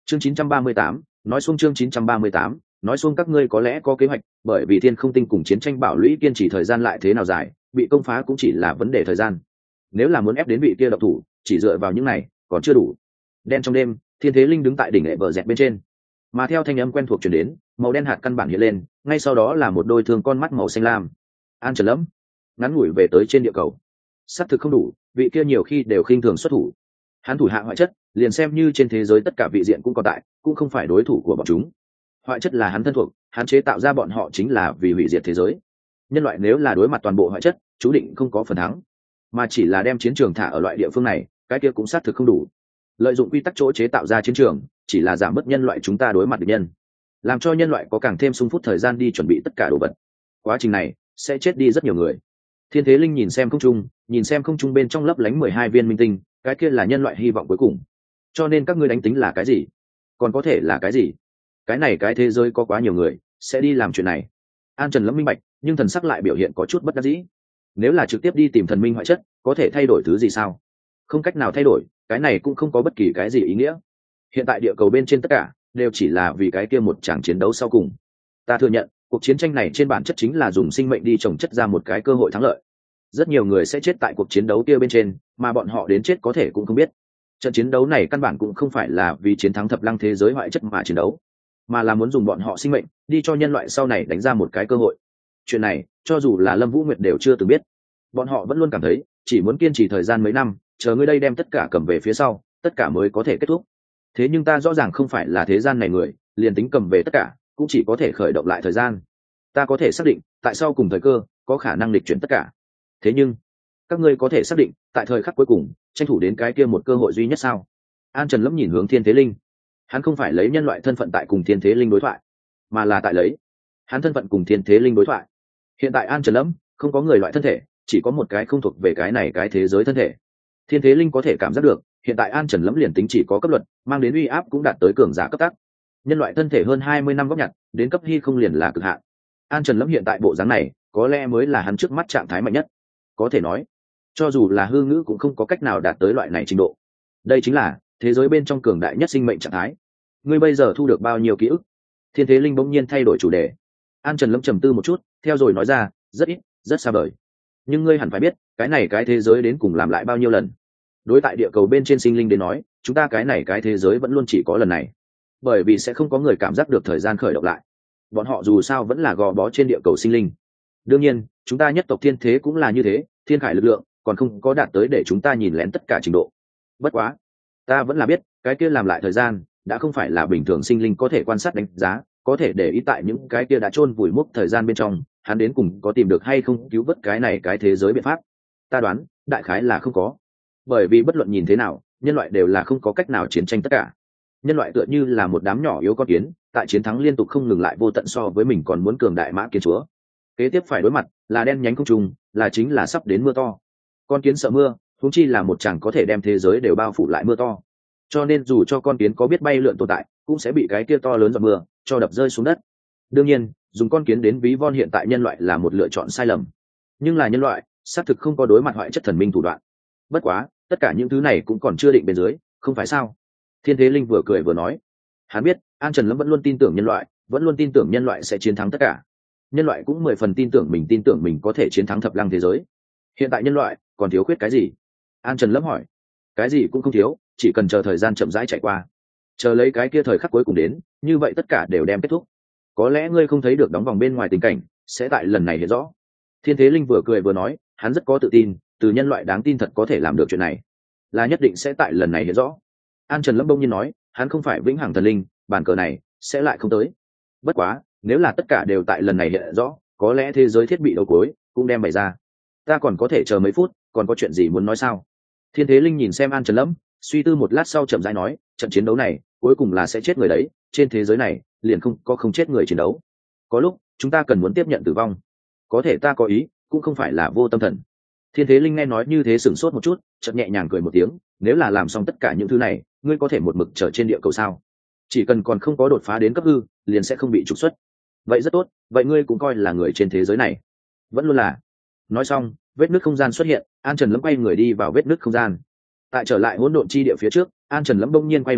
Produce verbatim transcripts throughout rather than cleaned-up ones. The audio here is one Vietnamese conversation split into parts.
chương chín trăm ba mươi tám, nói xuông chương chín trăm ba mươi tám, nói xuông các ngươi có lẽ có kế hoạch, bởi vì thiên không tinh cùng chiến tranh bảo lũy kiên trì thời gian lại thế nào dài, bị công phá cũng chỉ là vấn đề thời gian. Nếu là muốn ép đến vị kia độc thủ, chỉ dựa vào những này còn chưa đủ. Đen trong đêm, Thiên Thế Linh đứng tại đỉnh lệ bờ dẹt bên trên, mà theo thanh âm quen thuộc truyền đến, màu đen hạt căn bản hiện lên, ngay sau đó là một đôi thương con mắt màu xanh lam. An Trần Lâm ngắn ngủi về tới trên địa cầu, xác thực không đủ, vị kia nhiều khi đều khinh thường xuất thủ. Hắn thủ hạ hoại chất, liền xem như trên thế giới tất cả vị diện cũng còn tại, cũng không phải đối thủ của bọn chúng. Hoại chất là hắn thân thuộc, hắn chế tạo ra bọn họ chính là vì hủy diệt thế giới. Nhân loại nếu là đối mặt toàn bộ hoại chất, chú định không có phần thắng, mà chỉ là đem chiến trường thả ở loại địa phương này, cái kia cũng xác thực không đủ. Lợi dụng quy tắc chỗ chế tạo ra chiến trường, chỉ là giảm bớt nhân loại chúng ta đối mặt địch nhân, làm cho nhân loại có càng thêm sung phút thời gian đi chuẩn bị tất cả đồ vật. Quá trình này sẽ chết đi rất nhiều người. Thiên Thế Linh nhìn xem không trung, nhìn xem không trung bên trong lấp lánh mười hai viên minh tinh, cái kia là nhân loại hy vọng cuối cùng. Cho nên các ngươi đánh tính là cái gì? Còn có thể là cái gì? Cái này cái thế giới có quá nhiều người sẽ đi làm chuyện này. An Trần Lâm minh bạch, nhưng thần sắc lại biểu hiện có chút bất đắc dĩ. Nếu là trực tiếp đi tìm thần minh hoại chất, có thể thay đổi thứ gì sao? Không cách nào thay đổi, cái này cũng không có bất kỳ cái gì ý nghĩa. Hiện tại địa cầu bên trên tất cả đều chỉ là vì cái kia một tràng chiến đấu sau cùng. Ta thừa nhận, cuộc chiến tranh này trên bản chất chính là dùng sinh mệnh đi trồng chất ra một cái cơ hội thắng lợi. Rất nhiều người sẽ chết tại cuộc chiến đấu kia bên trên, mà bọn họ đến chết có thể cũng không biết. Trận chiến đấu này căn bản cũng không phải là vì chiến thắng thập lăng thế giới hoại chất mà chiến đấu, mà là muốn dùng bọn họ sinh mệnh đi cho nhân loại sau này đánh ra một cái cơ hội. Chuyện này cho dù là Lâm Vũ Nguyệt đều chưa từng biết. Bọn họ vẫn luôn cảm thấy chỉ muốn kiên trì thời gian mấy năm, chờ ngươi đây đem tất cả cầm về phía sau, tất cả mới có thể kết thúc. Thế nhưng ta rõ ràng không phải là thế gian này người, liền tính cầm về tất cả cũng chỉ có thể khởi động lại thời gian. Ta có thể xác định tại sao cùng thời cơ có khả năng lịch chuyển tất cả. Thế nhưng các ngươi có thể xác định tại thời khắc cuối cùng tranh thủ đến cái kia một cơ hội duy nhất sao? An Trần Lâm nhìn hướng Thiên Thế Linh. Hắn không phải lấy nhân loại thân phận tại cùng Thiên Thế Linh đối thoại, mà là tại lấy hắn thân phận cùng Thiên Thế Linh đối thoại. Hiện tại An Trần Lâm không có người loại thân thể, chỉ có một cái không thuộc về cái này cái thế giới thân thể. Thiên Thế Linh có thể cảm giác được, hiện tại An Trần Lâm liền tính chỉ có cấp luật, mang đến uy áp cũng đạt tới cường giả cấp tắc. Nhân loại thân thể hơn hai mươi năm góp nhặt, đến cấp hy không liền là cực hạn. An Trần Lâm hiện tại bộ dáng này, có lẽ mới là hắn trước mắt trạng thái mạnh nhất. Có thể nói, cho dù là hư ngữ cũng không có cách nào đạt tới loại này trình độ. Đây chính là thế giới bên trong cường đại nhất sinh mệnh trạng thái. Ngươi bây giờ thu được bao nhiêu ký ức? Thiên Thế Linh bỗng nhiên thay đổi chủ đề. An Trần Lâm trầm tư một chút, theo rồi nói ra, rất ít, rất xa vời. Nhưng ngươi hẳn phải biết, cái này cái thế giới đến cùng làm lại bao nhiêu lần. Đối tại địa cầu bên trên sinh linh đến nói, chúng ta cái này cái thế giới vẫn luôn chỉ có lần này, bởi vì sẽ không có người cảm giác được thời gian khởi động lại. Bọn họ dù sao vẫn là gò bó trên địa cầu sinh linh. Đương nhiên, chúng ta nhất tộc Thiên Thế cũng là như thế, thiên khải lực lượng còn không có đạt tới để chúng ta nhìn lén tất cả trình độ. Bất quá, ta vẫn là biết, cái kia làm lại thời gian đã không phải là bình thường sinh linh có thể quan sát đánh giá, có thể để ý tại những cái kia đã chôn vùi mốc thời gian bên trong, hắn đến cùng có tìm được hay không cứu vớt cái này cái thế giới biện pháp. Ta đoán, đại khái là không có. Bởi vì bất luận nhìn thế nào, nhân loại đều là không có cách nào chiến tranh tất cả. Nhân loại tựa như là một đám nhỏ yếu con kiến, tại chiến thắng liên tục không ngừng lại vô tận so với mình còn muốn cường đại mã kiến chúa. Kế tiếp phải đối mặt là đen nhánh không trùng, là chính là sắp đến mưa to. Con kiến sợ mưa, huống chi là một chàng có thể đem thế giới đều bao phủ lại mưa to. Cho nên dù cho con kiến có biết bay lượn tồn tại, cũng sẽ bị cái kia to lớn giọt mưa cho đập rơi xuống đất. Đương nhiên, dùng con kiến đến ví von hiện tại nhân loại là một lựa chọn sai lầm. Nhưng là nhân loại, xác thực không có đối mặt hoại chất thần minh thủ đoạn. Bất quá, tất cả những thứ này cũng còn chưa định bên dưới, không phải sao? Thiên Thế Linh vừa cười vừa nói. Hắn biết, An Trần Lâm vẫn luôn tin tưởng nhân loại, vẫn luôn tin tưởng nhân loại sẽ chiến thắng tất cả. Nhân loại cũng mười phần tin tưởng mình tin tưởng mình có thể chiến thắng thập lăng thế giới. Hiện tại nhân loại còn thiếu khuyết cái gì? An Trần Lâm hỏi. Cái gì cũng không thiếu, chỉ cần chờ thời gian chậm rãi chạy qua, chờ lấy cái kia thời khắc cuối cùng đến, như vậy tất cả đều đem kết thúc. Có lẽ ngươi không thấy được đóng vòng bên ngoài tình cảnh, sẽ tại lần này hiện rõ. Thiên Thế Linh vừa cười vừa nói, hắn rất có tự tin, từ nhân loại đáng tin thật có thể làm được chuyện này, là nhất định sẽ tại lần này hiện rõ. An Trần Lâm bỗng nhiên nói, hắn không phải vĩnh hằng thần linh, bàn cờ này sẽ lại không tới. Bất quá, nếu là tất cả đều tại lần này hiện rõ, có lẽ thế giới thiết bị đầu cuối cũng đem bày ra. Ta còn có thể chờ mấy phút, còn có chuyện gì muốn nói sao? Thiên Thế Linh nhìn xem An Trần Lâm, suy tư một lát sau chậm rãi nói, trận chiến đấu này cuối cùng là sẽ chết người đấy, trên thế giới này liền không có không chết người chiến đấu. Có lúc chúng ta cần muốn tiếp nhận tử vong. Có thể ta có ý, cũng không phải là vô tâm thần. Thiên Thế Linh nghe nói như thế sửng sốt một chút, chợt nhẹ nhàng cười một tiếng, nếu là làm xong tất cả những thứ này, ngươi có thể một mực trở trên địa cầu sao? Chỉ cần còn không có đột phá đến cấp hư, liền sẽ không bị trục xuất. Vậy rất tốt, vậy ngươi cũng coi là người trên thế giới này. Vẫn luôn là. Nói xong, vết nứt không gian xuất hiện, An Trần Lâm quay người đi vào vết nứt không gian. Tại trở lại hỗn độn chi địa phía trước, An Trần Lâm bỗng nhiên quay đầu nói,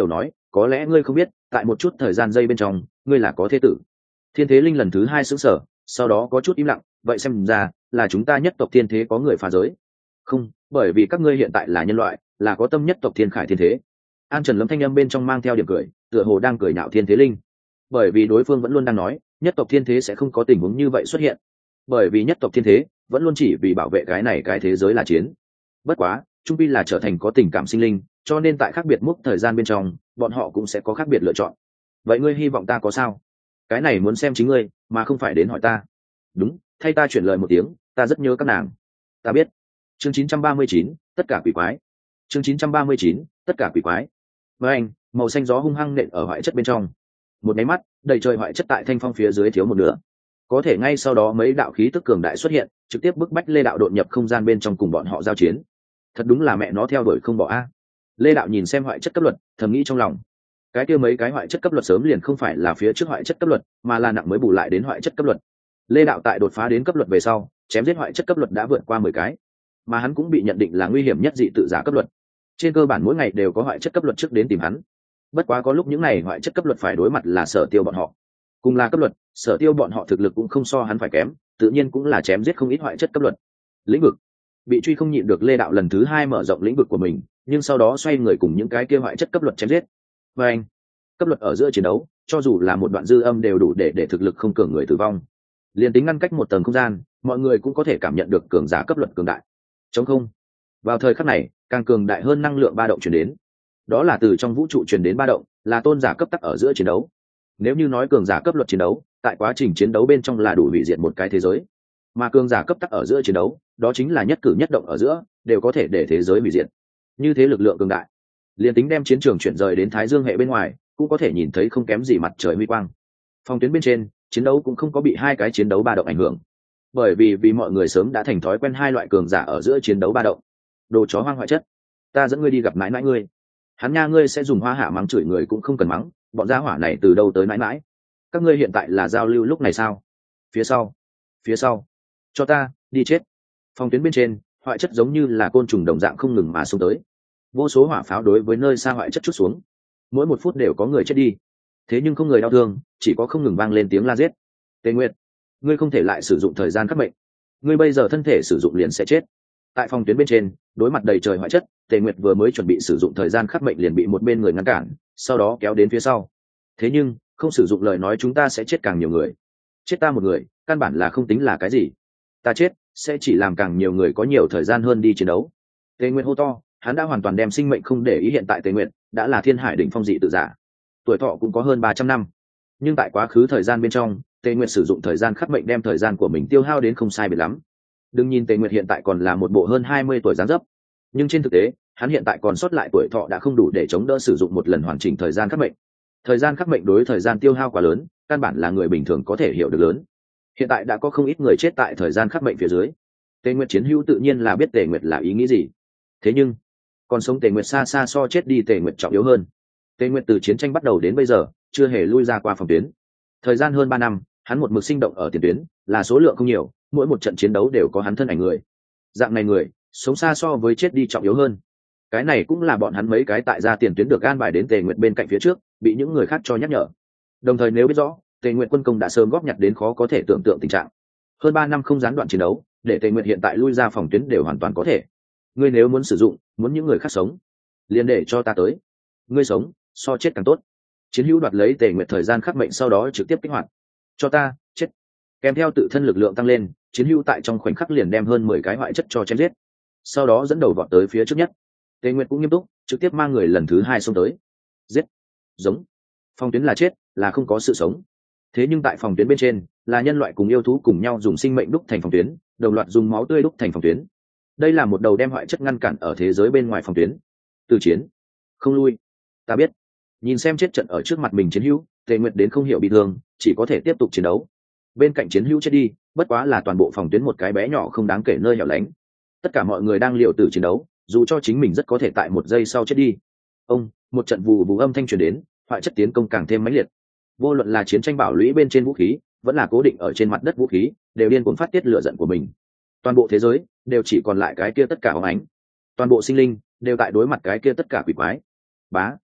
có lẽ ngươi không biết tại một chút thời gian giây bên trong ngươi là có thế tử. Thiên Thế Linh lần thứ hai sững sờ, sau đó có chút im lặng. Vậy xem ra là chúng ta nhất tộc thiên thế có người phá giới. Không, bởi vì các ngươi hiện tại là nhân loại, là có tâm nhất tộc thiên khải thiên thế. An Trần Lâm thanh âm bên trong mang theo điểm cười, tựa hồ đang cười nhạo Thiên Thế Linh, bởi vì đối phương vẫn luôn đang nói nhất tộc thiên thế sẽ không có tình huống như vậy xuất hiện, bởi vì nhất tộc thiên thế vẫn luôn chỉ vì bảo vệ cái này cái thế giới là chiến. Bất quá trung pi là trở thành có tình cảm sinh linh, cho nên tại khác biệt mốc thời gian bên trong bọn họ cũng sẽ có khác biệt lựa chọn. Vậy ngươi hy vọng ta có sao? Cái này muốn xem chính ngươi mà không phải đến hỏi ta. Đúng, thay ta chuyển lời một tiếng, ta rất nhớ các nàng. Ta biết. Chương chín trăm ba mươi chín, tất cả quỷ quái. Chương chín trăm ba mươi chín, tất cả quỷ quái. Với anh, màu xanh gió hung hăng nện ở hoại chất bên trong. Một máy mắt, đầy trời hoại chất tại thanh phong phía dưới thiếu một nửa. Có thể ngay sau đó mấy đạo khí tức cường đại xuất hiện, trực tiếp bức bách Lê Đạo đột nhập không gian bên trong cùng bọn họ giao chiến. Thật đúng là mẹ nó theo đuổi không bỏ a. Lê Đạo nhìn xem hoại chất cấp luật, thầm nghĩ trong lòng. Cái kia mấy cái hoại chất cấp luật sớm liền không phải là phía trước hoại chất cấp luật, mà là nặng mới bù lại đến hoại chất cấp luật. Lê Đạo tại đột phá đến cấp luật về sau, chém giết hoại chất cấp luật đã vượt qua mười cái, mà hắn cũng bị nhận định là nguy hiểm nhất dị tự giả cấp luật. Trên cơ bản mỗi ngày đều có hoại chất cấp luật trước đến tìm hắn. Bất quá có lúc những này hoại chất cấp luật phải đối mặt là Sở Tiêu bọn họ. Cùng là cấp luật, Sở Tiêu bọn họ thực lực cũng không so hắn phải kém, tự nhiên cũng là chém giết không ít hoại chất cấp luật. Lĩnh vực bị truy không nhịn được, Lê Đạo lần thứ hai mở rộng lĩnh vực của mình, nhưng sau đó xoay người cùng những cái kia hoại chất cấp luật chém giết. Và anh, cấp luật ở giữa chiến đấu, cho dù là một đoạn dư âm đều đủ để để thực lực không cường người tử vong. Liên tính ngăn cách một tầng không gian, mọi người cũng có thể cảm nhận được cường giả cấp luật cường đại. Chống không. Vào thời khắc này, càng cường đại hơn năng lượng ba động truyền đến. Đó là từ trong vũ trụ truyền đến ba động, là tôn giả cấp tắc ở giữa chiến đấu. Nếu như nói cường giả cấp luật chiến đấu, tại quá trình chiến đấu bên trong là đủ hủy diệt một cái thế giới, mà cường giả cấp tắc ở giữa chiến đấu, đó chính là nhất cử nhất động ở giữa đều có thể để thế giới hủy diệt. Như thế lực lượng cường đại, liền tính đem chiến trường chuyển rời đến Thái Dương hệ bên ngoài, cũng có thể nhìn thấy không kém gì mặt trời huy quang. Phòng tuyến bên trên, chiến đấu cũng không có bị hai cái chiến đấu ba động ảnh hưởng, bởi vì vì mọi người sớm đã thành thói quen hai loại cường giả ở giữa chiến đấu ba động. Đồ chó hoang hoại chất, ta dẫn ngươi đi gặp mãi mãi ngươi. Hắn nha, ngươi sẽ dùng hoa hạ mắng chửi người cũng không cần mắng, bọn gia hỏa này từ đâu tới mãi mãi. Các ngươi hiện tại là giao lưu lúc này sao? Phía sau, phía sau, cho ta đi chết. Phòng tuyến bên trên, hoại chất giống như là côn trùng đồng dạng không ngừng mà xông tới. Vô số hỏa pháo đối với nơi xa hoại chất chút xuống, mỗi một phút đều có người chết đi, thế nhưng không người đau thương, chỉ có không ngừng vang lên tiếng la giết. Tề Nguyệt, ngươi không thể lại sử dụng thời gian khắc mệnh, ngươi bây giờ thân thể sử dụng liền sẽ chết. Tại phòng tuyến bên trên, đối mặt đầy trời hoại chất, Tề Nguyệt vừa mới chuẩn bị sử dụng thời gian khắc mệnh liền bị một bên người ngăn cản, sau đó kéo đến phía sau. Thế nhưng không sử dụng lời nói chúng ta sẽ chết càng nhiều người. Chết ta một người căn bản là không tính là cái gì, ta chết sẽ chỉ làm càng nhiều người có nhiều thời gian hơn đi chiến đấu. Tề Nguyệt hô to, hắn đã hoàn toàn đem sinh mệnh không để ý. Hiện tại Tề Nguyệt đã là thiên hải đỉnh phong dị tự giả, tuổi thọ cũng có hơn ba trăm năm, nhưng tại quá khứ thời gian bên trong, Tề Nguyệt sử dụng thời gian khắc mệnh đem thời gian của mình tiêu hao đến không sai biệt lắm. Đừng nhìn Tề Nguyệt hiện tại còn là một bộ hơn hai mươi tuổi dáng dấp, nhưng trên thực tế hắn hiện tại còn sót lại tuổi thọ đã không đủ để chống đỡ sử dụng một lần hoàn chỉnh thời gian khắc mệnh. Thời gian khắc mệnh đối thời gian tiêu hao quá lớn, căn bản là người bình thường có thể hiểu được lớn. Hiện tại đã có không ít người chết tại thời gian khắc mệnh phía dưới. Tề Nguyệt chiến hữu tự nhiên là biết Tề Nguyệt là ý nghĩ gì. Thế nhưng còn sống Tề Nguyệt xa xa so chết đi Tề Nguyệt trọng yếu hơn. Tề Nguyệt từ chiến tranh bắt đầu đến bây giờ chưa hề lui ra qua phòng tuyến. Thời gian hơn ba năm, hắn một mực sinh động ở tiền tuyến, là số lượng không nhiều, mỗi một trận chiến đấu đều có hắn thân ảnh người. Dạng này người, sống xa so với chết đi trọng yếu hơn. Cái này cũng là bọn hắn mấy cái tại gia tiền tuyến được an bài đến Tề Nguyệt bên cạnh phía trước, bị những người khác cho nhắc nhở. Đồng thời nếu biết rõ, Tề Nguyệt quân công đã sớm góp nhặt đến khó có thể tưởng tượng tình trạng. Hơn ba năm không gián đoạn chiến đấu, để Tề Nguyệt hiện tại lui ra phòng tuyến đều hoàn toàn có thể. Ngươi nếu muốn sử dụng, muốn những người khác sống, liền để cho ta tới. Ngươi sống, so chết càng tốt. Chiến hữu đoạt lấy Tề Nguyệt thời gian khắc mệnh, sau đó trực tiếp kích hoạt. Cho ta chết. Kèm theo tự thân lực lượng tăng lên, chiến hữu tại trong khoảnh khắc liền đem hơn mười cái hoại chất cho chém giết, sau đó dẫn đầu vọt tới phía trước nhất. Tề Nguyệt cũng nghiêm túc, trực tiếp mang người lần thứ hai xông tới. Giết. Giống. Phòng tuyến là chết, là không có sự sống. Thế nhưng tại phòng tuyến bên trên, là nhân loại cùng yêu thú cùng nhau dùng sinh mệnh đúc thành phòng tuyến, đồng loạt dùng máu tươi đúc thành phòng tuyến. Đây là một đầu đem hoại chất ngăn cản ở thế giới bên ngoài phòng tuyến. Từ chiến, không lui. Ta biết. Nhìn xem chết trận ở trước mặt mình chiến hữu, Tề Nguyệt đến không hiểu bị thương, chỉ có thể tiếp tục chiến đấu. Bên cạnh chiến hữu chết đi, bất quá là toàn bộ phòng tuyến một cái bé nhỏ không đáng kể nơi hẻo lánh. Tất cả mọi người đang liều tử chiến đấu, dù cho chính mình rất có thể tại một giây sau chết đi. Ông, một trận vù vù âm thanh truyền đến, hoại chất tiến công càng thêm mãnh liệt. Vô luận là chiến tranh bảo lũy bên trên vũ khí, vẫn là cố định ở trên mặt đất vũ khí, đều điên cuồng phát tiết lửa giận của mình. Toàn bộ thế giới đều chỉ còn lại cái kia tất cả hóng ánh. Toàn bộ sinh linh đều tại đối mặt cái kia tất cả quỷ quái. Bá,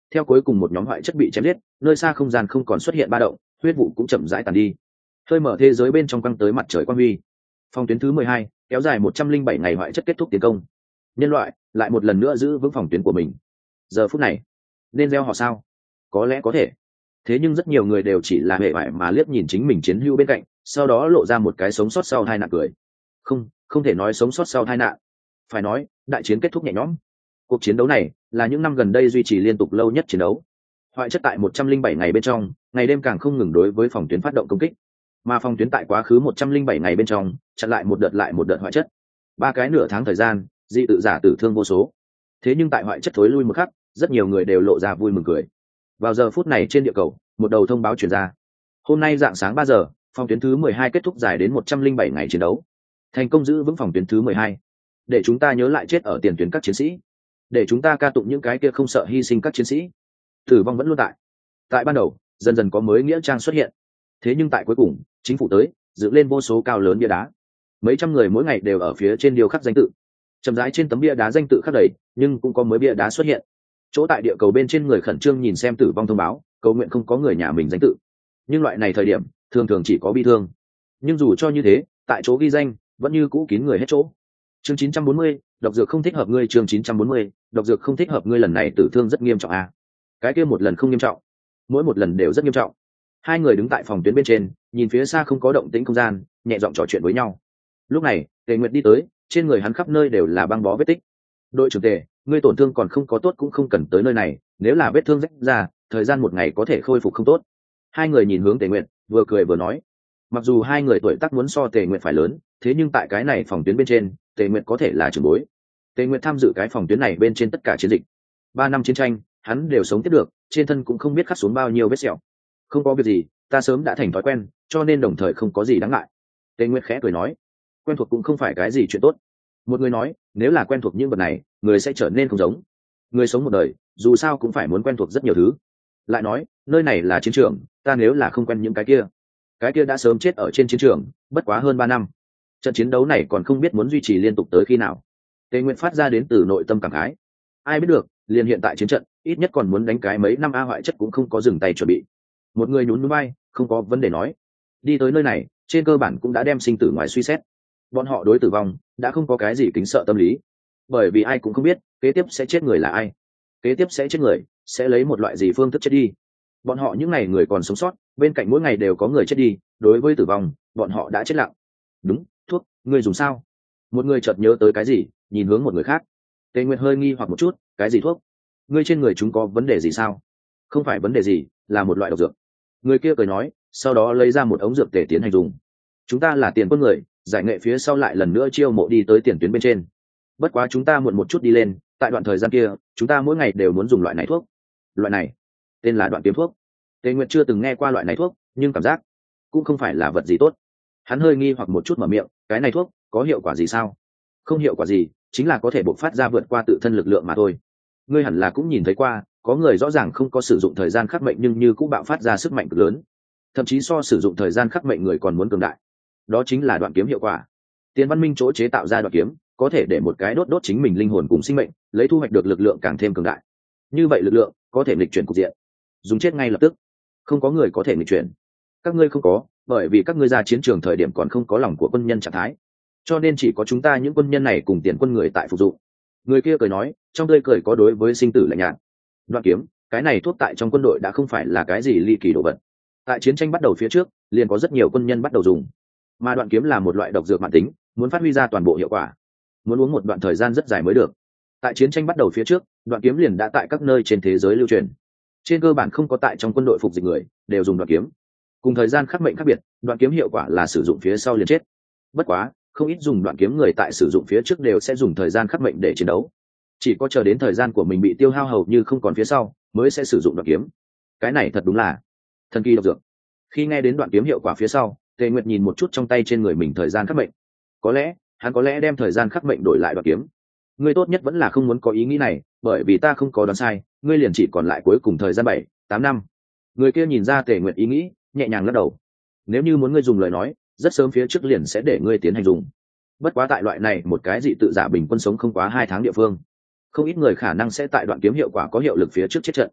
Theo cuối cùng một nhóm hoại chất bị chém giết, nơi xa không gian không còn xuất hiện ba động, huyết vụ cũng chậm rãi tàn đi. Hơi mở thế giới bên trong quăng tới mặt trời quang huy. Phòng tuyến thứ mười hai, kéo dài một trăm linh bảy ngày hoại chất kết thúc tiến công. Nhân loại lại một lần nữa giữ vững phòng tuyến của mình. Giờ phút này, nên gieo họ sao? Có lẽ có thể. Thế nhưng rất nhiều người đều chỉ là hề bại mà liếc nhìn chính mình chiến hữu bên cạnh, sau đó lộ ra một cái sống sót sau tai nạn cười. Không, không thể nói sống sót sau tai nạn. Phải nói, đại chiến kết thúc nhẹ nhõm. Cuộc chiến đấu này là những năm gần đây duy trì liên tục lâu nhất chiến đấu. Hoại chất tại một trăm linh bảy ngày bên trong, ngày đêm càng không ngừng đối với phòng tuyến phát động công kích. Mà phòng tuyến tại quá khứ một trăm linh bảy ngày bên trong, chặn lại một đợt lại một đợt hoại chất. Ba cái nửa tháng thời gian, dị tự giả tử thương vô số. Thế nhưng tại hoại chất thối lui một khắc, rất nhiều người đều lộ ra vui mừng cười. Vào giờ phút này trên địa cầu, một đầu thông báo truyền ra. Hôm nay rạng sáng ba giờ, phòng tuyến thứ mười hai kết thúc dài đến một trăm linh bảy ngày chiến đấu. Thành công giữ vững phòng tuyến thứ mười hai. Để chúng ta nhớ lại chết ở tiền tuyến các chiến sĩ. Để chúng ta ca tụng những cái kia không sợ hy sinh các chiến sĩ. Tử vong vẫn luôn tại. Tại ban đầu, dần dần có mới nghĩa trang xuất hiện. Thế nhưng tại cuối cùng, chính phủ tới, dựng lên vô số cao lớn bia đá. Mấy trăm người mỗi ngày đều ở phía trên điêu khắc danh tự. Chậm rãi trên tấm bia đá danh tự khắc đầy, nhưng cũng có mới bia đá xuất hiện. Chỗ tại địa cầu bên trên người khẩn trương nhìn xem tử vong thông báo, cầu nguyện không có người nhà mình danh tự. Nhưng loại này thời điểm, thường thường chỉ có bi thương. Nhưng dù cho như thế, tại chỗ ghi danh, vẫn như cũ kín người hết chỗ. Chương chín trăm bốn mươi, độc dược không thích hợp ngươi. Chương chín trăm bốn mươi, độc dược không thích hợp ngươi. Lần này tử thương rất nghiêm trọng à? Cái kia một lần không nghiêm trọng, mỗi một lần đều rất nghiêm trọng. Hai người đứng tại phòng tuyến bên trên, nhìn phía xa không có động tĩnh không gian, nhẹ giọng trò chuyện với nhau. Lúc này, Tề Nguyệt đi tới, trên người hắn khắp nơi đều là băng bó vết tích. Đội trưởng Tề, ngươi tổn thương còn không có tốt cũng không cần tới nơi này, nếu là vết thương rách ra, thời gian một ngày có thể khôi phục không tốt. Hai người nhìn hướng Tề Nguyệt, vừa cười vừa nói. Mặc dù hai người tuổi tác muốn so Tề Nguyệt phải lớn, thế nhưng tại cái này phòng tuyến bên trên, Tề Nguyệt có thể là trưởng bối. Tề Nguyệt tham dự cái phòng tuyến này bên trên tất cả chiến dịch. Ba năm chiến tranh, hắn đều sống tiếp được, trên thân cũng không biết khắc xuống bao nhiêu vết sẹo. Không có việc gì, ta sớm đã thành thói quen, cho nên đồng thời không có gì đáng ngại. Tề Nguyệt khẽ cười nói, quen thuộc cũng không phải cái gì chuyện tốt. Một người nói, nếu là quen thuộc những vật này, người sẽ trở nên không giống. Người sống một đời, dù sao cũng phải muốn quen thuộc rất nhiều thứ. Lại nói, nơi này là chiến trường, ta nếu là không quen những cái kia, cái kia đã sớm chết ở trên chiến trường, bất quá hơn ba năm. Trận chiến đấu này còn không biết muốn duy trì liên tục tới khi nào. Tề Nguyệt phát ra đến từ nội tâm cảm khái. Ai biết được, liền hiện tại chiến trận, ít nhất còn muốn đánh cái mấy năm a hoại chất cũng không có dừng tay chuẩn bị. Một người nhún nhún vai, không có vấn đề nói. Đi tới nơi này, trên cơ bản cũng đã đem sinh tử ngoài suy xét. Bọn họ đối tử vong đã không có cái gì kính sợ tâm lý, bởi vì ai cũng không biết kế tiếp sẽ chết người là ai, kế tiếp sẽ chết người sẽ lấy một loại gì phương thức chết đi. Bọn họ những ngày người còn sống sót, bên cạnh mỗi ngày đều có người chết đi, đối với tử vong bọn họ đã chết lặng. Đúng, thuốc ngươi dùng sao? Một người chợt nhớ tới cái gì, nhìn hướng một người khác. Tề Nguyệt hơi nghi hoặc một chút, cái gì thuốc? Ngươi trên người chúng có vấn đề gì sao? Không phải vấn đề gì, là một loại độc dược. Người kia cười nói, sau đó lấy ra một ống dược để tiến hành dùng. Chúng ta là tiền quân người, giải nghệ phía sau lại lần nữa chiêu mộ đi tới tiền tuyến bên trên. Bất quá chúng ta muộn một chút đi lên, tại đoạn thời gian kia, chúng ta mỗi ngày đều muốn dùng loại này thuốc. Loại này tên là đoạn kiếm thuốc. Tề Nguyệt chưa từng nghe qua loại này thuốc, nhưng cảm giác cũng không phải là vật gì tốt. Hắn hơi nghi hoặc một chút mở miệng, cái này thuốc có hiệu quả gì sao? Không hiệu quả gì, chính là có thể bộc phát ra vượt qua tự thân lực lượng mà thôi. Ngươi hẳn là cũng nhìn thấy qua, có người rõ ràng không có sử dụng thời gian khắc mệnh nhưng như cũng bạo phát ra sức mạnh cực lớn, thậm chí so sử dụng thời gian khắc mệnh người còn muốn cường đại. Đó chính là đoạn kiếm hiệu quả. Tiền Văn Minh chỗ chế tạo ra đoạn kiếm, có thể để một cái đốt đốt chính mình linh hồn cùng sinh mệnh, lấy thu hoạch được lực lượng càng thêm cường đại. Như vậy lực lượng có thể nghịch chuyển cục diện, dùng chết ngay lập tức. Không có người có thể nghịch chuyển. Các ngươi không có, bởi vì các ngươi ra chiến trường thời điểm còn không có lòng của quân nhân trạng thái, cho nên chỉ có chúng ta những quân nhân này cùng tiền quân người tại phục dụng. Người kia cười nói, trong tươi cười có đối với sinh tử lạnh nhạt. Đoạn kiếm, cái này thuốc tại trong quân đội đã không phải là cái gì ly kỳ đồ vật. Tại chiến tranh bắt đầu phía trước, liền có rất nhiều quân nhân bắt đầu dùng. Mà đoạn kiếm là một loại độc dược mãn tính, muốn phát huy ra toàn bộ hiệu quả, muốn uống một đoạn thời gian rất dài mới được. Tại chiến tranh bắt đầu phía trước, đoạn kiếm liền đã tại các nơi trên thế giới lưu truyền. Trên cơ bản không có tại trong quân đội phục dịch người đều dùng đoạn kiếm. Cùng thời gian khắc mệnh khác biệt, đoạn kiếm hiệu quả là sử dụng phía sau liền chết. Bất quá, không ít dùng đoạn kiếm người tại sử dụng phía trước đều sẽ dùng thời gian khắc mệnh để chiến đấu. Chỉ có chờ đến thời gian của mình bị tiêu hao hầu như không còn phía sau, mới sẽ sử dụng đoạn kiếm. Cái này thật đúng là thần kỳ độc dược. Khi nghe đến đoạn kiếm hiệu quả phía sau, Tề Nguyệt nhìn một chút trong tay trên người mình thời gian khắc mệnh. Có lẽ, hắn có lẽ đem thời gian khắc mệnh đổi lại đoạn kiếm. Ngươi tốt nhất vẫn là không muốn có ý nghĩ này, bởi vì ta không có đoán sai, ngươi liền chỉ còn lại cuối cùng thời gian bảy, tám năm. Người kia nhìn ra Tề Nguyệt ý nghĩ, nhẹ nhàng lắc đầu. Nếu như muốn ngươi dùng lời nói, rất sớm phía trước liền sẽ để ngươi tiến hành dùng. Bất quá tại loại này một cái dị tự giả bình quân sống không quá hai tháng địa phương, không ít người khả năng sẽ tại đoạn kiếm hiệu quả có hiệu lực phía trước chết trận.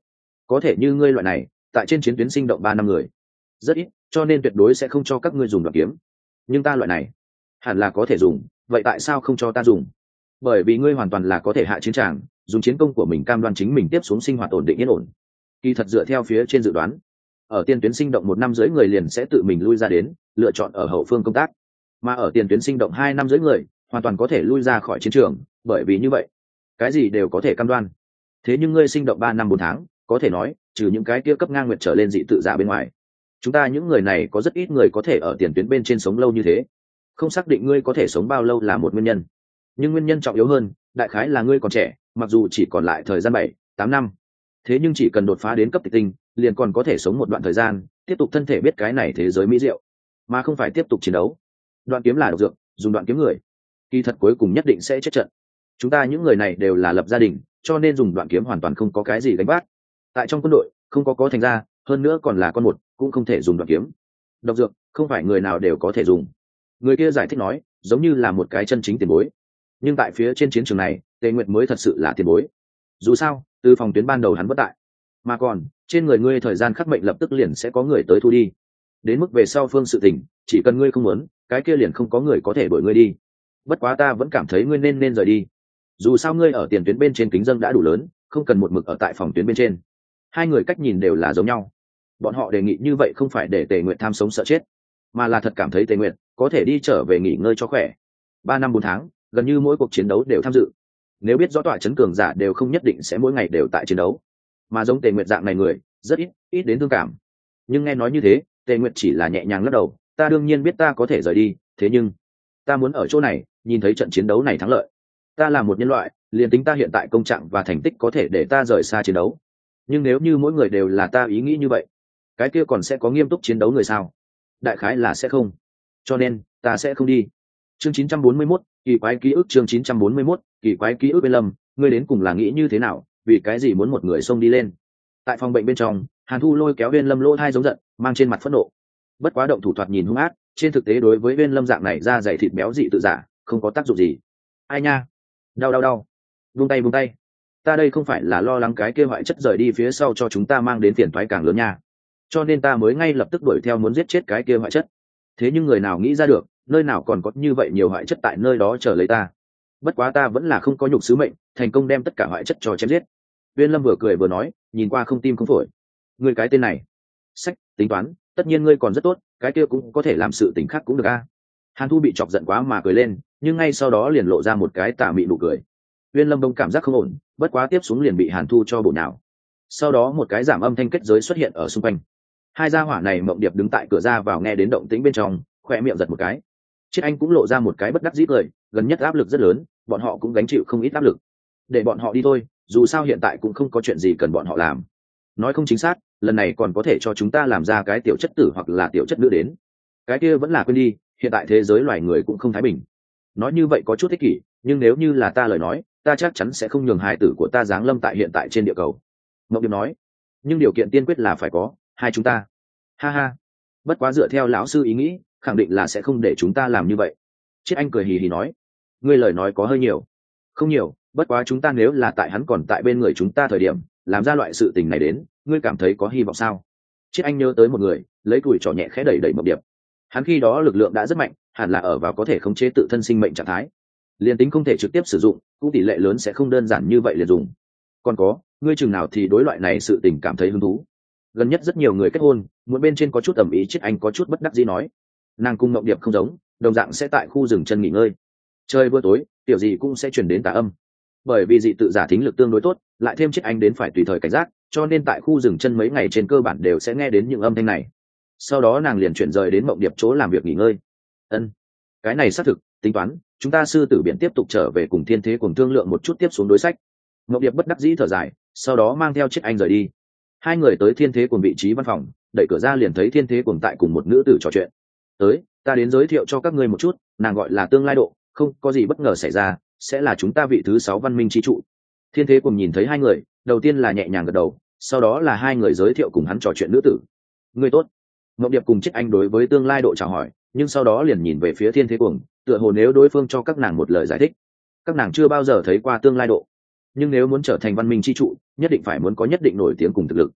có thể như ngươi loại này tại trên chiến tuyến sinh động ba năm người rất ít, cho nên tuyệt đối sẽ không cho các ngươi dùng đoạn kiếm. Nhưng ta loại này hẳn là có thể dùng, vậy tại sao không cho ta dùng? Bởi vì ngươi hoàn toàn là có thể hạ chiến tràng, dùng chiến công của mình cam đoan chính mình tiếp xuống sinh hoạt ổn định yên ổn. Kỳ thật dựa theo phía trên dự đoán, ở tiền tuyến sinh động một năm rưỡi người liền sẽ tự mình lui ra đến lựa chọn ở hậu phương công tác, mà ở tiền tuyến sinh động hai năm rưỡi người hoàn toàn có thể lui ra khỏi chiến trường, bởi vì như vậy cái gì đều có thể cam đoan. Thế nhưng ngươi sinh động ba năm bốn tháng, có thể nói trừ những cái kia cấp ngang nguyệt trở lên dị tự giả bên ngoài, chúng ta những người này có rất ít người có thể ở tiền tuyến bên trên sống lâu như thế. Không xác định ngươi có thể sống bao lâu là một nguyên nhân, nhưng nguyên nhân trọng yếu hơn đại khái là ngươi còn trẻ, mặc dù chỉ còn lại thời gian bảy tám năm, thế nhưng chỉ cần đột phá đến cấp tịch tinh liền còn có thể sống một đoạn thời gian, tiếp tục thân thể biết cái này thế giới mỹ diệu, mà không phải tiếp tục chiến đấu. Đoạn kiếm là độc dược, dùng đoạn kiếm người kỳ thật cuối cùng nhất định sẽ chết trận. Chúng ta những người này đều là lập gia đình, cho nên dùng đoạn kiếm hoàn toàn không có cái gì gánh vác. Tại trong quân đội không có có thành ra, hơn nữa còn là con một, cũng không thể dùng đoạn kiếm. Độc dược không phải người nào đều có thể dùng. Người kia giải thích nói, giống như là một cái chân chính tiền bối. Nhưng tại phía trên chiến trường này, Tề Nguyệt mới thật sự là tiền bối. Dù sao từ phòng tuyến ban đầu hắn bất tại, mà còn trên người ngươi thời gian khắc mệnh lập tức liền sẽ có người tới thu đi. Đến mức về sau phương sự tình, chỉ cần ngươi không muốn, cái kia liền không có người có thể đuổi ngươi đi. Bất quá ta vẫn cảm thấy ngươi nên nên rời đi. Dù sao ngươi ở tiền tuyến bên trên kính dâng đã đủ lớn, không cần một mực ở tại phòng tuyến bên trên. Hai người cách nhìn đều là giống nhau. Bọn họ đề nghị như vậy không phải để Tề Nguyệt tham sống sợ chết, mà là thật cảm thấy Tề Nguyệt có thể đi trở về nghỉ ngơi cho khỏe. Ba năm bốn tháng, gần như mỗi cuộc chiến đấu đều tham dự. Nếu biết rõ tọa chấn cường giả đều không nhất định sẽ mỗi ngày đều tại chiến đấu, mà giống Tề Nguyệt dạng này người rất ít, ít đến thương cảm. Nhưng nghe nói như thế, Tề Nguyệt chỉ là nhẹ nhàng lắc đầu. Ta đương nhiên biết ta có thể rời đi, thế nhưng ta muốn ở chỗ này nhìn thấy trận chiến đấu này thắng lợi. Ta là một nhân loại, liền tính ta hiện tại công trạng và thành tích có thể để ta rời xa chiến đấu, nhưng nếu như mỗi người đều là ta ý nghĩ như vậy, cái kia còn sẽ có nghiêm túc chiến đấu người sao? Đại khái là sẽ không. Cho nên ta sẽ không đi. Chương chín trăm bốn mươi mốt, kỳ quái ký ức. Chương chín trăm bốn mươi mốt, kỳ quái ký ức. Bên Lâm, ngươi đến cùng là nghĩ như thế nào, vì cái gì muốn một người xông đi lên? Tại phòng bệnh bên trong, Hàn Thu lôi kéo Uyên Lâm lỗ thai giống giận, mang trên mặt phẫn nộ. Bất quá động thủ thoạt nhìn hung ác, trên thực tế đối với Uyên Lâm dạng này da dày thịt béo dị tự giả không có tác dụng gì. Ai nha, đau đau đau, buông tay buông tay. Ta đây không phải là lo lắng cái kia hoại chất rời đi phía sau cho chúng ta mang đến phiền toái càng lớn nha, cho nên ta mới ngay lập tức đuổi theo muốn giết chết cái kia hoại chất. Thế nhưng người nào nghĩ ra được, nơi nào còn có như vậy nhiều hoại chất tại nơi đó chờ lấy ta. Bất quá ta vẫn là không có nhục sứ mệnh, thành công đem tất cả hoại chất cho chém giết. Uyên Lâm vừa cười vừa nói, nhìn qua không tim không phổi. Ngươi cái tên này, sách tính toán, tất nhiên ngươi còn rất tốt, cái kia cũng có thể làm sự tình khác cũng được a. Hàn Thu bị chọc giận quá mà cười lên, nhưng ngay sau đó liền lộ ra một cái tà mị nụ cười. Uyên Lâm đông cảm giác không ổn, bất quá tiếp xuống liền bị Hàn Thu cho bổ nào. Sau đó một cái giảm âm thanh kết giới xuất hiện ở xung quanh. Hai gia hỏa này Mộng Điệp đứng tại cửa ra vào nghe đến động tĩnh bên trong, khỏe miệng giật một cái. Triết Anh cũng lộ ra một cái bất đắc dĩ cười, gần nhất áp lực rất lớn, bọn họ cũng gánh chịu không ít áp lực. Để bọn họ đi thôi, dù sao hiện tại cũng không có chuyện gì cần bọn họ làm. Nói không chính xác, lần này còn có thể cho chúng ta làm ra cái tiểu chất tử hoặc là tiểu chất nữ đến. Cái kia vẫn là quên đi, hiện tại thế giới loài người cũng không thái bình. Nói như vậy có chút ích kỷ, nhưng nếu như là ta lời nói, ta chắc chắn sẽ không nhường hài tử của ta giáng lâm tại hiện tại trên địa cầu. Ngọc Điệp nói, nhưng điều kiện tiên quyết là phải có hai chúng ta. Ha ha, bất quá dựa theo lão sư ý nghĩ, khẳng định là sẽ không để chúng ta làm như vậy. Triết Anh cười hì hì nói, ngươi lời nói có hơi nhiều. Không nhiều, bất quá chúng ta nếu là tại hắn còn tại bên người chúng ta thời điểm làm ra loại sự tình này đến, ngươi cảm thấy có hy vọng sao? Triết Anh nhớ tới một người, lấy tuổi trò nhẹ khẽ đẩy đẩy Mộng Điệp. Hắn khi đó lực lượng đã rất mạnh, hẳn là ở vào có thể khống chế tự thân sinh mệnh trạng thái. Liên tính không thể trực tiếp sử dụng, cũng tỷ lệ lớn sẽ không đơn giản như vậy liền dùng. Còn có, ngươi chừng nào thì đối loại này sự tình cảm thấy hứng thú? Gần nhất rất nhiều người kết hôn, muốn bên trên có chút ẩm ý. Triết Anh có chút bất đắc dĩ nói, nàng cung Mộng Điệp không giống, đồng dạng sẽ tại khu rừng chân nghỉ ngơi. Trời vừa tối, tiểu gì cũng sẽ chuyển đến tà âm. Bởi vì dị tự giả thính lực tương đối tốt, lại thêm Triết Anh đến phải tùy thời cảnh giác, cho nên tại khu rừng chân mấy ngày trên cơ bản đều sẽ nghe đến những âm thanh này. Sau đó nàng liền chuyển rời đến Mộng Điệp chỗ làm việc nghỉ ngơi. Ân, cái này xác thực, tính toán chúng ta sư tử biển tiếp tục trở về cùng Thiên Thế cùng thương lượng một chút tiếp xuống đối sách. Mộng Điệp bất đắc dĩ thở dài, sau đó mang theo Triết Anh rời đi. Hai người tới Thiên Thế cùng vị trí văn phòng, đẩy cửa ra liền thấy Thiên Thế cùng tại cùng một nữ tử trò chuyện. Tới, ta đến giới thiệu cho các ngươi một chút, nàng gọi là Tương Lai Độ, không có gì bất ngờ xảy ra, sẽ là chúng ta vị thứ sáu văn minh chi trụ. Thiên Thế cùng nhìn thấy hai người, đầu tiên là nhẹ nhàng gật đầu, sau đó là hai người giới thiệu cùng hắn trò chuyện nữ tử. Người tốt. Mộng Điệp cùng Triết Anh đối với Tương Lai Độ chào hỏi, nhưng sau đó liền nhìn về phía Thiên Thế cùng, tựa hồ nếu đối phương cho các nàng một lời giải thích. Các nàng chưa bao giờ thấy qua Tương Lai Độ, nhưng nếu muốn trở thành văn minh chi trụ, nhất định phải muốn có nhất định nổi tiếng cùng thực lực.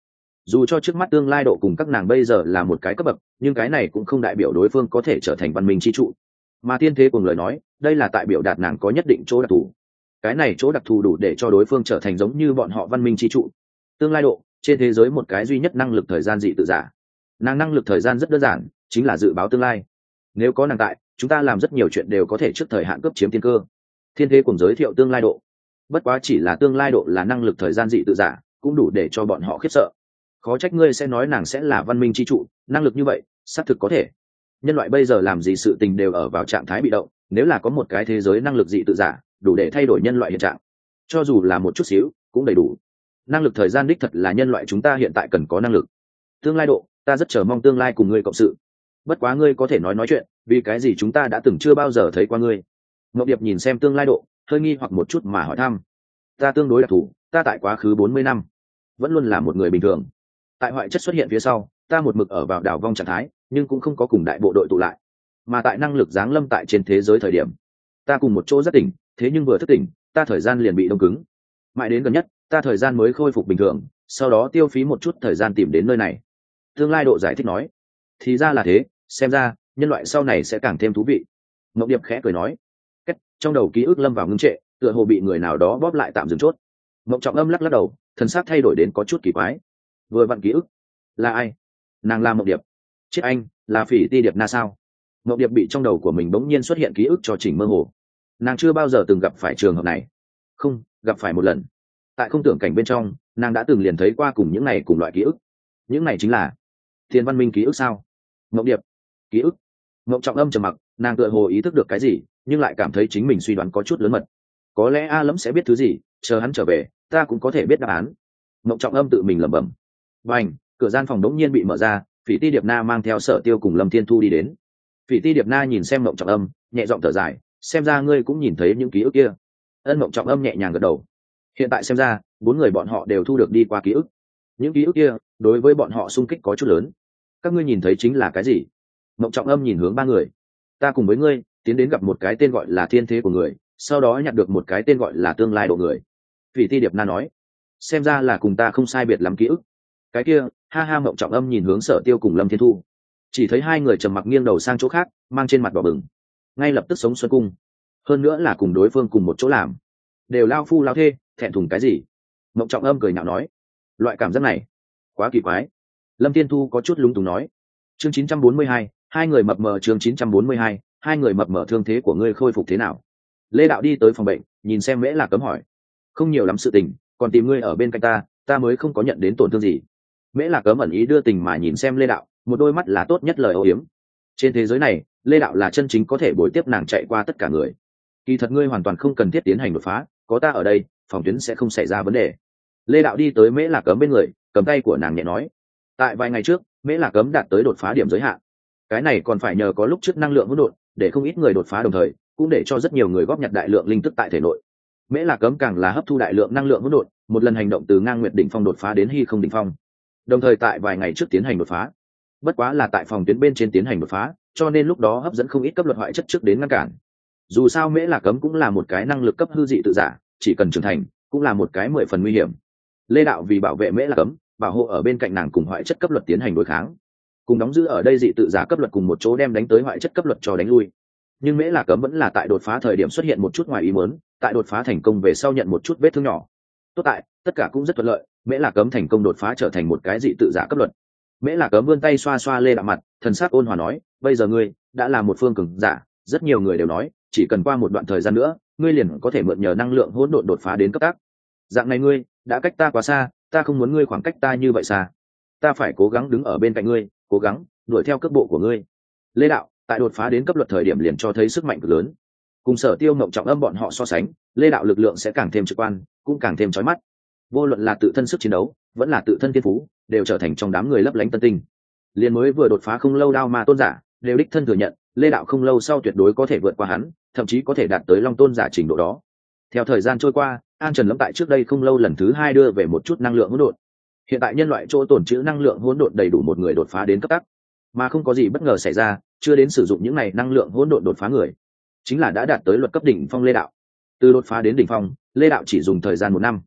dù cho trước mắt tương lai độ cùng các nàng bây giờ là một cái cấp bậc, nhưng cái này cũng không đại biểu đối phương có thể trở thành văn minh chi trụ. Mà tiên thế cùng lời nói, đây là tại biểu đạt nàng có nhất định chỗ đặc thù. Cái này chỗ đặc thù đủ để cho đối phương trở thành giống như bọn họ văn minh chi trụ. Tương lai độ, trên thế giới một cái duy nhất năng lực thời gian dị tự giả. Nàng năng lực thời gian rất đơn giản, chính là dự báo tương lai. Nếu có nàng tại, chúng ta làm rất nhiều chuyện đều có thể trước thời hạn cướp chiếm tiên cơ. Thiên thế cùng giới thiệu tương lai độ. Bất quá chỉ là tương lai độ là năng lực thời gian dị tự giả, cũng đủ để cho bọn họ khiếp sợ. Khó trách ngươi sẽ nói nàng sẽ là văn minh chi trụ, năng lực như vậy xác thực có thể. Nhân loại bây giờ làm gì sự tình đều ở vào trạng thái bị động, nếu là có một cái thế giới năng lực dị tự giả, đủ để thay đổi nhân loại hiện trạng. Cho dù là một chút xíu cũng đầy đủ. Năng lực thời gian đích thật là nhân loại chúng ta hiện tại cần có năng lực. Tương lai độ, ta rất chờ mong tương lai cùng ngươi cộng sự. Bất quá ngươi có thể nói nói chuyện, vì cái gì chúng ta đã từng chưa bao giờ thấy qua ngươi. Ngọc Điệp nhìn xem tương lai độ, hơi nghi hoặc một chút mà hỏi thăm. Ta tương đối đặc thù, ta tại quá khứ bốn mươi năm vẫn luôn là một người bình thường. Tại hoại chất xuất hiện phía sau, ta một mực ở vào đảo vong trạng thái, nhưng cũng không có cùng đại bộ đội tụ lại. Mà tại năng lực giáng lâm tại trên thế giới thời điểm, ta cùng một chỗ rất tỉnh, thế nhưng vừa thức tỉnh, ta thời gian liền bị đông cứng. Mãi đến gần nhất, ta thời gian mới khôi phục bình thường, sau đó tiêu phí một chút thời gian tìm đến nơi này. Tương lai độ giải thích nói. Thì ra là thế, xem ra nhân loại sau này sẽ càng thêm thú vị. Ngọc Điệp khẽ cười nói. Cách, trong đầu ký ức lâm vào ngưng trệ, tựa hồ bị người nào đó bóp lại tạm dừng chốt. Mộng Trọng Âm lắc lắc đầu, thần sắc thay đổi đến có chút kỳ quái. Vừa vặn ký ức, là ai? Nàng là Mộng Điệp. Chết anh, là Phỉ Ti Điệp Na sao? Mộng Điệp bị trong đầu của mình bỗng nhiên xuất hiện ký ức cho chỉnh mơ hồ. Nàng chưa bao giờ từng gặp phải trường hợp này. Không, gặp phải một lần. Tại không tưởng cảnh bên trong, nàng đã từng liền thấy qua cùng những này cùng loại ký ức. Những này chính là Thiên Văn Minh ký ức sao? Mộng Điệp, ký ức. Mộng Trọng Âm trầm mặc, nàng tựa hồ ý thức được cái gì, nhưng lại cảm thấy chính mình suy đoán có chút lớn mật. Có lẽ A Lẫm sẽ biết thứ gì, chờ hắn trở về, ta cũng có thể biết đáp án. Mộng Trọng Âm tự mình lẩm bẩm. Bành, cửa gian phòng đống nhiên bị mở ra, Phỉ Ti Điệp Na mang theo Sở Tiêu cùng Lâm Thiên Thu đi đến. Phỉ Ti Điệp Na nhìn xem Mộng Trọng Âm, nhẹ giọng thở dài, xem ra ngươi cũng nhìn thấy những ký ức kia. Ân. Mộng Trọng Âm nhẹ nhàng gật đầu. Hiện tại xem ra, bốn người bọn họ đều thu được đi qua ký ức. Những ký ức kia, đối với bọn họ xung kích có chút lớn. Các ngươi nhìn thấy chính là cái gì? Mộng Trọng Âm nhìn hướng ba người. Ta cùng với ngươi tiến đến gặp một cái tên gọi là thiên thế của người, sau đó nhặt được một cái tên gọi là tương lai độ người. Phỉ Ti Điệp Na nói. Xem ra là cùng ta không sai biệt lắm ký ức. Cái kia, ha ha. Mộng Trọng Âm nhìn hướng Sở Tiêu cùng Lâm Thiên Thu, chỉ thấy hai người trầm mặc nghiêng đầu sang chỗ khác, mang trên mặt đỏ bừng. Ngay lập tức sống xuân cung, hơn nữa là cùng đối phương cùng một chỗ làm, đều lao phu lao thê, thẹn thùng cái gì? Mộng Trọng Âm cười nhạo nói. Loại cảm giác này quá kỳ quái. Lâm Thiên Thu có chút lúng túng nói. Chương chín trăm bốn mươi hai, hai người mập mờ. Chương chín trăm bốn mươi hai, hai người mập mờ. Thương thế của ngươi khôi phục thế nào? Lê Đạo đi tới phòng bệnh, nhìn xem Mễ Lạc Cấm hỏi. Không nhiều lắm sự tình, còn tìm ngươi ở bên cạnh ta, ta mới không có nhận đến tổn thương gì. Mễ Lạc Cấm ẩn ý đưa tình mà nhìn xem Lê Đạo, một đôi mắt là tốt nhất lời âu yếm. Trên thế giới này, Lê Đạo là chân chính có thể bồi tiếp nàng chạy qua tất cả người. Kỳ thật ngươi hoàn toàn không cần thiết tiến hành đột phá, có ta ở đây, phòng tuyến sẽ không xảy ra vấn đề. Lê Đạo đi tới Mễ Lạc Cấm bên người, cầm tay của nàng nhẹ nói. Tại vài ngày trước, Mễ Lạc Cấm đạt tới đột phá điểm giới hạn. Cái này còn phải nhờ có lúc trước năng lượng hỗn độn, để không ít người đột phá đồng thời, cũng để cho rất nhiều người góp nhặt đại lượng linh tức tại thể nội. Mễ Lạc Cấm càng là hấp thu đại lượng năng lượng hỗn độn, một lần hành động từ ngang nguyệt đỉnh phong đột phá đến hy không đỉnh phong. Đồng thời tại vài ngày trước tiến hành đột phá. Bất quá là tại phòng tuyến bên trên tiến hành đột phá, cho nên lúc đó hấp dẫn không ít cấp luật hoại chất trước đến ngăn cản. Dù sao Mễ Lạc Cấm cũng là một cái năng lực cấp hư dị tự giả, chỉ cần trưởng thành, cũng là một cái mười phần nguy hiểm. Lê Đạo vì bảo vệ Mễ Lạc Cấm, bảo hộ ở bên cạnh nàng cùng hoại chất cấp luật tiến hành đối kháng, cùng đóng giữ ở đây dị tự giả cấp luật cùng một chỗ đem đánh tới hoại chất cấp luật cho đánh lui. Nhưng Mễ Lạc Cấm vẫn là tại đột phá thời điểm xuất hiện một chút ngoài ý muốn, tại đột phá thành công về sau nhận một chút vết thương nhỏ. Tốt tại, tất cả cũng rất thuận lợi, Mễ Lạc Cấm thành công đột phá trở thành một cái dị tự giả cấp luật. Mễ Lạc Cấm vươn tay xoa xoa Lê Đạo mặt, thần sắc ôn hòa nói, bây giờ ngươi đã là một phương cường giả, rất nhiều người đều nói, chỉ cần qua một đoạn thời gian nữa, ngươi liền có thể mượn nhờ năng lượng hỗn độn đột phá đến cấp tác. Dạng này ngươi đã cách ta quá xa, ta không muốn ngươi khoảng cách ta như vậy xa. Ta phải cố gắng đứng ở bên cạnh ngươi, cố gắng đuổi theo cước bộ của ngươi. Lê Đạo tại đột phá đến cấp luật thời điểm liền cho thấy sức mạnh cực lớn. Cùng Sở Tiêu Mộng Trọng Âm bọn họ so sánh, Lê Đạo lực lượng sẽ càng thêm trực quan, cũng càng thêm chói mắt. Vô luận là tự thân sức chiến đấu, vẫn là tự thân thiên phú, đều trở thành trong đám người lấp lánh tân tinh. Liên mới vừa đột phá không lâu Đao Ma Tôn giả, đều đích thân thừa nhận, Lê Đạo không lâu sau tuyệt đối có thể vượt qua hắn, thậm chí có thể đạt tới Long Tôn giả trình độ đó. Theo thời gian trôi qua, An Trần Lâm tại trước đây không lâu lần thứ hai đưa về một chút năng lượng hỗn độn. Hiện tại nhân loại chỗ tồn trữ năng lượng hỗn độn đầy đủ một người đột phá đến cấp tắc, mà không có gì bất ngờ xảy ra, chưa đến sử dụng những này năng lượng hỗn độn đột phá người, chính là đã đạt tới luật cấp đỉnh phong Lê Đạo. Từ đột phá đến đỉnh phong, Lê Đạo chỉ dùng thời gian một năm.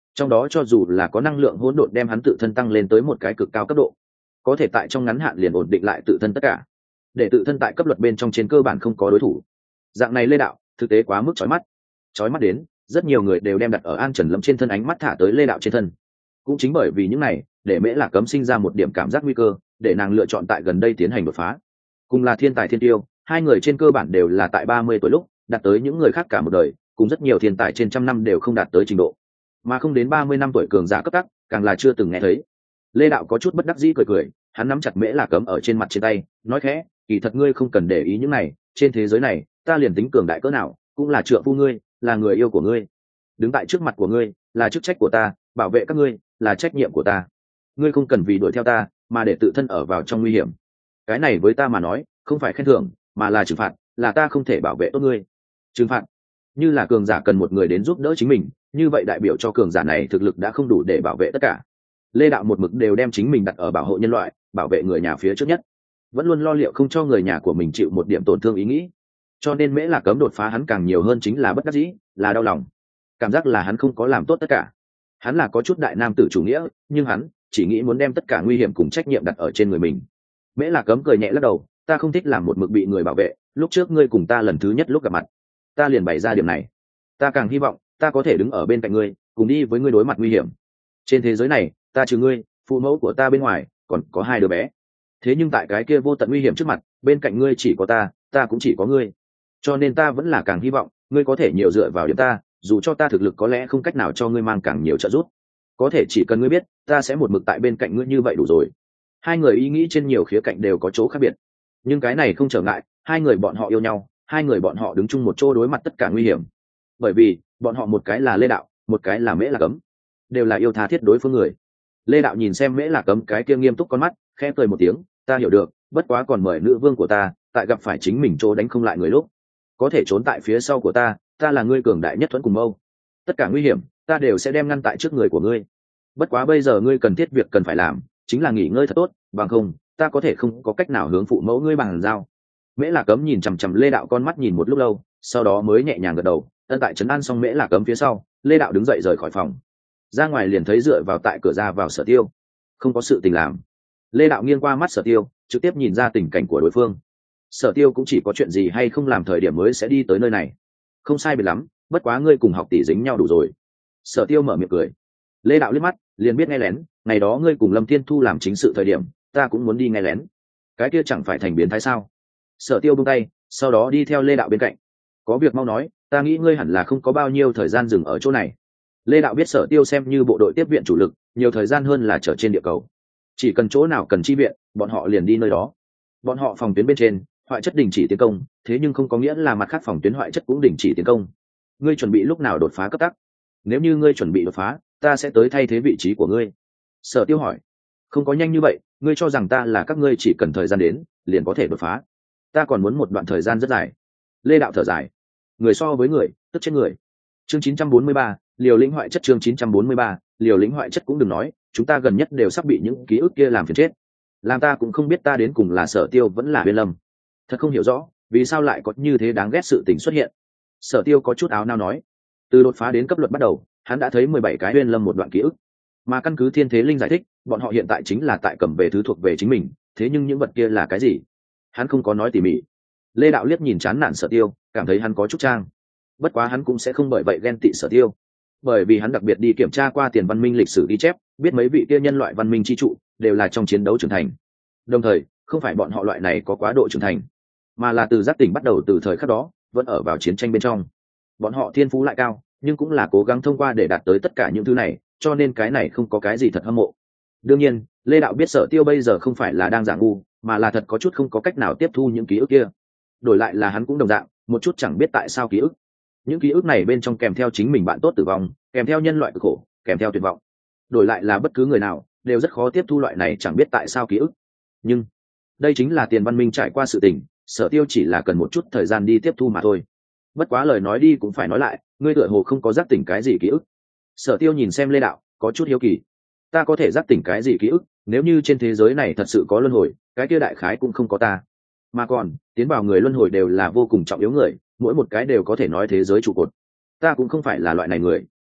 trong đó cho dù là có năng lượng hỗn độn đem hắn tự thân tăng lên tới một cái cực cao cấp độ, có thể tại trong ngắn hạn liền ổn định lại tự thân tất cả, để tự thân tại cấp luật bên trong trên cơ bản không có đối thủ. Dạng này lê đạo thực tế quá mức chói mắt, chói mắt đến rất nhiều người đều đem đặt ở An Trần Lâm trên thân ánh mắt thả tới lê đạo trên thân. Cũng chính bởi vì những này, để Mễ Lạc Cấm sinh ra một điểm cảm giác nguy cơ, để nàng lựa chọn tại gần đây tiến hành đột phá. Cùng là thiên tài thiên tiêu, hai người trên cơ bản đều là tại ba mươi tuổi lúc đạt tới những người khác cả một đời, cùng rất nhiều thiên tài trên trăm năm đều không đạt tới trình độ, mà không đến ba mươi năm tuổi cường giả cấp tắc càng là chưa từng nghe thấy. Lê đạo có chút bất đắc dĩ cười cười, hắn nắm chặt Mễ Lạc Cấm ở trên mặt trên tay, nói khẽ, kỳ thật ngươi không cần để ý những này, trên thế giới này ta liền tính cường đại cỡ nào cũng là trượng phu ngươi, là người yêu của ngươi, đứng tại trước mặt của ngươi là chức trách của ta, bảo vệ các ngươi là trách nhiệm của ta. Ngươi không cần vì đuổi theo ta mà để tự thân ở vào trong nguy hiểm. Cái này với ta mà nói không phải khen thưởng, mà là trừng phạt, là ta không thể bảo vệ tốt ngươi. Trừng phạt? Như là cường giả cần một người đến giúp đỡ chính mình, như vậy đại biểu cho cường giả này thực lực đã không đủ để bảo vệ tất cả. Lê đạo một mực đều đem chính mình đặt ở bảo hộ nhân loại, bảo vệ người nhà phía trước nhất, vẫn luôn lo liệu không cho người nhà của mình chịu một điểm tổn thương ý nghĩ. Cho nên Mễ Lạc Cấm đột phá hắn càng nhiều hơn chính là bất đắc dĩ, là đau lòng, cảm giác là hắn không có làm tốt tất cả. Hắn là có chút đại nam tử chủ nghĩa, nhưng hắn chỉ nghĩ muốn đem tất cả nguy hiểm cùng trách nhiệm đặt ở trên người mình. Mễ Lạc Cấm cười nhẹ lắc đầu, ta không thích làm một mực bị người bảo vệ, lúc trước ngươi cùng ta lần thứ nhất lúc gặp mặt, ta liền bày ra điểm này. Ta càng hy vọng ta có thể đứng ở bên cạnh ngươi, cùng đi với ngươi đối mặt nguy hiểm. Trên thế giới này, ta trừ ngươi, phụ mẫu của ta bên ngoài, còn có hai đứa bé. Thế nhưng tại cái kia vô tận nguy hiểm trước mặt, bên cạnh ngươi chỉ có ta, ta cũng chỉ có ngươi. Cho nên ta vẫn là càng hy vọng ngươi có thể nhiều dựa vào điểm ta, dù cho ta thực lực có lẽ không cách nào cho ngươi mang càng nhiều trợ giúp, có thể chỉ cần ngươi biết ta sẽ một mực tại bên cạnh ngươi như vậy đủ rồi. Hai người ý nghĩ trên nhiều khía cạnh đều có chỗ khác biệt, nhưng cái này không trở ngại hai người bọn họ yêu nhau, hai người bọn họ đứng chung một chỗ đối mặt tất cả nguy hiểm. Bởi vì bọn họ một cái là Lê đạo, một cái là Mễ Lạc Cấm, đều là yêu tha thiết đối phương người. Lê đạo nhìn xem Mễ Lạc Cấm cái kia nghiêm túc con mắt, khẽ cười một tiếng, ta hiểu được, bất quá còn mời nữ vương của ta tại gặp phải chính mình chỗ đánh không lại người lúc, có thể trốn tại phía sau của ta, ta là ngươi cường đại nhất thuẫn cùng mâu, tất cả nguy hiểm ta đều sẽ đem ngăn tại trước người của ngươi. Bất quá bây giờ ngươi cần thiết việc cần phải làm chính là nghỉ ngơi thật tốt, bằng không ta có thể không có cách nào hướng phụ mẫu ngươi bằng giao. Mễ Lạc Cấm nhìn chằm chằm Lê đạo con mắt nhìn một lúc lâu, sau đó mới nhẹ nhàng gật đầu. Ân tại trấn an xong Mễ Lạc Cấm phía sau, Lê đạo đứng dậy rời khỏi phòng, ra ngoài liền thấy dựa vào tại cửa ra vào Sở Tiêu, không có sự tình làm. Lê đạo nghiêng qua mắt Sở Tiêu, trực tiếp nhìn ra tình cảnh của đối phương. Sở Tiêu cũng chỉ có chuyện gì hay không làm thời điểm mới sẽ đi tới nơi này, không sai biệt lắm, bất quá ngươi cùng học tỷ dính nhau đủ rồi. Sở Tiêu mở miệng cười. Lê đạo liếc mắt liền biết nghe lén, ngày đó ngươi cùng Lâm Thiên Thu làm chính sự thời điểm ta cũng muốn đi nghe lén, cái kia chẳng phải thành biến thái sao? Sở Tiêu buông tay, sau đó đi theo Lê đạo bên cạnh. Có việc mau nói, ta nghĩ ngươi hẳn là không có bao nhiêu thời gian dừng ở chỗ này. Lê đạo biết Sở Tiêu xem như bộ đội tiếp viện chủ lực, nhiều thời gian hơn là trở trên địa cầu, chỉ cần chỗ nào cần chi viện bọn họ liền đi nơi đó. Bọn họ phòng tuyến bên trên hoại chất đình chỉ tiến công, thế nhưng không có nghĩa là mặt khác phòng tuyến hoại chất cũng đình chỉ tiến công. Ngươi chuẩn bị lúc nào đột phá cấp tắc? Nếu như ngươi chuẩn bị đột phá, ta sẽ tới thay thế vị trí của ngươi. Sở Tiêu hỏi. Không có nhanh như vậy, ngươi cho rằng ta là các ngươi chỉ cần thời gian đến liền có thể đột phá? Ta còn muốn một đoạn thời gian rất dài. Lê đạo thở dài. Người so với người tức chết người. Chương chín trăm bốn mươi ba, liều lĩnh hoại chất. Chương chín trăm bốn mươi ba, liều lĩnh hoại chất. Cũng đừng nói, chúng ta gần nhất đều sắp bị những ký ức kia làm phiền chết, làm ta cũng không biết ta đến cùng là Sở Tiêu vẫn là Uyên Lâm. Thật không hiểu rõ vì sao lại có như thế đáng ghét sự tình xuất hiện. Sở Tiêu có chút áo nao nói, từ đột phá đến cấp luật bắt đầu hắn đã thấy mười bảy cái Uyên Lâm một đoạn ký ức, mà căn cứ Thiên Thế Linh giải thích, bọn họ hiện tại chính là tại cầm về thứ thuộc về chính mình, thế nhưng những vật kia là cái gì hắn không có nói tỉ mỉ. Lê đạo liếc nhìn chán nản Sở Tiêu, cảm thấy hắn có chút trang, bất quá hắn cũng sẽ không bởi vậy ghen tị Sở Tiêu, bởi vì hắn đặc biệt đi kiểm tra qua tiền văn minh lịch sử ghi chép, biết mấy vị kia nhân loại văn minh chi trụ đều là trong chiến đấu trưởng thành, đồng thời không phải bọn họ loại này có quá độ trưởng thành, mà là từ giác tỉnh bắt đầu từ thời khắc đó vẫn ở vào chiến tranh bên trong. Bọn họ thiên phú lại cao, nhưng cũng là cố gắng thông qua để đạt tới tất cả những thứ này, cho nên cái này không có cái gì thật hâm mộ. Đương nhiên Lê đạo biết Sở Tiêu bây giờ không phải là đang giả ngu, mà là thật có chút không có cách nào tiếp thu những ký ức kia. Đổi lại là hắn cũng đồng dạng, một chút chẳng biết tại sao ký ức. Những ký ức này bên trong kèm theo chính mình bạn tốt tử vong, kèm theo nhân loại cực khổ, kèm theo tuyệt vọng. Đổi lại là bất cứ người nào đều rất khó tiếp thu loại này chẳng biết tại sao ký ức. Nhưng đây chính là tiền văn minh trải qua sự tình, Sở Tiêu chỉ là cần một chút thời gian đi tiếp thu mà thôi. Bất quá lời nói đi cũng phải nói lại, ngươi tựa hồ không có giác tỉnh cái gì ký ức. Sở Tiêu nhìn xem Lê đạo, có chút hiếu kỳ. Ta có thể giác tỉnh cái gì ký ức? Nếu như trên thế giới này thật sự có luân hồi, cái kia đại khái cũng không có ta. Mà còn tiến vào người luân hồi đều là vô cùng trọng yếu người, mỗi một cái đều có thể nói thế giới trụ cột. Ta cũng không phải là loại này người,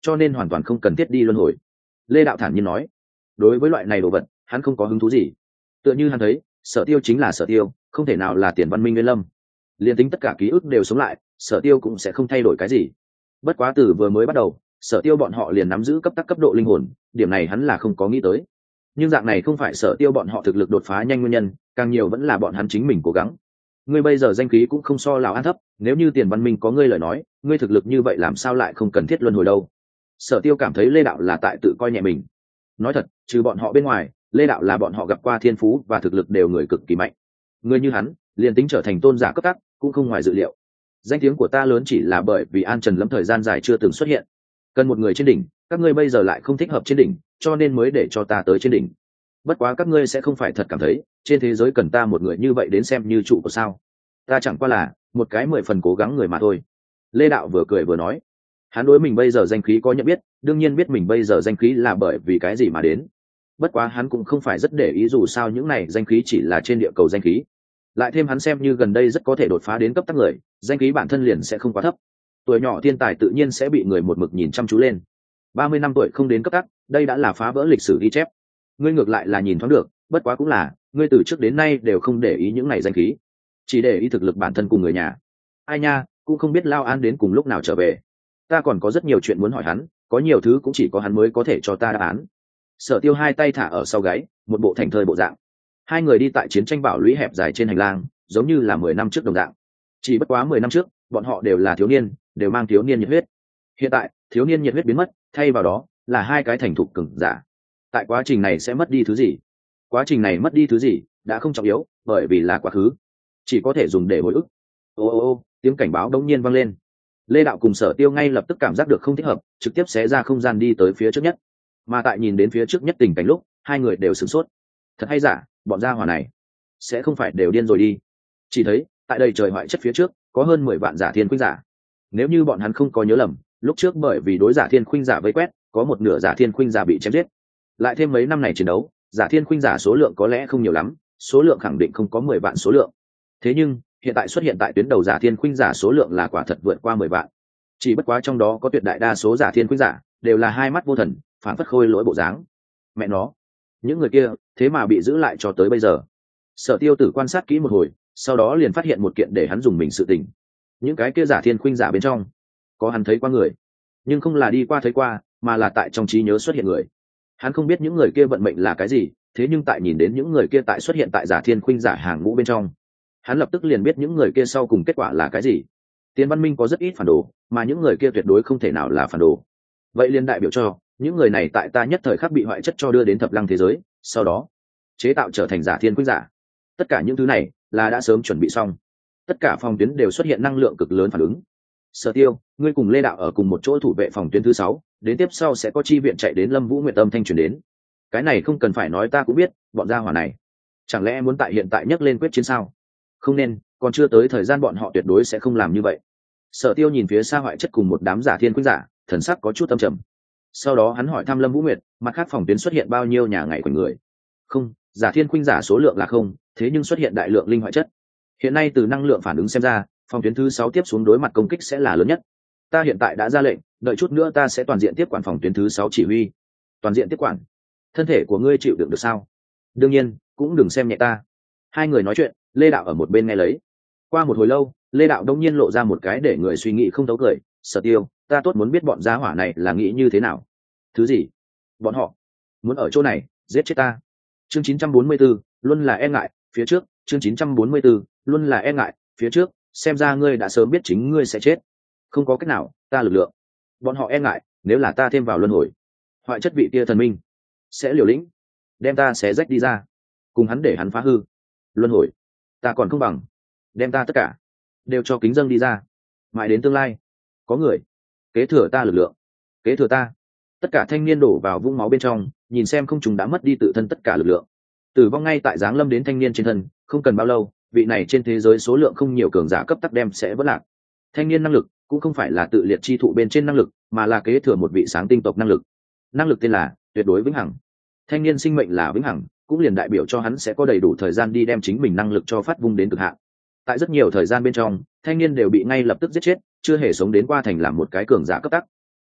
cho nên hoàn toàn không cần thiết đi luân hồi. Lê Đạo thản nhiên nói. Đối với loại này đồ vật hắn không có hứng thú gì. Tựa như hắn thấy Sở Tiêu chính là Sở Tiêu, không thể nào là Tiền Văn Minh Nguyên Lâm. Liên tính tất cả ký ức đều sống lại, Sở Tiêu cũng sẽ không thay đổi cái gì. Bất quá từ vừa mới bắt đầu, Sở Tiêu bọn họ liền nắm giữ cấp tắc cấp độ linh hồn, điểm này hắn là không có nghĩ tới. Nhưng dạng này không phải Sở Tiêu bọn họ thực lực đột phá nhanh nguyên nhân, càng nhiều vẫn là bọn hắn chính mình cố gắng. Ngươi bây giờ danh khí cũng không so Lão An thấp, nếu như Tiền Văn Minh có ngươi lời nói, ngươi thực lực như vậy làm sao lại không cần thiết luân hồi đâu. Sở Tiêu cảm thấy Lê Đạo là tại tự coi nhẹ mình. Nói thật, trừ bọn họ bên ngoài, Lê Đạo là bọn họ gặp qua thiên phú và thực lực đều người cực kỳ mạnh. Người như hắn, liền tính trở thành tôn giả cấp tắc, cũng không ngoài dự liệu. Danh tiếng của ta lớn chỉ là bởi vì An Trần Lâm thời gian dài chưa từng xuất hiện. Cần một người trên đỉnh, các ngươi bây giờ lại không thích hợp trên đỉnh, cho nên mới để cho ta tới trên đỉnh. Bất quá các ngươi sẽ không phải thật cảm thấy, trên thế giới cần ta một người như vậy đến xem như trụ của sao? Ta chẳng qua là một cái mười phần cố gắng người mà thôi. Lê Đạo vừa cười vừa nói. Hắn đối mình bây giờ danh khí có nhận biết, đương nhiên biết mình bây giờ danh khí là bởi vì cái gì mà đến. Bất quá hắn cũng không phải rất để ý dù sao những này danh khí chỉ là trên địa cầu danh khí. Lại thêm hắn xem như gần đây rất có thể đột phá đến cấp tắc người, danh khí bản thân liền sẽ không quá thấp. Tuổi nhỏ thiên tài tự nhiên sẽ bị người một mực nhìn chăm chú lên. ba mươi năm tuổi không đến cấp tắc, đây đã là phá vỡ lịch sử ghi chép. Ngươi ngược lại là nhìn thoáng được, bất quá cũng là, ngươi từ trước đến nay đều không để ý những này danh khí, chỉ để ý thực lực bản thân cùng người nhà. Ai nha, cũng không biết Lao An đến cùng lúc nào trở về. Ta còn có rất nhiều chuyện muốn hỏi hắn, có nhiều thứ cũng chỉ có hắn mới có thể cho ta đáp án. Sở Tiêu hai tay thả ở sau gáy, một bộ thành thơi bộ dạng. Hai người đi tại chiến tranh bảo lũy hẹp dài trên hành lang, giống như là mười năm trước đồng dạng. Chỉ bất quá mười năm trước, bọn họ đều là thiếu niên, đều mang thiếu niên nhiệt huyết. Hiện tại, thiếu niên nhiệt huyết biến mất, thay vào đó là hai cái thành thục cường giả. Tại quá trình này sẽ mất đi thứ gì? Quá trình này mất đi thứ gì, đã không trọng yếu, bởi vì là quá khứ, chỉ có thể dùng để hồi ức. Ô ô ô, tiếng cảnh báo đống nhiên vang lên. Lê Đạo cùng Sở Tiêu ngay lập tức cảm giác được không thích hợp, trực tiếp xé ra không gian đi tới phía trước nhất. Mà tại nhìn đến phía trước nhất tình cảnh lúc, hai người đều sửng sốt. Thật hay giả, bọn gia hỏa này sẽ không phải đều điên rồi đi. Chỉ thấy, tại đây trời hoại chất phía trước, có hơn mười vạn giả thiên khuynh giả. Nếu như bọn hắn không có nhớ lầm, lúc trước bởi vì đối giả thiên khuynh giả vây quét, có một nửa giả thiên khuynh giả bị chém giết. Lại thêm mấy năm này chiến đấu, giả thiên khuynh giả số lượng có lẽ không nhiều lắm, số lượng khẳng định không có mười vạn số lượng. Thế nhưng, hiện tại xuất hiện tại tuyến đầu giả thiên khuynh giả số lượng là quả thật vượt qua mười vạn. Chỉ bất quá trong đó có tuyệt đại đa số giả thiên khuynh giả đều là hai mắt vô thần, phản phất khôi lỗi bộ dáng. Mẹ nó, những người kia thế mà bị giữ lại cho tới bây giờ. Sở Tiêu tử quan sát kỹ một hồi, sau đó liền phát hiện một kiện để hắn dùng mình sự tình. Những cái kia giả thiên khuynh giả bên trong, có hắn thấy qua người, nhưng không là đi qua thấy qua, mà là tại trong trí nhớ xuất hiện người. Hắn không biết những người kia vận mệnh là cái gì, thế nhưng tại nhìn đến những người kia tại xuất hiện tại giả thiên khuynh giả hàng ngũ bên trong, hắn lập tức liền biết những người kia sau cùng kết quả là cái gì. Tiền Văn Minh có rất ít phản đồ, mà những người kia tuyệt đối không thể nào là phản đồ. Vậy liền đại biểu cho những người này tại ta nhất thời khắc bị hoại chất cho đưa đến thập lăng thế giới, sau đó chế tạo trở thành giả thiên khuynh giả. Tất cả những thứ này là đã sớm chuẩn bị xong. Tất cả phòng tuyến đều xuất hiện năng lượng cực lớn phản ứng. Sở Tiêu, ngươi cùng Lê Đạo ở cùng một chỗ thủ vệ phòng tuyến thứ sáu, đến tiếp sau sẽ có chi viện chạy đến Lâm Vũ Nguyệt Âm thanh truyền đến. Cái này không cần phải nói ta cũng biết, bọn gia hỏa này chẳng lẽ muốn tại hiện tại nhấc lên quyết chiến sao? Không nên, còn chưa tới thời gian bọn họ tuyệt đối sẽ không làm như vậy. Sở Tiêu nhìn phía xa hoại chất cùng một đám giả thiên khuynh giả, thần sắc có chút âm trầm. Sau đó hắn hỏi thăm Lâm Vũ Nguyệt, mặt khác phòng tuyến xuất hiện bao nhiêu nhà ngày của người? Không, giả thiên khuynh giả số lượng là không, thế nhưng xuất hiện đại lượng linh hoại chất. Hiện nay từ năng lượng phản ứng xem ra, phòng tuyến thứ sáu tiếp xuống đối mặt công kích sẽ là lớn nhất. Ta hiện tại đã ra lệnh, đợi chút nữa ta sẽ toàn diện tiếp quản phòng tuyến thứ sáu chỉ huy. Toàn diện tiếp quản? Thân thể của ngươi chịu đựng được sao? Đương nhiên, cũng đừng xem nhẹ ta. Hai người nói chuyện, Lê Đạo ở một bên nghe lấy. Qua một hồi lâu, Lê Đạo đông nhiên lộ ra một cái để người suy nghĩ không thấu cười. Sở Tiêu, ta tốt muốn biết bọn gia hỏa này là nghĩ như thế nào. Thứ gì? Bọn họ muốn ở chỗ này giết chết ta. Chương chín trăm bốn mươi 4, luôn là e ngại phía trước. Chương chín trăm bốn mươi 4, luôn là e ngại phía trước. Xem ra ngươi đã sớm biết chính ngươi sẽ chết. Không có cách nào, ta lực lượng. Bọn họ e ngại, nếu là ta thêm vào luân hồi, hoại chất vị kia thần minh sẽ liều lĩnh, đem ta xé rách đi ra, cùng hắn để hắn phá hư. Luân hồi, ta còn không bằng đem ta tất cả đều cho kính dâng đi ra. Mãi đến tương lai, có người kế thừa ta lực lượng, kế thừa ta. Tất cả thanh niên đổ vào vũng máu bên trong, nhìn xem không chúng đã mất đi tự thân tất cả lực lượng, tử vong ngay tại giáng lâm đến thanh niên trên thân. Không cần bao lâu, vị này trên thế giới số lượng không nhiều cường giả cấp tắc đem sẽ vỡ lạc. Thanh niên năng lực cũng không phải là tự liệt chi thụ bên trên năng lực, mà là kế thừa một vị sáng tinh tộc năng lực. Năng lực tên là tuyệt đối vĩnh hằng. Thanh niên sinh mệnh là vĩnh hằng, cũng liền đại biểu cho hắn sẽ có đầy đủ thời gian đi đem chính mình năng lực cho phát vung đến cực hạn. Tại rất nhiều thời gian bên trong, thanh niên đều bị ngay lập tức giết chết, chưa hề sống đến qua thành làm một cái cường giả cấp tắc.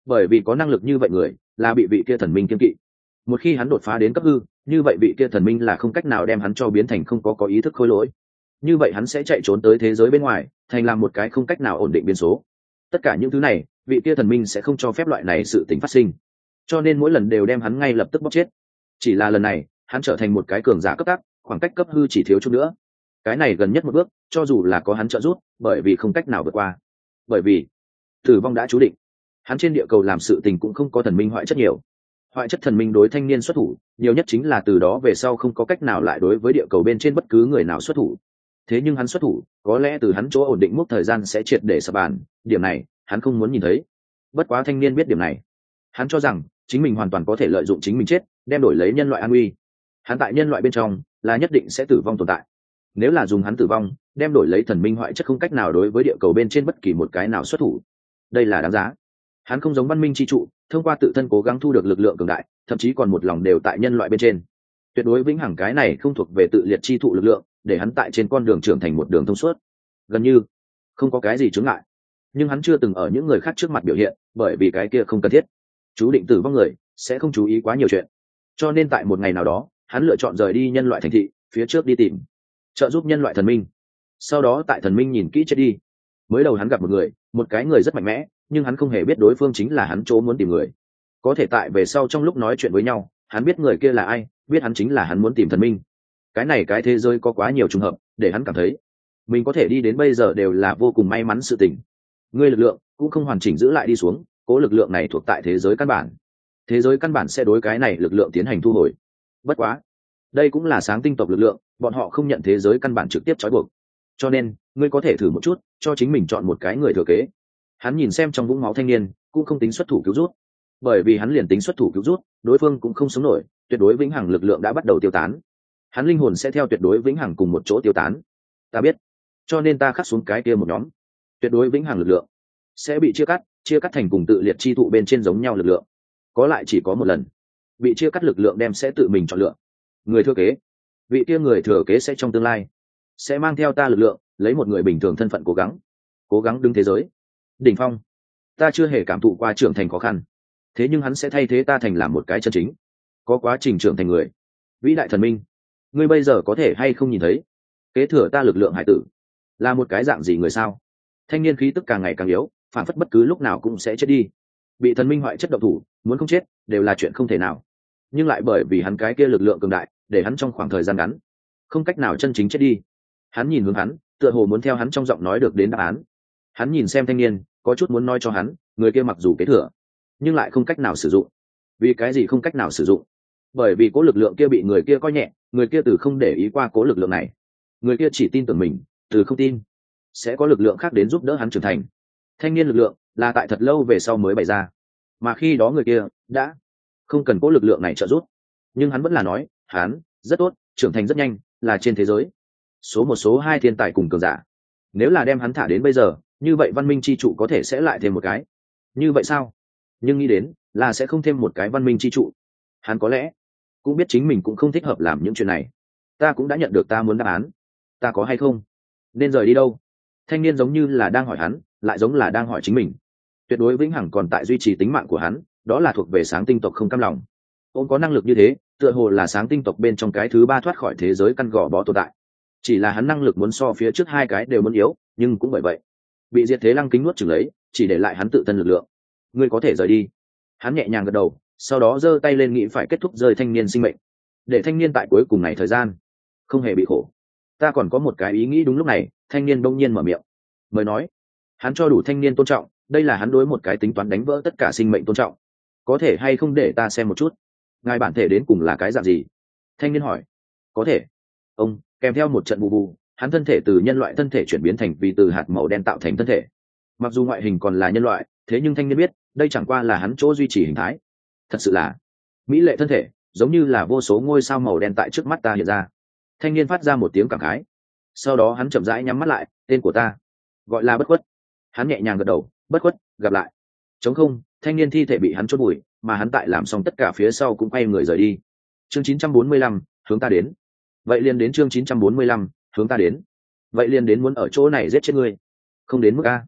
bởi vì có năng lực như vậy người là bị vị kia thần minh kiên kỵ. Một khi hắn đột phá đến cấp hư, như vậy vị kia thần minh là không cách nào đem hắn cho biến thành không có có ý thức khôi lỗi. Như vậy hắn sẽ chạy trốn tới thế giới bên ngoài, thành làm một cái không cách nào ổn định biến số. Tất cả những thứ này vị kia thần minh sẽ không cho phép loại này sự tình phát sinh, cho nên mỗi lần đều đem hắn ngay lập tức bóc chết. Chỉ là lần này hắn trở thành một cái cường giả cấp tắc, khoảng cách cấp hư chỉ thiếu chút nữa. Cái này gần nhất một bước, cho dù là có hắn trợ giúp, bởi vì không cách nào vượt qua, bởi vì tử vong đã chú định. Hắn trên địa cầu làm sự tình cũng không có thần minh hoại chất nhiều. Hoại chất thần minh đối thanh niên xuất thủ nhiều nhất chính là từ đó về sau không có cách nào lại đối với địa cầu bên trên bất cứ người nào xuất thủ. Thế nhưng hắn xuất thủ, có lẽ từ hắn chỗ ổn định mốc thời gian sẽ triệt để sập bàn, điểm này hắn không muốn nhìn thấy. Bất quá thanh niên biết điểm này, hắn cho rằng chính mình hoàn toàn có thể lợi dụng chính mình chết đem đổi lấy nhân loại an nguy. Hắn tại nhân loại bên trong là nhất định sẽ tử vong tồn tại. Nếu là dùng hắn tử vong đem đổi lấy thần minh hoại chất không cách nào đối với địa cầu bên trên bất kỳ một cái nào xuất thủ, đây là đáng giá. Hắn không giống văn minh chi trụ, thông qua tự thân cố gắng thu được lực lượng cường đại, thậm chí còn một lòng đều tại nhân loại bên trên. Tuyệt đối vĩnh hằng cái này không thuộc về tự liệt chi thụ lực lượng, để hắn tại trên con đường trưởng thành một đường thông suốt, gần như không có cái gì chướng ngại. Nhưng hắn chưa từng ở những người khác trước mặt biểu hiện, bởi vì cái kia không cần thiết. Chú định tử vong người sẽ không chú ý quá nhiều chuyện, cho nên tại một ngày nào đó hắn lựa chọn rời đi nhân loại thành thị, phía trước đi tìm trợ giúp nhân loại thần minh. Sau đó tại thần minh nhìn kỹ chết đi, mới đầu hắn gặp một người, một cái người rất mạnh mẽ, nhưng hắn không hề biết đối phương chính là hắn chỗ muốn tìm người. Có thể tại về sau trong lúc nói chuyện với nhau, hắn biết người kia là ai, biết hắn chính là hắn muốn tìm thần minh. Cái này cái thế giới có quá nhiều trùng hợp, để hắn cảm thấy mình có thể đi đến bây giờ đều là vô cùng may mắn sự tình. Ngươi lực lượng cũng không hoàn chỉnh giữ lại đi xuống, cố lực lượng này thuộc tại thế giới căn bản, thế giới căn bản sẽ đối cái này lực lượng tiến hành thu hồi. Bất quá đây cũng là sáng tinh tộc lực lượng, bọn họ không nhận thế giới căn bản trực tiếp trói buộc, cho nên ngươi có thể thử một chút, cho chính mình chọn một cái người thừa kế. Hắn nhìn xem trong vũng máu thanh niên, cũng không tính xuất thủ cứu rút, bởi vì hắn liền tính xuất thủ cứu rút, đối phương cũng không sống nổi, tuyệt đối vĩnh hằng lực lượng đã bắt đầu tiêu tán, hắn linh hồn sẽ theo tuyệt đối vĩnh hằng cùng một chỗ tiêu tán. Ta biết, cho nên ta khắc xuống cái kia một nhóm tuyệt đối vĩnh hằng lực lượng sẽ bị chia cắt, chia cắt thành cùng tự liệt chi thụ bên trên giống nhau lực lượng, có lại chỉ có một lần. Bị chia cắt lực lượng đem sẽ tự mình chọn lựa người thừa kế, vị kia người thừa kế sẽ trong tương lai sẽ mang theo ta lực lượng, lấy một người bình thường thân phận cố gắng cố gắng đứng thế giới đỉnh phong. Ta chưa hề cảm thụ qua trưởng thành khó khăn, thế nhưng hắn sẽ thay thế ta thành làm một cái chân chính có quá trình trưởng thành người. Vĩ đại thần minh, ngươi bây giờ có thể hay không nhìn thấy kế thừa ta lực lượng hải tử là một cái dạng gì người sao? Thanh niên khí tức càng ngày càng yếu, phản phất bất cứ lúc nào cũng sẽ chết đi. Bị thần minh hoại chất độc thủ, muốn không chết đều là chuyện không thể nào, nhưng lại bởi vì hắn cái kia lực lượng cường đại, để hắn trong khoảng thời gian ngắn không cách nào chân chính chết đi. Hắn nhìn hướng hắn, tựa hồ muốn theo hắn trong giọng nói được đến đáp án. Hắn nhìn xem thanh niên, có chút muốn nói cho hắn, người kia mặc dù kế thừa, nhưng lại không cách nào sử dụng. Vì cái gì không cách nào sử dụng? Bởi vì cố lực lượng kia bị người kia coi nhẹ, người kia từ không để ý qua cố lực lượng này. Người kia chỉ tin tưởng mình, từ không tin sẽ có lực lượng khác đến giúp đỡ hắn trưởng thành. Thanh niên lực lượng là tại thật lâu về sau mới bày ra, mà khi đó người kia đã không cần cố lực lượng này trợ giúp. Nhưng hắn vẫn là nói, hắn rất tốt, trưởng thành rất nhanh, là trên thế giới số một số hai thiên tài cùng cường giả. Nếu là đem hắn thả đến bây giờ, như vậy văn minh chi trụ có thể sẽ lại thêm một cái. Như vậy sao? Nhưng nghĩ đến là sẽ không thêm một cái văn minh chi trụ. Hắn có lẽ cũng biết chính mình cũng không thích hợp làm những chuyện này. Ta cũng đã nhận được ta muốn đáp án, ta có hay không nên rời đi đâu? Thanh niên giống như là đang hỏi hắn, lại giống là đang hỏi chính mình. Tuyệt đối vĩnh hằng còn tại duy trì tính mạng của hắn, đó là thuộc về sáng tinh tộc không cam lòng. Ông có năng lực như thế, tựa hồ là sáng tinh tộc bên trong cái thứ ba thoát khỏi thế giới căn gò bó tồn tại. Chỉ là hắn năng lực muốn so phía trước hai cái đều muốn yếu, nhưng cũng bởi vậy bị diệt thế lăng kính nuốt chửng lấy, chỉ để lại hắn tự thân lực lượng. Ngươi có thể rời đi. Hắn nhẹ nhàng gật đầu, sau đó giơ tay lên nghĩ phải kết thúc rơi thanh niên sinh mệnh, để thanh niên tại cuối cùng này thời gian không hề bị khổ. Ta còn có một cái ý nghĩ. Đúng lúc này thanh niên đông nhiên mở miệng, mời nói. Hắn cho đủ thanh niên tôn trọng, đây là hắn đối một cái tính toán đánh vỡ tất cả sinh mệnh tôn trọng. Có thể hay không để ta xem một chút ngài bản thể đến cùng là cái dạng gì? Thanh niên hỏi. Có thể. Ông kèm theo một trận bù bù, hắn thân thể từ nhân loại thân thể chuyển biến thành vì từ hạt màu đen tạo thành thân thể. Mặc dù ngoại hình còn là nhân loại, thế nhưng thanh niên biết đây chẳng qua là hắn chỗ duy trì hình thái. Thật sự là mỹ lệ thân thể, giống như là vô số ngôi sao màu đen tại trước mắt ta hiện ra. Thanh niên phát ra một tiếng cảm khái, sau đó hắn chậm rãi nhắm mắt lại. Tên của ta gọi là Bất Khuất. Hắn nhẹ nhàng gật đầu. Bất Khuất, gặp lại. Trống không, thanh niên thi thể bị hắn chôn bụi, mà hắn tại làm xong tất cả phía sau cũng quay người rời đi. Chương chín trăm bốn mươi lăm, hướng ta đến. Vậy liền đến chương chín trăm bốn mươi lăm, hướng ta đến. Vậy liền đến muốn ở chỗ này giết chết ngươi. Không đến mức a.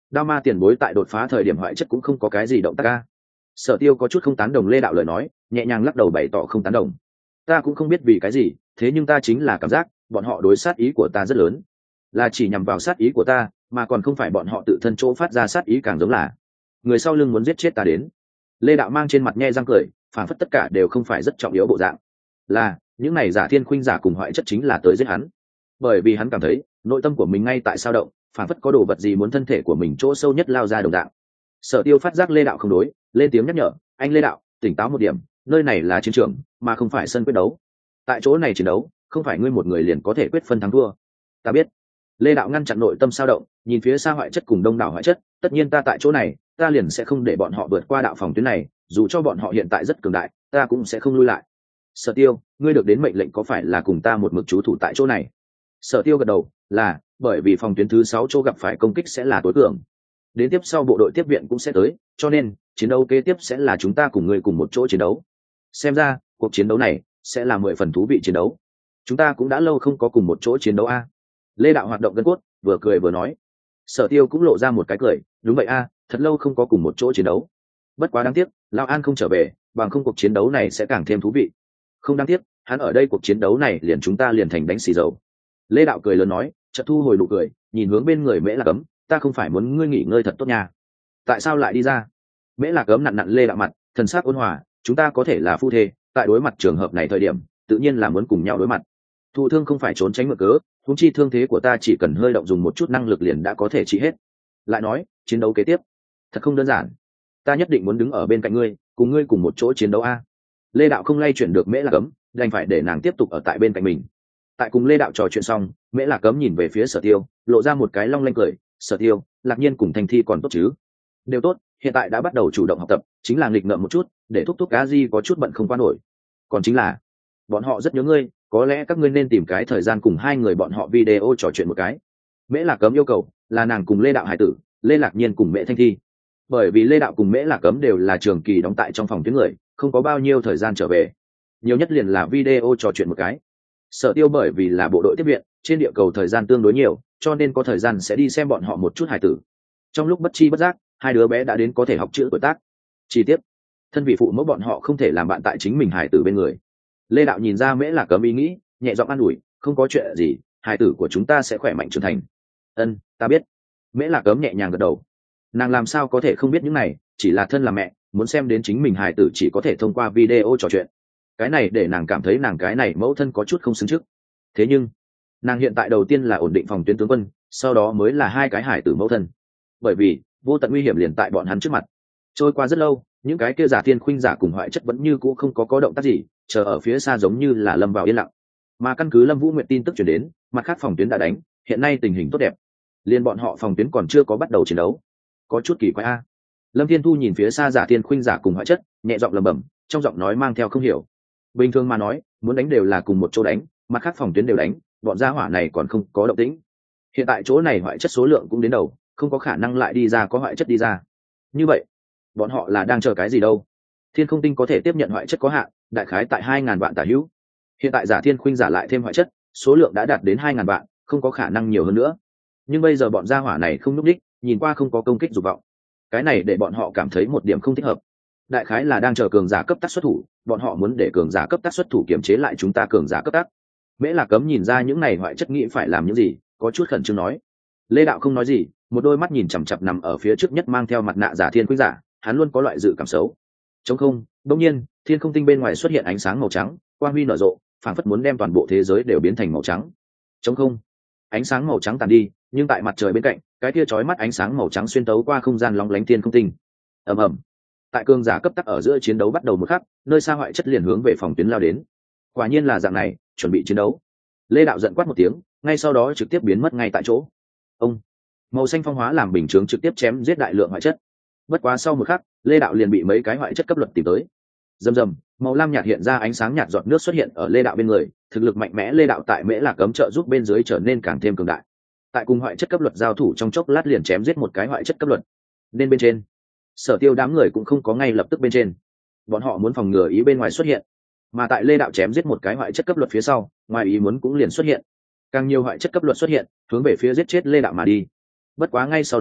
Đao ma tiền bối tại đột phá thời điểm hoại chất cũng không có cái gì động tác ca. Sở Tiêu có chút không tán đồng Lê Đạo lời nói, nhẹ nhàng lắc đầu bày tỏ không tán đồng. Ta cũng không biết vì cái gì, thế nhưng ta chính là cảm giác bọn họ đối sát ý của ta rất lớn, là chỉ nhằm vào sát ý của ta, mà còn không phải bọn họ tự thân chỗ phát ra sát ý, càng giống là người sau lưng muốn giết chết ta đến. Lê Đạo mang trên mặt nhe răng cười, phản phất tất cả đều không phải rất trọng yếu bộ dạng, là những này giả thiên khuynh giả cùng hoại chất chính là tới giết hắn, bởi vì hắn cảm thấy nội tâm của mình ngay tại sao động, phản phất có đồ vật gì muốn thân thể của mình chỗ sâu nhất lao ra đồng dạng. Sở Tiêu phát giác Lê Đạo không đối, lên tiếng nhắc nhở, anh Lê Đạo, tỉnh táo một điểm, nơi này là chiến trường mà không phải sân quyết đấu, tại chỗ này chiến đấu không phải ngươi một người liền có thể quyết phân thắng thua. Ta biết. Lê Đạo ngăn chặn nội tâm sao động, nhìn phía xa hoại chất cùng đông đảo hoại chất, tất nhiên ta tại chỗ này, ta liền sẽ không để bọn họ vượt qua đạo phòng tuyến này, dù cho bọn họ hiện tại rất cường đại, ta cũng sẽ không lui lại. Sở Tiêu, ngươi được đến mệnh lệnh có phải là cùng ta một mực trú thủ tại chỗ này? Sở Tiêu gật đầu, là, bởi vì phòng tuyến thứ sáu chỗ gặp phải công kích sẽ là tối cường, đến tiếp sau bộ đội tiếp viện cũng sẽ tới, cho nên chiến đấu kế tiếp sẽ là chúng ta cùng ngươi cùng một chỗ chiến đấu. Xem ra cuộc chiến đấu này sẽ là mười phần thú vị chiến đấu. Chúng ta cũng đã lâu không có cùng một chỗ chiến đấu a. Lê Đạo hoạt động gân cốt, vừa cười vừa nói. Sở Tiêu cũng lộ ra một cái cười, đúng vậy a, thật lâu không có cùng một chỗ chiến đấu. Bất quá đáng tiếc, Lão An không trở về, bằng không cuộc chiến đấu này sẽ càng thêm thú vị. Không đáng tiếc, hắn ở đây cuộc chiến đấu này liền chúng ta liền thành đánh xì dầu. Lê Đạo cười lớn nói, chợt thu hồi nụ cười, nhìn hướng bên người Mễ Lạc Cấm, ta không phải muốn ngươi nghỉ ngơi thật tốt nha. Tại sao lại đi ra? Mễ Lạc Cấm nặn nặn Lê Đạo mặt, thần sắc ôn hòa, chúng ta có thể là phu thê, tại đối mặt trường hợp này thời điểm, tự nhiên là muốn cùng nhau đối mặt. Thụ thương không phải trốn tránh mượn cớ, huống chi thương thế của ta chỉ cần hơi động dùng một chút năng lực liền đã có thể trị hết. Lại nói, chiến đấu kế tiếp thật không đơn giản, ta nhất định muốn đứng ở bên cạnh ngươi, cùng ngươi cùng một chỗ chiến đấu a. Lê Đạo không lay chuyển được Mễ Lạc Cấm, đành phải để nàng tiếp tục ở tại bên cạnh mình. Tại cùng Lê Đạo trò chuyện xong, Mễ Lạc Cấm nhìn về phía Sở Tiêu, lộ ra một cái long lanh cười, Sở Tiêu, Lạc Nhiên cùng Thanh Thi còn tốt chứ? Đều tốt, hiện tại đã bắt đầu chủ động học tập, chính là nghịch ngợm một chút, để thúc thúc cá di có chút bận không qua nổi. Còn chính là bọn họ rất nhớ ngươi, có lẽ các ngươi nên tìm cái thời gian cùng hai người bọn họ video trò chuyện một cái. Mễ Lạc Cấm yêu cầu là nàng cùng Lê Đạo hải tử, Lê Lạc Nhiên cùng Mễ Thanh Thi, bởi vì Lê Đạo cùng Mễ Lạc Cấm đều là trường kỳ đóng tại trong phòng tuyến người, không có bao nhiêu thời gian trở về, nhiều nhất liền là video trò chuyện một cái. Sở Tiêu bởi vì là bộ đội tiếp viện, trên địa cầu thời gian tương đối nhiều, cho nên có thời gian sẽ đi xem bọn họ một chút hải tử. Trong lúc bất chi bất giác, hai đứa bé đã đến có thể học chữ tuổi tác. Chi tiết, thân vị phụ mẫu bọn họ không thể làm bạn tại chính mình hải tử bên người. Lê Đạo nhìn ra Mễ Lạc Cấm ý nghĩ, nhẹ giọng an ủi, không có chuyện gì, hải tử của chúng ta sẽ khỏe mạnh trưởng thành. Ân, ta biết. Mễ Lạc Cấm nhẹ nhàng gật đầu. Nàng làm sao có thể không biết những này, chỉ là thân là mẹ, muốn xem đến chính mình hải tử chỉ có thể thông qua video trò chuyện. Cái này để nàng cảm thấy nàng cái này mẫu thân có chút không xứng trước. Thế nhưng nàng hiện tại đầu tiên là ổn định phòng tuyến tướng quân, sau đó mới là hai cái hải tử mẫu thân, bởi vì vô tận nguy hiểm liền tại bọn hắn trước mặt. Trôi qua rất lâu, những cái kia giả thiên khuynh giả cùng hoại chất vẫn như cũ không có có động tác gì, chờ ở phía xa giống như là lâm vào yên lặng. Mà căn cứ Lâm Vũ Nguyệt tin tức truyền đến, mặt khác phòng tuyến đã đánh, hiện nay tình hình tốt đẹp, liền bọn họ phòng tuyến còn chưa có bắt đầu chiến đấu, có chút kỳ quái a. Lâm Thiên Thu nhìn phía xa giả thiên khuynh giả cùng hoại chất, nhẹ giọng lẩm bẩm, trong giọng nói mang theo không hiểu. Bình thường mà nói, muốn đánh đều là cùng một chỗ đánh, mặt khác phòng tuyến đều đánh, bọn gia hỏa này còn không có động tĩnh. Hiện tại chỗ này hoại chất số lượng cũng đến đầu, không có khả năng lại đi ra có hoại chất đi ra. Như vậy, bọn họ là đang chờ cái gì đâu? Thiên Không Tinh có thể tiếp nhận hoại chất có hạn, đại khái tại hai ngàn vạn tả hữu. Hiện tại giả thiên khuynh giả lại thêm hoại chất, số lượng đã đạt đến hai ngàn vạn, không có khả năng nhiều hơn nữa. Nhưng bây giờ bọn gia hỏa này không núp đích, nhìn qua không có công kích dục vọng. Cái này để bọn họ cảm thấy một điểm không thích hợp. Đại khái là đang chờ cường giả cấp tác xuất thủ, bọn họ muốn để cường giả cấp tác xuất thủ kiềm chế lại chúng ta cường giả cấp tác. Mễ Lạc Cấm nhìn ra những này hoại chất nghĩ phải làm những gì, có chút khẩn trương nói. Lê Đạo không nói gì, một đôi mắt nhìn chằm chằm nằm ở phía trước nhất mang theo mặt nạ giả thiên khuynh giả, hắn luôn có loại dự cảm xấu. Trống không, đột nhiên, thiên không tinh bên ngoài xuất hiện ánh sáng màu trắng, quang huy nở rộ, phảng phất muốn đem toàn bộ thế giới đều biến thành màu trắng. Trống không, ánh sáng màu trắng tàn đi, nhưng tại mặt trời bên cạnh, cái kia chói mắt ánh sáng màu trắng xuyên tấu qua không gian lóng lánh thiên không tinh. Ầm ầm. Tại cường giả cấp tắc ở giữa chiến đấu bắt đầu một khắc, nơi xa hoại chất liền hướng về phòng tuyến lao đến. Quả nhiên là dạng này, chuẩn bị chiến đấu. Lê Đạo giận quát một tiếng, ngay sau đó trực tiếp biến mất ngay tại chỗ. Ông, màu xanh phong hóa làm bình chướng trực tiếp chém giết đại lượng hoại chất. Bất quá sau một khắc, Lê Đạo liền bị mấy cái hoại chất cấp luật tìm tới. Rầm rầm, màu lam nhạt hiện ra ánh sáng nhạt giọt nước xuất hiện ở Lê Đạo bên người, thực lực mạnh mẽ Lê Đạo tại Mễ Lạc Cấm trợ giúp bên dưới trở nên càng thêm cường đại. Tại cùng hoại chất cấp luật giao thủ trong chốc lát liền chém giết một cái hoại chất cấp luật. Nên bên trên, Sở Tiêu đám người cũng không có ngay lập tức bên trên, bọn họ muốn phòng ngừa ý bên ngoài xuất hiện. Mà tại Lê Đạo chém giết một cái hoại chất cấp luật phía sau, ngoài ý muốn cũng liền xuất hiện, càng nhiều hoại chất cấp luật xuất hiện, hướng về phía giết chết Lê Đạo mà đi. Bất quá ngay sau đó,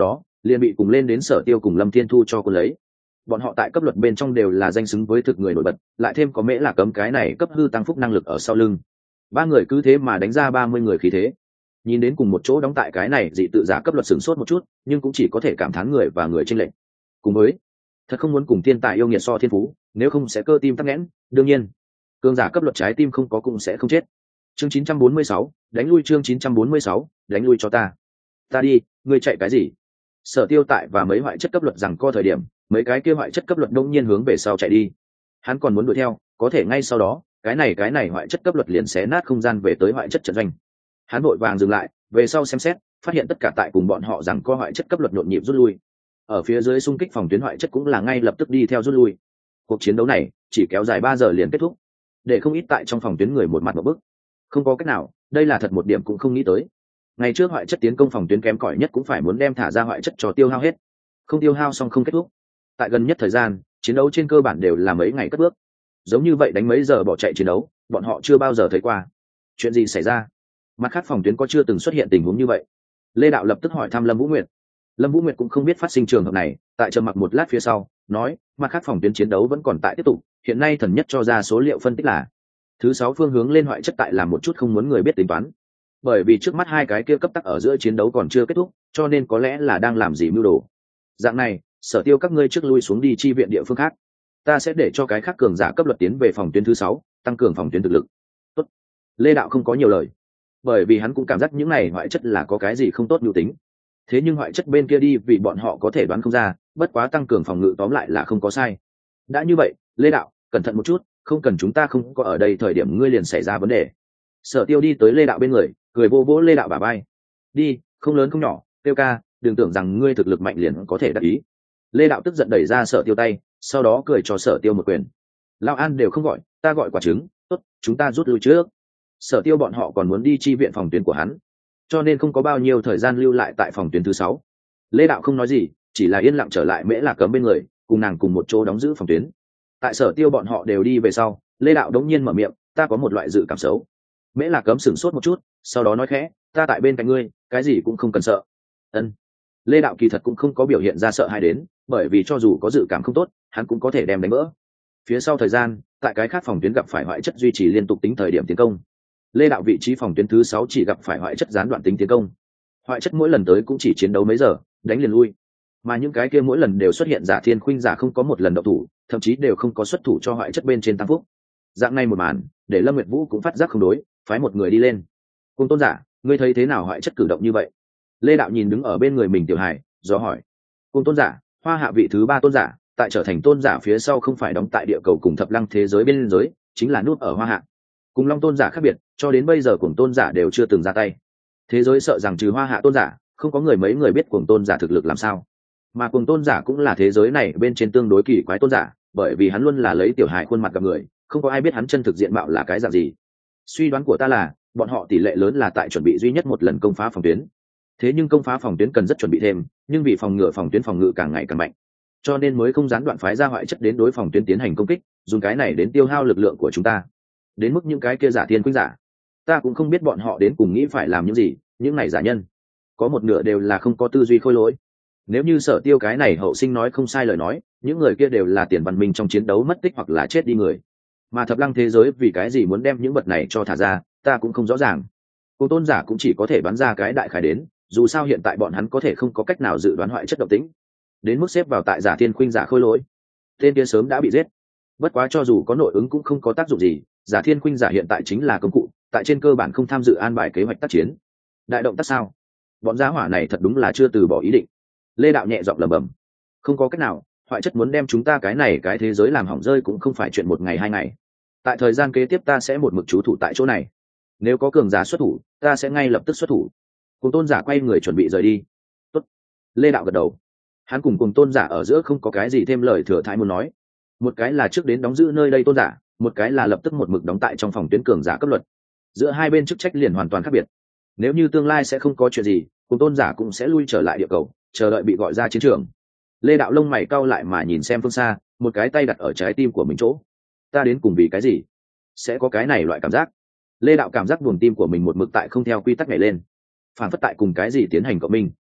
liền bị cùng lên đến Sở Tiêu cùng Lâm Thiên Thu cho cô lấy. Bọn họ tại cấp luật bên trong đều là danh xứng với thực người nổi bật, lại thêm có Mễ Lạc Cấm cái này cấp hư tăng phúc năng lực ở sau lưng. Ba người cứ thế mà đánh ra ba mươi người khí thế. Nhìn đến cùng một chỗ đóng tại cái này dị tự giả cấp luật sửng sốt một chút, nhưng cũng chỉ có thể cảm thán người và người chênh lệch. Cùng với, thật không muốn cùng thiên tài yêu nghiệt so thiên phú, nếu không sẽ cơ tim tắc nghẽn, đương nhiên, cường giả cấp luật trái tim không có cũng sẽ không chết. Chương chín trăm bốn mươi sáu, đánh lui chương chín trăm bốn mươi sáu, đánh lui cho ta. Ta đi, ngươi chạy cái gì? Sở Tiêu tại và mấy hoại chất cấp luật rằng co thời điểm, mấy cái kia hoại chất cấp luật đông nhiên hướng về sau chạy đi. Hắn còn muốn đuổi theo, có thể ngay sau đó, cái này cái này hoại chất cấp luật liền xé nát không gian về tới hoại chất trận doanh. Hắn vội vàng dừng lại, về sau xem xét, phát hiện tất cả tại cùng bọn họ rằng co hoại chất cấp luật nhộn nhịp rút lui. Ở phía dưới xung kích phòng tuyến hoại chất cũng là ngay lập tức đi theo rút lui. Cuộc chiến đấu này chỉ kéo dài ba giờ liền kết thúc, để không ít tại trong phòng tuyến người một mặt một bức. Không có cách nào, đây là thật một điểm cũng không nghĩ tới. Ngày trước hoại chất tiến công phòng tuyến kém cỏi nhất cũng phải muốn đem thả ra hoại chất cho tiêu hao hết, không tiêu hao xong không kết thúc. Tại gần nhất thời gian, chiến đấu trên cơ bản đều là mấy ngày cất bước. Giống như vậy đánh mấy giờ bỏ chạy chiến đấu, bọn họ chưa bao giờ thấy qua. Chuyện gì xảy ra? Mặt khác phòng tuyến có chưa từng xuất hiện tình huống như vậy? Lê Đạo lập tức hỏi thăm Lâm Vũ Nguyệt. Lâm Vũ Nguyệt cũng không biết phát sinh trường hợp này, tại trầm mặc một lát phía sau, nói, mặt khác phòng tuyến chiến đấu vẫn còn tại tiếp tục, hiện nay thần nhất cho ra số liệu phân tích là thứ sáu phương hướng lên hoại chất tại làm một chút không muốn người biết tính toán. Bởi vì trước mắt hai cái kia cấp tắc ở giữa chiến đấu còn chưa kết thúc, cho nên có lẽ là đang làm gì mưu đồ. Dạng này, Sở Tiêu các ngươi trước lui xuống đi chi viện địa phương khác. Ta sẽ để cho cái khác cường giả cấp luật tiến về phòng tuyến thứ sáu, tăng cường phòng tuyến thực lực. Tốt. Lê Đạo không có nhiều lời, bởi vì hắn cũng cảm giác những này hoại chất là có cái gì không tốt nhu tính. Thế nhưng hoại chất bên kia đi vì bọn họ có thể đoán không ra, bất quá tăng cường phòng ngự tóm lại là không có sai. Đã như vậy, Lê Đạo, cẩn thận một chút, không cần chúng ta không có ở đây thời điểm ngươi liền xảy ra vấn đề. Sở Tiêu đi tới Lê Đạo bên người, cười vô vỗ Lê Đạo bả vai. Đi, không lớn không nhỏ, Tiêu ca, đừng tưởng rằng ngươi thực lực mạnh liền có thể đắc ý. Lê Đạo tức giận đẩy ra Sở Tiêu tay, sau đó cười cho Sở Tiêu một quyền. Lão An đều không gọi, ta gọi quả trứng, tốt, chúng ta rút lui trước. Sở Tiêu bọn họ còn muốn đi chi viện phòng tuyến của hắn, cho nên không có bao nhiêu thời gian lưu lại tại phòng tuyến thứ sáu. Lê Đạo không nói gì, chỉ là yên lặng trở lại Mễ Lạc Cấm bên người, cùng nàng cùng một chỗ đóng giữ phòng tuyến. Tại Sở Tiêu bọn họ đều đi về sau, Lê Đạo đống nhiên mở miệng, ta có một loại dự cảm xấu. Mễ Lạc Cấm sửng sốt một chút, sau đó nói khẽ, ta tại bên cạnh ngươi, cái gì cũng không cần sợ. Ân. Lê Đạo kỳ thật cũng không có biểu hiện ra sợ hãi đến, bởi vì cho dù có dự cảm không tốt, hắn cũng có thể đem đánh vỡ. Phía sau thời gian, tại cái khác phòng tuyến gặp phải hoại chất duy trì liên tục tính thời điểm tiến công. Lê Đạo vị trí phòng tuyến thứ sáu chỉ gặp phải hoại chất gián đoạn tính tiến công. Hoại chất mỗi lần tới cũng chỉ chiến đấu mấy giờ, đánh liền lui. Mà những cái kia mỗi lần đều xuất hiện giả thiên khuynh giả không có một lần động thủ, thậm chí đều không có xuất thủ cho hoại chất bên trên tăng phúc. Dạng này một màn, để Lâm Nguyệt Vũ cũng phát giác không đối, phái một người đi lên. Cùng Tôn giả, ngươi thấy thế nào hoại chất cử động như vậy? Lê Đạo nhìn đứng ở bên người mình Tiểu Hải, do hỏi. Cùng Tôn giả, Hoa Hạ vị thứ ba tôn giả, tại trở thành tôn giả phía sau không phải đóng tại địa cầu cùng thập lăng thế giới bên giới, chính là nút ở Hoa Hạ. Cùng Long tôn giả khác biệt, cho đến bây giờ cùng tôn giả đều chưa từng ra tay. Thế giới sợ rằng trừ Hoa Hạ tôn giả, không có người mấy người biết cùng tôn giả thực lực làm sao. Mà cùng tôn giả cũng là thế giới này bên trên tương đối kỳ quái tôn giả, bởi vì hắn luôn là lấy Tiểu Hải khuôn mặt gặp người, không có ai biết hắn chân thực diện mạo là cái dạng gì. Suy đoán của ta là, bọn họ tỷ lệ lớn là tại chuẩn bị duy nhất một lần công phá phòng tuyến. Thế nhưng công phá phòng tuyến cần rất chuẩn bị thêm, nhưng vì phòng ngừa phòng tuyến phòng ngự càng ngày càng mạnh, cho nên mới không gián đoạn phái ra hoại chất đến đối phòng tuyến tiến hành công kích, dùng cái này đến tiêu hao lực lượng của chúng ta. Đến mức những cái kia giả thiên khuynh giả, ta cũng không biết bọn họ đến cùng nghĩ phải làm những gì, những này giả nhân có một nửa đều là không có tư duy khôi lỗi. Nếu như Sở Tiêu cái này hậu sinh nói không sai lời nói, những người kia đều là tiền văn minh trong chiến đấu mất tích hoặc là chết đi người. Mà thập lăng thế giới vì cái gì muốn đem những vật này cho thả ra, ta cũng không rõ ràng. Cùng tôn giả cũng chỉ có thể bắn ra cái đại khái đến, dù sao hiện tại bọn hắn có thể không có cách nào dự đoán hoại chất độc tính, đến mức xếp vào tại giả thiên khuynh giả khôi lỗi, tên kia sớm đã bị giết. Bất quá cho dù có nội ứng cũng không có tác dụng gì, giả thiên khuynh giả hiện tại chính là công cụ, tại trên cơ bản không tham dự an bài kế hoạch tác chiến. Đại động tác sao? Bọn giá hỏa này thật đúng là chưa từ bỏ ý định. Lê Đạo nhẹ giọng lẩm bẩm, không có cách nào, hoại chất muốn đem chúng ta cái này cái thế giới làm hỏng rơi cũng không phải chuyện một ngày hai ngày. Tại thời gian kế tiếp ta sẽ một mực trú thủ tại chỗ này, nếu có cường giả xuất thủ, ta sẽ ngay lập tức xuất thủ. Cùng tôn giả quay người chuẩn bị rời đi. Tốt. Lê Đạo gật đầu. Hắn cùng cùng tôn giả ở giữa không có cái gì thêm lời thừa thãi muốn nói. Một cái là trước đến đóng giữ nơi đây tôn giả, một cái là lập tức một mực đóng tại trong phòng tuyến cường giả cấp luật. Giữa hai bên chức trách liền hoàn toàn khác biệt. Nếu như tương lai sẽ không có chuyện gì, cùng tôn giả cũng sẽ lui trở lại địa cầu, chờ đợi bị gọi ra chiến trường. Lê Đạo lông mày cau lại mà nhìn xem phương xa, một cái tay đặt ở trái tim của mình chỗ. Ta đến cùng vì cái gì? Sẽ có cái này loại cảm giác. Lê Đạo cảm giác buồng tim của mình một mực tại không theo quy tắc nhảy lên, phản phất tại cùng cái gì tiến hành cộng minh.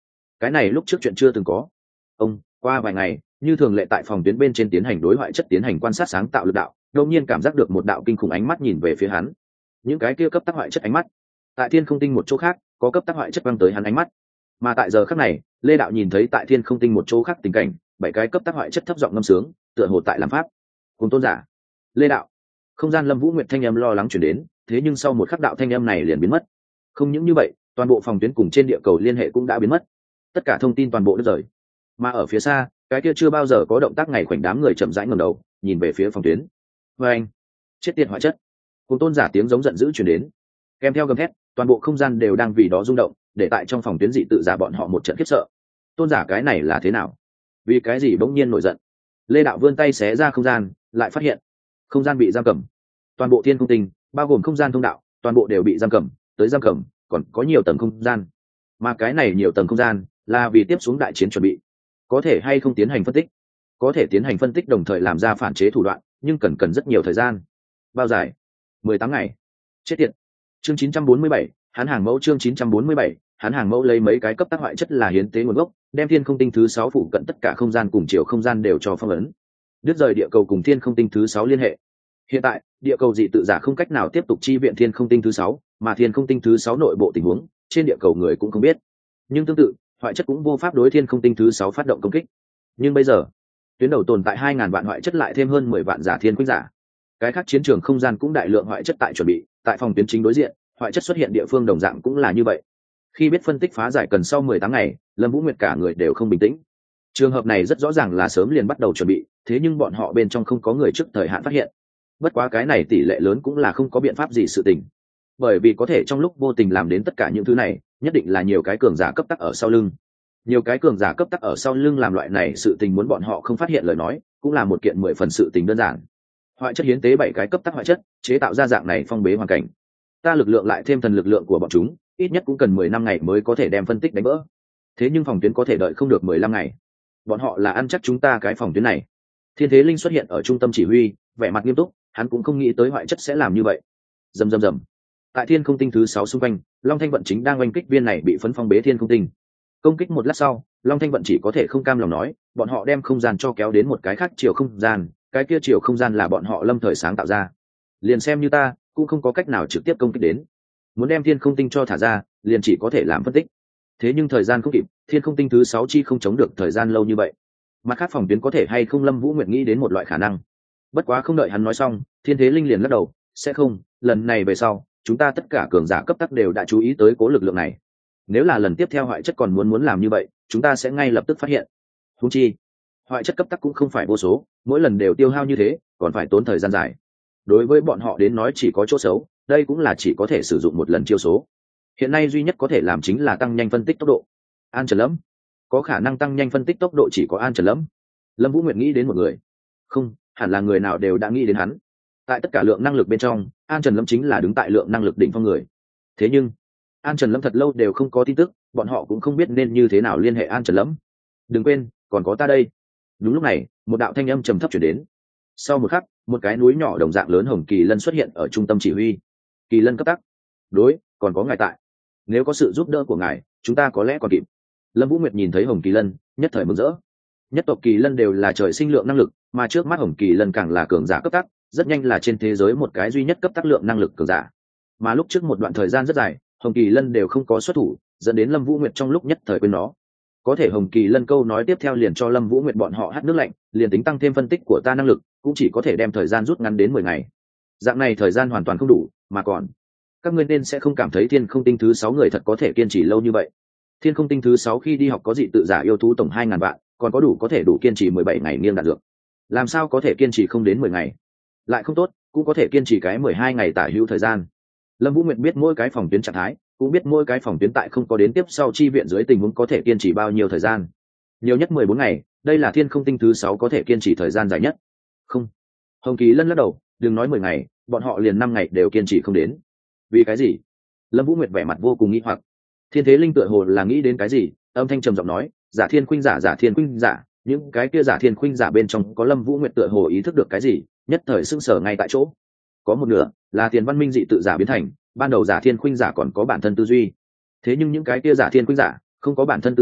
cái này lúc trước chuyện chưa từng có. Ông qua vài ngày như thường lệ tại phòng tuyến bên trên tiến hành đối thoại chất tiến hành quan sát sáng tạo lực đạo, đột nhiên cảm giác được một đạo kinh khủng ánh mắt nhìn về phía hắn. Những cái kia cấp tác hoại chất ánh mắt tại thiên không tinh một chỗ khác có cấp tác hoại chất văng tới hắn ánh mắt, mà tại giờ khắc này lê đạo nhìn thấy tại thiên không tinh một chỗ khác tình cảnh, bảy cái cấp tác hoại chất thấp giọng ngâm sướng tựa hồ tại làm pháp. Cùng tôn giả lê đạo, không gian Lâm Vũ Nguyệt thanh âm lo lắng chuyển đến, thế nhưng sau một khắc đạo thanh âm này liền biến mất. Không những như vậy, toàn bộ phòng tuyến cùng trên địa cầu liên hệ cũng đã biến mất, tất cả thông tin toàn bộ đứt rời. Mà ở phía xa, cái kia chưa bao giờ có động tác ngày khoảnh đám người chậm rãi ngẩng đầu nhìn về phía phòng tuyến. Và anh chết tiệt hoại chất, cùng tôn giả tiếng giống giận dữ chuyển đến, kèm theo gầm thét, toàn bộ không gian đều đang vì đó rung động, để tại trong phòng tuyến dị tự giả bọn họ một trận khiếp sợ. Tôn giả cái này là thế nào? Vì cái gì bỗng nhiên nổi giận? Lê đạo vươn tay xé ra không gian, lại phát hiện không gian bị giam cầm, toàn bộ thiên không tinh bao gồm không gian thông đạo toàn bộ đều bị giam cầm, tới giam cầm còn có nhiều tầng không gian, mà cái này nhiều tầng không gian là vì tiếp xuống đại chiến chuẩn bị. Có thể hay không tiến hành phân tích? Có thể tiến hành phân tích đồng thời làm ra phản chế thủ đoạn, nhưng cần cần rất nhiều thời gian. Bao dài? mười tám ngày. Chết tiệt. Chương chín trăm bốn mươi bảy, hắn hàng mẫu chương chín trăm bốn mươi bảy, hắn hàng mẫu lấy mấy cái cấp tác hoại chất là hiến tế nguồn gốc, đem thiên không tinh thứ sáu phụ cận tất cả không gian cùng chiều không gian đều cho phong ấn, đứt rời địa cầu cùng thiên không tinh thứ sáu liên hệ. Hiện tại, địa cầu dị tự giả không cách nào tiếp tục chi viện thiên không tinh thứ sáu, mà thiên không tinh thứ sáu nội bộ tình huống, trên địa cầu người cũng không biết. Nhưng tương tự, hoại chất cũng vô pháp đối thiên không tinh thứ sáu phát động công kích. Nhưng bây giờ, tuyến đầu tồn tại hai ngàn vạn hoại chất lại thêm hơn mười vạn giả thiên khuynh giả. Cái khác chiến trường không gian cũng đại lượng hoại chất tại chuẩn bị, tại phòng tuyến chính đối diện, hoại chất xuất hiện địa phương đồng dạng cũng là như vậy. Khi biết phân tích phá giải cần sau mười tám ngày, Lâm Vũ Nguyệt cả người đều không bình tĩnh. Trường hợp này rất rõ ràng là sớm liền bắt đầu chuẩn bị, thế nhưng bọn họ bên trong không có người trước thời hạn phát hiện. Bất quá cái này tỷ lệ lớn cũng là không có biện pháp gì sự tình. Bởi vì có thể trong lúc vô tình làm đến tất cả những thứ này, nhất định là nhiều cái cường giả cấp tắc ở sau lưng. Nhiều cái cường giả cấp tắc ở sau lưng làm loại này sự tình muốn bọn họ không phát hiện lời nói, cũng là một kiện mười phần sự tình đơn giản. Hoại chất hiến tế bảy cái cấp tắc hoại chất, chế tạo ra dạng này phong bế hoàn cảnh. Ta lực lượng lại thêm thần lực lượng của bọn chúng, ít nhất cũng cần mười năm ngày mới có thể đem phân tích đánh vỡ. Thế nhưng phòng tuyến có thể đợi không được mười lăm ngày. Bọn họ là ăn chắc chúng ta cái phòng tuyến này. Thiên Thế Linh xuất hiện ở trung tâm chỉ huy, vẻ mặt nghiêm túc, hắn cũng không nghĩ tới hoại chất sẽ làm như vậy. Rầm rầm rầm. Tại thiên không tinh thứ sáu xung quanh, Long Thanh Vận chính đang oanh kích viên này bị phấn phong bế thiên không tinh. Công kích một lát sau, Long Thanh Vận chỉ có thể không cam lòng nói, bọn họ đem không gian cho kéo đến một cái khác chiều không gian, cái kia chiều không gian là bọn họ lâm thời sáng tạo ra. Liền xem như ta, cũng không có cách nào trực tiếp công kích đến. Muốn đem thiên không tinh cho thả ra, liền chỉ có thể làm phân tích. Thế nhưng thời gian không kịp, thiên không tinh thứ sáu chi không chống được thời gian lâu như vậy. Mặt khác phòng tuyến có thể hay không, Lâm Vũ Nguyệt nghĩ đến một loại khả năng. Bất quá không đợi hắn nói xong, Thiên Thế Linh liền lắc đầu, sẽ không, lần này về sau, chúng ta tất cả cường giả cấp tắc đều đã chú ý tới cố lực lượng này. Nếu là lần tiếp theo hoại chất còn muốn muốn làm như vậy, chúng ta sẽ ngay lập tức phát hiện. Huống chi, hoại chất cấp tắc cũng không phải vô số, mỗi lần đều tiêu hao như thế, còn phải tốn thời gian dài. Đối với bọn họ đến nói chỉ có chỗ xấu, đây cũng là chỉ có thể sử dụng một lần chiêu số. Hiện nay duy nhất có thể làm chính là tăng nhanh phân tích tốc độ. An Trần Lâm có khả năng tăng nhanh phân tích tốc độ chỉ có An Trần Lâm. Lâm Vũ Nguyệt nghĩ đến một người, không, hẳn là người nào đều đã nghĩ đến hắn. Tại tất cả lượng năng lực bên trong, An Trần Lâm chính là đứng tại lượng năng lực đỉnh phong người. Thế nhưng An Trần Lâm thật lâu đều không có tin tức, bọn họ cũng không biết nên như thế nào liên hệ An Trần Lâm. Đừng quên, còn có ta đây. Đúng lúc này, một đạo thanh âm trầm thấp chuyển đến. Sau một khắc, một cái núi nhỏ đồng dạng lớn hồng kỳ lân xuất hiện ở trung tâm chỉ huy. Kỳ lân cấp tắc. Đối, còn có ngài tại. Nếu có sự giúp đỡ của ngài, chúng ta có lẽ còn kịp. Lâm Vũ Nguyệt nhìn thấy hồng kỳ lân, nhất thời mừng rỡ. Nhất tộc kỳ lân đều là trời sinh lượng năng lực, mà trước mắt hồng kỳ lân càng là cường giả cấp tắc, rất nhanh là trên thế giới một cái duy nhất cấp tắc lượng năng lực cường giả. Mà lúc trước một đoạn thời gian rất dài, hồng kỳ lân đều không có xuất thủ, dẫn đến Lâm Vũ Nguyệt trong lúc nhất thời quên nó. Có thể hồng kỳ lân câu nói tiếp theo liền cho Lâm Vũ Nguyệt bọn họ hắt nước lạnh, liền tính tăng thêm phân tích của ta năng lực, cũng chỉ có thể đem thời gian rút ngắn đến mười ngày. Dạng này thời gian hoàn toàn không đủ, mà còn các ngươi nên sẽ không cảm thấy thiên không tinh thứ sáu người thật có thể kiên trì lâu như vậy. Thiên không tinh thứ sáu khi đi học có dị tự giả yêu thú tổng hai ngàn vạn, còn có đủ có thể đủ kiên trì mười bảy ngày nghiêng đạn dược. Làm sao có thể kiên trì không đến mười ngày? Lại không tốt, cũng có thể kiên trì cái mười hai ngày tả hữu thời gian. Lâm Vũ Nguyệt biết mỗi cái phòng tuyến trạng thái, cũng biết mỗi cái phòng tuyến tại không có đến tiếp sau chi viện dưới tình huống có thể kiên trì bao nhiêu thời gian. Nhiều nhất mười bốn ngày, đây là thiên không tinh thứ sáu có thể kiên trì thời gian dài nhất. Không. Hồng Kỳ Lân lắc đầu, đừng nói mười ngày, bọn họ liền năm ngày đều kiên trì không đến. Vì cái gì? Lâm Vũ Nguyệt vẻ mặt vô cùng nghi hoặc. Thiên Thế Linh tựa hồ là nghĩ đến cái gì, âm thanh trầm giọng nói, giả thiên khuynh giả giả thiên khuynh giả, những cái kia giả thiên khuynh giả bên trong có Lâm Vũ Nguyệt tựa hồ ý thức được cái gì, nhất thời sững sờ ngay tại chỗ. Có một nửa là tiền văn minh dị tự giả biến thành, ban đầu giả thiên khuynh giả còn có bản thân tư duy. Thế nhưng những cái kia giả thiên khuynh giả không có bản thân tư duy,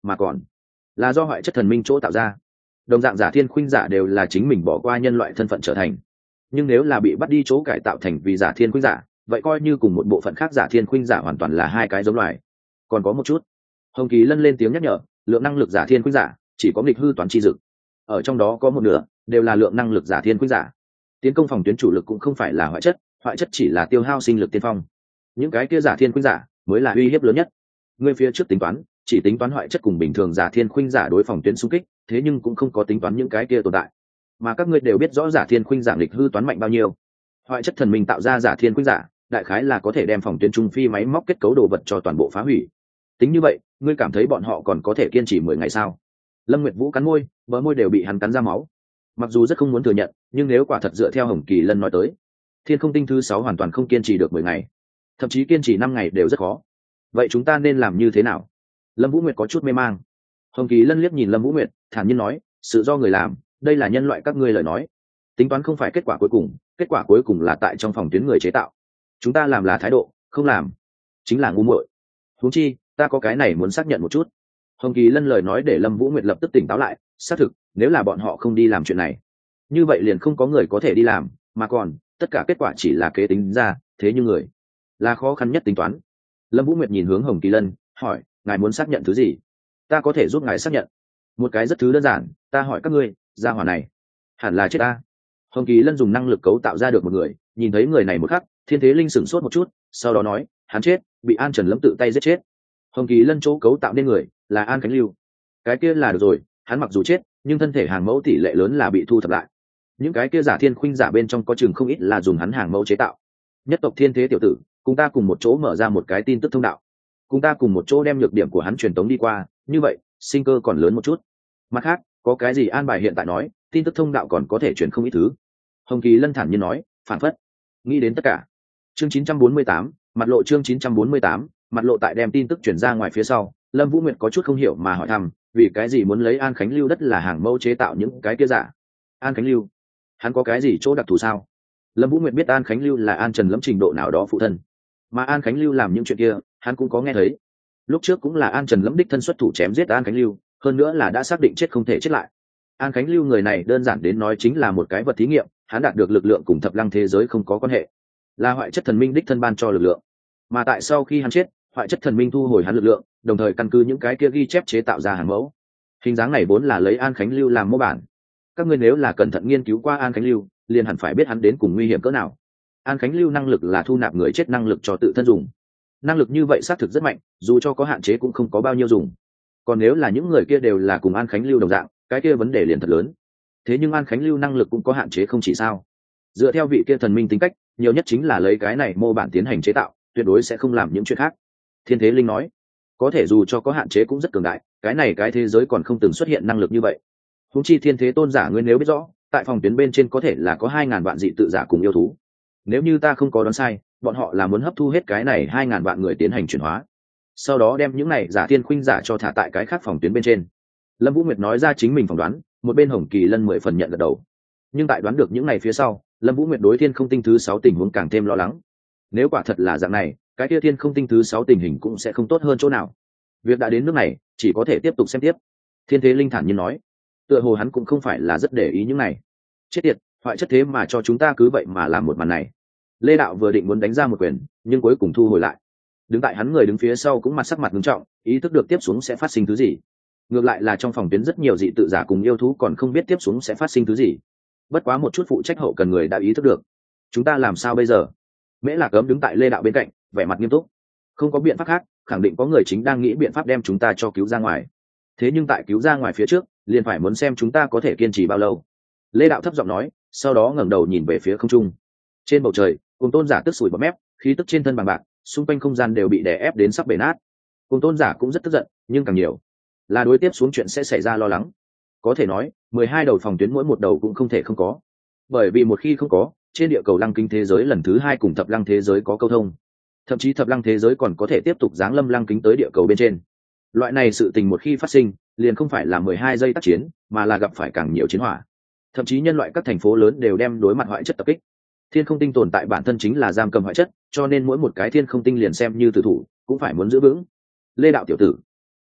mà còn là do hoại chất thần minh chỗ tạo ra. Đồng dạng giả thiên khuynh giả đều là chính mình bỏ qua nhân loại thân phận trở thành, nhưng nếu là bị bắt đi chỗ cải tạo thành vì giả thiên khuynh giả, vậy coi như cùng một bộ phận khác giả thiên khuynh giả hoàn toàn là hai cái giống loài. Còn có một chút, Hồng Kỳ Lân lên tiếng nhắc nhở, lượng năng lực giả thiên khuynh giả chỉ có nghịch hư toán chi dực, ở trong đó có một nửa đều là lượng năng lực giả thiên khuynh giả. Tiến công phòng tuyến chủ lực cũng không phải là hoại chất, hoại chất chỉ là tiêu hao sinh lực tiên phong, những cái kia giả thiên khuynh giả mới là uy hiếp lớn nhất. Ngươi phía trước tính toán chỉ tính toán hoại chất cùng bình thường giả thiên khuynh giả đối phòng tuyến xung kích, thế nhưng cũng không có tính toán những cái kia tồn tại, mà các ngươi đều biết rõ giả thiên khuynh giả nghịch hư toán mạnh bao nhiêu. Hoại chất thần minh tạo ra giả thiên khuynh giả đại khái là có thể đem phòng tuyến trung phi máy móc kết cấu đồ vật cho toàn bộ phá hủy. Tính như vậy, ngươi cảm thấy bọn họ còn có thể kiên trì mười ngày sao? Lâm Nguyệt Vũ cắn môi, bờ môi đều bị hắn cắn ra máu. Mặc dù rất không muốn thừa nhận, nhưng nếu quả thật dựa theo Hồng Kỳ Lân nói tới, thiên không tinh thứ sáu hoàn toàn không kiên trì được mười ngày, thậm chí kiên trì năm ngày đều rất khó. Vậy chúng ta nên làm như thế nào? Lâm Vũ Nguyệt có chút mê mang. Hồng Kỳ Lân liếc nhìn Lâm Vũ Nguyệt, thản nhiên nói, sự do người làm, đây là nhân loại các ngươi lời nói. Tính toán không phải kết quả cuối cùng, kết quả cuối cùng là tại trong phòng tuyến người chế tạo. Chúng ta làm là thái độ, không làm chính là ngu muội. Huống chi, ta có cái này muốn xác nhận một chút. Hồng Kỳ Lân lời nói để Lâm Vũ Nguyệt lập tức tỉnh táo lại, xác thực, nếu là bọn họ không đi làm chuyện này, như vậy liền không có người có thể đi làm, mà còn tất cả kết quả chỉ là kế tính ra, thế nhưng người là khó khăn nhất tính toán. Lâm Vũ Nguyệt nhìn hướng Hồng Kỳ Lân, hỏi, ngài muốn xác nhận thứ gì? Ta có thể giúp ngài xác nhận. Một cái rất thứ đơn giản, ta hỏi các ngươi, gia hỏa này hẳn là chết ta. Hồng Kỳ Lân dùng năng lực cấu tạo ra được một người, nhìn thấy người này một khắc, Thiên Thế Linh sửng sốt một chút, sau đó nói, hắn chết, bị An Trần Lâm tự tay giết chết. Hồng Kỳ Lân chỗ cấu tạo nên người là An Khánh Lưu. Cái kia là được rồi, hắn mặc dù chết, nhưng thân thể hàng mẫu tỷ lệ lớn là bị thu thập lại. Những cái kia giả thiên khuynh giả bên trong có chừng không ít là dùng hắn hàng mẫu chế tạo. Nhất tộc Thiên Thế tiểu tử, cùng ta cùng một chỗ mở ra một cái tin tức thông đạo, cùng ta cùng một chỗ đem nhược điểm của hắn truyền tống đi qua, như vậy sinh cơ còn lớn một chút. Mặt khác, có cái gì an bài hiện tại nói, tin tức thông đạo còn có thể truyền không ít thứ. Hồng Kỳ Lân thản nhiên nói, phản phất nghĩ đến tất cả. Chương chín trăm bốn mươi tám, mặt lộ chương chín trăm bốn mươi tám, mặt lộ tại đem tin tức truyền ra ngoài phía sau, Lâm Vũ Nguyệt có chút không hiểu mà hỏi thăm, vì cái gì muốn lấy An Khánh Lưu đất là hàng mẫu chế tạo những cái kia giả? An Khánh Lưu, hắn có cái gì chỗ đặc thù sao? Lâm Vũ Nguyệt biết An Khánh Lưu là An Trần Lâm trình độ nào đó phụ thân, mà An Khánh Lưu làm những chuyện kia, hắn cũng có nghe thấy. Lúc trước cũng là An Trần Lâm đích thân xuất thủ chém giết An Khánh Lưu, hơn nữa là đã xác định chết không thể chết lại. An Khánh Lưu người này đơn giản đến nói chính là một cái vật thí nghiệm, hắn đạt được lực lượng cùng thập lăng thế giới không có quan hệ, là hoại chất thần minh đích thân ban cho lực lượng. Mà tại sau khi hắn chết, hoại chất thần minh thu hồi hắn lực lượng, đồng thời căn cứ những cái kia ghi chép chế tạo ra hàng mẫu. Hình dáng này vốn là lấy An Khánh Lưu làm mô bản. Các ngươi nếu là cẩn thận nghiên cứu qua An Khánh Lưu, liền hẳn phải biết hắn đến cùng nguy hiểm cỡ nào. An Khánh Lưu năng lực là thu nạp người chết năng lực cho tự thân dùng. Năng lực như vậy xác thực rất mạnh, dù cho có hạn chế cũng không có bao nhiêu dùng. Còn nếu là những người kia đều là cùng An Khánh Lưu đồng dạng, cái kia vấn đề liền thật lớn. Thế nhưng An Khánh Lưu năng lực cũng có hạn chế không chỉ sao? Dựa theo vị kia thần minh tính cách, nhiều nhất chính là lấy cái này mô bản tiến hành chế tạo, tuyệt đối sẽ không làm những chuyện khác. Thiên Thế Linh nói, có thể dù cho có hạn chế cũng rất cường đại, cái này cái thế giới còn không từng xuất hiện năng lực như vậy. Huống chi Thiên Thế Tôn giả ngươi nếu biết rõ, tại phòng tuyến bên trên có thể là có hai ngàn vạn dị tự giả cùng yêu thú. Nếu như ta không có đoán sai, bọn họ là muốn hấp thu hết cái này hai ngàn vạn người tiến hành chuyển hóa, sau đó đem những này giả thiên khuynh giả cho thả tại cái khác phòng tuyến bên trên. Lâm Vũ Nguyệt nói ra chính mình phỏng đoán, một bên Hồng Kỳ Lân mười phần nhận gật đầu. Nhưng tại đoán được những này phía sau, Lâm Vũ Nguyệt đối thiên không tinh thứ sáu tình huống càng thêm lo lắng. Nếu quả thật là dạng này, cái kia thiên không tinh thứ sáu tình hình cũng sẽ không tốt hơn chỗ nào. Việc đã đến nước này, chỉ có thể tiếp tục xem tiếp. Thiên Thế Linh thản nhiên nói, tựa hồ hắn cũng không phải là rất để ý những này. Chết tiệt, hoại chất thế mà cho chúng ta cứ vậy mà làm một màn này. Lê Đạo vừa định muốn đánh ra một quyền, nhưng cuối cùng thu hồi lại. Đứng tại hắn người đứng phía sau cũng mặt sắc mặt nghiêm trọng, ý thức được tiếp xuống sẽ phát sinh thứ gì. Ngược lại là trong phòng tuyến rất nhiều dị tự giả cùng yêu thú còn không biết tiếp xuống sẽ phát sinh thứ gì. Bất quá một chút phụ trách hậu cần người đã ý thức được. Chúng ta làm sao bây giờ? Mễ Lạc Cấm đứng tại Lê Đạo bên cạnh, vẻ mặt nghiêm túc. Không có biện pháp khác, khẳng định có người chính đang nghĩ biện pháp đem chúng ta cho cứu ra ngoài. Thế nhưng tại cứu ra ngoài phía trước, liền phải muốn xem chúng ta có thể kiên trì bao lâu. Lê Đạo thấp giọng nói, sau đó ngẩng đầu nhìn về phía không trung. Trên bầu trời, Cùng Tôn giả tức sủi bọt mép, khí tức trên thân bằng bạc, xung quanh không gian đều bị đè ép đến sắp bể nát. Cùng Tôn giả cũng rất tức giận, nhưng càng nhiều là đối tiếp xuống chuyện sẽ xảy ra lo lắng. Có thể nói, mười hai đầu phòng tuyến mỗi một đầu cũng không thể không có. Bởi vì một khi không có, trên địa cầu lăng kinh thế giới lần thứ hai cùng thập lăng thế giới có câu thông. Thậm chí thập lăng thế giới còn có thể tiếp tục giáng lâm lăng kính tới địa cầu bên trên. Loại này sự tình một khi phát sinh, liền không phải là mười hai giây tác chiến, mà là gặp phải càng nhiều chiến hỏa. Thậm chí nhân loại các thành phố lớn đều đem đối mặt hoại chất tập kích. Thiên không tinh tồn tại bản thân chính là giam cầm hoại chất, cho nên mỗi một cái thiên không tinh liền xem như tử thủ, cũng phải muốn giữ vững. Lê Đạo tiểu tử,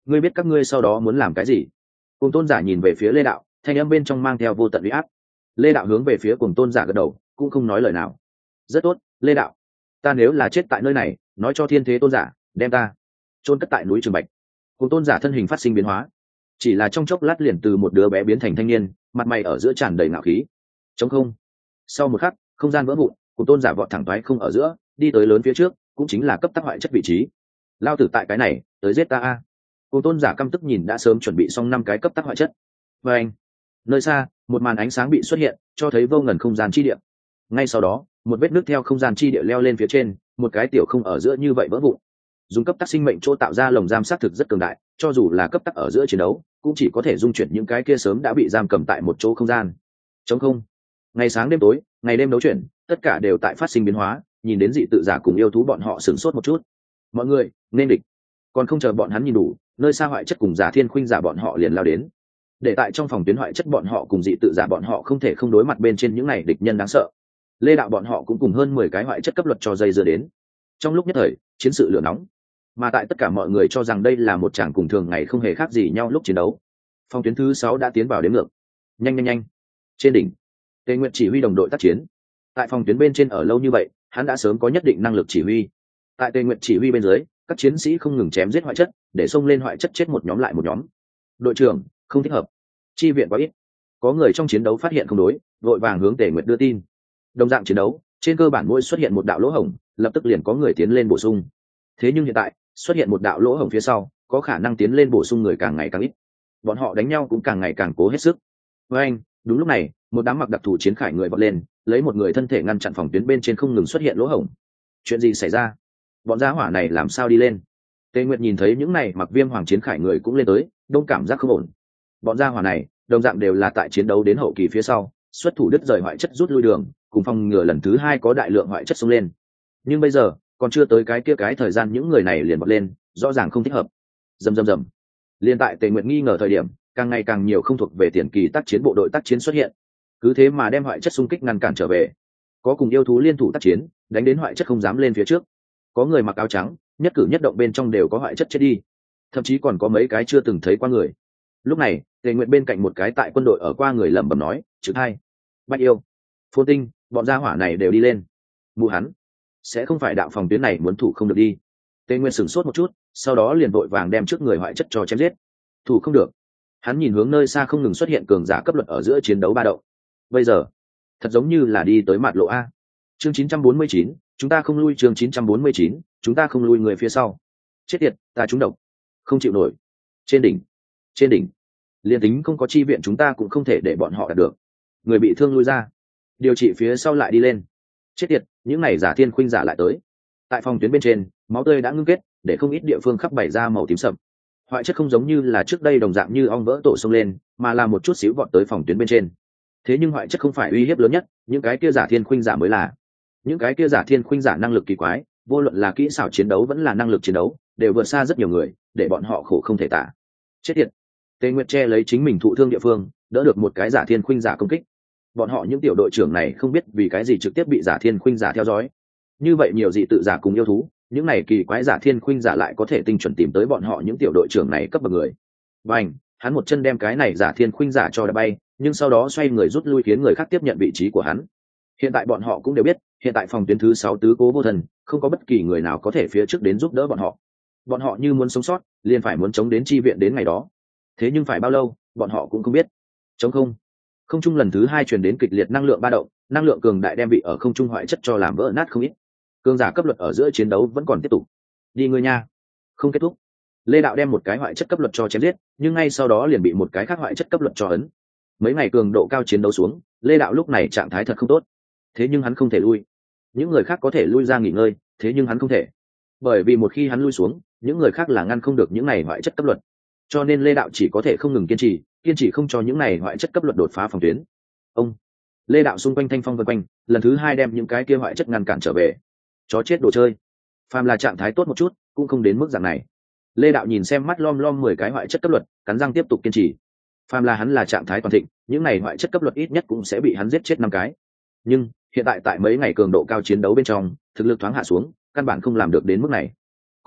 ngươi biết các ngươi sau đó muốn làm cái gì? Cùng tôn giả nhìn về phía Lê Đạo, thanh âm bên trong mang theo vô tận uy áp. Lê Đạo hướng về phía cùng tôn giả gật đầu, cũng không nói lời nào. Rất tốt, Lê Đạo, ta nếu là chết tại nơi này, nói cho thiên thế tôn giả, đem ta chôn cất tại núi Trường Bạch. Cùng tôn giả thân hình phát sinh biến hóa, chỉ là trong chốc lát liền từ một đứa bé biến thành thanh niên, mặt mày ở giữa tràn đầy ngạo khí. Trống không. Sau một khắc, không gian vỡ vụn, cùng tôn giả vọt thẳng toái không ở giữa, đi tới lớn phía trước, cũng chính là cấp tắc hoại chất vị trí. Lao tử tại cái này, tới giết ta a. Cùng tôn giả căm tức nhìn đã sớm chuẩn bị xong năm cái cấp tắc hoại chất. Và anh, nơi xa, một màn ánh sáng bị xuất hiện, cho thấy vô ngần không gian chi địa. Ngay sau đó, một vết nước theo không gian chi địa leo lên phía trên, một cái tiểu không ở giữa như vậy vỡ vụn. Dùng cấp tắc sinh mệnh chỗ tạo ra lồng giam sát thực rất cường đại, cho dù là cấp tắc ở giữa chiến đấu, cũng chỉ có thể dung chuyển những cái kia sớm đã bị giam cầm tại một chỗ không gian. Trống không. Ngày sáng đêm tối, ngày đêm đấu chuyển, tất cả đều tại phát sinh biến hóa, nhìn đến dị tự giả cùng yêu thú bọn họ sửng sốt một chút. Mọi người, nên địch. Còn không chờ bọn hắn nhìn đủ, nơi xa hoại chất cùng giả thiên khuynh giả bọn họ liền lao đến. Để tại trong phòng tuyến hoại chất bọn họ cùng dị tự giả bọn họ không thể không đối mặt bên trên những này địch nhân đáng sợ. Lê Đạo bọn họ cũng cùng hơn mười cái hoại chất cấp luật cho dây dưa đến. Trong lúc nhất thời, chiến sự lửa nóng. Mà tại tất cả mọi người cho rằng đây là một tràng cùng thường ngày không hề khác gì nhau lúc chiến đấu. Phòng tuyến thứ sáu đã tiến vào đến ngược. Nhanh nhanh nhanh. Trên đỉnh, Tề Nguyệt chỉ huy đồng đội tác chiến. Tại phòng tuyến bên trên ở lâu như vậy, hắn đã sớm có nhất định năng lực chỉ huy. Tại Tề Nguyệt chỉ huy bên dưới, các chiến sĩ không ngừng chém giết hoại chất, để xông lên hoại chất chết một nhóm lại một nhóm. Đội trưởng, không thích hợp. Chi viện quá ít. Có người trong chiến đấu phát hiện không đối, vội vàng hướng Tề Nguyệt đưa tin. Đồng dạng chiến đấu, trên cơ bản mỗi xuất hiện một đạo lỗ hổng, lập tức liền có người tiến lên bổ sung. Thế nhưng hiện tại, xuất hiện một đạo lỗ hổng phía sau, có khả năng tiến lên bổ sung người càng ngày càng ít. Bọn họ đánh nhau cũng càng ngày càng cố hết sức. Với anh, đúng lúc này, một đám mặc đặc thù chiến khải người vọt lên, lấy một người thân thể ngăn chặn phòng tuyến bên trên không ngừng xuất hiện lỗ hổng. Chuyện gì xảy ra? Bọn gia hỏa này làm sao đi lên? Tề Nguyệt nhìn thấy những này mặc viêm hoàng chiến khải người cũng lên tới, đông cảm giác không ổn. Bọn gia hỏa này, đồng dạng đều là tại chiến đấu đến hậu kỳ phía sau, xuất thủ đứt rời hoại chất rút lui đường, cùng phòng ngừa lần thứ hai có đại lượng hoại chất xông lên. Nhưng bây giờ, còn chưa tới cái kia cái thời gian những người này liền vọt lên, rõ ràng không thích hợp. Rầm rầm rầm. Liên tại Tề Nguyệt nghi ngờ thời điểm, càng ngày càng nhiều không thuộc về tiền kỳ tác chiến bộ đội tác chiến xuất hiện. Cứ thế mà đem hoại chất xung kích ngăn cản trở về. Có cùng yêu thú liên thủ tác chiến, đánh đến hoại chất không dám lên phía trước. Có người mặc áo trắng, nhất cử nhất động bên trong đều có hoại chất chết đi. Thậm chí còn có mấy cái chưa từng thấy qua người. Lúc này, Tề Nguyệt bên cạnh một cái tại quân đội ở qua người lẩm bẩm nói, "Trực hai, Bạch Yêu, Phồn Tinh, bọn gia hỏa này đều đi lên." Mụ hắn, sẽ không phải đạo phòng tuyến này muốn thủ không được đi. Tề Nguyệt sửng sốt một chút, sau đó liền vội vàng đem trước người hoại chất cho chém giết. Thủ không được. Hắn nhìn hướng nơi xa không ngừng xuất hiện cường giả cấp luật ở giữa chiến đấu ba động. Bây giờ, thật giống như là đi tới mặt lộ a. Chương chín trăm bốn mươi chín, chúng ta không lui. Chương chín trăm bốn mươi chín, chúng ta không lui người phía sau. Chết tiệt, ta trúng độc, không chịu nổi. Trên đỉnh, trên đỉnh, liên tính không có chi viện chúng ta cũng không thể để bọn họ đạt được. Người bị thương lui ra, điều trị phía sau lại đi lên. Chết tiệt, những này giả thiên khuynh giả lại tới. Tại phòng tuyến bên trên, máu tươi đã ngưng kết, để không ít địa phương khắp bày ra màu tím sậm. Hoại chất không giống như là trước đây đồng dạng như ong vỡ tổ xông lên, mà là một chút xíu vọt tới phòng tuyến bên trên. Thế nhưng hoại chất không phải uy hiếp lớn nhất, những cái kia giả thiên khuynh giả mới là. Những cái kia giả thiên khuynh giả năng lực kỳ quái, vô luận là kỹ xảo chiến đấu vẫn là năng lực chiến đấu, đều vượt xa rất nhiều người, để bọn họ khổ không thể tả. Chết tiệt. Tề Nguyệt che lấy chính mình thụ thương địa phương, đỡ được một cái giả thiên khuynh giả công kích. Bọn họ những tiểu đội trưởng này không biết vì cái gì trực tiếp bị giả thiên khuynh giả theo dõi. Như vậy nhiều dị tự giả cùng yêu thú, những này kỳ quái giả thiên khuynh giả lại có thể tinh chuẩn tìm tới bọn họ những tiểu đội trưởng này cấp bậc người. Bành, hắn một chân đem cái này giả thiên khuynh giả cho đã bay, nhưng sau đó xoay người rút lui khiến người khác tiếp nhận vị trí của hắn. Hiện tại bọn họ cũng đều biết, hiện tại phòng tuyến thứ sáu tứ cố vô thần, không có bất kỳ người nào có thể phía trước đến giúp đỡ bọn họ. Bọn họ như muốn sống sót, liền phải muốn chống đến chi viện đến ngày đó. Thế nhưng phải bao lâu, bọn họ cũng không biết. Chống không. Không trung lần thứ hai truyền đến kịch liệt năng lượng ba động, năng lượng cường đại đem bị ở không trung hoại chất cho làm vỡ nát không ít. Cường giả cấp luật ở giữa chiến đấu vẫn còn tiếp tục. Đi ngươi nha. Không kết thúc. Lê Đạo đem một cái hoại chất cấp luật cho chém giết, nhưng ngay sau đó liền bị một cái khác hoại chất cấp luật cho ấn. Mấy ngày cường độ cao chiến đấu xuống, Lê Đạo lúc này trạng thái thật không tốt. Thế nhưng hắn không thể lui. Những người khác có thể lui ra nghỉ ngơi, thế nhưng hắn không thể. Bởi vì một khi hắn lui xuống, những người khác là ngăn không được những này hoại chất cấp luật. Cho nên Lê Đạo chỉ có thể không ngừng kiên trì, kiên trì không cho những này hoại chất cấp luật đột phá phòng tuyến. Ông Lê Đạo xung quanh thanh phong vân quanh, lần thứ hai đem những cái kia hoại chất ngăn cản trở về. Chó chết đồ chơi. Phàm là trạng thái tốt một chút, cũng không đến mức dạng này. Lê Đạo nhìn xem mắt lom lom mười cái hoại chất cấp luật, cắn răng tiếp tục kiên trì. Phàm là hắn là trạng thái toàn thịnh, những này hoại chất cấp luật ít nhất cũng sẽ bị hắn giết chết năm cái. Nhưng hiện tại tại mấy ngày cường độ cao chiến đấu bên trong, thực lực thoáng hạ xuống, căn bản không làm được đến mức này.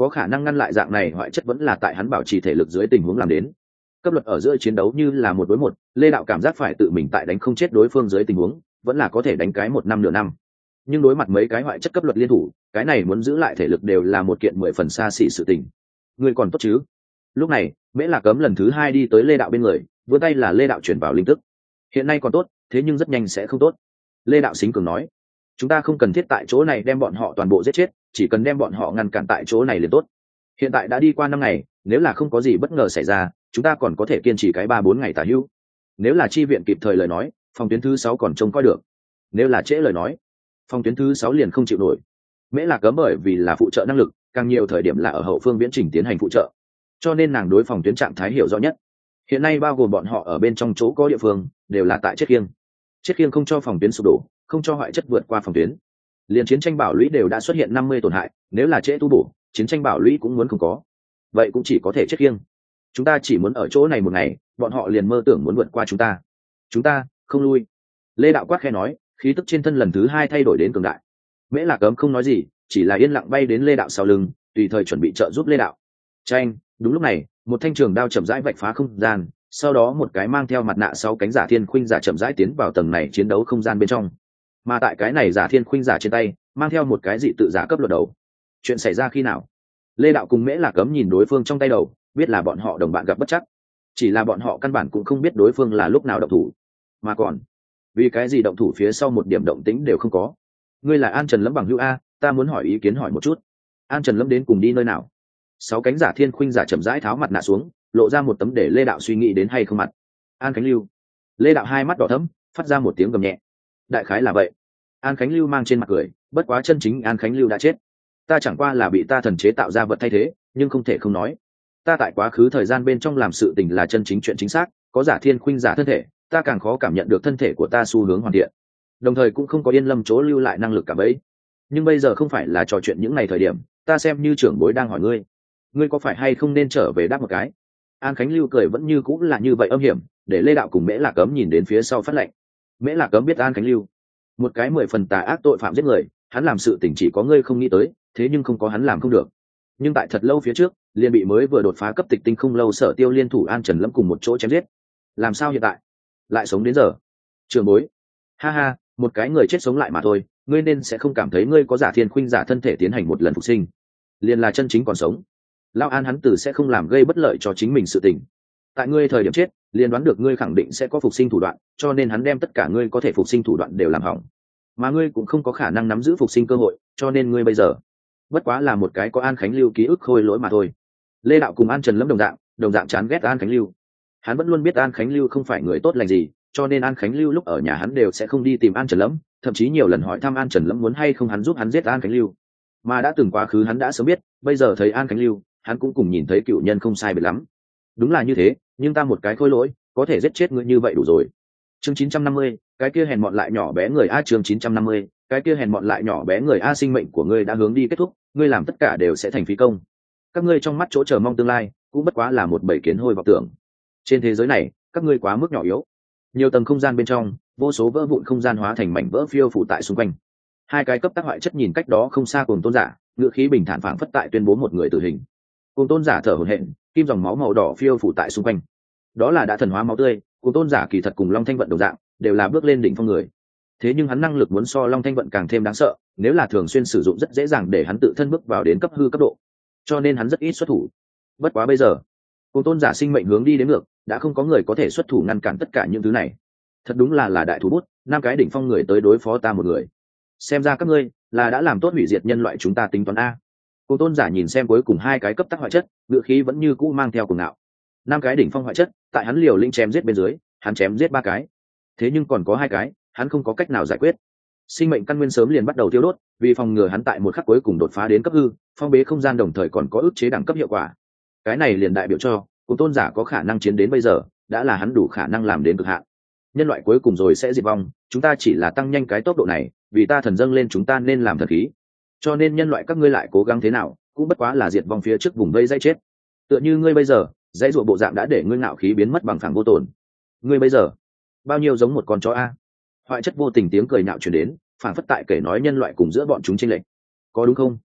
có khả năng ngăn lại dạng này hoại chất vẫn là tại hắn bảo trì thể lực dưới tình huống làm đến. Cấp luật ở giữa chiến đấu như là một đối một, Lê Đạo cảm giác phải tự mình tại đánh không chết đối phương dưới tình huống vẫn là có thể đánh cái một năm nửa năm, nhưng đối mặt mấy cái hoại chất cấp luật liên thủ, cái này muốn giữ lại thể lực đều là một kiện mười phần xa xỉ sự tình. Ngươi còn tốt chứ? Lúc này Mễ Lạc Cấm lần thứ hai đi tới Lê Đạo bên người, vươn tay là Lê Đạo chuyển vào linh tức. Hiện nay còn tốt, thế nhưng rất nhanh sẽ không tốt. Lê Đạo xính cường nói, chúng ta không cần thiết tại chỗ này đem bọn họ toàn bộ giết chết, chỉ cần đem bọn họ ngăn cản tại chỗ này liền tốt. Hiện tại đã đi qua năm ngày, nếu là không có gì bất ngờ xảy ra, chúng ta còn có thể kiên trì cái ba bốn ngày tả hữu. Nếu là chi viện kịp thời lời nói, phòng tuyến thứ sáu còn trông coi được. Nếu là trễ lời nói, phòng tuyến thứ sáu liền không chịu nổi. Mễ Lạc Cấm bởi vì là phụ trợ năng lực, càng nhiều thời điểm là ở hậu phương viễn trình tiến hành phụ trợ, cho nên nàng đối phòng tuyến trạng thái hiểu rõ nhất. Hiện nay bao gồm bọn họ ở bên trong chỗ có địa phương đều là tại chết khiêng. Chết khiêng không cho phòng tuyến sụp đổ, không cho hoại chất vượt qua phòng tuyến. Liên chiến tranh bảo lũy đều đã xuất hiện năm mươi tổn hại, nếu là trễ tu bổ, chiến tranh bảo lũy cũng muốn không có. Vậy cũng chỉ có thể chết khiêng. Chúng ta chỉ muốn ở chỗ này một ngày, bọn họ liền mơ tưởng muốn vượt qua chúng ta. Chúng ta không lui. Lê Đạo quát khẽ nói, khí tức trên thân lần thứ hai thay đổi đến cường đại. Mễ Lạc Cấm không nói gì, chỉ là yên lặng bay đến Lê Đạo sau lưng, tùy thời chuẩn bị trợ giúp Lê Đạo. Tranh, đúng lúc này, một thanh trường đao chậm rãi vạch phá không gian, sau đó một cái mang theo mặt nạ sáu cánh giả thiên khuynh giả chậm rãi tiến vào tầng này chiến đấu không gian bên trong. Mà tại cái này giả thiên khuynh giả trên tay, mang theo một cái dị tự giả cấp luật đầu. Chuyện xảy ra khi nào? Lê Đạo cùng Mễ Lạc Cấm nhìn đối phương trong tay đầu, biết là bọn họ đồng bạn gặp bất chắc. Chỉ là bọn họ căn bản cũng không biết đối phương là lúc nào động thủ, mà còn vì cái gì động thủ phía sau một điểm động tĩnh đều không có. Ngươi là An Trần Lâm bằng hữu a, ta muốn hỏi ý kiến hỏi một chút. An Trần Lâm đến cùng đi nơi nào? Sáu cánh giả thiên khuynh giả chậm rãi tháo mặt nạ xuống, lộ ra một tấm để Lê Đạo suy nghĩ đến hay không mặt. An Khánh Lưu. Lê Đạo hai mắt đỏ thẫm, phát ra một tiếng gầm nhẹ. Đại khái là vậy. An Khánh Lưu mang trên mặt cười, bất quá chân chính An Khánh Lưu đã chết. Ta chẳng qua là bị ta thần chế tạo ra vật thay thế, nhưng không thể không nói, ta tại quá khứ thời gian bên trong làm sự tình là chân chính chuyện chính xác, có giả thiên khuynh giả thân thể, ta càng khó cảm nhận được thân thể của ta xu hướng hoàn thiện, đồng thời cũng không có yên lâm chỗ lưu lại năng lực cả bấy. Nhưng bây giờ không phải là trò chuyện những ngày thời điểm, ta xem như trưởng bối đang hỏi ngươi, ngươi có phải hay không nên trở về đáp một cái. An Khánh Lưu cười vẫn như cũng là như vậy âm hiểm, để Lê Đạo cùng Mễ Lạc Cấm nhìn đến phía sau phát lệnh. Mễ Lạc Cấm biết An Khánh Lưu, một cái mười phần tà ác tội phạm giết người, hắn làm sự tình chỉ có ngươi không nghĩ tới, thế nhưng không có hắn làm không được. Nhưng tại thật lâu phía trước, liền bị mới vừa đột phá cấp tịch tinh không lâu Sở Tiêu liên thủ An Trần Lâm cùng một chỗ chém giết. Làm sao hiện tại lại sống đến giờ? Trường bối, ha ha, một cái người chết sống lại mà thôi, ngươi nên sẽ không cảm thấy ngươi có giả thiên khuynh giả thân thể tiến hành một lần phục sinh, liền là chân chính còn sống. Lao An hắn từ sẽ không làm gây bất lợi cho chính mình sự tình. Tại ngươi thời điểm chết, liền đoán được ngươi khẳng định sẽ có phục sinh thủ đoạn, cho nên hắn đem tất cả ngươi có thể phục sinh thủ đoạn đều làm hỏng. Mà ngươi cũng không có khả năng nắm giữ phục sinh cơ hội, cho nên ngươi bây giờ bất quá là một cái có An Khánh Lưu ký ức khôi lỗi mà thôi. Lê Đạo cùng An Trần Lâm đồng dạng, đồng dạng chán ghét An Khánh Lưu. Hắn vẫn luôn biết An Khánh Lưu không phải người tốt lành gì, cho nên An Khánh Lưu lúc ở nhà hắn đều sẽ không đi tìm An Trần Lâm, thậm chí nhiều lần hỏi thăm An Trần Lâm muốn hay không hắn giúp hắn giết An Khánh Lưu. Mà đã từng quá khứ hắn đã sớm biết, bây giờ thấy An Khánh Lưu, hắn cũng cùng nhìn thấy cựu nhân không sai biệt lắm. Đúng là như thế, nhưng ta một cái khôi lỗi, có thể giết chết ngươi như vậy đủ rồi. Chương chín trăm năm mươi, cái kia hèn mọn lại nhỏ bé người a. Chương chín trăm năm mươi, cái kia hèn mọn lại nhỏ bé người a. Sinh mệnh của ngươi đã hướng đi kết thúc, ngươi làm tất cả đều sẽ thành phí công. Các ngươi trong mắt chỗ chờ mong tương lai, cũng bất quá là một bầy kiến hôi vọng tưởng. Trên thế giới này, các ngươi quá mức nhỏ yếu. Nhiều tầng không gian bên trong, vô số vỡ vụn không gian hóa thành mảnh vỡ phiêu phủ tại xung quanh. Hai cái cấp tác hoại chất nhìn cách đó không xa Cùng Tôn Giả, ngữ khí bình thản phảng phất tại tuyên bố một người tử hình. Cùng Tôn Giả thở hổn hển, kim dòng máu màu đỏ phiêu phủ tại xung quanh. Đó là đã thần hóa máu tươi. Cùng Tôn Giả kỳ thật cùng Long Thanh Vận đồng dạng, đều là bước lên đỉnh phong người. Thế nhưng hắn năng lực muốn so Long Thanh Vận càng thêm đáng sợ, nếu là thường xuyên sử dụng rất dễ dàng để hắn tự thân bước vào đến cấp hư cấp độ, cho nên hắn rất ít xuất thủ. Bất quá bây giờ, Cùng Tôn Giả sinh mệnh hướng đi đến ngược, đã không có người có thể xuất thủ ngăn cản tất cả những thứ này. Thật đúng là là đại thủ bút, năm cái đỉnh phong người tới đối phó ta một người. Xem ra các ngươi là đã làm tốt hủy diệt nhân loại chúng ta tính toán a. Cùng Tôn Giả nhìn xem cuối cùng hai cái cấp tác hoại chất, ngữ khí vẫn như cũ mang theo cuồng ngạo. Năm cái đỉnh phong hoại chất, tại hắn liều linh chém giết bên dưới, hắn chém giết ba cái. Thế nhưng còn có hai cái, hắn không có cách nào giải quyết. Sinh mệnh căn nguyên sớm liền bắt đầu tiêu đốt, vì phòng ngừa hắn tại một khắc cuối cùng đột phá đến cấp hư, phong bế không gian đồng thời còn có ức chế đẳng cấp hiệu quả. Cái này liền đại biểu cho, Cùng Tôn Giả có khả năng chiến đến bây giờ, đã là hắn đủ khả năng làm đến cực hạn. Nhân loại cuối cùng rồi sẽ diệt vong, chúng ta chỉ là tăng nhanh cái tốc độ này, vì ta thần dâng lên chúng ta nên làm thần khí. Cho nên nhân loại các ngươi lại cố gắng thế nào, cũng bất quá là diệt vong phía trước vùng vây dây chết. Tựa như ngươi bây giờ, dãy ruộng bộ dạng đã để ngươi ngạo khí biến mất bằng phẳng vô tổn. Ngươi bây giờ, bao nhiêu giống một con chó a. Hoại chất vô tình tiếng cười nhạo truyền đến, phản phất tại kể nói nhân loại cùng giữa bọn chúng chênh lệch. Có đúng không?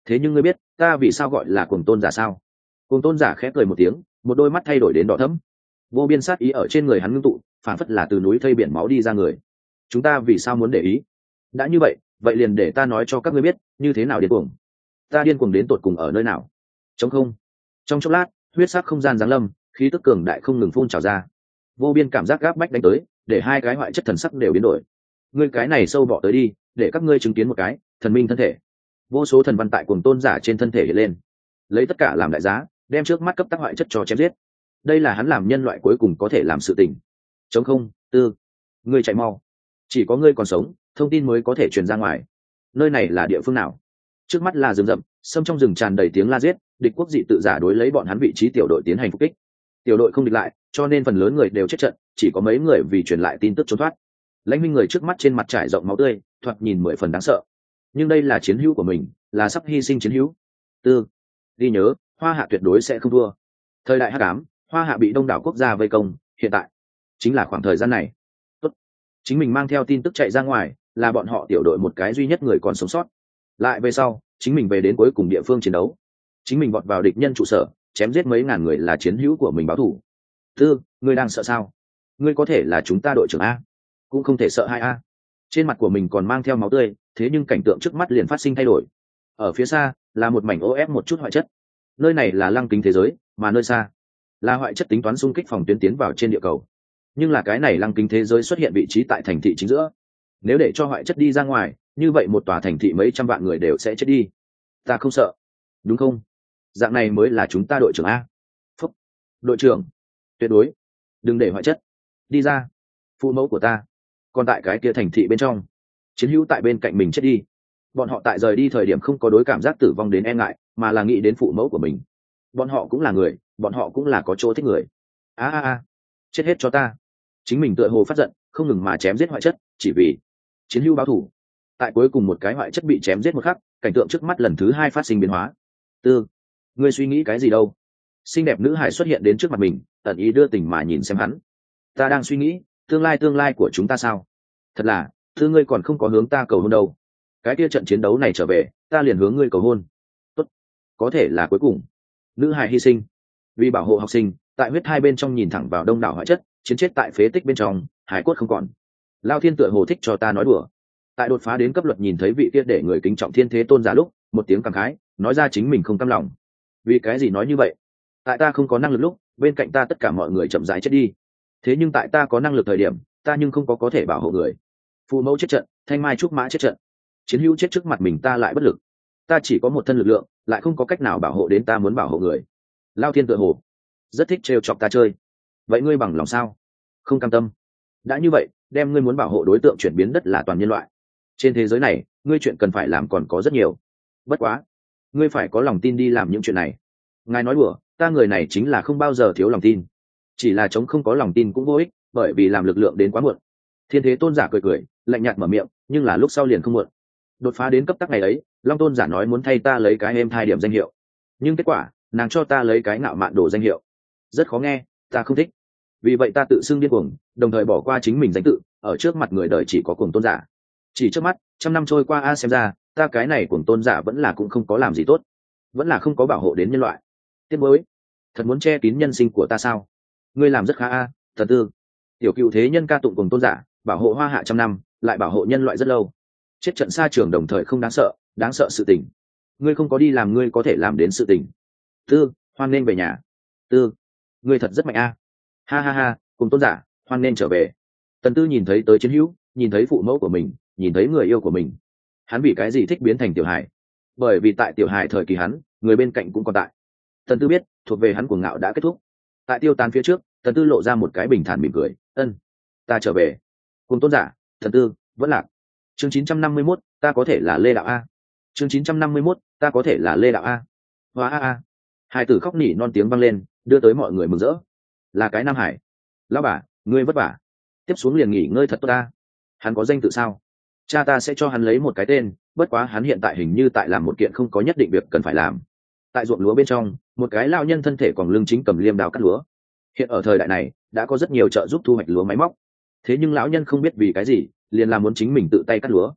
thế nhưng ngươi biết ta vì sao gọi là cuồng tôn giả sao? Cuồng tôn giả khẽ cười một tiếng, một đôi mắt thay đổi đến đỏ thẫm, vô biên sát ý ở trên người hắn ngưng tụ, phản phất là từ núi thây biển máu đi ra người. Chúng ta vì sao muốn để ý? Đã như vậy, vậy liền để ta nói cho các ngươi biết như thế nào điên cuồng. Ta điên cuồng đến tột cùng ở nơi nào? Trống không. Trong chốc lát, huyết sắc không gian giáng lâm, khí tức cường đại không ngừng phun trào ra, vô biên cảm giác gáp bách đánh tới, để hai cái hoại chất thần sắc đều biến đổi. Ngươi cái này sâu bọ tới đi, để các ngươi chứng kiến một cái thần minh thân thể. Vô số thần văn tại cuồng tôn giả trên thân thể hiện lên, lấy tất cả làm đại giá, đem trước mắt cấp tác hoại chất cho chém giết. Đây là hắn làm nhân loại cuối cùng có thể làm sự tình. Trống không. Tư, ngươi chạy mau, chỉ có ngươi còn sống, thông tin mới có thể truyền ra ngoài. Nơi này là địa phương nào? Trước mắt là rừng rậm, sâm trong rừng tràn đầy tiếng la giết, địch quốc dị tự giả đối lấy bọn hắn vị trí tiểu đội tiến hành phục kích. Tiểu đội không địch lại, cho nên phần lớn người đều chết trận, chỉ có mấy người vì truyền lại tin tức trốn thoát. Lãnh Minh người trước mắt trên mặt trải rộng máu tươi, thoạt nhìn mười phần đáng sợ. Nhưng đây là chiến hữu của mình, là sắp hy sinh chiến hữu. Tư, ghi nhớ, Hoa Hạ tuyệt đối sẽ không thua. Thời đại hắc ám, Hoa Hạ bị đông đảo quốc gia vây công, hiện tại chính là khoảng thời gian này. Tốt, chính mình mang theo tin tức chạy ra ngoài, là bọn họ tiểu đội một cái duy nhất người còn sống sót. Lại về sau, chính mình về đến cuối cùng địa phương chiến đấu, chính mình vọt vào địch nhân trụ sở, chém giết mấy ngàn người là chiến hữu của mình báo thù. Tư, ngươi đang sợ sao? Ngươi có thể là chúng ta đội trưởng a, cũng không thể sợ hai a. Trên mặt của mình còn mang theo máu tươi, thế nhưng cảnh tượng trước mắt liền phát sinh thay đổi. Ở phía xa là một mảnh ô ép một chút hoại chất, nơi này là lăng kính thế giới, mà nơi xa là hoại chất tính toán xung kích phòng tuyến tiến vào trên địa cầu. Nhưng là cái này lăng kính thế giới xuất hiện vị trí tại thành thị chính giữa, nếu để cho hoại chất đi ra ngoài, như vậy một tòa thành thị mấy trăm vạn người đều sẽ chết đi. Ta không sợ, đúng không? Dạng này mới là chúng ta đội trưởng a. Phúc, đội trưởng, tuyệt đối đừng để hoại chất đi ra. Phụ mẫu của ta còn tại cái kia thành thị bên trong, chiến hữu tại bên cạnh mình chết đi. Bọn họ tại rời đi thời điểm không có đối cảm giác tử vong đến e ngại, mà là nghĩ đến phụ mẫu của mình. Bọn họ cũng là người, bọn họ cũng là có chỗ thích người. A a a, chết hết cho ta. Chính mình tựa hồ phát giận, không ngừng mà chém giết hoại chất, chỉ vì chiến hữu báo thù. Tại cuối cùng một cái hoại chất bị chém giết một khắc, cảnh tượng trước mắt lần thứ hai phát sinh biến hóa. Tư, ngươi suy nghĩ cái gì đâu? Xinh đẹp nữ hải xuất hiện đến trước mặt mình, ẩn ý đưa tình mà nhìn xem hắn. Ta đang suy nghĩ tương lai tương lai của chúng ta sao? Thật là, thư ngươi còn không có hướng ta cầu hôn đâu. Cái kia trận chiến đấu này trở về, ta liền hướng ngươi cầu hôn. Tốt, có thể là cuối cùng nữ hải hy sinh vì bảo hộ học sinh, tại huyết hai bên trong nhìn thẳng vào đông đảo hoại chất, chiến chết tại phế tích bên trong, hải cốt không còn. Lao Thiên tựa hồ thích cho ta nói đùa. Tại đột phá đến cấp luật nhìn thấy vị kia để người kính trọng thiên thế tôn giả lúc, một tiếng cảm khái, nói ra chính mình không cam lòng. Vì cái gì nói như vậy? Tại ta không có năng lực lúc, bên cạnh ta tất cả mọi người chậm rãi chết đi. Thế nhưng tại ta có năng lực thời điểm, ta nhưng không có có thể bảo hộ người. Phụ mẫu chết trận, thanh mai trúc mã chết trận, chiến hữu chết trước mặt mình, ta lại bất lực. Ta chỉ có một thân lực lượng, lại không có cách nào bảo hộ đến ta muốn bảo hộ người. Lao Thiên tựa hồ rất thích trêu chọc ta chơi. Vậy ngươi bằng lòng sao? Không cam tâm. Đã như vậy, đem ngươi muốn bảo hộ đối tượng chuyển biến đất là toàn nhân loại. Trên thế giới này, ngươi chuyện cần phải làm còn có rất nhiều. Bất quá, ngươi phải có lòng tin đi làm những chuyện này. Ngài nói đùa, ta người này chính là không bao giờ thiếu lòng tin. Chỉ là chống không có lòng tin cũng vô ích, bởi vì làm lực lượng đến quá muộn. Thiên Thế Tôn giả cười cười, lạnh nhạt mở miệng, nhưng là lúc sau liền không muộn. Đột phá đến cấp tắc ngày ấy, Long Tôn giả nói muốn thay ta lấy cái êm thai điểm danh hiệu, nhưng kết quả, nàng cho ta lấy cái ngạo mạn đồ danh hiệu. Rất khó nghe, ta không thích. Vì vậy ta tự xưng điên cuồng, đồng thời bỏ qua chính mình danh tự, ở trước mặt người đời chỉ có cuồng tôn giả. Chỉ trước mắt, trăm năm trôi qua a xem ra, ta cái này cuồng tôn giả vẫn là cũng không có làm gì tốt, vẫn là không có bảo hộ đến nhân loại. Tiếc mới, thật muốn che kín nhân sinh của ta sao? Ngươi làm rất khá a, Thần Tư. Tiểu cựu thế nhân ca tụng cuồng tôn giả, bảo hộ Hoa Hạ trăm năm, lại bảo hộ nhân loại rất lâu. Chết trận xa trường đồng thời không đáng sợ, đáng sợ sự tình. Ngươi không có đi làm ngươi có thể làm đến sự tình. Tư, hoan nên về nhà. Tư, ngươi thật rất mạnh a. Ha ha ha, cùng tôn giả, hoan nên trở về. Tần Tư nhìn thấy tới chiến hữu, nhìn thấy phụ mẫu của mình, nhìn thấy người yêu của mình. Hắn vì cái gì thích biến thành tiểu hải? Bởi vì tại tiểu hải thời kỳ hắn, người bên cạnh cũng còn tại. Tần Tư biết, thuộc về hắn cuồng ngạo đã kết thúc. Tại tiêu tan phía trước, Tần Tư lộ ra một cái bình thản mỉm cười, ân, ta trở về. Cùng tôn giả, Tần Tư, vẫn lạc. Chương chín trăm năm mươi mốt, ta có thể là Lê Đạo A. Chương chín trăm năm mươi mốt, ta có thể là Lê Đạo A. Hóa a a. Hai tử khóc nỉ non tiếng vang lên, đưa tới mọi người mừng rỡ. Là cái Nam Hải. Lão bà, ngươi vất vả. Tiếp xuống liền nghỉ ngơi thật tốt ta. Hắn có danh tự sao? Cha ta sẽ cho hắn lấy một cái tên, bất quá hắn hiện tại hình như tại làm một kiện không có nhất định việc cần phải làm. Tại ruộng lúa bên trong, một cái lão nhân thân thể còn lưng chính cầm liêm đào cắt lúa. Hiện ở thời đại này, đã có rất nhiều trợ giúp thu hoạch lúa máy móc. Thế nhưng lão nhân không biết vì cái gì, liền làm muốn chính mình tự tay cắt lúa.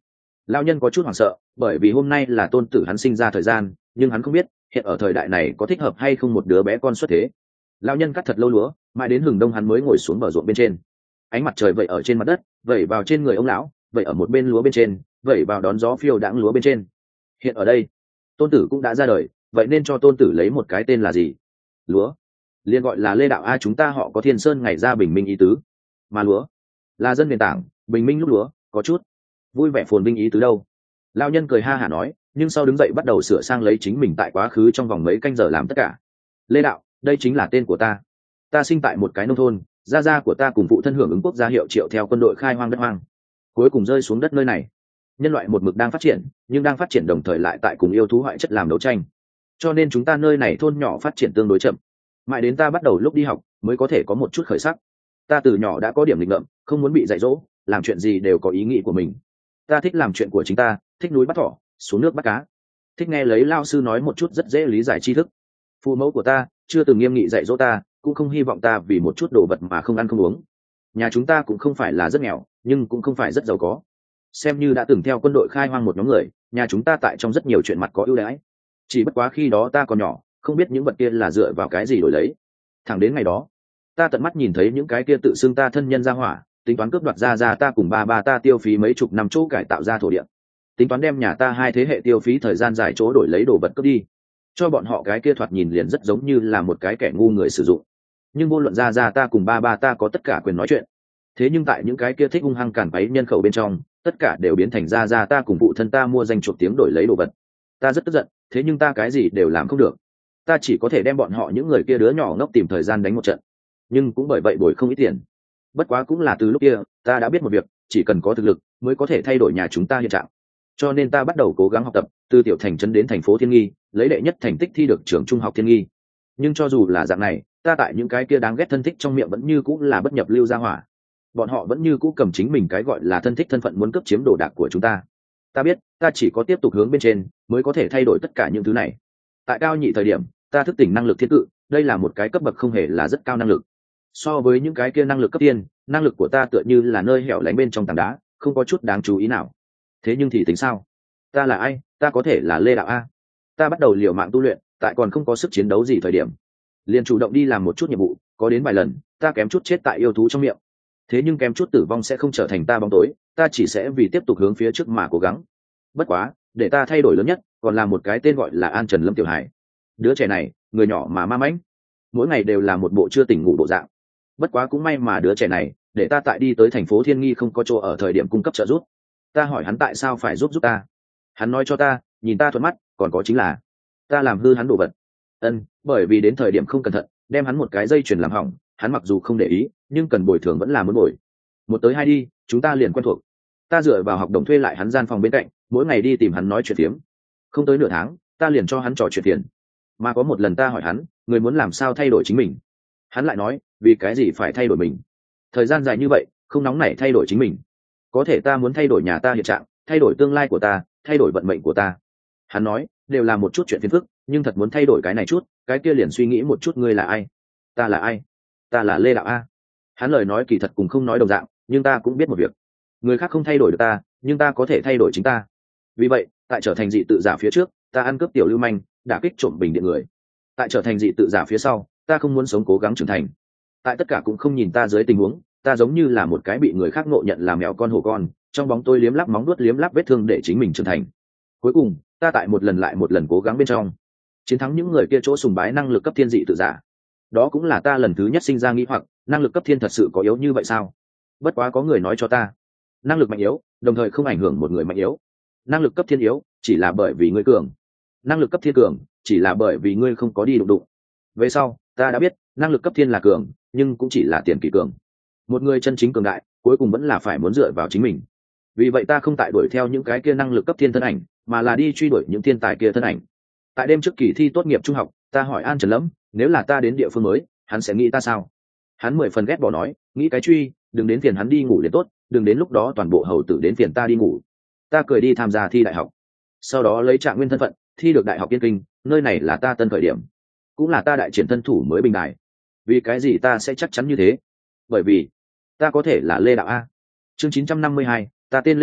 Lão nhân có chút hoảng sợ, bởi vì hôm nay là tôn tử hắn sinh ra thời gian, nhưng hắn không biết hiện ở thời đại này có thích hợp hay không một đứa bé con xuất thế. Lão nhân cắt thật lâu lúa, mãi đến hừng đông hắn mới ngồi xuống bờ ruộng bên trên. Ánh mặt trời vẩy ở trên mặt đất, vẩy vào trên người ông lão, vẩy ở một bên lúa bên trên, vẩy vào đón gió phiêu đãng lúa bên trên. Hiện ở đây, tôn tử cũng đã ra đời, vậy nên cho tôn tử lấy một cái tên là gì? Lúa. Liên gọi là Lê Đạo A, chúng ta họ có Thiên Sơn ngày ra bình minh ý tứ. Mà lúa là dân nền tảng, bình minh lúc lúa, có chút vui vẻ phồn vinh ý tứ đâu. Lão nhân cười ha hả nói, nhưng sau đứng dậy bắt đầu sửa sang lấy chính mình tại quá khứ trong vòng mấy canh giờ làm tất cả. Lê Đạo, đây chính là tên của ta. Ta sinh tại một cái nông thôn, gia gia của ta cùng phụ thân hưởng ứng quốc gia hiệu triệu theo quân đội khai hoang đất hoang, cuối cùng rơi xuống đất nơi này. Nhân loại một mực đang phát triển, nhưng đang phát triển đồng thời lại tại cùng yêu thú hoại chất làm đấu tranh, cho nên chúng ta nơi này thôn nhỏ phát triển tương đối chậm. Mãi đến ta bắt đầu lúc đi học mới có thể có một chút khởi sắc. Ta từ nhỏ đã có điểm lịch ngợm, không muốn bị dạy dỗ, làm chuyện gì đều có ý nghĩ của mình. Ta thích làm chuyện của chính ta, thích núi bắt thỏ, xuống nước bắt cá, thích nghe lấy lao sư nói một chút rất dễ lý giải tri thức. Phụ mẫu của ta chưa từng nghiêm nghị dạy dỗ ta, cũng không hy vọng ta vì một chút đồ vật mà không ăn không uống. Nhà chúng ta cũng không phải là rất nghèo, nhưng cũng không phải rất giàu có, xem như đã từng theo quân đội khai hoang một nhóm người. Nhà chúng ta tại trong rất nhiều chuyện mặt có ưu đãi, chỉ bất quá khi đó ta còn nhỏ, không biết những vật kia là dựa vào cái gì đổi lấy. Thẳng đến ngày đó, ta tận mắt nhìn thấy những cái kia tự xưng ta thân nhân ra hỏa, tính toán cướp đoạt ra ra ta cùng ba ba ta tiêu phí mấy chục năm chỗ cải tạo ra thổ địa, tính toán đem nhà ta hai thế hệ tiêu phí thời gian dài chỗ đổi lấy đồ vật cướp đi, cho bọn họ cái kia thoạt nhìn liền rất giống như là một cái kẻ ngu người sử dụng. Nhưng vô luận ra ra ta cùng ba ba ta có tất cả quyền nói chuyện, thế nhưng tại những cái kia thích hung hăng càn quấy nhân khẩu bên trong, tất cả đều biến thành ra ra ta cùng phụ thân ta mua danh chuộc tiếng đổi lấy đồ vật. Ta rất tức giận, thế nhưng ta cái gì đều làm không được. Ta chỉ có thể đem bọn họ những người kia đứa nhỏ ngốc tìm thời gian đánh một trận, nhưng cũng bởi vậy bồi không ít tiền. Bất quá cũng là từ lúc kia ta đã biết một việc, chỉ cần có thực lực mới có thể thay đổi nhà chúng ta hiện trạng. Cho nên ta bắt đầu cố gắng học tập, từ tiểu thành trấn đến thành phố Thiên Nghi, lấy đệ nhất thành tích thi được trường trung học Thiên Nghi. Nhưng cho dù là dạng này, ta tại những cái kia đáng ghét thân thích trong miệng vẫn như cũng là bất nhập lưu gia hỏa. Bọn họ vẫn như cũ cầm chính mình cái gọi là thân thích thân phận muốn cướp chiếm đồ đạc của chúng ta. Ta biết ta chỉ có tiếp tục hướng bên trên mới có thể thay đổi tất cả những thứ này. Tại cao nhị thời điểm, ta thức tỉnh năng lực thiên cự, đây là một cái cấp bậc không hề là rất cao năng lực. So với những cái kia năng lực cấp tiên, năng lực của ta tựa như là nơi hẻo lánh bên trong tảng đá, không có chút đáng chú ý nào. Thế nhưng thì tính sao? Ta là ai? Ta có thể là Lê Đạo A. Ta bắt đầu liều mạng tu luyện, tại còn không có sức chiến đấu gì thời điểm, liền chủ động đi làm một chút nhiệm vụ, có đến vài lần ta kém chút chết tại yêu thú trong miệng. Thế nhưng kém chút tử vong sẽ không trở thành ta bóng tối, ta chỉ sẽ vì tiếp tục hướng phía trước mà cố gắng. Bất quá, để ta thay đổi lớn nhất, còn là một cái tên gọi là An Trần Lâm Tiểu Hải. Đứa trẻ này, người nhỏ mà ma mãnh, mỗi ngày đều là một bộ chưa tỉnh ngủ bộ dạng. Bất quá cũng may mà đứa trẻ này, để ta tại đi tới thành phố Thiên Nghi không có chỗ ở thời điểm cung cấp trợ giúp. Ta hỏi hắn tại sao phải giúp giúp ta, hắn nói cho ta, nhìn ta thuận mắt, còn có chính là ta làm hư hắn đồ vật. Ân, bởi vì đến thời điểm không cẩn thận, đem hắn một cái dây chuyền làm hỏng, hắn mặc dù không để ý, nhưng cần bồi thường vẫn là muốn bồi. Một tới hai đi, chúng ta liền quen thuộc. Ta dựa vào học đồng thuê lại hắn gian phòng bên cạnh, mỗi ngày đi tìm hắn nói chuyện phiếm. Không tới nửa tháng, ta liền cho hắn trò chuyện tiền. Mà có một lần ta hỏi hắn, người muốn làm sao thay đổi chính mình, hắn lại nói, vì cái gì phải thay đổi mình? Thời gian dài như vậy, không nóng nảy thay đổi chính mình. Có thể ta muốn thay đổi nhà ta hiện trạng, thay đổi tương lai của ta, thay đổi vận mệnh của ta. Hắn nói, đều là một chút chuyện phiền phức, nhưng thật muốn thay đổi cái này chút, cái kia liền suy nghĩ một chút, ngươi là ai? Ta là ai? Ta là Lê Đạo A. Hắn lời nói kỳ thật cùng không nói đồng dạng, nhưng ta cũng biết một việc, người khác không thay đổi được ta, nhưng ta có thể thay đổi chính ta. Vì vậy, tại trở thành dị tự giả phía trước, ta ăn cướp tiểu lưu manh, đả kích trộm bình điện người. Tại trở thành dị tự giả phía sau, ta không muốn sống cố gắng trưởng thành. Tại tất cả cũng không nhìn ta dưới tình huống, ta giống như là một cái bị người khác ngộ nhận là mèo con hổ con, trong bóng tôi liếm lắp móng đuốt liếm lắp vết thương để chính mình trưởng thành. Cuối cùng, ta tại một lần lại một lần cố gắng bên trong, chiến thắng những người kia chỗ sùng bái năng lực cấp thiên dị tự giả. Đó cũng là ta lần thứ nhất sinh ra nghĩ hoặc, năng lực cấp thiên thật sự có yếu như vậy sao? Bất quá có người nói cho ta, năng lực mạnh yếu đồng thời không ảnh hưởng một người mạnh yếu. Năng lực cấp thiên yếu chỉ là bởi vì ngươi cường, năng lực cấp thiên cường chỉ là bởi vì ngươi không có đi đụng đụng. Về sau ta đã biết, năng lực cấp thiên là cường, nhưng cũng chỉ là tiền kỳ cường. Một người chân chính cường đại cuối cùng vẫn là phải muốn dựa vào chính mình. Vì vậy ta không tại đuổi theo những cái kia năng lực cấp thiên thân ảnh, mà là đi truy đuổi những thiên tài kia thân ảnh. Tại đêm trước kỳ thi tốt nghiệp trung học, ta hỏi An Trần Lâm, nếu là ta đến địa phương mới, hắn sẽ nghĩ ta sao? Hắn mười phần ghét bỏ nói, nghĩ cái truy, đừng đến phiền hắn đi ngủ liền tốt, đừng đến lúc đó toàn bộ hầu tử đến phiền ta đi ngủ. Ta cười đi tham gia thi đại học, sau đó lấy trạng nguyên thân phận thi được đại học Yên Kinh, nơi này là ta tân khởi điểm, cũng là ta đại triển thân thủ mới bình đài. Vì cái gì ta sẽ chắc chắn như thế? Bởi vì ta có thể là Lê Đạo A. Chương chín trăm năm mươi hai, ta tên Lê Đạo,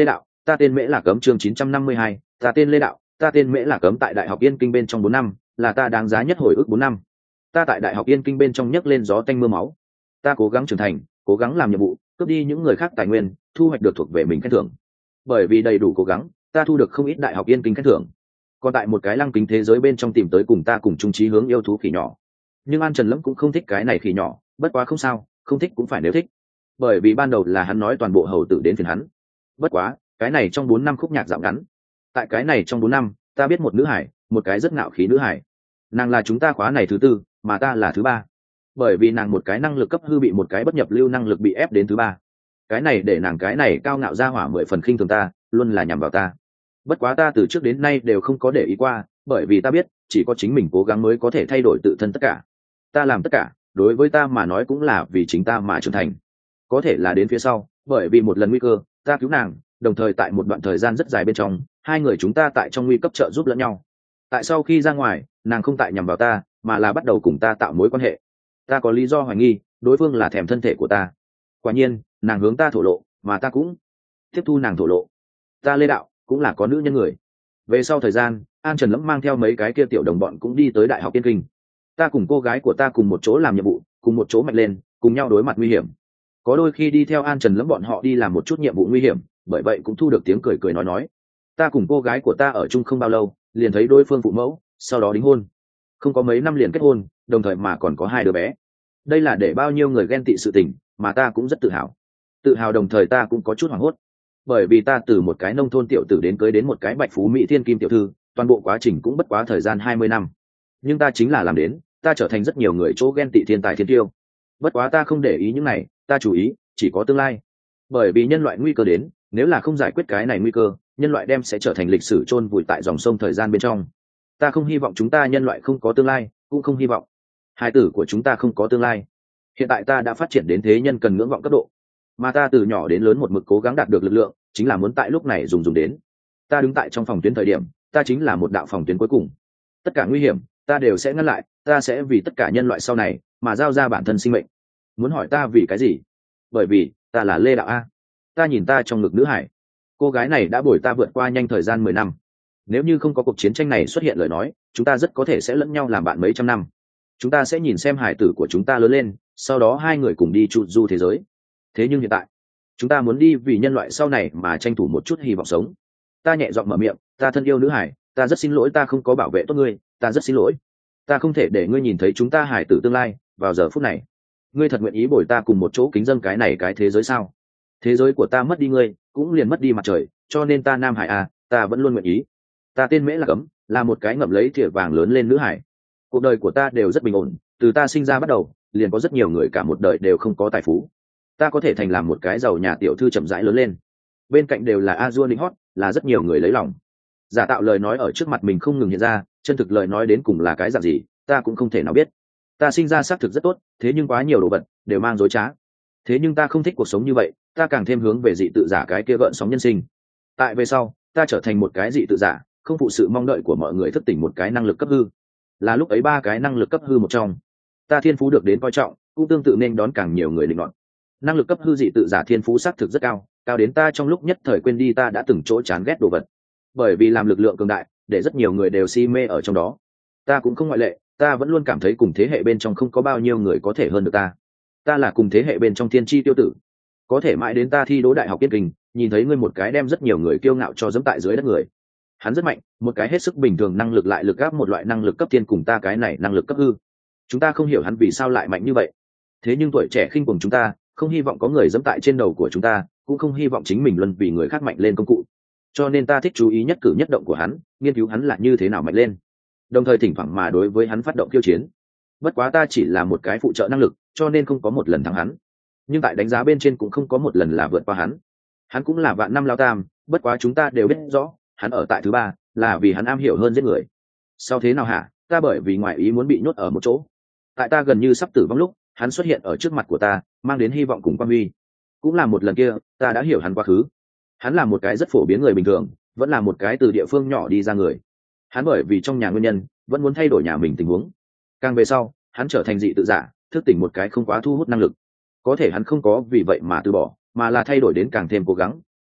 ta tên Mễ Lạc Cấm chương chín trăm năm mươi hai, ta tên Lê Đạo, ta tên Mễ Lạc Cấm tại Đại học Yên Kinh bên trong bốn năm, là ta đáng giá nhất hồi ức bốn năm. Ta tại Đại học Yên Kinh bên trong nhấc lên gió tanh mưa máu. Ta cố gắng trưởng thành, cố gắng làm nhiệm vụ, cướp đi những người khác tài nguyên, thu hoạch được thuộc về mình khen thưởng. Bởi vì đầy đủ cố gắng, ta thu được không ít Đại học Yên Kinh khen thưởng. Còn tại một cái lăng kính thế giới bên trong tìm tới cùng ta cùng chung chí hướng yêu thú khỉ nhỏ. Nhưng An Trần Lâm cũng không thích cái này khỉ nhỏ, bất quá không sao, không thích cũng phải nếu thích. Bởi vì ban đầu là hắn nói toàn bộ hầu tử đến phiền hắn. Bất quá, cái này trong bốn năm khúc nhạc dạo ngắn. Tại cái này trong bốn năm, ta biết một nữ hải, một cái rất ngạo khí nữ hải. Nàng là chúng ta khóa này thứ tư, mà ta là thứ ba. Bởi vì nàng một cái năng lực cấp hư bị một cái bất nhập lưu năng lực bị ép đến thứ ba. Cái này để nàng cái này cao ngạo ra hỏa mười phần khinh thường ta, luôn là nhằm vào ta. Bất quá ta từ trước đến nay đều không có để ý qua, bởi vì ta biết, chỉ có chính mình cố gắng mới có thể thay đổi tự thân tất cả. Ta làm tất cả, đối với ta mà nói cũng là vì chính ta mà trưởng thành. Có thể là đến phía sau, bởi vì một lần nguy cơ, ta cứu nàng, đồng thời tại một đoạn thời gian rất dài bên trong, hai người chúng ta tại trong nguy cấp trợ giúp lẫn nhau. Tại sau khi ra ngoài, nàng không tại nhằm vào ta, mà là bắt đầu cùng ta tạo mối quan hệ. Ta có lý do hoài nghi, đối phương là thèm thân thể của ta. Quả nhiên, nàng hướng ta thổ lộ, mà ta cũng tiếp thu nàng thổ lộ. Ta Lê Đạo cũng là có nữ nhân người. Về sau thời gian, An Trần Lâm mang theo mấy cái kia tiểu đồng bọn cũng đi tới Đại học Yên Kinh. Ta cùng cô gái của ta cùng một chỗ làm nhiệm vụ, cùng một chỗ mạnh lên, cùng nhau đối mặt nguy hiểm. Có đôi khi đi theo An Trần Lâm bọn họ đi làm một chút nhiệm vụ nguy hiểm, bởi vậy cũng thu được tiếng cười cười nói nói. Ta cùng cô gái của ta ở chung không bao lâu, liền thấy đối phương phụ mẫu, sau đó đính hôn. Không có mấy năm liền kết hôn, đồng thời mà còn có hai đứa bé. Đây là để bao nhiêu người ghen tị sự tình, mà ta cũng rất tự hào. Tự hào đồng thời ta cũng có chút hoảng hốt. Bởi vì ta từ một cái nông thôn tiểu tử đến cưới đến một cái bạch phú mỹ thiên kim tiểu thư, toàn bộ quá trình cũng bất quá thời gian hai mươi năm. Nhưng ta chính là làm đến, ta trở thành rất nhiều người chỗ ghen tị thiên tài thiên tiêu. Bất quá ta không để ý những này, ta chú ý chỉ có tương lai. Bởi vì nhân loại nguy cơ đến, nếu là không giải quyết cái này nguy cơ, nhân loại đem sẽ trở thành lịch sử chôn vùi tại dòng sông thời gian bên trong. Ta không hy vọng chúng ta nhân loại không có tương lai, cũng không hy vọng hài tử của chúng ta không có tương lai. Hiện tại ta đã phát triển đến thế nhân cần ngưỡng vọng cấp độ, mà ta từ nhỏ đến lớn một mực cố gắng đạt được lực lượng, chính là muốn tại lúc này dùng dùng đến. Ta đứng tại trong phòng tuyến thời điểm, ta chính là một đạo phòng tuyến cuối cùng. Tất cả nguy hiểm, ta đều sẽ ngăn lại, ta sẽ vì tất cả nhân loại sau này mà giao ra bản thân sinh mệnh. Muốn hỏi ta vì cái gì? Bởi vì ta là Lê Đạo a. Ta nhìn ta trong ngực nữ hải, cô gái này đã bồi ta vượt qua nhanh thời gian mười năm. Nếu như không có cuộc chiến tranh này xuất hiện lời nói, chúng ta rất có thể sẽ lẫn nhau làm bạn mấy trăm năm. Chúng ta sẽ nhìn xem hải tử của chúng ta lớn lên, sau đó hai người cùng đi chu du thế giới. Thế nhưng hiện tại, chúng ta muốn đi vì nhân loại sau này mà tranh thủ một chút hy vọng sống. Ta nhẹ giọng mở miệng, ta thân yêu nữ hải, ta rất xin lỗi ta không có bảo vệ tốt ngươi, ta rất xin lỗi. Ta không thể để ngươi nhìn thấy chúng ta hải tử tương lai, vào giờ phút này. Ngươi thật nguyện ý bồi ta cùng một chỗ kính dâng cái này cái thế giới sao? Thế giới của ta mất đi ngươi, cũng liền mất đi mặt trời, cho nên ta Nam Hải à, ta vẫn luôn nguyện ý. Ta tên Mễ Lạc Cấm, là một cái ngậm lấy thìa vàng lớn lên nữ hải. Cuộc đời của ta đều rất bình ổn, từ ta sinh ra bắt đầu, liền có rất nhiều người cả một đời đều không có tài phú. Ta có thể thành làm một cái giàu nhà tiểu thư chậm rãi lớn lên. Bên cạnh đều là a dua lính hót, là rất nhiều người lấy lòng. Giả tạo lời nói ở trước mặt mình không ngừng hiện ra, chân thực lời nói đến cùng là cái dạng gì, ta cũng không thể nào biết. Ta sinh ra xác thực rất tốt, thế nhưng quá nhiều đồ vật đều mang dối trá. Thế nhưng ta không thích cuộc sống như vậy, ta càng thêm hướng về dị tự giả cái kia gợn sóng nhân sinh. Tại về sau, ta trở thành một cái dị tự giả, không phụ sự mong đợi của mọi người thức tỉnh một cái năng lực cấp hư. Là lúc ấy ba cái năng lực cấp hư một trong. Ta thiên phú được đến coi trọng, cũng tương tự nên đón càng nhiều người định luận. Năng lực cấp hư dị tự giả thiên phú xác thực rất cao, cao đến ta trong lúc nhất thời quên đi ta đã từng chỗ chán ghét đồ vật. Bởi vì làm lực lượng cường đại, để rất nhiều người đều si mê ở trong đó. Ta cũng không ngoại lệ, ta vẫn luôn cảm thấy cùng thế hệ bên trong không có bao nhiêu người có thể hơn được ta. Ta là cùng thế hệ bên trong thiên chi tiêu tử. Có thể mãi đến ta thi đỗ Đại học Yên Kinh, nhìn thấy ngươi một cái đem rất nhiều người kiêu ngạo cho dẫm tại dưới đất người. Hắn rất mạnh, một cái hết sức bình thường năng lực lại lực gáp một loại năng lực cấp tiên cùng ta cái này năng lực cấp hư. Chúng ta không hiểu hắn vì sao lại mạnh như vậy. Thế nhưng tuổi trẻ khinh cùng chúng ta, không hy vọng có người dẫm tại trên đầu của chúng ta, cũng không hy vọng chính mình luân vì người khác mạnh lên công cụ. Cho nên ta thích chú ý nhất cử nhất động của hắn, nghiên cứu hắn là như thế nào mạnh lên, đồng thời thỉnh thoảng mà đối với hắn phát động khiêu chiến. Bất quá ta chỉ là một cái phụ trợ năng lực, cho nên không có một lần thắng hắn, nhưng tại đánh giá bên trên cũng không có một lần là vượt qua hắn. Hắn cũng là vạn năm lao tam, bất quá chúng ta đều biết rõ hắn ở tại thứ ba là vì hắn am hiểu hơn giết người. Sao thế nào hả? Ta bởi vì ngoại ý muốn bị nhốt ở một chỗ, tại ta gần như sắp tử vong lúc hắn xuất hiện ở trước mặt của ta, mang đến hy vọng cùng quan huy. Cũng là một lần kia ta đã hiểu hắn quá khứ. Hắn là một cái rất phổ biến người bình thường, vẫn là một cái từ địa phương nhỏ đi ra người. Hắn bởi vì trong nhà nguyên nhân vẫn muốn thay đổi nhà mình tình huống. Càng về sau hắn trở thành dị tự giả, thức tỉnh một cái không quá thu hút năng lực. Có thể hắn không có vì vậy mà từ bỏ, mà là thay đổi đến càng thêm cố gắng,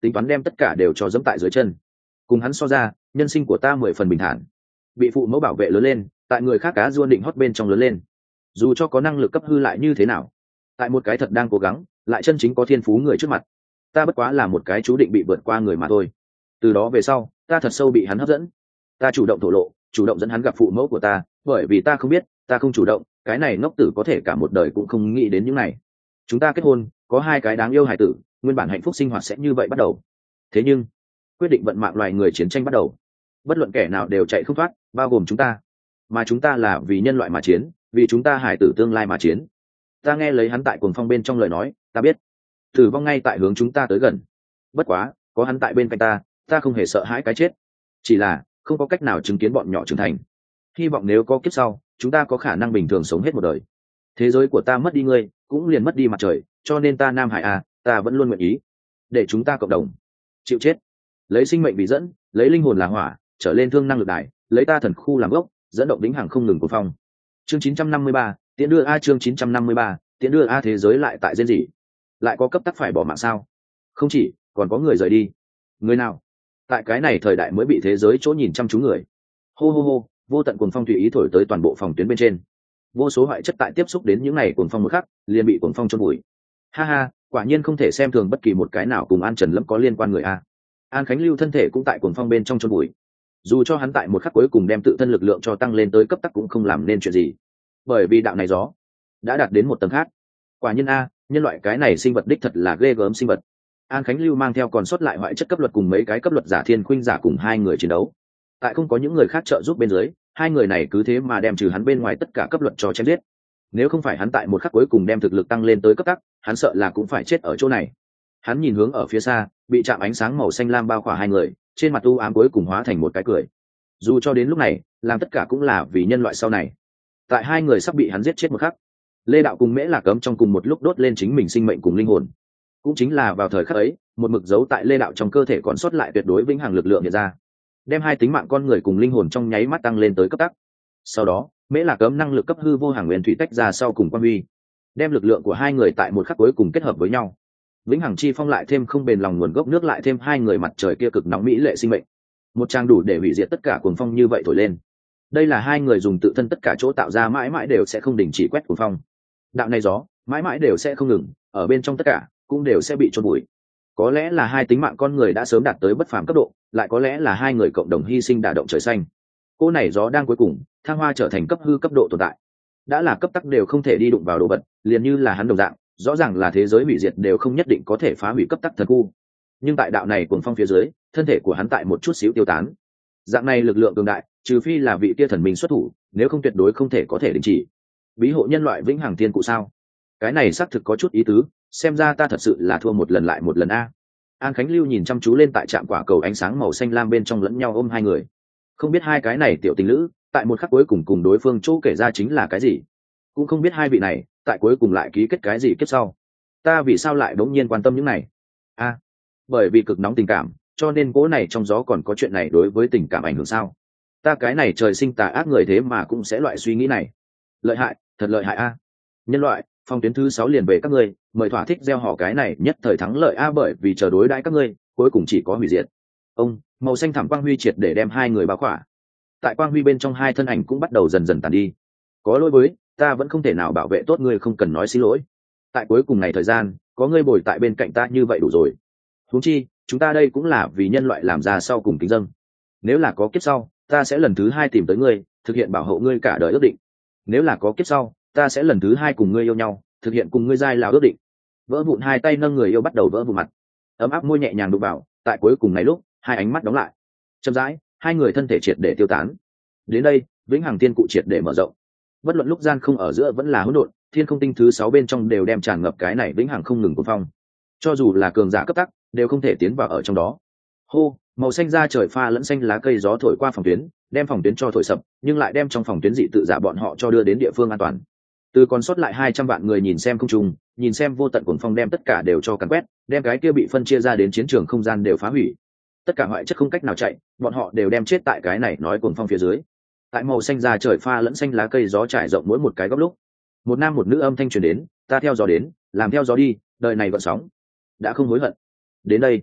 tính toán đem tất cả đều cho dẫm tại dưới chân. Cùng hắn so ra, nhân sinh của ta mười phần bình thản, bị phụ mẫu bảo vệ lớn lên, tại người khác cá duôn định hót bên trong lớn lên. Dù cho có năng lực cấp hư lại như thế nào, tại một cái thật đang cố gắng lại chân chính có thiên phú người trước mặt, ta bất quá là một cái chú định bị vượt qua người mà thôi. Từ đó về sau, ta thật sâu bị hắn hấp dẫn, ta chủ động thổ lộ, chủ động dẫn hắn gặp phụ mẫu của ta, bởi vì ta không biết, ta không chủ động, cái này ngốc tử có thể cả một đời cũng không nghĩ đến những này. Chúng ta kết hôn, có hai cái đáng yêu hài tử, nguyên bản hạnh phúc sinh hoạt sẽ như vậy bắt đầu. Thế nhưng quyết định vận mạng loài người chiến tranh bắt đầu, bất luận kẻ nào đều chạy không thoát, bao gồm chúng ta. Mà chúng ta là vì nhân loại mà chiến, vì chúng ta hải tử tương lai mà chiến. Ta nghe lấy hắn tại cuồng phong bên trong lời nói, ta biết tử vong ngay tại hướng chúng ta tới gần. Bất quá có hắn tại bên cạnh ta, ta không hề sợ hãi cái chết, chỉ là không có cách nào chứng kiến bọn nhỏ trưởng thành. Hy vọng nếu có kiếp sau, chúng ta có khả năng bình thường sống hết một đời. Thế giới của ta mất đi ngươi, cũng liền mất đi mặt trời, cho nên ta Nam Hải à, ta vẫn luôn nguyện ý để chúng ta cộng đồng chịu chết, lấy sinh mệnh vì dẫn, lấy linh hồn là hỏa, trở lên thương năng lực đài, lấy ta thần khu làm gốc, dẫn động vĩnh hằng không ngừng của phong. Chương chín trăm năm mươi ba, tiễn đưa a chương chín trăm năm mươi ba, tiễn đưa a thế giới lại tại rên gì? Lại có cấp tắc phải bỏ mạng sao? Không chỉ, còn có người rời đi. Người nào? Tại cái này thời đại mới bị thế giới chỗ nhìn chăm chú người. Hô hô hô, vô tận cuồng phong tùy ý thổi tới toàn bộ phòng tuyến bên trên. Vô số hoại chất tại tiếp xúc đến những này cuồng phong một khắc, liền bị cuồng phong chôn bụi. Ha ha, quả nhiên không thể xem thường bất kỳ một cái nào cùng An Trần Lâm có liên quan người a. An Khánh Lưu thân thể cũng tại cuồng phong bên trong chôn bụi. Dù cho hắn tại một khắc cuối cùng đem tự thân lực lượng cho tăng lên tới cấp tắc cũng không làm nên chuyện gì, bởi vì đạo này gió đã đạt đến một tầng khác. Quả nhiên a, nhân loại cái này sinh vật đích thật là ghê gớm sinh vật. An Khánh Lưu mang theo còn sót lại hoại chất cấp luật cùng mấy cái cấp luật giả thiên khuynh giả cùng hai người chiến đấu. Tại không có những người khác trợ giúp bên dưới, hai người này cứ thế mà đem trừ hắn bên ngoài tất cả cấp luật cho chém giết. Nếu không phải hắn tại một khắc cuối cùng đem thực lực tăng lên tới cấp tắc, hắn sợ là cũng phải chết ở chỗ này. Hắn nhìn hướng ở phía xa, bị chạm ánh sáng màu xanh lam bao khỏa hai người, trên mặt u ám cuối cùng hóa thành một cái cười. Dù cho đến lúc này, làm tất cả cũng là vì nhân loại sau này. Tại hai người sắp bị hắn giết chết một khắc, Lê Đạo cùng Mễ Lạc Cấm trong cùng một lúc đốt lên chính mình sinh mệnh cùng linh hồn. Cũng chính là vào thời khắc ấy, một mực giấu tại Lê Đạo trong cơ thể còn sót lại tuyệt đối vĩnh hằng lực lượng hiện ra, đem hai tính mạng con người cùng linh hồn trong nháy mắt tăng lên tới cấp tắc. Sau đó, Mễ Lạc Cấm năng lực cấp hư vô hàng nguyên thủy tách ra sau cùng quan huy, đem lực lượng của hai người tại một khắc cuối cùng kết hợp với nhau. Vĩnh hằng chi phong lại thêm không bền lòng nguồn gốc nước lại thêm hai người mặt trời kia cực nóng mỹ lệ sinh mệnh, một trang đủ để hủy diệt tất cả cuồng phong như vậy thổi lên. Đây là hai người dùng tự thân tất cả chỗ tạo ra, mãi mãi đều sẽ không đình chỉ quét cuồng phong. Đạo này gió mãi mãi đều sẽ không ngừng, ở bên trong tất cả cũng đều sẽ bị chôn bụi. Có lẽ là hai tính mạng con người đã sớm đạt tới bất phàm cấp độ, lại có lẽ là hai người cộng đồng hy sinh đả động trời xanh. Cô này gió đang cuối cùng thăng hoa trở thành cấp hư cấp độ tồn tại, đã là cấp tắc đều không thể đi đụng vào đồ vật, liền như là hắn đồng dạng, rõ ràng là thế giới hủy diệt đều không nhất định có thể phá hủy cấp tắc thần khu. Nhưng tại đạo này cuồng phong phía dưới, thân thể của hắn tại một chút xíu tiêu tán. Dạng này lực lượng cường đại, trừ phi là vị kia thần minh xuất thủ, nếu không tuyệt đối không thể có thể đình chỉ. Bí hộ nhân loại vĩnh hằng thiên cụ sao? Cái này xác thực có chút ý tứ, xem ra ta thật sự là thua một lần lại một lần a. An Khánh Lưu nhìn chăm chú lên tại trạm quả cầu ánh sáng màu xanh lam bên trong lẫn nhau ôm hai người, không biết hai cái này tiểu tình lữ tại một khắc cuối cùng cùng đối phương chỗ kể ra chính là cái gì, cũng không biết hai vị này tại cuối cùng lại ký kết cái gì kiếp sau. Ta vì sao lại đống nhiên quan tâm những này a? Bởi vì cực nóng tình cảm, cho nên cỗ này trong gió còn có chuyện này đối với tình cảm ảnh hưởng sao? Ta cái này trời sinh tà ác người thế mà cũng sẽ loại suy nghĩ này. Lợi hại, thật lợi hại a. Nhân loại, phong tuyến thứ sáu liền về các ngươi, mời thỏa thích gieo họ cái này nhất thời thắng lợi a, bởi vì chờ đối đãi các ngươi cuối cùng chỉ có hủy diệt. Ông màu xanh thẳm quang huy triệt để đem hai người bao khỏa. Tại quang huy bên trong hai thân ảnh cũng bắt đầu dần dần tàn đi. Có lỗi với, ta vẫn không thể nào bảo vệ tốt ngươi, không cần nói xin lỗi. Tại cuối cùng này thời gian, có ngươi bồi tại bên cạnh ta như vậy đủ rồi. Huống chi, chúng ta đây cũng là vì nhân loại làm ra sau cùng kính dâng. Nếu là có kiếp sau, ta sẽ lần thứ hai tìm tới ngươi, thực hiện bảo hộ ngươi cả đời ước định. Nếu là có kiếp sau, ta sẽ lần thứ hai cùng ngươi yêu nhau, thực hiện cùng ngươi giai lào ước định. Vỡ vụn hai tay nâng người yêu bắt đầu vỡ vụn mặt, ấm áp môi nhẹ nhàng đụng vào. Tại cuối cùng này lúc, hai ánh mắt đóng lại, chậm rãi, hai người thân thể triệt để tiêu tán. Đến đây, vĩnh hằng thiên cụ triệt để mở rộng. Bất luận lúc gian không ở giữa vẫn là hỗn độn, thiên không tinh thứ sáu bên trong đều đem tràn ngập cái này vĩnh hằng không ngừng của phong. Cho dù là cường giả cấp tắc, đều không thể tiến vào ở trong đó. Hô, màu xanh da trời pha lẫn xanh lá cây gió thổi qua phòng tuyến, đem phòng tuyến cho thổi sập, nhưng lại đem trong phòng tuyến dị tự giả bọn họ cho đưa đến địa phương an toàn. Từ còn sót lại hai trăm vạn người nhìn xem không trung, nhìn xem vô tận cuồng phong đem tất cả đều cho càn quét, đem cái kia bị phân chia ra đến chiến trường không gian đều phá hủy. Tất cả hoại chất không cách nào chạy, bọn họ đều đem chết tại cái này nói cuồng phong phía dưới. Tại màu xanh da trời pha lẫn xanh lá cây gió trải rộng mỗi một cái góc lúc, một nam một nữ âm thanh truyền đến, ta theo gió đến, làm theo gió đi, đời này gợn sóng, đã không hối hận. Đến đây,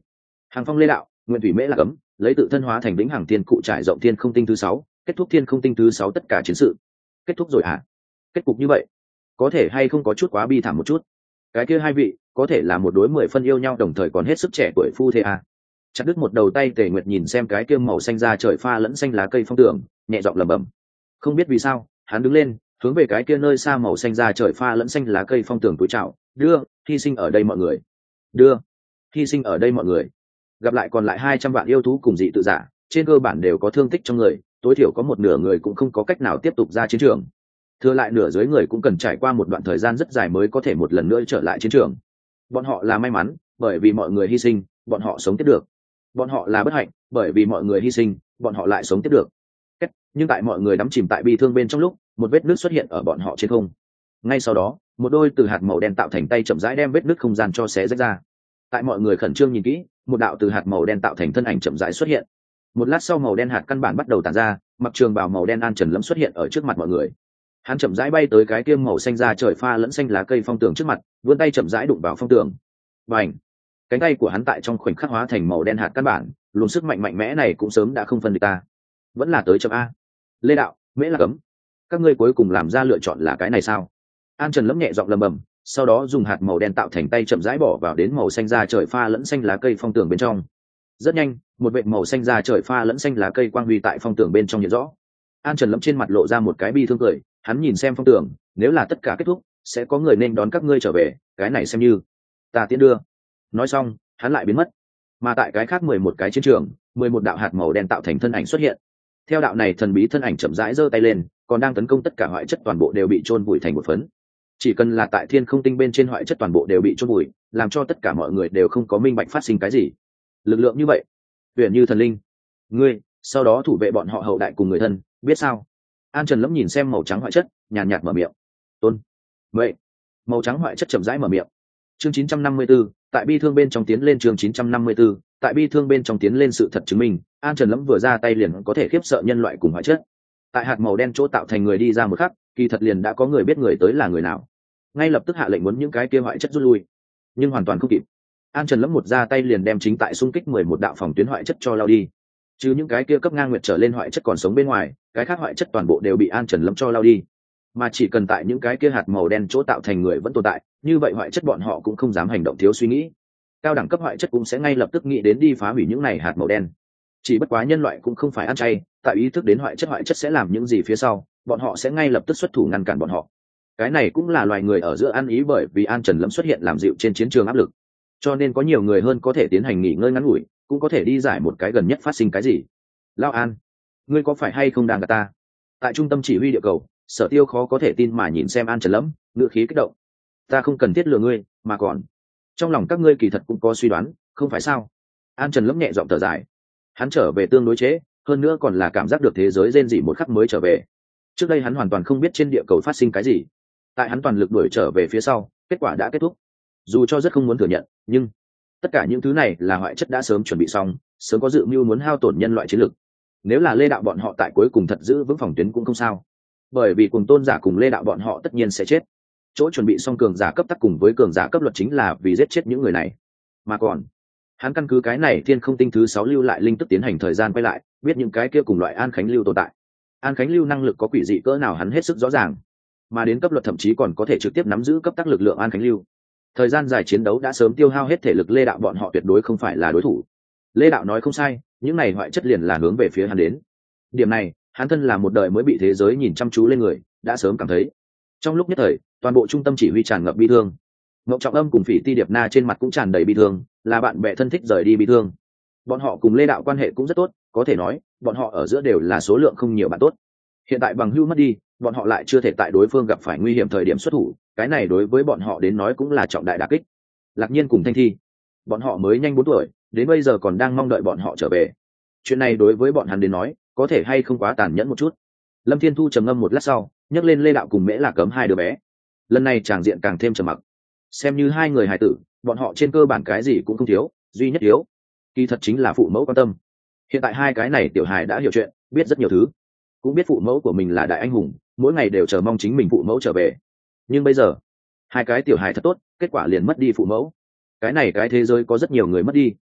Hàng Phong Lê Đạo, Nguyên Thủy Mễ là cấm, lấy tự thân hóa thành vĩnh hằng thiên cụ trải rộng thiên không tinh thứ sáu, kết thúc thiên không tinh thứ sáu tất cả chiến sự. Kết thúc rồi à? Kết cục như vậy, có thể hay không có chút quá bi thảm một chút? Cái kia hai vị, có thể là một đối mười phân yêu nhau đồng thời còn hết sức trẻ tuổi phu thế à? Chặt đứt một đầu tay Tề Nguyệt nhìn xem cái kia màu xanh da trời pha lẫn xanh lá cây phong tường, nhẹ giọng lẩm bẩm. Không biết vì sao, hắn đứng lên, hướng về cái kia nơi xa màu xanh da trời pha lẫn xanh lá cây phong tường túi chào, đưa, hy sinh ở đây mọi người. Đưa, hy sinh ở đây mọi người. Gặp lại còn lại hai trăm vạn yêu thú cùng dị tự giả, trên cơ bản đều có thương tích trong người, tối thiểu có một nửa người cũng không có cách nào tiếp tục ra chiến trường. Thừa lại nửa dưới người cũng cần trải qua một đoạn thời gian rất dài mới có thể một lần nữa trở lại chiến trường. Bọn họ là may mắn, bởi vì mọi người hy sinh, bọn họ sống tiếp được. Bọn họ là bất hạnh, bởi vì mọi người hy sinh, bọn họ lại sống tiếp được. Nhưng tại mọi người đắm chìm tại bi thương bên trong lúc, một vết nứt xuất hiện ở bọn họ trên không. Ngay sau đó, một đôi từ hạt màu đen tạo thành tay chậm rãi đem vết nứt không gian cho xé rách ra. Tại mọi người khẩn trương nhìn kỹ, một đạo từ hạt màu đen tạo thành thân ảnh chậm rãi xuất hiện. Một lát sau màu đen hạt căn bản bắt đầu tản ra, mặc trường bào màu đen An Trần Lâm xuất hiện ở trước mặt mọi người. Hắn chậm rãi bay tới cái kiêm màu xanh da trời pha lẫn xanh lá cây phong tường trước mặt, vươn tay chậm rãi đụng vào phong tường. Bành! Cánh tay của hắn tại trong khoảnh khắc hóa thành màu đen hạt căn bản, luồng sức mạnh mạnh mẽ này cũng sớm đã không phân địch ta. Vẫn là tới chậm a. Lê Đạo, Mễ là cấm. Các ngươi cuối cùng làm ra lựa chọn là cái này sao? An Trần Lâm nhẹ giọng lầm bầm, sau đó dùng hạt màu đen tạo thành tay chậm rãi bỏ vào đến màu xanh da trời pha lẫn xanh lá cây phong tường bên trong. Rất nhanh, một vệt màu xanh da trời pha lẫn xanh lá cây quang huy tại phong tường bên trong hiện rõ. An Trần Lâm trên mặt lộ ra một cái bi thương cười, hắn nhìn xem phong tường, nếu là tất cả kết thúc, sẽ có người nên đón các ngươi trở về, cái này xem như ta tiễn đưa. Nói xong, hắn lại biến mất. Mà tại cái khác mười một cái chiến trường, mười một đạo hạt màu đen tạo thành thân ảnh xuất hiện. Theo đạo này thần bí thân ảnh chậm rãi giơ tay lên, còn đang tấn công tất cả hoại chất toàn bộ đều bị chôn vùi thành một phấn. Chỉ cần là tại thiên không tinh bên trên hoại chất toàn bộ đều bị chôn vùi, làm cho tất cả mọi người đều không có minh bạch phát sinh cái gì. Lực lượng như vậy, huyền như thần linh. Ngươi, sau đó thủ vệ bọn họ hậu đại cùng người thân, biết sao? An Trần Lâm nhìn xem màu trắng hoại chất, nhàn nhạt mở miệng. Tôn. Vậy. Màu trắng hoại chất chậm rãi mở miệng. Chương chín trăm năm mươi 4, tại bi thương bên trong tiến lên chương chín trăm năm mươi 4, tại bi thương bên trong tiến lên sự thật chứng minh, An Trần Lâm vừa ra tay liền có thể khiếp sợ nhân loại cùng hoại chất. Tại hạt màu đen chỗ tạo thành người đi ra một khắc, kỳ thật liền đã có người biết người tới là người nào. Ngay lập tức hạ lệnh muốn những cái kia hoại chất rút lui, nhưng hoàn toàn không kịp. An Trần Lâm một ra tay liền đem chính tại xung kích mười một đạo phòng tuyến hoại chất cho lao đi. Chứ những cái kia cấp ngang nguyệt trở lên hoại chất còn sống bên ngoài, cái khác hoại chất toàn bộ đều bị An Trần Lâm cho lao đi. Mà chỉ cần tại những cái kia hạt màu đen chỗ tạo thành người vẫn tồn tại, như vậy hoại chất bọn họ cũng không dám hành động thiếu suy nghĩ. Cao đẳng cấp hoại chất cũng sẽ ngay lập tức nghĩ đến đi phá hủy những này hạt màu đen. Chỉ bất quá nhân loại cũng không phải ăn chay, tại ý thức đến hoại chất hoại chất sẽ làm những gì phía sau, bọn họ sẽ ngay lập tức xuất thủ ngăn cản bọn họ. Cái này cũng là loài người ở giữa ăn ý, bởi vì An Trần Lâm xuất hiện làm dịu trên chiến trường áp lực, cho nên có nhiều người hơn có thể tiến hành nghỉ ngơi ngắn ngủi, cũng có thể đi giải một cái gần nhất phát sinh cái gì. Lao An, ngươi có phải hay không đang gạt ta? Tại trung tâm chỉ huy địa cầu, Sở Tiêu khó có thể tin mà nhìn xem An Trần Lâm, ngữ khí kích động. Ta không cần thiết lừa ngươi, mà còn trong lòng các ngươi kỳ thật cũng có suy đoán, không phải sao? An Trần Lâm nhẹ giọng thở dài. Hắn trở về tương đối chế, hơn nữa còn là cảm giác được thế giới rên rỉ một khắc mới trở về. Trước đây hắn hoàn toàn không biết trên địa cầu phát sinh cái gì. Tại hắn toàn lực đuổi trở về phía sau, kết quả đã kết thúc. Dù cho rất không muốn thừa nhận, nhưng tất cả những thứ này là hoại chất đã sớm chuẩn bị xong, sớm có dự mưu muốn hao tổn nhân loại chiến lực. Nếu là Lê Đạo bọn họ tại cuối cùng thật giữ vững phòng tuyến cũng không sao, bởi vì cùng tôn giả cùng Lê Đạo bọn họ tất nhiên sẽ chết. Chỗ chuẩn bị xong cường giả cấp tắc cùng với cường giả cấp luật chính là vì giết chết những người này. Mà còn hắn căn cứ cái này thiên không tinh thứ sáu lưu lại linh tức tiến hành thời gian quay lại, biết những cái kia cùng loại An Khánh lưu tồn tại. An Khánh lưu năng lực có quỷ dị cỡ nào hắn hết sức rõ ràng, mà đến cấp luật thậm chí còn có thể trực tiếp nắm giữ cấp tắc lực lượng An Khánh lưu. Thời gian dài chiến đấu đã sớm tiêu hao hết thể lực Lê Đạo bọn họ tuyệt đối không phải là đối thủ. Lê Đạo nói không sai, những này hoại chất liền là hướng về phía hắn đến. Điểm này, hắn thân là một đời mới bị thế giới nhìn chăm chú lên người, đã sớm cảm thấy. Trong lúc nhất thời, toàn bộ trung tâm chỉ huy tràn ngập bi thương. Ngọc Trọng Âm cùng Phỉ Ti Điệp Na trên mặt cũng tràn đầy bi thương, là bạn bè thân thích rời đi bi thương. Bọn họ cùng Lê Đạo quan hệ cũng rất tốt, có thể nói, bọn họ ở giữa đều là số lượng không nhiều bạn tốt. Hiện tại bằng hữu mất đi, bọn họ lại chưa thể tại đối phương gặp phải nguy hiểm thời điểm xuất thủ, cái này đối với bọn họ đến nói cũng là trọng đại đả kích. Lạc Nhiên cùng Thanh Thi, bọn họ mới nhanh bốn tuổi, đến bây giờ còn đang mong đợi bọn họ trở về. Chuyện này đối với bọn hắn đến nói, có thể hay không quá tàn nhẫn một chút. Lâm Thiên Thu trầm ngâm một lát sau, nhấc lên Lê Đạo cùng Mễ Lạc Cấm hai đứa bé. Lần này tràng diện càng thêm trầm mặc. Xem như hai người hài tử, bọn họ trên cơ bản cái gì cũng không thiếu, duy nhất thiếu kỳ thật chính là phụ mẫu quan tâm. Hiện tại hai cái này tiểu hài đã hiểu chuyện, biết rất nhiều thứ, cũng biết phụ mẫu của mình là đại anh hùng, mỗi ngày đều chờ mong chính mình phụ mẫu trở về. Nhưng bây giờ hai cái tiểu hài thật tốt, kết quả liền mất đi phụ mẫu. Cái này cái thế giới có rất nhiều người mất đi,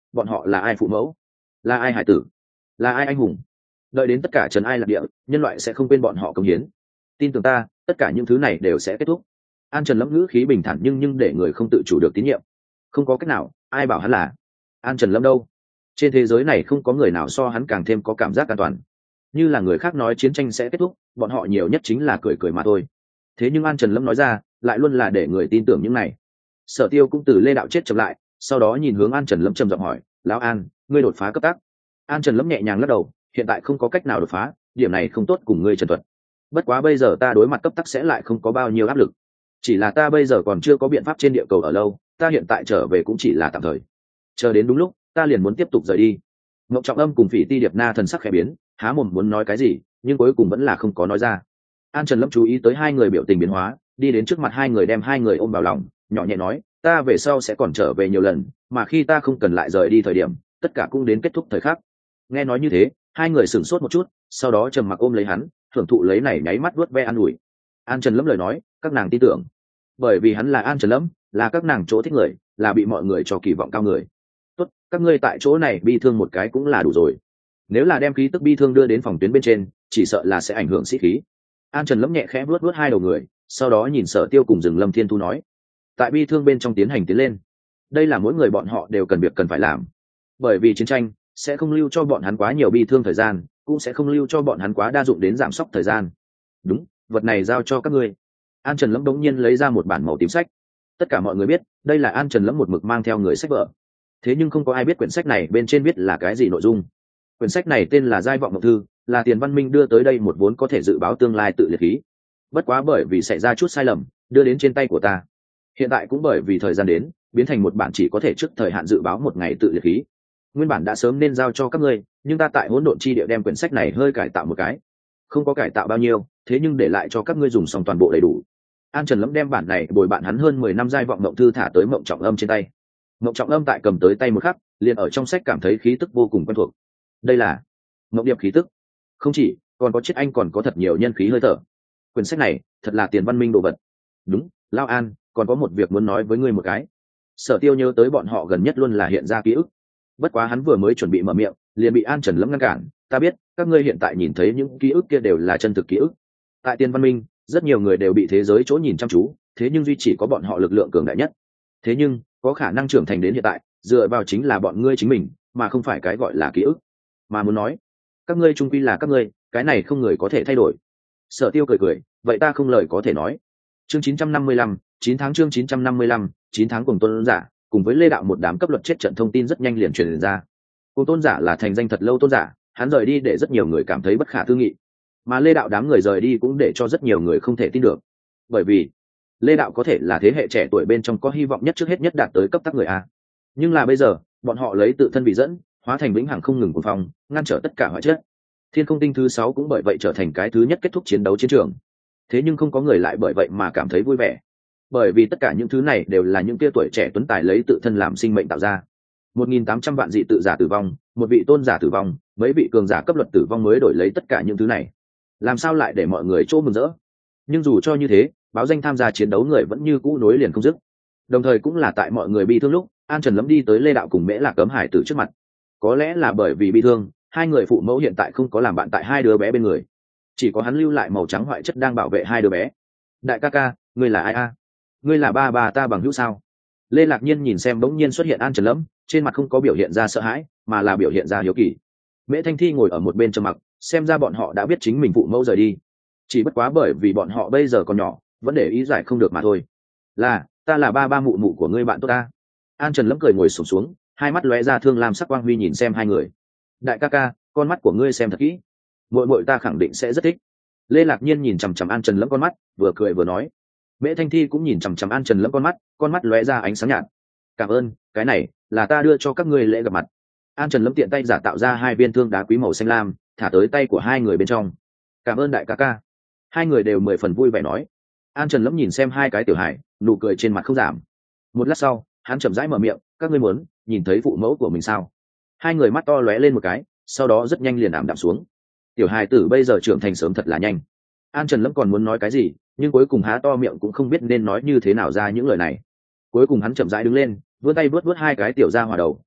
bọn họ là ai phụ mẫu, là ai hải tử, là ai anh hùng. Đợi đến tất cả trần ai lạc địa, nhân loại sẽ không quên bọn họ công hiến. Tin tưởng ta, tất cả những thứ này đều sẽ kết thúc. An Trần Lâm ngữ khí bình thản nhưng nhưng để người không tự chủ được tín nhiệm. Không có cách nào, ai bảo hắn là An Trần Lâm đâu. Trên thế giới này không có người nào so hắn càng thêm có cảm giác an toàn. Như là người khác nói chiến tranh sẽ kết thúc, bọn họ nhiều nhất chính là cười cười mà thôi. Thế nhưng An Trần Lâm nói ra lại luôn là để người tin tưởng những này. Sở Tiêu cũng từ Lê Đạo chết chậm lại, sau đó nhìn hướng An Trần Lâm trầm giọng hỏi, lão An, ngươi đột phá cấp tác? An Trần Lâm nhẹ nhàng lắc đầu, hiện tại không có cách nào đột phá, điểm này không tốt cùng ngươi trần thuật. Bất quá bây giờ ta đối mặt cấp tắc sẽ lại không có bao nhiêu áp lực, chỉ là ta bây giờ còn chưa có biện pháp trên địa cầu ở lâu, ta hiện tại trở về cũng chỉ là tạm thời, chờ đến đúng lúc ta liền muốn tiếp tục rời đi. Ngọc Trọng Âm cùng Phỉ Ti Điệp Na thần sắc khẽ biến, há mồm muốn nói cái gì nhưng cuối cùng vẫn là không có nói ra. An Trần Lâm chú ý tới hai người biểu tình biến hóa, đi đến trước mặt hai người đem hai người ôm vào lòng, nhỏ nhẹ nói, ta về sau sẽ còn trở về nhiều lần, mà khi ta không cần lại rời đi thời điểm, tất cả cũng đến kết thúc thời khắc. Nghe nói như thế, hai người sửng sốt một chút, sau đó trầm mặc ôm lấy hắn, thưởng thụ lấy này nháy mắt vuốt ve an ủi. An Trần Lâm lời nói các nàng tin tưởng, bởi vì hắn là An Trần Lâm, là các nàng chỗ thích người, là bị mọi người cho kỳ vọng cao người. Tốt, các ngươi tại chỗ này bi thương một cái cũng là đủ rồi, nếu là đem khí tức bi thương đưa đến phòng tuyến bên trên, chỉ sợ là sẽ ảnh hưởng sĩ khí. An Trần Lâm nhẹ khẽ vuốt vuốt hai đầu người, sau đó nhìn Sở Tiêu cùng Rừng Lâm Thiên Thu nói, tại bi thương bên trong tiến hành tiến lên, đây là mỗi người bọn họ đều cần việc cần phải làm, bởi vì chiến tranh sẽ không lưu cho bọn hắn quá nhiều bi thương thời gian, cũng sẽ không lưu cho bọn hắn quá đa dụng đến giảm sốc thời gian. Đúng, vật này giao cho các ngươi. An Trần Lâm đống nhiên lấy ra một bản màu tím sách. Tất cả mọi người biết đây là An Trần Lâm một mực mang theo người sách vở, thế nhưng không có ai biết quyển sách này bên trên viết là cái gì nội dung. Quyển sách này tên là Giai Vọng Mộng Thư, là Tiền Văn Minh đưa tới đây một vốn có thể dự báo tương lai tự liệt khí, bất quá bởi vì xảy ra chút sai lầm đưa đến trên tay của ta, hiện tại cũng bởi vì thời gian đến biến thành một bản chỉ có thể trước thời hạn dự báo một ngày tự liệt khí. Nguyên bản đã sớm nên giao cho các ngươi, nhưng ta tại hỗn độn chi địa đem quyển sách này hơi cải tạo một cái, không có cải tạo bao nhiêu, thế nhưng để lại cho các ngươi dùng xong toàn bộ đầy đủ. An Trần Lâm đem bản này bồi bạn hắn hơn mười năm Giai Vọng Mộng Thư thả tới Mộng Trọng Âm trên tay. Mộng Trọng Âm tại cầm tới tay một khắc, liền ở trong sách cảm thấy khí tức vô cùng quen thuộc. Đây là Mộng Điệp khí tức, không chỉ còn có chiếc anh còn có thật nhiều nhân khí hơi thở. Quyển sách này thật là Tiền Văn Minh đồ vật. Đúng, Lao An, còn có một việc muốn nói với ngươi một cái. Sở Tiêu nhớ tới bọn họ gần nhất luôn là hiện ra ký ức, bất quá hắn vừa mới chuẩn bị mở miệng liền bị An Trần Lâm ngăn cản. Ta biết các ngươi hiện tại nhìn thấy những ký ức kia đều là chân thực ký ức. Tại Tiền Văn Minh rất nhiều người đều bị thế giới chỗ nhìn chăm chú, thế nhưng duy chỉ có bọn họ lực lượng cường đại nhất. Thế nhưng có khả năng trưởng thành đến hiện tại dựa vào chính là bọn ngươi chính mình, mà không phải cái gọi là ký ức. Mà muốn nói các ngươi trung quy là các ngươi, cái này không người có thể thay đổi. Sở Tiêu cười cười, vậy ta không lời có thể nói. Chương chín trăm năm mươi lăm, chín tháng chương chín trăm năm mươi lăm, chín tháng cùng tôn giả, cùng với Lê Đạo một đám cấp luật chết trận thông tin rất nhanh liền truyền ra. Cùng tôn giả là thành danh thật lâu tôn giả, hắn rời đi để rất nhiều người cảm thấy bất khả tư nghị, mà Lê Đạo đám người rời đi cũng để cho rất nhiều người không thể tin được, bởi vì Lê Đạo có thể là thế hệ trẻ tuổi bên trong có hy vọng nhất trước hết nhất đạt tới cấp tác người a, nhưng là bây giờ bọn họ lấy tự thân vì dẫn, hóa thành vĩnh hằng không ngừng cuồng phong, ngăn trở tất cả hóa chất. Thiên Không Tinh thứ sáu cũng bởi vậy trở thành cái thứ nhất kết thúc chiến đấu chiến trường. Thế nhưng không có người lại bởi vậy mà cảm thấy vui vẻ, bởi vì tất cả những thứ này đều là những tia tuổi trẻ tuấn tài lấy tự thân làm sinh mệnh tạo ra. một nghìn tám trăm vạn dị tự giả tử vong, một vị tôn giả tử vong, mấy vị cường giả cấp luật tử vong mới đổi lấy tất cả những thứ này, làm sao lại để mọi người chỗ mừng rỡ. Nhưng dù cho như thế, báo danh tham gia chiến đấu người vẫn như cũ nối liền không dứt. Đồng thời cũng là tại mọi người bị thương lúc, An Trần Lâm đi tới Lê Đạo cùng Mễ Lạc Cấm Hải Tử trước mặt. Có lẽ là bởi vì bị thương, hai người phụ mẫu hiện tại không có làm bạn tại hai đứa bé bên người, chỉ có hắn lưu lại màu trắng hoại chất đang bảo vệ hai đứa bé. Đại ca ca, ngươi là ai a? Ngươi là ba bà ta bằng hữu sao? Lê Lạc Nhiên nhìn xem bỗng nhiên xuất hiện An Trần Lâm, trên mặt không có biểu hiện ra sợ hãi, mà là biểu hiện ra hiếu kỳ. Mễ Thanh Thi ngồi ở một bên trầm mặc, xem ra bọn họ đã biết chính mình phụ mẫu rời đi, chỉ bất quá bởi vì bọn họ bây giờ còn nhỏ, vẫn để ý giải không được mà thôi. Là, ta là ba ba mụ mụ của ngươi bạn tốt ta. An Trần Lâm cười ngồi xổm xuống, hai mắt lóe ra thương lam sắc quang huy nhìn xem hai người. Đại ca ca, con mắt của ngươi xem thật kỹ, muội muội ta khẳng định sẽ rất thích. Lê Lạc Nhiên nhìn chằm chằm An Trần Lâm con mắt, vừa cười vừa nói. Mễ Thanh Thi cũng nhìn chằm chằm An Trần Lâm con mắt, con mắt lóe ra ánh sáng nhạt. Cảm ơn, cái này là ta đưa cho các ngươi lễ gặp mặt. An Trần Lâm tiện tay giả tạo ra hai viên thương đá quý màu xanh lam, thả tới tay của hai người bên trong. Cảm ơn đại ca ca. Hai người đều mười phần vui vẻ nói. An Trần Lâm nhìn xem hai cái tiểu hải, nụ cười trên mặt không giảm. Một lát sau, hắn chậm rãi mở miệng, các ngươi muốn nhìn thấy phụ mẫu của mình sao? Hai người mắt to lóe lên một cái, sau đó rất nhanh liền ảm đạm xuống. Tiểu hài tử bây giờ trưởng thành sớm thật là nhanh. An Trần Lâm còn muốn nói cái gì, nhưng cuối cùng há to miệng cũng không biết nên nói như thế nào ra những lời này. Cuối cùng hắn chậm rãi đứng lên, vươn tay vớt vớt hai cái tiểu ra hỏa đầu,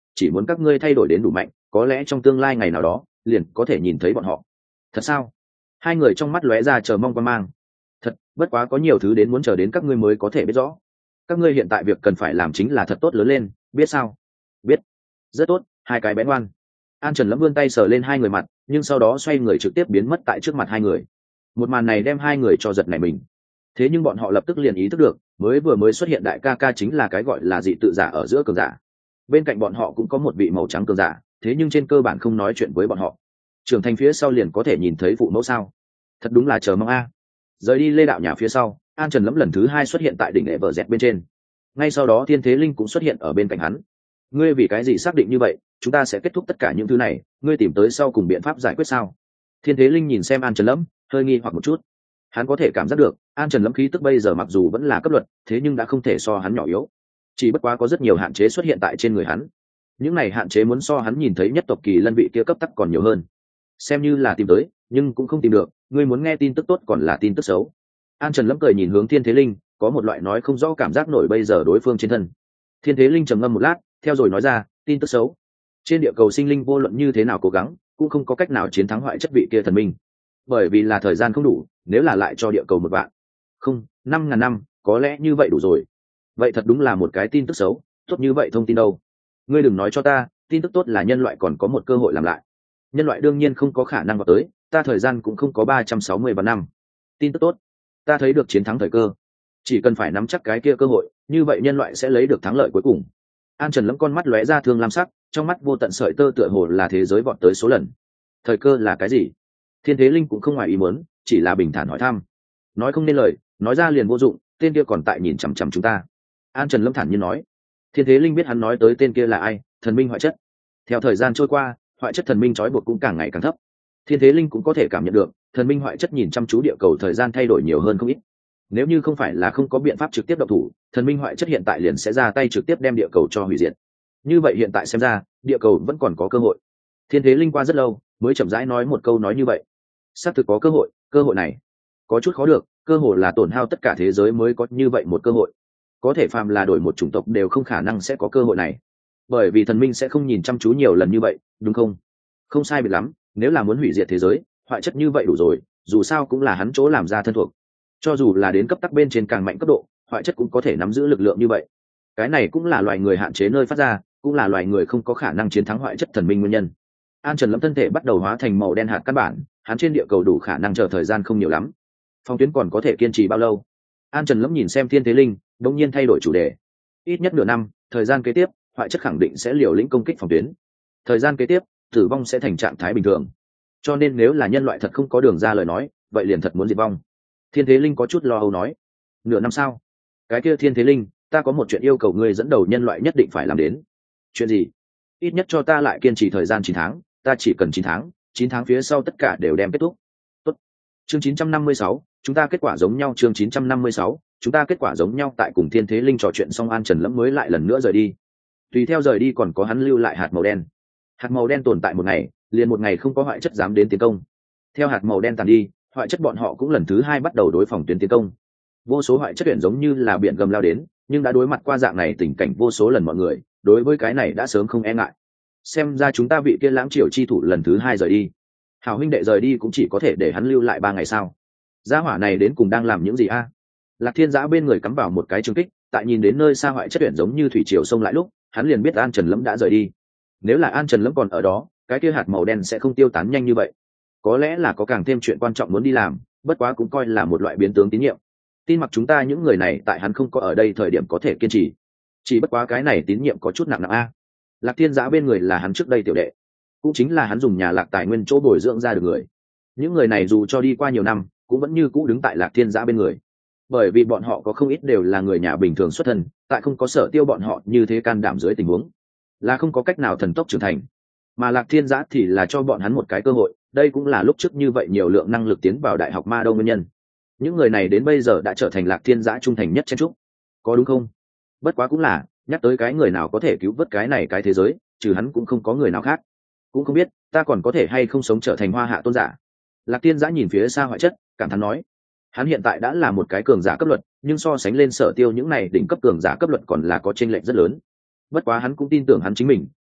chỉ muốn các ngươi thay đổi đến đủ mạnh, có lẽ trong tương lai ngày nào đó liền có thể nhìn thấy bọn họ. Thật sao? Hai người trong mắt lóe ra chờ mong quan mang. Thật, bất quá có nhiều thứ đến muốn chờ đến các ngươi mới có thể biết rõ. Các ngươi hiện tại việc cần phải làm chính là thật tốt lớn lên, biết sao? Biết. Rất tốt, hai cái bé ngoan. An Trần Lâm vươn tay sờ lên hai người mặt, nhưng sau đó xoay người trực tiếp biến mất tại trước mặt hai người. Một màn này đem hai người cho giật nảy mình. Thế nhưng bọn họ lập tức liền ý thức được, mới vừa mới xuất hiện đại ca ca chính là cái gọi là dị tự giả ở giữa cường giả. Bên cạnh bọn họ cũng có một vị màu trắng cường giả, thế nhưng trên cơ bản không nói chuyện với bọn họ. Trưởng thành phía sau liền có thể nhìn thấy phụ mẫu sao? Thật đúng là chờ mong a. Rời đi lê đạo nhà phía sau, An Trần Lâm lần thứ hai xuất hiện tại đỉnh lệ vợ dẹt bên trên. Ngay sau đó Thiên Thế Linh cũng xuất hiện ở bên cạnh hắn. Ngươi vì cái gì xác định như vậy? Chúng ta sẽ kết thúc tất cả những thứ này, ngươi tìm tới sau cùng biện pháp giải quyết sao? Thiên Thế Linh nhìn xem An Trần Lâm, hơi nghi hoặc một chút. Hắn có thể cảm giác được, An Trần Lâm khí tức bây giờ mặc dù vẫn là cấp luật, thế nhưng đã không thể so hắn nhỏ yếu. Chỉ bất quá có rất nhiều hạn chế xuất hiện tại trên người hắn. Những này hạn chế muốn so hắn nhìn thấy nhất tộc kỳ lân vị kia cấp tắc còn nhiều hơn. Xem như là tìm tới, nhưng cũng không tìm được, ngươi muốn nghe tin tức tốt còn là tin tức xấu? An Trần Lâm cười nhìn hướng Thiên Thế Linh, có một loại nói không rõ cảm giác nổi bây giờ đối phương trên thân. Thiên Thế Linh trầm ngâm một lát, theo rồi nói ra, tin tức xấu. Trên địa cầu sinh linh vô luận như thế nào cố gắng, cũng không có cách nào chiến thắng hoại chất vị kia thần minh. Bởi vì là thời gian không đủ, nếu là lại cho địa cầu một vạn, không, năm ngàn năm, có lẽ như vậy đủ rồi. Vậy thật đúng là một cái tin tức xấu, tốt như vậy thông tin đâu? Ngươi đừng nói cho ta, tin tức tốt là nhân loại còn có một cơ hội làm lại. Nhân loại đương nhiên không có khả năng vào tới, ta thời gian cũng không có ba trăm sáu mươi vạn năm. Tin tức tốt, ta thấy được chiến thắng thời cơ. Chỉ cần phải nắm chắc cái kia cơ hội, như vậy nhân loại sẽ lấy được thắng lợi cuối cùng. An Trần Lâm con mắt lóe ra thương lam sắc, trong mắt vô tận sợi tơ tựa hồ là thế giới vọt tới số lần. Thời cơ là cái gì? Thiên Thế Linh cũng không ngoài ý muốn, chỉ là bình thản hỏi thăm. Nói không nên lời, nói ra liền vô dụng, tên kia còn tại nhìn chằm chằm chúng ta. An Trần Lâm thản nhiên nói. Thiên Thế Linh biết hắn nói tới tên kia là ai, thần minh hoại chất. Theo thời gian trôi qua, hoại chất thần minh trói buộc cũng càng ngày càng thấp. Thiên Thế Linh cũng có thể cảm nhận được, thần minh hoại chất nhìn chăm chú địa cầu thời gian thay đổi nhiều hơn không ít. Nếu như không phải là không có biện pháp trực tiếp động thủ, thần minh hoại chất hiện tại liền sẽ ra tay trực tiếp đem địa cầu cho hủy diệt. Như vậy hiện tại xem ra, địa cầu vẫn còn có cơ hội. Thiên Thế Linh qua rất lâu, mới chậm rãi nói một câu nói như vậy. Xác thực có cơ hội, cơ hội này có chút khó được, cơ hội là tổn hao tất cả thế giới mới có như vậy một cơ hội. Có thể phàm là đổi một chủng tộc đều không khả năng sẽ có cơ hội này, bởi vì thần minh sẽ không nhìn chăm chú nhiều lần như vậy, đúng không? Không sai biệt lắm, nếu là muốn hủy diệt thế giới, hoại chất như vậy đủ rồi, dù sao cũng là hắn chỗ làm ra thân thuộc. Cho dù là đến cấp tắc bên trên càng mạnh cấp độ, hoại chất cũng có thể nắm giữ lực lượng như vậy. Cái này cũng là loài người hạn chế nơi phát ra, cũng là loài người không có khả năng chiến thắng hoại chất thần minh nguyên nhân. An Trần Lâm thân thể bắt đầu hóa thành màu đen hạt căn bản, hắn trên địa cầu đủ khả năng chờ thời gian không nhiều lắm. Phong tuyến còn có thể kiên trì bao lâu? An Trần Lâm nhìn xem Thiên Thế Linh, đột nhiên thay đổi chủ đề. Ít nhất nửa năm, thời gian kế tiếp, hoại chất khẳng định sẽ liều lĩnh công kích phòng tuyến. Thời gian kế tiếp, tử vong sẽ thành trạng thái bình thường. Cho nên nếu là nhân loại thật không có đường ra lời nói, vậy liền thật muốn diệt vong. Thiên Thế Linh có chút lo âu nói. Nửa năm sao? Cái kia Thiên Thế Linh, ta có một chuyện yêu cầu ngươi dẫn đầu nhân loại nhất định phải làm đến. Chuyện gì? Ít nhất cho ta lại kiên trì thời gian chín tháng, ta chỉ cần chín tháng, chín tháng phía sau tất cả đều đem kết thúc. Tốt. Chương chín trăm năm mươi sáu, chúng ta kết quả giống nhau. Chương chín trăm năm mươi sáu, chúng ta kết quả giống nhau. Tại cùng Thiên Thế Linh trò chuyện xong, An Trần Lâm mới lại lần nữa rời đi. Tùy theo rời đi còn có hắn lưu lại hạt màu đen. Hạt màu đen tồn tại một ngày, liền một ngày không có hoại chất dám đến tiến công. Theo hạt màu đen tàn đi, hoại chất bọn họ cũng lần thứ hai bắt đầu đối phòng tuyến tiến công. Vô số hoại chất tuyển giống như là biển gầm lao đến, nhưng đã đối mặt qua dạng này tình cảnh vô số lần, mọi người đối với cái này đã sớm không e ngại. Xem ra chúng ta bị kia lãng triều chi thủ lần thứ hai rời đi. Hảo huynh đệ rời đi cũng chỉ có thể để hắn lưu lại ba ngày sao? Gia hỏa này đến cùng đang làm những gì a? Lạc Thiên Giã bên người cắm vào một cái trường kích, tại nhìn đến nơi xa hoại chất tuyển giống như thủy triều xông lại lúc, hắn liền biết An Trần Lâm đã rời đi. Nếu là An Trần Lâm còn ở đó, cái kia hạt màu đen sẽ không tiêu tán nhanh như vậy. Có lẽ là có càng thêm chuyện quan trọng muốn đi làm, bất quá cũng coi là một loại biến tướng tín nhiệm. Tin mặc chúng ta những người này tại hắn không có ở đây thời điểm có thể kiên trì. Chỉ bất quá cái này tín nhiệm có chút nặng nặng a. Lạc Thiên Giã bên người là hắn trước đây tiểu đệ, cũng chính là hắn dùng nhà Lạc tài nguyên chỗ bồi dưỡng ra được người. Những người này dù cho đi qua nhiều năm, cũng vẫn như cũ đứng tại Lạc Thiên Giã bên người. Bởi vì bọn họ có không ít đều là người nhà bình thường xuất thân, tại không có sở tiêu bọn họ như thế can đảm dưới tình huống, là không có cách nào thần tốc trưởng thành. Mà Lạc Thiên Giã thì là cho bọn hắn một cái cơ hội, đây cũng là lúc trước như vậy nhiều lượng năng lực tiến vào đại học Ma Đô nguyên nhân. Những người này đến bây giờ đã trở thành Lạc Thiên Giã trung thành nhất chen trúc, có đúng không? Bất quá cũng là, nhắc tới cái người nào có thể cứu vớt cái này cái thế giới, trừ hắn cũng không có người nào khác. Cũng không biết ta còn có thể hay không sống trở thành hoa hạ tôn giả. Lạc Thiên Giã nhìn phía xa hoại chất, cảm thán nói. Hắn hiện tại đã là một cái cường giả cấp luật, nhưng so sánh lên sở tiêu những này đỉnh cấp cường giả cấp luật còn là có chênh lệch rất lớn. Bất quá hắn cũng tin tưởng hắn chính mình,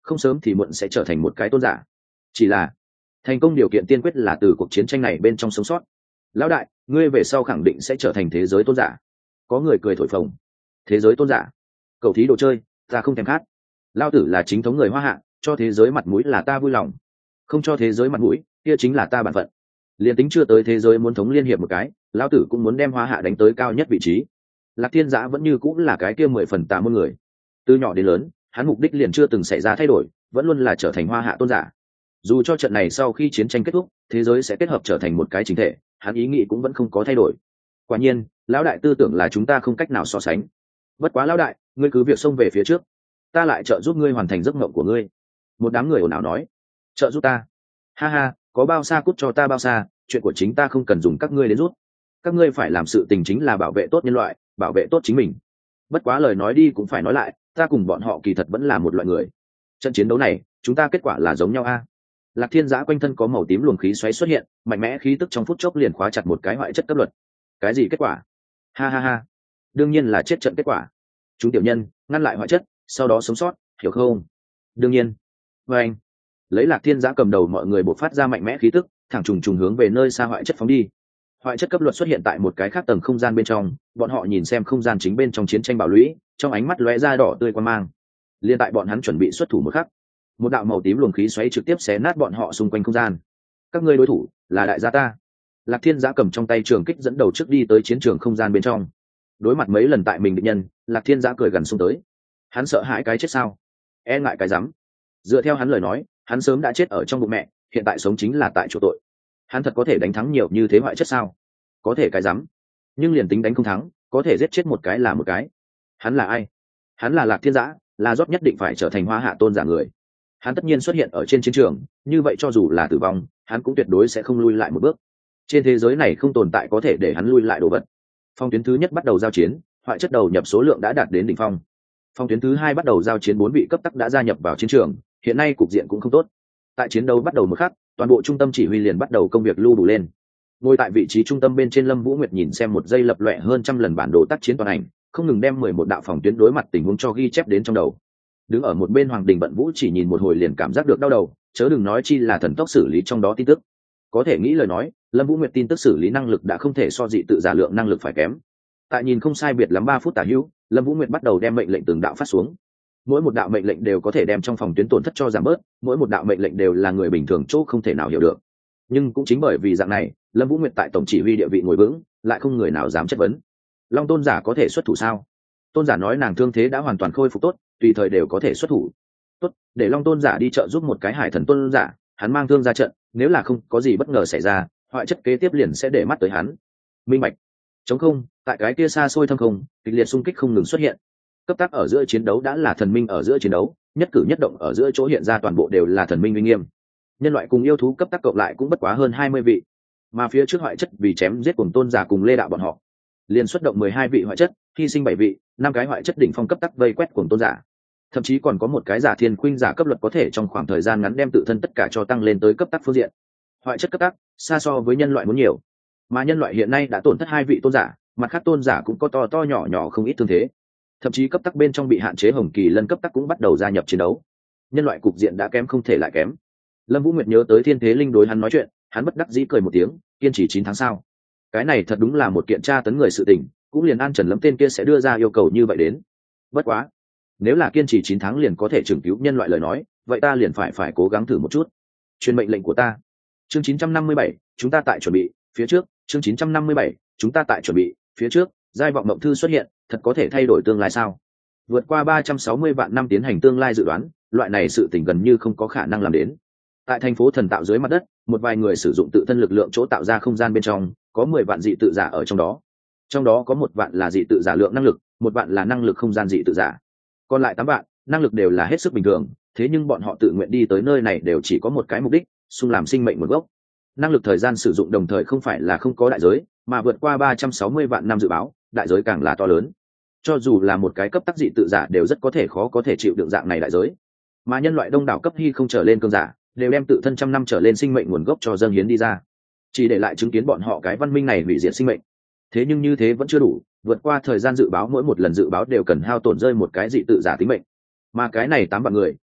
không sớm thì muộn sẽ trở thành một cái tôn giả. Chỉ là thành công điều kiện tiên quyết là từ cuộc chiến tranh này bên trong sống sót. Lão đại, ngươi về sau khẳng định sẽ trở thành thế giới tôn giả. Có người cười thổi phồng. Thế giới tôn giả? Cậu thí đồ chơi, ta không thèm khát. Lao tử là chính thống người Hoa Hạ, cho thế giới mặt mũi là ta vui lòng, không cho thế giới mặt mũi kia chính là ta bản phận. Liên tính chưa tới thế giới muốn thống liên hiệp một cái, Lão tử cũng muốn đem Hoa Hạ đánh tới cao nhất vị trí. Lạc Thiên Giã vẫn như cũng là cái kia mười phần tà môn người. Từ nhỏ đến lớn, hắn mục đích liền chưa từng xảy ra thay đổi, vẫn luôn là trở thành Hoa Hạ tôn giả. Dù cho trận này sau khi chiến tranh kết thúc, thế giới sẽ kết hợp trở thành một cái chính thể, hắn ý nghĩ cũng vẫn không có thay đổi. Quả nhiên, lão đại tư tưởng là chúng ta không cách nào so sánh. Bất quá lão đại, ngươi cứ việc xông về phía trước, ta lại trợ giúp ngươi hoàn thành giấc mộng của ngươi. Một đám người ồn ào nói. Trợ giúp ta? Ha ha, có bao xa cút cho ta bao xa, chuyện của chính ta không cần dùng các ngươi đến rút. Các ngươi phải làm sự tình chính là bảo vệ tốt nhân loại, bảo vệ tốt chính mình. Bất quá lời nói đi cũng phải nói lại, ta cùng bọn họ kỳ thật vẫn là một loại người. Trận chiến đấu này, chúng ta kết quả là giống nhau a. Lạc Thiên Giã quanh thân có màu tím luồng khí xoáy xuất hiện, mạnh mẽ khí tức trong phút chốc liền khóa chặt một cái hoại chất cấp luật. Cái gì kết quả? Ha ha ha, đương nhiên là chết trận kết quả. Chúng tiểu nhân ngăn lại hoại chất, sau đó sống sót, hiểu không? Đương nhiên. Và anh lấy Lạc Thiên Giã cầm đầu, mọi người bộc phát ra mạnh mẽ khí tức, thẳng trùng trùng hướng về nơi xa hoại chất phóng đi. Hoại chất cấp luật xuất hiện tại một cái khác tầng không gian bên trong, bọn họ nhìn xem không gian chính bên trong chiến tranh bảo lũy, trong ánh mắt lóe ra đỏ tươi quan mang. Liên tại bọn hắn chuẩn bị xuất thủ một khắc, một đạo màu tím luồng khí xoáy trực tiếp xé nát bọn họ xung quanh không gian. Các ngươi đối thủ là đại gia ta. Lạc Thiên Giã cầm trong tay trường kích dẫn đầu trước đi tới chiến trường không gian bên trong. Đối mặt mấy lần tại mình địch nhân, Lạc Thiên Giã cười gần xông tới. Hắn sợ hãi cái chết sao? E ngại cái rắm. Dựa theo hắn lời nói, hắn sớm đã chết ở trong bụng mẹ, hiện tại sống chính là tại chỗ tội. Hắn thật có thể đánh thắng nhiều như thế hoại chất sao? Có thể cái rắm. Nhưng liền tính đánh không thắng, có thể giết chết một cái là một cái. Hắn là ai? Hắn là Lạc Thiên Giã, là rốt nhất định phải trở thành Hoa Hạ tôn giả người. Hắn tất nhiên xuất hiện ở trên chiến trường, như vậy cho dù là tử vong, hắn cũng tuyệt đối sẽ không lui lại một bước. Trên thế giới này không tồn tại có thể để hắn lui lại đồ vật. Phong tuyến thứ nhất bắt đầu giao chiến, hoại chất đầu nhập số lượng đã đạt đến đỉnh phong. Phong tuyến thứ hai bắt đầu giao chiến, bốn vị cấp tắc đã gia nhập vào chiến trường, hiện nay cục diện cũng không tốt. Tại chiến đấu bắt đầu một khắc, toàn bộ trung tâm chỉ huy liền bắt đầu công việc lưu đủ lên. Ngồi tại vị trí trung tâm bên trên, Lâm Vũ Nguyệt nhìn xem một giây lập lòe hơn trăm lần bản đồ tác chiến toàn ảnh, không ngừng đem mười một đạo phòng tuyến đối mặt tình huống cho ghi chép đến trong đầu. Đứng ở một bên Hoàng Đình Bận Vũ chỉ nhìn một hồi liền cảm giác được đau đầu, chớ đừng nói chi là thần tốc xử lý trong đó tin tức. Có thể nghĩ lời nói, Lâm Vũ Nguyệt tin tức xử lý năng lực đã không thể so dị tự giả lượng năng lực phải kém. Tại nhìn không sai biệt lắm ba phút tả hữu, Lâm Vũ Nguyệt bắt đầu đem mệnh lệnh từng đạo phát xuống. Mỗi một đạo mệnh lệnh đều có thể đem trong phòng tuyến tổn thất cho giảm bớt, mỗi một đạo mệnh lệnh đều là người bình thường chỗ không thể nào hiểu được. Nhưng cũng chính bởi vì dạng này, Lâm Vũ Nguyệt tại tổng chỉ huy địa vị ngồi vững, lại không người nào dám chất vấn. Long tôn giả có thể xuất thủ sao? Tôn giả nói nàng thương thế đã hoàn toàn khôi phục tốt, tùy thời đều có thể xuất thủ. Tốt, để Long tôn giả đi trợ giúp một cái hải thần tôn giả, hắn mang thương ra trận, nếu là không có gì bất ngờ xảy ra, hoại chất kế tiếp liền sẽ để mắt tới hắn. Minh bạch. Trống không, tại cái kia xa xôi thâm không, kịch liệt xung kích không ngừng xuất hiện. Cấp tắc ở giữa chiến đấu đã là thần minh ở giữa chiến đấu, nhất cử nhất động ở giữa chỗ hiện ra toàn bộ đều là thần minh uy nghiêm. Nhân loại cùng yêu thú cấp tắc cộng lại cũng bất quá hơn hai mươi vị, mà phía trước hoại chất vì chém giết cùng tôn giả cùng lê đạo bọn họ, liền xuất động mười hai vị hoại chất, hy sinh bảy vị, năm cái hoại chất đỉnh phong cấp tắc vây quét cùng tôn giả. Thậm chí còn có một cái giả thiên khuynh giả cấp luật có thể trong khoảng thời gian ngắn đem tự thân tất cả cho tăng lên tới cấp tắc phương diện. Hoại chất cấp tắc xa so với nhân loại muốn nhiều, mà nhân loại hiện nay đã tổn thất hai vị tôn giả, mặt khác tôn giả cũng có to to nhỏ nhỏ không ít thương thế. Thậm chí cấp tắc bên trong bị hạn chế hồng kỳ lân cấp tắc cũng bắt đầu gia nhập chiến đấu. Nhân loại cục diện đã kém không thể lại kém. Lâm Vũ Nguyệt nhớ tới Thiên Thế Linh đối hắn nói chuyện, hắn bất đắc dĩ cười một tiếng, kiên trì chín tháng sao? Cái này thật đúng là một kiện tra tấn người sự tình, cũng liền An Trần Lâm tên kia sẽ đưa ra yêu cầu như vậy đến. Bất quá, nếu là kiên trì chín tháng liền có thể trưởng cứu nhân loại lời nói, vậy ta liền phải phải cố gắng thử một chút. Truyền mệnh lệnh của ta. Chương chín trăm năm mươi bảy, chúng ta tại chuẩn bị, phía trước, chương chín trăm năm mươi bảy, chúng ta tại chuẩn bị, phía trước, giai vọng mộng thư xuất hiện, thật có thể thay đổi tương lai sao? Vượt qua ba trăm sáu mươi vạn năm tiến hành tương lai dự đoán, loại này sự tình gần như không có khả năng làm đến. Tại thành phố thần tạo dưới mặt đất, một vài người sử dụng tự thân lực lượng chỗ tạo ra không gian bên trong, có mười vạn dị tự giả ở trong đó. Trong đó có một vạn là dị tự giả lượng năng lực, một vạn là năng lực không gian dị tự giả. Còn lại tám vạn, năng lực đều là hết sức bình thường, thế nhưng bọn họ tự nguyện đi tới nơi này đều chỉ có một cái mục đích, xung làm sinh mệnh một gốc. Năng lực thời gian sử dụng đồng thời không phải là không có đại giới, mà vượt qua ba trăm sáu mươi vạn năm dự báo, đại giới càng là to lớn. Cho dù là một cái cấp tác dị tự giả đều rất có thể khó có thể chịu đựng dạng này đại giới. Mà nhân loại đông đảo cấp hy không trở lên cương giả, đều đem tự thân trăm năm trở lên sinh mệnh nguồn gốc cho dâng hiến đi ra, chỉ để lại chứng kiến bọn họ cái văn minh này hủy diệt sinh mệnh. Thế nhưng như thế vẫn chưa đủ, vượt qua thời gian dự báo, mỗi một lần dự báo đều cần hao tổn rơi một cái dị tự giả tính mệnh. Mà cái này tám vạn người,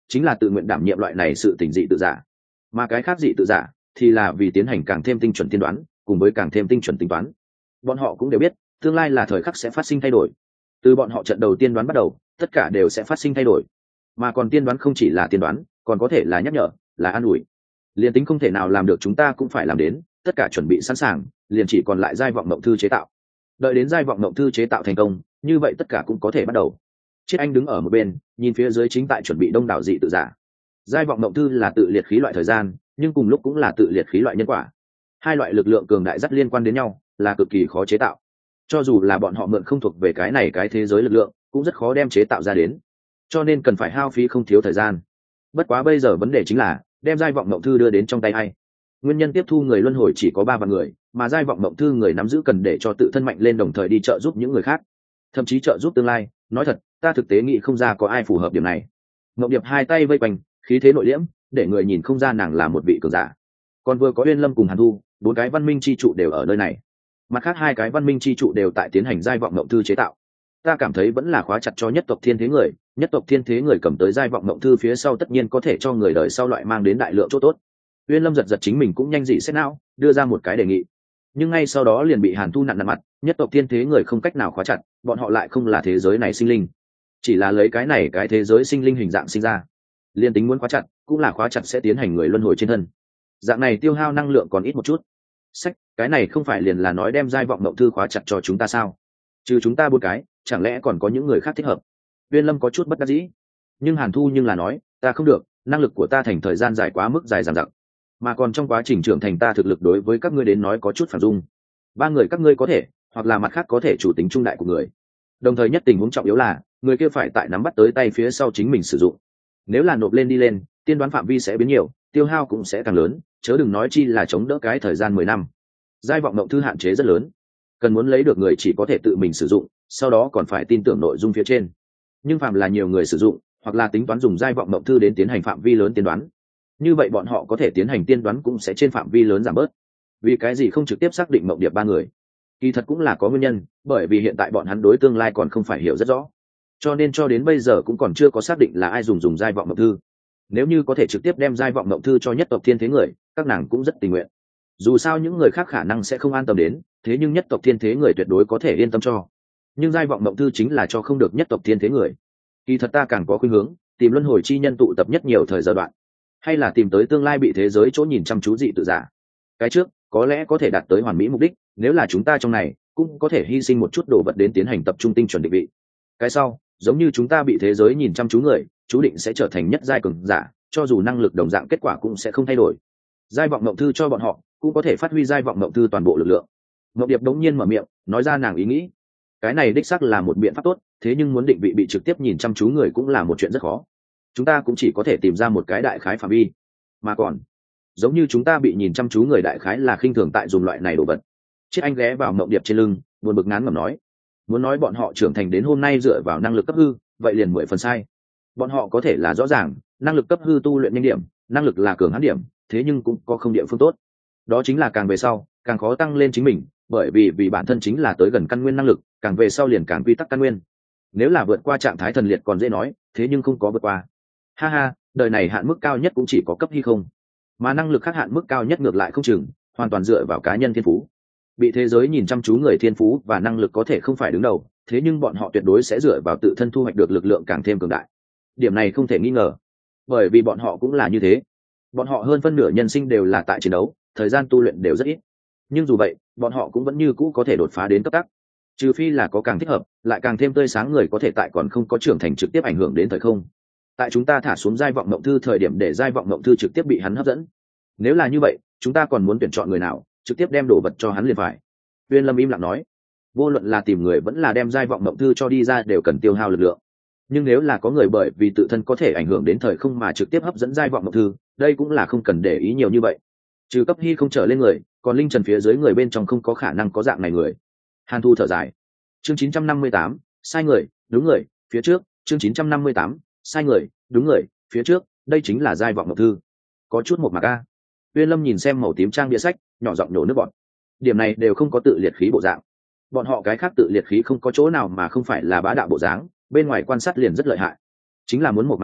chính là tự nguyện đảm nhiệm loại này sự tỉnh dị tự giả, mà cái khác dị tự giả thì là vì tiến hành càng thêm tinh chuẩn tiên đoán cùng với càng thêm tinh chuẩn tính toán. Bọn họ cũng đều biết tương lai là thời khắc sẽ phát sinh thay đổi, từ bọn họ trận đầu tiên đoán bắt đầu tất cả đều sẽ phát sinh thay đổi, mà còn tiên đoán không chỉ là tiên đoán, còn có thể là nhắc nhở, là an ủi. Liền tính không thể nào làm được chúng ta cũng phải làm đến, tất cả chuẩn bị sẵn sàng, liền chỉ còn lại giai vọng mộng thư chế tạo. Đợi đến giai vọng mộng thư chế tạo thành công, như vậy tất cả cũng có thể bắt đầu. Triết Anh đứng ở một bên nhìn phía dưới chính tại chuẩn bị đông đảo dị tự giả. Giai vọng mộng thư là tự liệt khí loại thời gian, nhưng cùng lúc cũng là tự liệt khí loại nhân quả. Hai loại lực lượng cường đại rất liên quan đến nhau, là cực kỳ khó chế tạo. Cho dù là bọn họ mượn không thuộc về cái này cái thế giới lực lượng, cũng rất khó đem chế tạo ra đến, cho nên cần phải hao phí không thiếu thời gian. Bất quá bây giờ vấn đề chính là đem giai vọng mộng thư đưa đến trong tay ai. Nguyên nhân tiếp thu người luân hồi chỉ có ba vạn người, mà giai vọng mộng thư người nắm giữ cần để cho tự thân mạnh lên, đồng thời đi trợ giúp những người khác, thậm chí trợ giúp tương lai. Nói thật, ta thực tế nghĩ không ra có ai phù hợp điểm này. Mộng Điệp hai tay vây quanh, khí thế nội liễm, để người nhìn không ra nàng là một vị cường giả. Còn vừa có Uyên Lâm cùng Hàn Thu, bốn cái văn minh chi trụ đều ở nơi này. Mặt khác hai cái văn minh chi trụ đều tại tiến hành giai vọng mộng thư chế tạo. Ta cảm thấy vẫn là khóa chặt cho nhất tộc thiên thế người, nhất tộc thiên thế người cầm tới giai vọng mộng thư phía sau tất nhiên có thể cho người đời sau loại mang đến đại lượng chỗ tốt. Uyên Lâm giật giật chính mình cũng nhanh dị xét não, đưa ra một cái đề nghị, nhưng ngay sau đó liền bị Hàn Thu nặn nặn mặt. Nhất tộc thiên thế người không cách nào khóa chặt, bọn họ lại không là thế giới này sinh linh, chỉ là lấy cái này cái thế giới sinh linh hình dạng sinh ra, liên tính muốn khóa chặt cũng là khóa chặt sẽ tiến hành người luân hồi trên thân, dạng này tiêu hao năng lượng còn ít một chút. Sách, cái này không phải liền là nói đem giai vọng mộng thư khóa chặt cho chúng ta sao? Trừ chúng ta bốn cái, chẳng lẽ còn có những người khác thích hợp? Uyên Lâm có chút bất đắc dĩ, nhưng Hàn Thu nhưng là nói, ta không được, năng lực của ta thành thời gian dài quá mức dài dằng dặc, mà còn trong quá trình trưởng thành ta thực lực đối với các ngươi đến nói có chút phản dung. Ba người các ngươi có thể, hoặc là mặt khác có thể chủ tính trung đại của người, đồng thời nhất tình huống trọng yếu là người kia phải tại nắm bắt tới tay phía sau chính mình sử dụng. Nếu là nộp lên đi lên, tiên đoán phạm vi sẽ biến nhiều, tiêu hao cũng sẽ càng lớn, chớ đừng nói chi là chống đỡ cái thời gian mười năm. Giai vọng mộng thư hạn chế rất lớn, cần muốn lấy được người chỉ có thể tự mình sử dụng, sau đó còn phải tin tưởng nội dung phía trên. Nhưng phạm là nhiều người sử dụng, hoặc là tính toán dùng giai vọng mộng thư đến tiến hành phạm vi lớn tiên đoán, như vậy bọn họ có thể tiến hành tiên đoán cũng sẽ trên phạm vi lớn giảm bớt. Vì cái gì không trực tiếp xác định Mộng Điệp ba người? Kỳ thật cũng là có nguyên nhân, bởi vì hiện tại bọn hắn đối tương lai còn không phải hiểu rất rõ, cho nên cho đến bây giờ cũng còn chưa có xác định là ai dùng dùng giai vọng mộng thư. Nếu như có thể trực tiếp đem giai vọng mộng thư cho nhất tộc thiên thế người, các nàng cũng rất tình nguyện. Dù sao những người khác khả năng sẽ không an tâm đến, thế nhưng nhất tộc thiên thế người tuyệt đối có thể yên tâm cho. Nhưng giai vọng mộng thư chính là cho không được nhất tộc thiên thế người. Kỳ thật ta càng có khuynh hướng tìm luân hồi chi nhân tụ tập nhất nhiều thời giờ đoạn, hay là tìm tới tương lai bị thế giới chỗ nhìn chăm chú dị tự giả. Cái trước có lẽ có thể đạt tới hoàn mỹ mục đích, nếu là chúng ta trong này cũng có thể hy sinh một chút đồ vật đến tiến hành tập trung tinh chuẩn định vị. Cái sau giống như chúng ta bị thế giới nhìn chăm chú người, chú định sẽ trở thành nhất giai cường giả, cho dù năng lực đồng dạng kết quả cũng sẽ không thay đổi. Giai vọng mộng thư cho bọn họ cũng có thể phát huy giai vọng mộng thư toàn bộ lực lượng. Mộng Điệp đống nhiên mở miệng nói ra nàng ý nghĩ, cái này đích xác là một biện pháp tốt, thế nhưng muốn định vị bị trực tiếp nhìn chăm chú người cũng là một chuyện rất khó. Chúng ta cũng chỉ có thể tìm ra một cái đại khái phạm vi, mà còn giống như chúng ta bị nhìn chăm chú người đại khái là khinh thường tại dùng loại này đồ vật. Triết Anh ghé vào Mộng Điệp trên lưng, buồn bực ngán ngẩm nói, muốn nói bọn họ trưởng thành đến hôm nay dựa vào năng lực cấp hư, vậy liền mười phần sai. Bọn họ có thể là rõ ràng năng lực cấp hư tu luyện nhanh điểm, năng lực là cường hãn điểm, thế nhưng cũng có không địa phương tốt, đó chính là càng về sau càng khó tăng lên chính mình, bởi vì vì bản thân chính là tới gần căn nguyên năng lực, càng về sau liền càng quy tắc căn nguyên. Nếu là vượt qua trạng thái thần liệt còn dễ nói, thế nhưng không có vượt qua, ha ha, đời này hạn mức cao nhất cũng chỉ có cấp hy không, mà năng lực khác hạn mức cao nhất ngược lại không chừng, hoàn toàn dựa vào cá nhân thiên phú. Bị thế giới nhìn chăm chú người thiên phú và năng lực có thể không phải đứng đầu, thế nhưng bọn họ tuyệt đối sẽ dựa vào tự thân thu hoạch được lực lượng càng thêm cường đại. Điểm này không thể nghi ngờ, bởi vì bọn họ cũng là như thế. Bọn họ hơn phân nửa nhân sinh đều là tại chiến đấu, thời gian tu luyện đều rất ít, nhưng dù vậy bọn họ cũng vẫn như cũ có thể đột phá đến cấp tắc, trừ phi là có càng thích hợp lại càng thêm tươi sáng người có thể tại còn không có trưởng thành trực tiếp ảnh hưởng đến thời không. Tại chúng ta thả xuống giai vọng mộng thư thời điểm để giai vọng mộng thư trực tiếp bị hắn hấp dẫn, nếu là như vậy chúng ta còn muốn tuyển chọn người nào, trực tiếp đem đồ vật cho hắn liền phải. Uyên Lâm im lặng nói, vô luận là tìm người vẫn là đem giai vọng mộng thư cho đi ra đều cần tiêu hao lực lượng, nhưng nếu là có người bởi vì tự thân có thể ảnh hưởng đến thời không mà trực tiếp hấp dẫn giai vọng mộng thư, đây cũng là không cần để ý nhiều như vậy. Trừ cấp hy không trở lên người, còn linh trần phía dưới người bên trong không có khả năng có dạng này người. Hàn Thu thở dài. Chương chín trăm năm mươi tám, sai người đúng người phía trước. Chương chín trăm năm mươi tám, sai người đúng người phía trước. Đây chính là giai vọng mộng thư, có chút một mạc a. Uyên Lâm nhìn xem màu tím trang bìa sách, nhỏ giọng nổ nước bọt. Điểm này đều không có tự liệt khí bộ dạng, bọn họ cái khác tự liệt khí không có chỗ nào mà không phải là bá đạo bộ dáng, bên ngoài quan sát liền rất lợi hại, chính là muốn một mặt điểm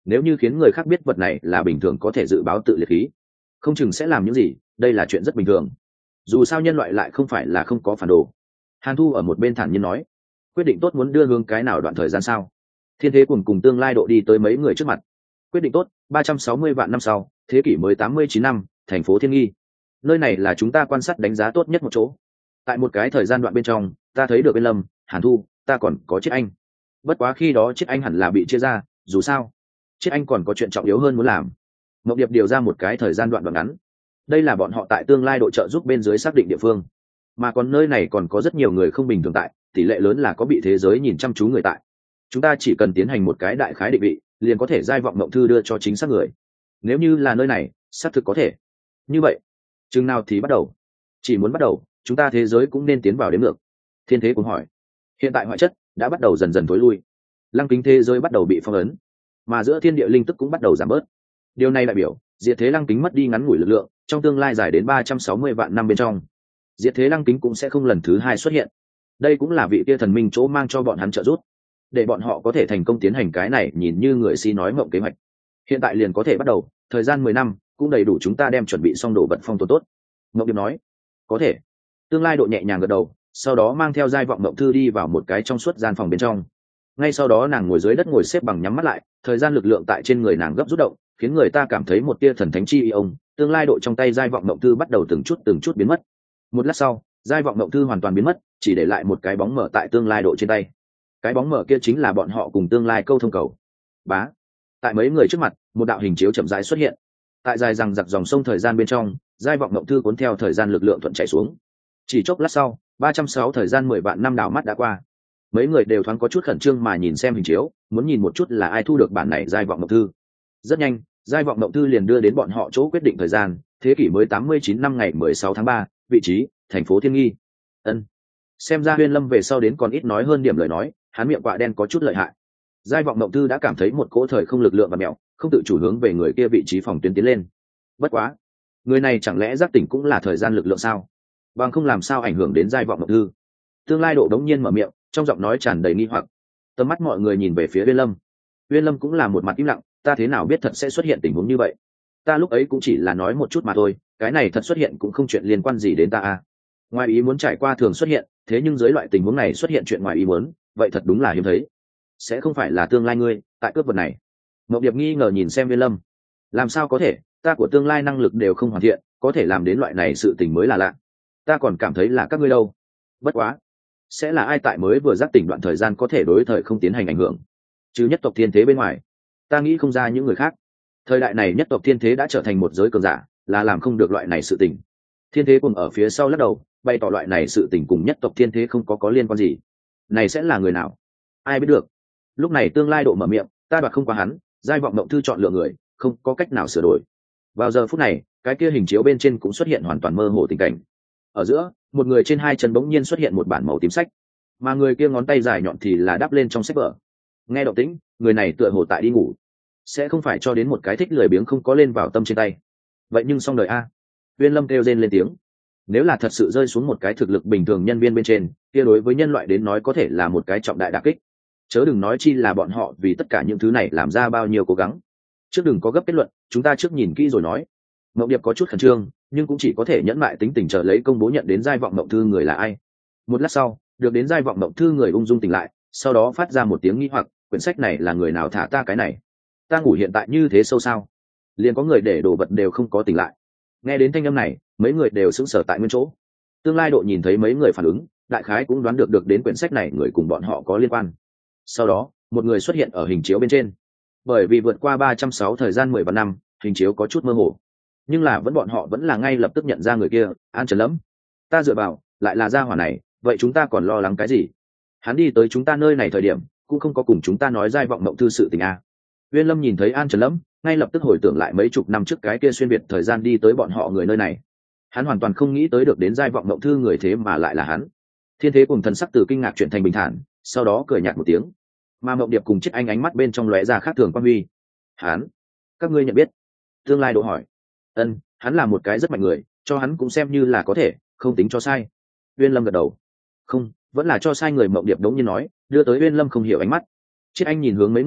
nếu như khiến người khác biết vật này là bình thường có thể dự báo tự liệt khí, không chừng sẽ làm những gì, đây là chuyện rất bình thường. Dù sao nhân loại lại không phải là không có phản đồ. Hàn Thu ở một bên thản nhiên nói, quyết định tốt muốn đưa hướng cái nào đoạn thời gian sao? Thiên Thế cùng cùng tương lai độ đi tới mấy người trước mặt. Quyết định tốt, ba trăm sáu mươi vạn năm sau, thế kỷ mới tám mươi chín năm, thành phố Thiên Nghi. Nơi này là chúng ta quan sát đánh giá tốt nhất một chỗ. Tại một cái thời gian đoạn bên trong, ta thấy được bên Lâm, Hàn Thu, ta còn có Chiết Anh. Bất quá khi đó Chiết Anh hẳn là bị chia ra, dù sao, Chiết Anh còn có chuyện trọng yếu hơn muốn làm. Ngọc Điệp điều ra một cái thời gian đoạn đoạn ngắn. Đây là bọn họ tại tương lai độ trợ giúp bên dưới xác định địa phương, mà còn nơi này còn có rất nhiều người không bình thường tại, tỷ lệ lớn là có bị thế giới nhìn chăm chú người tại. Chúng ta chỉ cần tiến hành một cái đại khái định vị, liền có thể giai vọng mộng thư đưa cho chính xác người. Nếu như là nơi này, xác thực có thể. Như vậy, chừng nào thì bắt đầu? Chỉ muốn bắt đầu, chúng ta thế giới cũng nên tiến vào đến ngược. Thiên Thế cũng hỏi. Hiện tại hoại chất đã bắt đầu dần dần tối lui, lăng kính thế giới bắt đầu bị phong ấn, mà giữa thiên địa linh tức cũng bắt đầu giảm bớt. Điều này đại biểu diệt thế lăng kính mất đi ngắn ngủi lực lượng, trong tương lai dài đến ba trăm sáu mươi vạn năm bên trong, diệt thế lăng kính cũng sẽ không lần thứ hai xuất hiện. Đây cũng là vị kia thần minh chỗ mang cho bọn hắn trợ giúp, để bọn họ có thể thành công tiến hành cái này nhìn như người si nói mộng kế hoạch. Hiện tại liền có thể bắt đầu, thời gian mười năm cũng đầy đủ chúng ta đem chuẩn bị xong đồ vật phong tồn tốt. Ngọc Điệp nói, có thể. Tương lai độ nhẹ nhàng gật đầu, sau đó mang theo giai vọng mộng thư đi vào một cái trong suốt gian phòng bên trong. Ngay sau đó nàng ngồi dưới đất ngồi xếp bằng nhắm mắt lại, thời gian lực lượng tại trên người nàng gấp rút động, khiến người ta cảm thấy một tia thần thánh chi y ông. Tương lai độ trong tay giai vọng mộng thư bắt đầu từng chút từng chút biến mất. Một lát sau, giai vọng mộng thư hoàn toàn biến mất, chỉ để lại một cái bóng mở tại tương lai độ trên tay. Cái bóng mở kia chính là bọn họ cùng tương lai câu thông cầu. Bá. Tại mấy người trước mặt, một đạo hình chiếu chậm rãi xuất hiện. Tại dài rằng giặc dòng sông thời gian bên trong, giai vọng mộng thư cuốn theo thời gian lực lượng thuận chảy xuống. Chỉ chốc lát sau, ba trăm sáu thời gian mười vạn năm đảo mắt đã qua. Mấy người đều thoáng có chút khẩn trương mà nhìn xem hình chiếu, muốn nhìn một chút là ai thu được bản này giai vọng mộng thư. Rất nhanh, giai vọng mộng thư liền đưa đến bọn họ chỗ quyết định thời gian, thế kỷ mới tám mươi chín năm ngày mười sáu tháng ba, vị trí, thành phố Thiên Nghi. Ân. Xem ra Huyên Lâm về sau đến còn ít nói hơn điểm lời nói, hắn miệng quạ đen có chút lợi hại. Giai vọng mộng thư đã cảm thấy một cỗ thời không lực lượng và mẹo, không tự chủ hướng về người kia vị trí phòng tuyến tiến lên. Bất quá, người này chẳng lẽ giác tỉnh cũng là thời gian lực lượng sao? Bằng không làm sao ảnh hưởng đến giai vọng mộng thư? Tương lai độ đống nhiên mở miệng, trong giọng nói tràn đầy nghi hoặc. Tầm mắt mọi người nhìn về phía Uyên Lâm. Uyên Lâm cũng là một mặt im lặng, ta thế nào biết thật sẽ xuất hiện tình huống như vậy? Ta lúc ấy cũng chỉ là nói một chút mà thôi, cái này thật xuất hiện cũng không chuyện liên quan gì đến ta à? Ngoài ý muốn trải qua thường xuất hiện, thế nhưng dưới loại tình huống này xuất hiện chuyện ngoài ý muốn, vậy thật đúng là hiếm thấy. Sẽ không phải là tương lai ngươi tại cướp vật này? Mộng Điệp nghi ngờ nhìn xem Uyên Lâm. Làm sao có thể, ta của tương lai năng lực đều không hoàn thiện, có thể làm đến loại này sự tình mới là lạ. Ta còn cảm thấy là các ngươi đâu. Bất quá, sẽ là ai tại mới vừa giác tỉnh đoạn thời gian có thể đối thời không tiến hành ảnh hưởng, chứ nhất tộc thiên thế bên ngoài, ta nghĩ không ra những người khác. Thời đại này nhất tộc thiên thế đã trở thành một giới cường giả, là làm không được loại này sự tình. Thiên thế cùng ở phía sau lắc đầu, bày tỏ loại này sự tình cùng nhất tộc thiên thế không có có liên quan gì. Này sẽ là người nào, ai biết được. Lúc này tương lai độ mở miệng, ta đoạt không qua hắn, giai vọng mộng thư chọn lựa người, không có cách nào sửa đổi. Vào giờ phút này, cái kia hình chiếu bên trên cũng xuất hiện hoàn toàn mơ hồ tình cảnh. Ở giữa, một người trên hai chân bỗng nhiên xuất hiện một bản màu tím sách, mà người kia ngón tay dài nhọn thì là đắp lên trong sách vở. Nghe động tĩnh, người này tựa hồ tại đi ngủ, sẽ không phải cho đến một cái thích lười biếng không có lên vào tâm trên tay. Vậy nhưng xong đời a. Uyên Lâm kêu rên lên tiếng. Nếu là thật sự rơi xuống một cái thực lực bình thường nhân viên bên trên, kia đối với nhân loại đến nói có thể là một cái trọng đại đả kích. Chớ đừng nói chi là bọn họ vì tất cả những thứ này làm ra bao nhiêu cố gắng. Trước đừng có gấp kết luận, chúng ta trước nhìn kỹ rồi nói. Mộng Điệp có chút khẩn trương, nhưng cũng chỉ có thể nhẫn mại tính tình chờ lấy công bố nhận đến giai vọng mộng thư người là ai. Một lát sau, được đến giai vọng mộng thư người ung dung tỉnh lại, sau đó phát ra một tiếng nghi hoặc, quyển sách này là người nào thả ta cái này? Ta ngủ hiện tại như thế sâu sao? Liền có người để đồ vật đều không có tỉnh lại. Nghe đến thanh âm này, mấy người đều sững sờ tại nguyên chỗ. Tương lai độ nhìn thấy mấy người phản ứng, đại khái cũng đoán được được đến quyển sách này người cùng bọn họ có liên quan. Sau đó, một người xuất hiện ở hình chiếu bên trên. Bởi vì vượt qua ba trăm sáu thời gian mười vạn năm, hình chiếu có chút mơ hồ, nhưng là vẫn bọn họ vẫn là ngay lập tức nhận ra người kia, An Trần Lâm. Ta dựa vào, lại là gia hỏa này, vậy chúng ta còn lo lắng cái gì? Hắn đi tới chúng ta nơi này thời điểm, cũng không có cùng chúng ta nói giai vọng mộng thư sự tình a. Uyên Lâm nhìn thấy An Trần Lâm, ngay lập tức hồi tưởng lại mấy chục năm trước cái kia xuyên việt thời gian đi tới bọn họ người nơi này. Hắn hoàn toàn không nghĩ tới được đến giai vọng mộng thư người thế mà lại là hắn. Thiên Thế cùng thần sắc từ kinh ngạc chuyển thành bình thản, sau đó cười nhạt một tiếng. Mà Mộng Điệp cùng Chiết Anh ánh mắt bên trong lóe ra khác thường quan huy. Hắn, các ngươi nhận biết? Tương lai độ hỏi. Ân, hắn là một cái rất mạnh người, cho hắn cũng xem như là có thể, không tính cho sai. Uyên Lâm gật đầu. Không, vẫn là cho sai người. Mộng Điệp đống nhiên nói, đưa tới Uyên Lâm không hiểu ánh mắt. Chiết Anh nhìn hướng mấy người,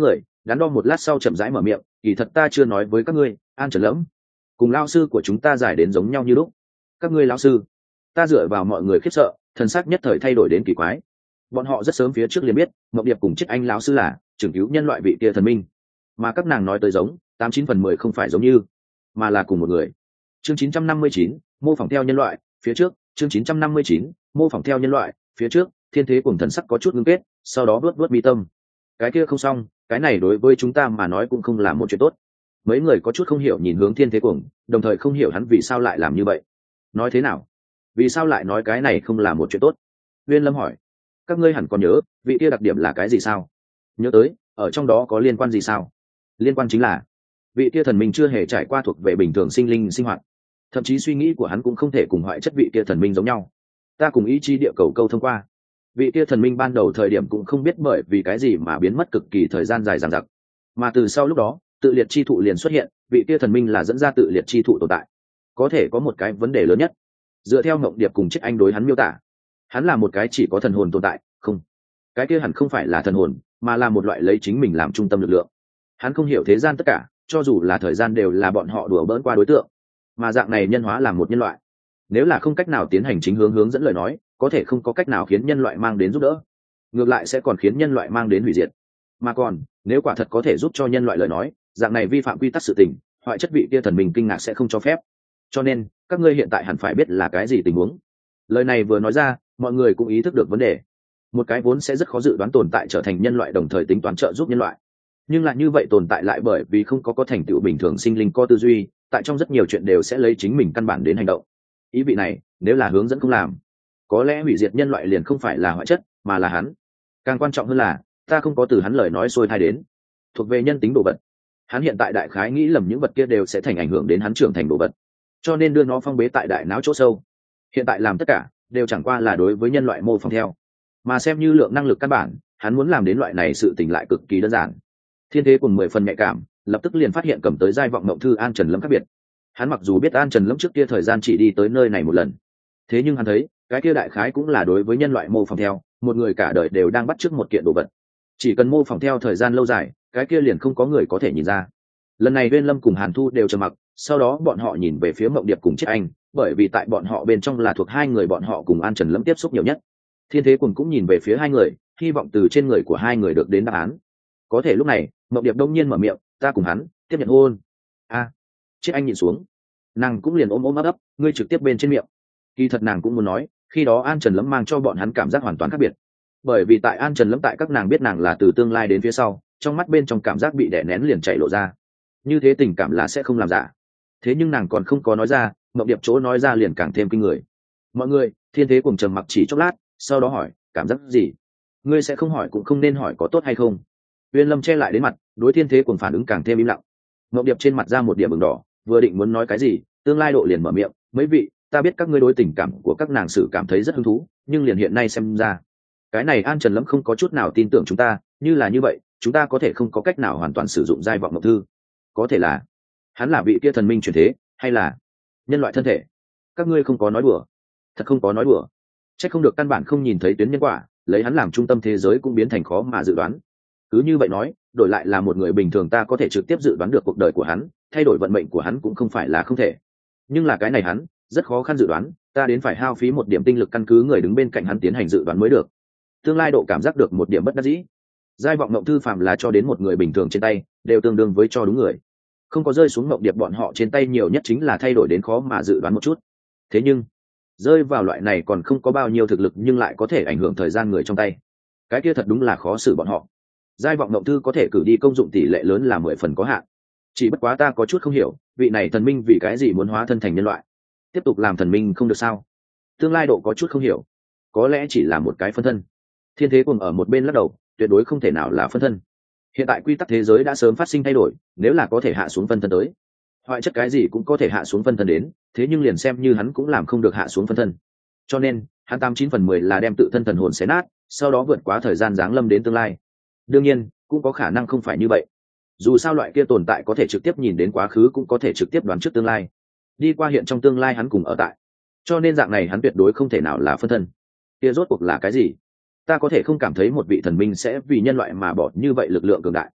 đắn đo một lát sau chậm rãi mở miệng, kỳ thật ta chưa nói với các ngươi, An Trần Lẫm cùng lao sư của chúng ta giải đến giống nhau như lúc. Các ngươi lão sư? Ta dựa vào mọi người khiếp sợ, thần sắc nhất thời thay đổi đến kỳ quái. Bọn họ rất sớm phía trước liền biết Mộng Điệp cùng Chiết Anh lão sư là trưởng cứu nhân loại vị kia thần minh, mà các nàng nói tới giống tám chín phần mười không phải giống như, mà là cùng một người. Chương chín trăm năm mươi chín, mô phỏng theo nhân loại phía trước. Chương chín trăm năm mươi chín, mô phỏng theo nhân loại phía trước. Thiên Thế cùng thần sắc có chút ngưng kết, sau đó vớt vớt mi tâm. Cái kia không xong, cái này đối với chúng ta mà nói cũng không là một chuyện tốt. Mấy người có chút không hiểu nhìn hướng Thiên Thế Cuồng, đồng thời không hiểu hắn vì sao lại làm như vậy. Nói thế nào? Vì sao lại nói cái này không là một chuyện tốt? Uyên Lâm hỏi. Các ngươi hẳn còn nhớ, vị kia đặc điểm là cái gì sao? Nhớ tới, ở trong đó có liên quan gì sao? Liên quan chính là vị kia thần minh chưa hề trải qua thuộc về bình thường sinh linh sinh hoạt, thậm chí suy nghĩ của hắn cũng không thể cùng hoại chất vị kia thần minh giống nhau. Ta cùng ý chí địa cầu câu thông qua, vị kia thần minh ban đầu thời điểm cũng không biết bởi vì cái gì mà biến mất cực kỳ thời gian dài dằng dặc, mà từ sau lúc đó tự liệt chi thụ liền xuất hiện, vị kia thần minh là dẫn ra tự liệt chi thụ tồn tại. Có thể có một cái vấn đề lớn nhất, dựa theo Mộng Điệp cùng Chiết Anh đối hắn miêu tả, hắn là một cái chỉ có thần hồn tồn tại. Không, cái kia hẳn không phải là thần hồn, mà là một loại lấy chính mình làm trung tâm lực lượng. Hắn không hiểu thế gian tất cả, cho dù là thời gian đều là bọn họ đùa bỡn qua đối tượng, mà dạng này nhân hóa làm một nhân loại, nếu là không cách nào tiến hành chính hướng hướng dẫn lời nói, có thể không có cách nào khiến nhân loại mang đến giúp đỡ, ngược lại sẽ còn khiến nhân loại mang đến hủy diệt. Mà còn nếu quả thật có thể giúp cho nhân loại lời nói, dạng này vi phạm quy tắc sự tình, hoại chất vị kia thần mình kinh ngạc sẽ không cho phép. Cho nên các ngươi hiện tại hẳn phải biết là cái gì tình huống. Lời này vừa nói ra, mọi người cũng ý thức được vấn đề. Một cái vốn sẽ rất khó dự đoán tồn tại trở thành nhân loại, đồng thời tính toán trợ giúp nhân loại, nhưng là như vậy tồn tại lại bởi vì không có có thành tựu bình thường sinh linh có tư duy, tại trong rất nhiều chuyện đều sẽ lấy chính mình căn bản đến hành động. Ý vị này nếu là hướng dẫn không làm, có lẽ hủy diệt nhân loại liền không phải là hoại chất, mà là hắn. Càng quan trọng hơn là ta không có từ hắn lời nói xuôi thai đến thuộc về nhân tính đồ vật. Hắn hiện tại đại khái nghĩ lầm những vật kia đều sẽ thành ảnh hưởng đến hắn trưởng thành đồ vật, cho nên đưa nó phong bế tại đại não chỗ sâu. Hiện tại làm tất cả đều chẳng qua là đối với nhân loại mô phỏng theo, mà xem như lượng năng lực căn bản, hắn muốn làm đến loại này sự tình lại cực kỳ đơn giản. Thiên Thế cùng mười phần nhạy cảm, lập tức liền phát hiện cầm tới giai vọng mộng thư An Trần Lâm khác biệt. Hắn mặc dù biết An Trần Lâm trước kia thời gian chỉ đi tới nơi này một lần, thế nhưng hắn thấy cái kia đại khái cũng là đối với nhân loại mô phỏng theo, một người cả đời đều đang bắt chước một kiện đồ vật. Chỉ cần mô phỏng theo thời gian lâu dài, cái kia liền không có người có thể nhìn ra. Lần này Uyên Lâm cùng Hàn Thu đều trầm mặc, sau đó bọn họ nhìn về phía Mộng Điệp cùng Chiết Anh, bởi vì tại bọn họ bên trong là thuộc hai người bọn họ cùng An Trần Lâm tiếp xúc nhiều nhất. Thiên Thế cùng cũng nhìn về phía hai người, hy vọng từ trên người của hai người được đến đáp án. Có thể lúc này Mộng Điệp đông nhiên mở miệng, ta cùng hắn tiếp nhận hôn. A, à, Chiết Anh nhìn xuống, nàng cũng liền ôm ôm ấp ấp, ngươi trực tiếp bên trên miệng. Kỳ thật nàng cũng muốn nói, khi đó An Trần Lâm mang cho bọn hắn cảm giác hoàn toàn khác biệt, bởi vì tại An Trần Lâm tại các nàng biết nàng là từ tương lai đến phía sau, trong mắt bên trong cảm giác bị đè nén liền chảy lộ ra. Như thế tình cảm là sẽ không làm giả. Thế nhưng nàng còn không có nói ra, Mộng Điệp chỗ nói ra liền càng thêm kinh người. Mọi người, Thiên Thế cùng trầm mặc chỉ chốc lát, sau đó hỏi, cảm giác gì? Ngươi sẽ không hỏi cũng không nên hỏi có tốt hay không. Uyên Lâm che lại đến mặt, đối Thiên Thế cùng phản ứng càng thêm im lặng. Mộng Điệp trên mặt ra một điểm ửng đỏ, vừa định muốn nói cái gì, tương lai độ liền mở miệng, mấy vị, ta biết các ngươi đối tình cảm của các nàng sự cảm thấy rất hứng thú, nhưng liền hiện nay xem ra, cái này An Trần Lâm không có chút nào tin tưởng chúng ta, như là như vậy, chúng ta có thể không có cách nào hoàn toàn sử dụng giai vọng mộng thư. Có thể là hắn là vị kia thần minh chuyển thế, hay là nhân loại thân thể. Các ngươi không có nói đùa, thật không có nói đùa. Chắc không được căn bản không nhìn thấy tuyến nhân quả, lấy hắn làm trung tâm thế giới cũng biến thành khó mà dự đoán. Cứ như vậy nói, đổi lại là một người bình thường ta có thể trực tiếp dự đoán được cuộc đời của hắn, thay đổi vận mệnh của hắn cũng không phải là không thể. Nhưng là cái này hắn rất khó khăn dự đoán, ta đến phải hao phí một điểm tinh lực căn cứ người đứng bên cạnh hắn tiến hành dự đoán mới được. Tương lai độ cảm giác được một điểm bất đắc dĩ. Giai vọng mộng thư phàm là cho đến một người bình thường trên tay, đều tương đương với cho đúng người. Không có rơi xuống mộng điệp bọn họ trên tay nhiều nhất chính là thay đổi đến khó mà dự đoán một chút. Thế nhưng rơi vào loại này còn không có bao nhiêu thực lực nhưng lại có thể ảnh hưởng thời gian người trong tay, cái kia thật đúng là khó xử bọn họ. Giai vọng mộng thư có thể cử đi công dụng tỷ lệ lớn là mười phần có hạn. Chỉ bất quá ta có chút không hiểu, vị này thần minh vì cái gì muốn hóa thân thành nhân loại, tiếp tục làm thần minh không được sao? Tương lai độ có chút không hiểu, có lẽ chỉ là một cái phân thân. Thiên Thế cùng ở một bên lắc đầu, tuyệt đối không thể nào là phân thân. Hiện tại quy tắc thế giới đã sớm phát sinh thay đổi, nếu là có thể hạ xuống phân thân tới, hoại chất cái gì cũng có thể hạ xuống phân thân đến, thế nhưng liền xem như hắn cũng làm không được hạ xuống phân thân. Cho nên hắn tám chín phần mười là đem tự thân thần hồn xé nát, sau đó vượt quá thời gian giáng lâm đến tương lai. Đương nhiên cũng có khả năng không phải như vậy, dù sao loại kia tồn tại có thể trực tiếp nhìn đến quá khứ, cũng có thể trực tiếp đoán trước tương lai, đi qua hiện trong tương lai hắn cùng ở tại, cho nên dạng này hắn tuyệt đối không thể nào là phân thân. Kia rốt cuộc là cái gì? Ta có thể không cảm thấy một vị thần minh sẽ vì nhân loại mà bỏ như vậy lực lượng cường đại.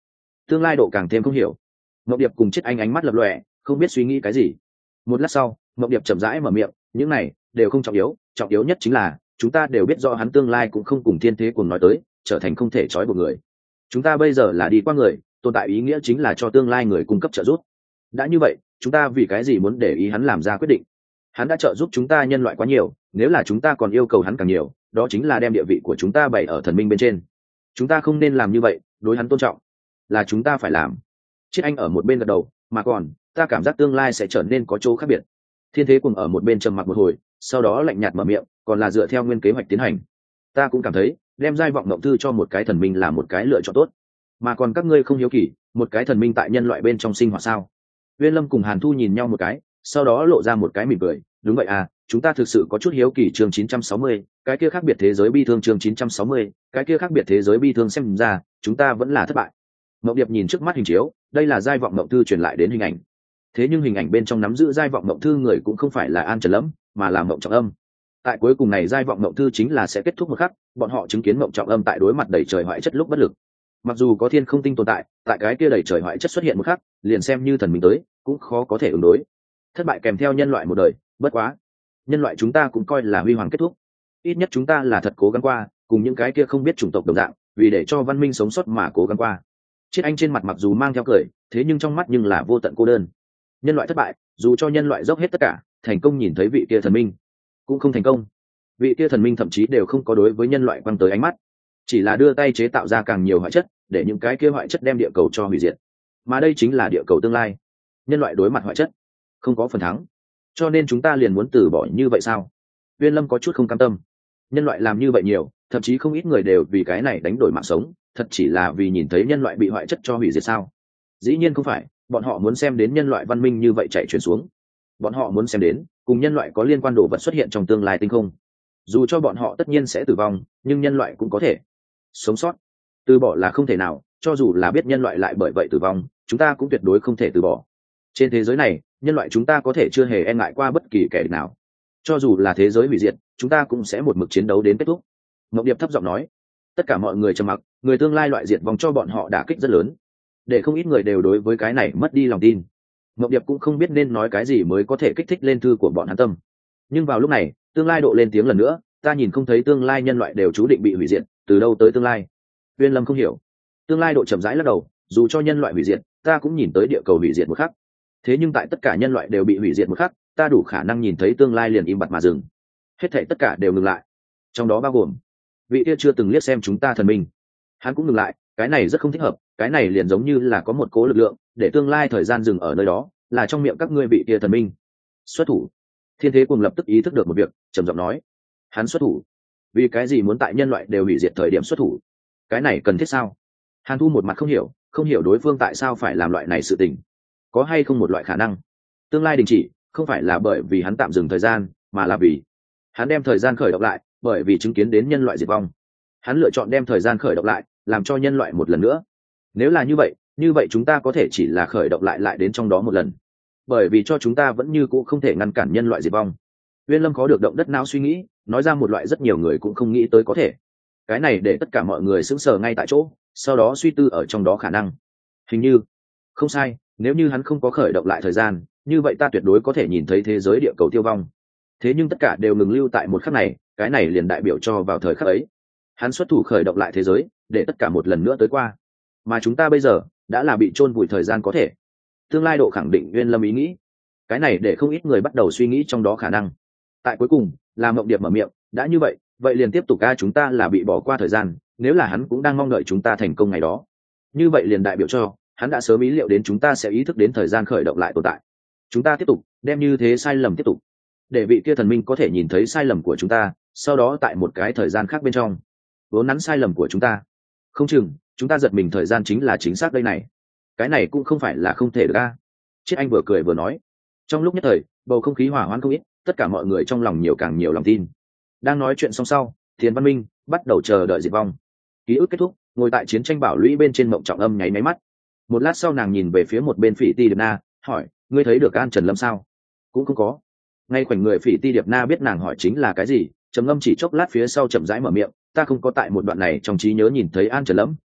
tương lai độ càng thêm không hiểu. Mộng Điệp cùng Chiết Anh ánh mắt lập lòe, không biết suy nghĩ cái gì. Một lát sau, Mộng Điệp chậm rãi mở miệng, những này đều không trọng yếu, trọng yếu nhất chính là chúng ta đều biết rõ hắn tương lai cũng không cùng Thiên Thế Cuồng nói tới, trở thành không thể trói buộc người. Chúng ta bây giờ là đi qua người, tồn tại ý nghĩa chính là cho tương lai người cung cấp trợ giúp. Đã như vậy, chúng ta vì cái gì muốn để ý hắn làm ra quyết định? Hắn đã trợ giúp chúng ta nhân loại quá nhiều, nếu là chúng ta còn yêu cầu hắn càng nhiều, đó chính là đem địa vị của chúng ta bày ở thần minh bên trên. Chúng ta không nên làm như vậy, đối hắn tôn trọng là chúng ta phải làm. Chiết Anh ở một bên gật đầu, mà còn ta cảm giác tương lai sẽ trở nên có chỗ khác biệt. Thiên Thế Cùng ở một bên trầm mặc một hồi, sau đó lạnh nhạt mở miệng, còn là dựa theo nguyên kế hoạch tiến hành. Ta cũng cảm thấy đem giai vọng ngộng thư cho một cái thần minh là một cái lựa chọn tốt. Mà còn các ngươi không hiếu kỳ một cái thần minh tại nhân loại bên trong sinh hoạt sao? Uyên Lâm cùng Hàn Thu nhìn nhau một cái, sau đó lộ ra một cái mỉm cười. Đúng vậy à, chúng ta thực sự có chút hiếu kỳ. Chương chín trăm sáu mươi, cái kia khác biệt thế giới bi thương. Chương chín trăm sáu mươi, cái kia khác biệt thế giới bi thương. Xem ra chúng ta vẫn là thất bại. Mộng Điệp nhìn trước mắt hình chiếu, đây là giai vọng ngộng thư truyền lại đến hình ảnh. Thế nhưng hình ảnh bên trong nắm giữ giai vọng ngộng thư người cũng không phải là An Trần Lâm, mà là Mộng Trọng Âm. Tại cuối cùng này giai vọng ngộng thư chính là sẽ kết thúc một khắc, bọn họ chứng kiến Mộng Trọng Âm tại đối mặt đầy trời hoại chất lúc bất lực. Mặc dù có thiên không tinh tồn tại, tại cái kia đầy trời hoại chất xuất hiện một khắc, liền xem như thần minh tới, cũng khó có thể ứng đối. Thất bại kèm theo nhân loại một đời, bất quá, nhân loại chúng ta cũng coi là huy hoàng kết thúc. Ít nhất chúng ta là thật cố gắng qua, cùng những cái kia không biết chủng tộc đồng dạng, vì để cho văn minh sống sót mà cố gắng qua. Chiết Anh trên mặt mặc dù mang theo cười, thế nhưng trong mắt nhưng là vô tận cô đơn. Nhân loại thất bại, dù cho nhân loại dốc hết tất cả, thành công nhìn thấy vị kia thần minh, cũng không thành công. Vị kia thần minh thậm chí đều không có đối với nhân loại quăng tới ánh mắt, chỉ là đưa tay chế tạo ra càng nhiều hoại chất, để những cái kia hoại chất đem địa cầu cho hủy diệt. Mà đây chính là địa cầu tương lai. Nhân loại đối mặt hoại chất, không có phần thắng. Cho nên chúng ta liền muốn từ bỏ như vậy sao? Uyên Lâm có chút không cam tâm. Nhân loại làm như vậy nhiều, thậm chí không ít người đều vì cái này đánh đổi mạng sống, thật chỉ là vì nhìn thấy nhân loại bị hoại chất cho hủy diệt sao? Dĩ nhiên không phải, bọn họ muốn xem đến nhân loại văn minh như vậy chạy chuyển xuống. Bọn họ muốn xem đến cùng nhân loại có liên quan đồ vật xuất hiện trong tương lai tinh không. Dù cho bọn họ tất nhiên sẽ tử vong, nhưng nhân loại cũng có thể sống sót. Từ bỏ là không thể nào, cho dù là biết nhân loại lại bởi vậy tử vong, chúng ta cũng tuyệt đối không thể từ bỏ. Trên thế giới này, nhân loại chúng ta có thể chưa hề e ngại qua bất kỳ kẻ địch nào. Cho dù là thế giới hủy diệt, chúng ta cũng sẽ một mực chiến đấu đến kết thúc. Mộng Điệp thấp giọng nói. Tất cả mọi người trầm mặc, người tương lai loại diệt vong cho bọn họ đả kích rất lớn, để không ít người đều đối với cái này mất đi lòng tin. Mộng Điệp cũng không biết nên nói cái gì mới có thể kích thích lên thư của bọn hắn tâm. Nhưng vào lúc này, tương lai độ lên tiếng lần nữa, ta nhìn không thấy tương lai nhân loại đều chú định bị hủy diệt, từ đâu tới tương lai? Uyên Lâm không hiểu. Tương lai độ chậm rãi lắc đầu, dù cho nhân loại hủy diệt, ta cũng nhìn tới địa cầu hủy diệt một khắc. Thế nhưng tại tất cả nhân loại đều bị hủy diệt một khắc, ta đủ khả năng nhìn thấy tương lai liền im bặt mà dừng. Hết thảy tất cả đều ngừng lại. Trong đó bao gồm vị kia chưa từng liếc xem chúng ta thần minh, hắn cũng ngừng lại. Cái này rất không thích hợp, cái này liền giống như là có một cố lực lượng để tương lai thời gian dừng ở nơi đó, là trong miệng các ngươi vị kia thần minh xuất thủ. Thiên Thế Cùng lập tức ý thức được một việc, trầm giọng nói. Hắn xuất thủ? Vì cái gì muốn tại nhân loại đều hủy diệt thời điểm xuất thủ? Cái này cần thiết sao? Hàn Thu một mặt không hiểu, không hiểu đối phương tại sao phải làm loại này sự tình. Có hay không một loại khả năng, tương lai đình chỉ không phải là bởi vì hắn tạm dừng thời gian, mà là vì hắn đem thời gian khởi động lại, bởi vì chứng kiến đến nhân loại diệt vong, hắn lựa chọn đem thời gian khởi động lại, làm cho nhân loại một lần nữa. Nếu là như vậy, như vậy chúng ta có thể chỉ là khởi động lại lại đến trong đó một lần, bởi vì cho chúng ta vẫn như cũ không thể ngăn cản nhân loại diệt vong. Uyên Lâm có được động đất não suy nghĩ, nói ra một loại rất nhiều người cũng không nghĩ tới có thể. Cái này để tất cả mọi người sững sờ ngay tại chỗ, sau đó suy tư ở trong đó khả năng. Hình như không sai, nếu như hắn không có khởi động lại thời gian, như vậy ta tuyệt đối có thể nhìn thấy thế giới địa cầu tiêu vong. Thế nhưng tất cả đều ngừng lưu tại một khắc này, cái này liền đại biểu cho vào thời khắc ấy, hắn xuất thủ khởi động lại thế giới, để tất cả một lần nữa tới qua. Mà chúng ta bây giờ đã là bị chôn vùi thời gian có thể. Tương lai độ khẳng định Uyên Lâm ý nghĩ. Cái này để không ít người bắt đầu suy nghĩ trong đó khả năng. Tại cuối cùng, là Mộng Điệp mở miệng, đã như vậy, vậy liền tiếp tục ca chúng ta là bị bỏ qua thời gian, nếu là hắn cũng đang mong đợi chúng ta thành công ngày đó. Như vậy liền đại biểu cho hắn đã sớm ý liệu đến chúng ta sẽ ý thức đến thời gian khởi động lại tồn tại. Chúng ta tiếp tục đem như thế sai lầm tiếp tục, để vị kia thần minh có thể nhìn thấy sai lầm của chúng ta, sau đó tại một cái thời gian khác bên trong vốn nắn sai lầm của chúng ta. Không chừng chúng ta giật mình thời gian chính là chính xác đây này. Cái này cũng không phải là không thể được a. Chiết Anh vừa cười vừa nói. Trong lúc nhất thời, bầu không khí hỏa hoãn không ít, tất cả mọi người trong lòng nhiều càng nhiều lòng tin. Đang nói chuyện xong sau, Thiền Văn Minh bắt đầu chờ đợi diệt vong. Ký ức kết thúc, ngồi tại chiến tranh bảo lũy bên trên Mộng Trọng Âm nháy máy mắt. Một lát sau nàng nhìn về phía một bên Phỉ Ti Điệp Na, hỏi, ngươi thấy được An Trần Lâm sao? Cũng không có. Ngay khoảnh người Phỉ Ti Điệp Na biết nàng hỏi chính là cái gì, trầm ngâm chỉ chốc lát phía sau chậm rãi mở miệng, ta không có tại một đoạn này trong trí nhớ nhìn thấy An Trần Lâm,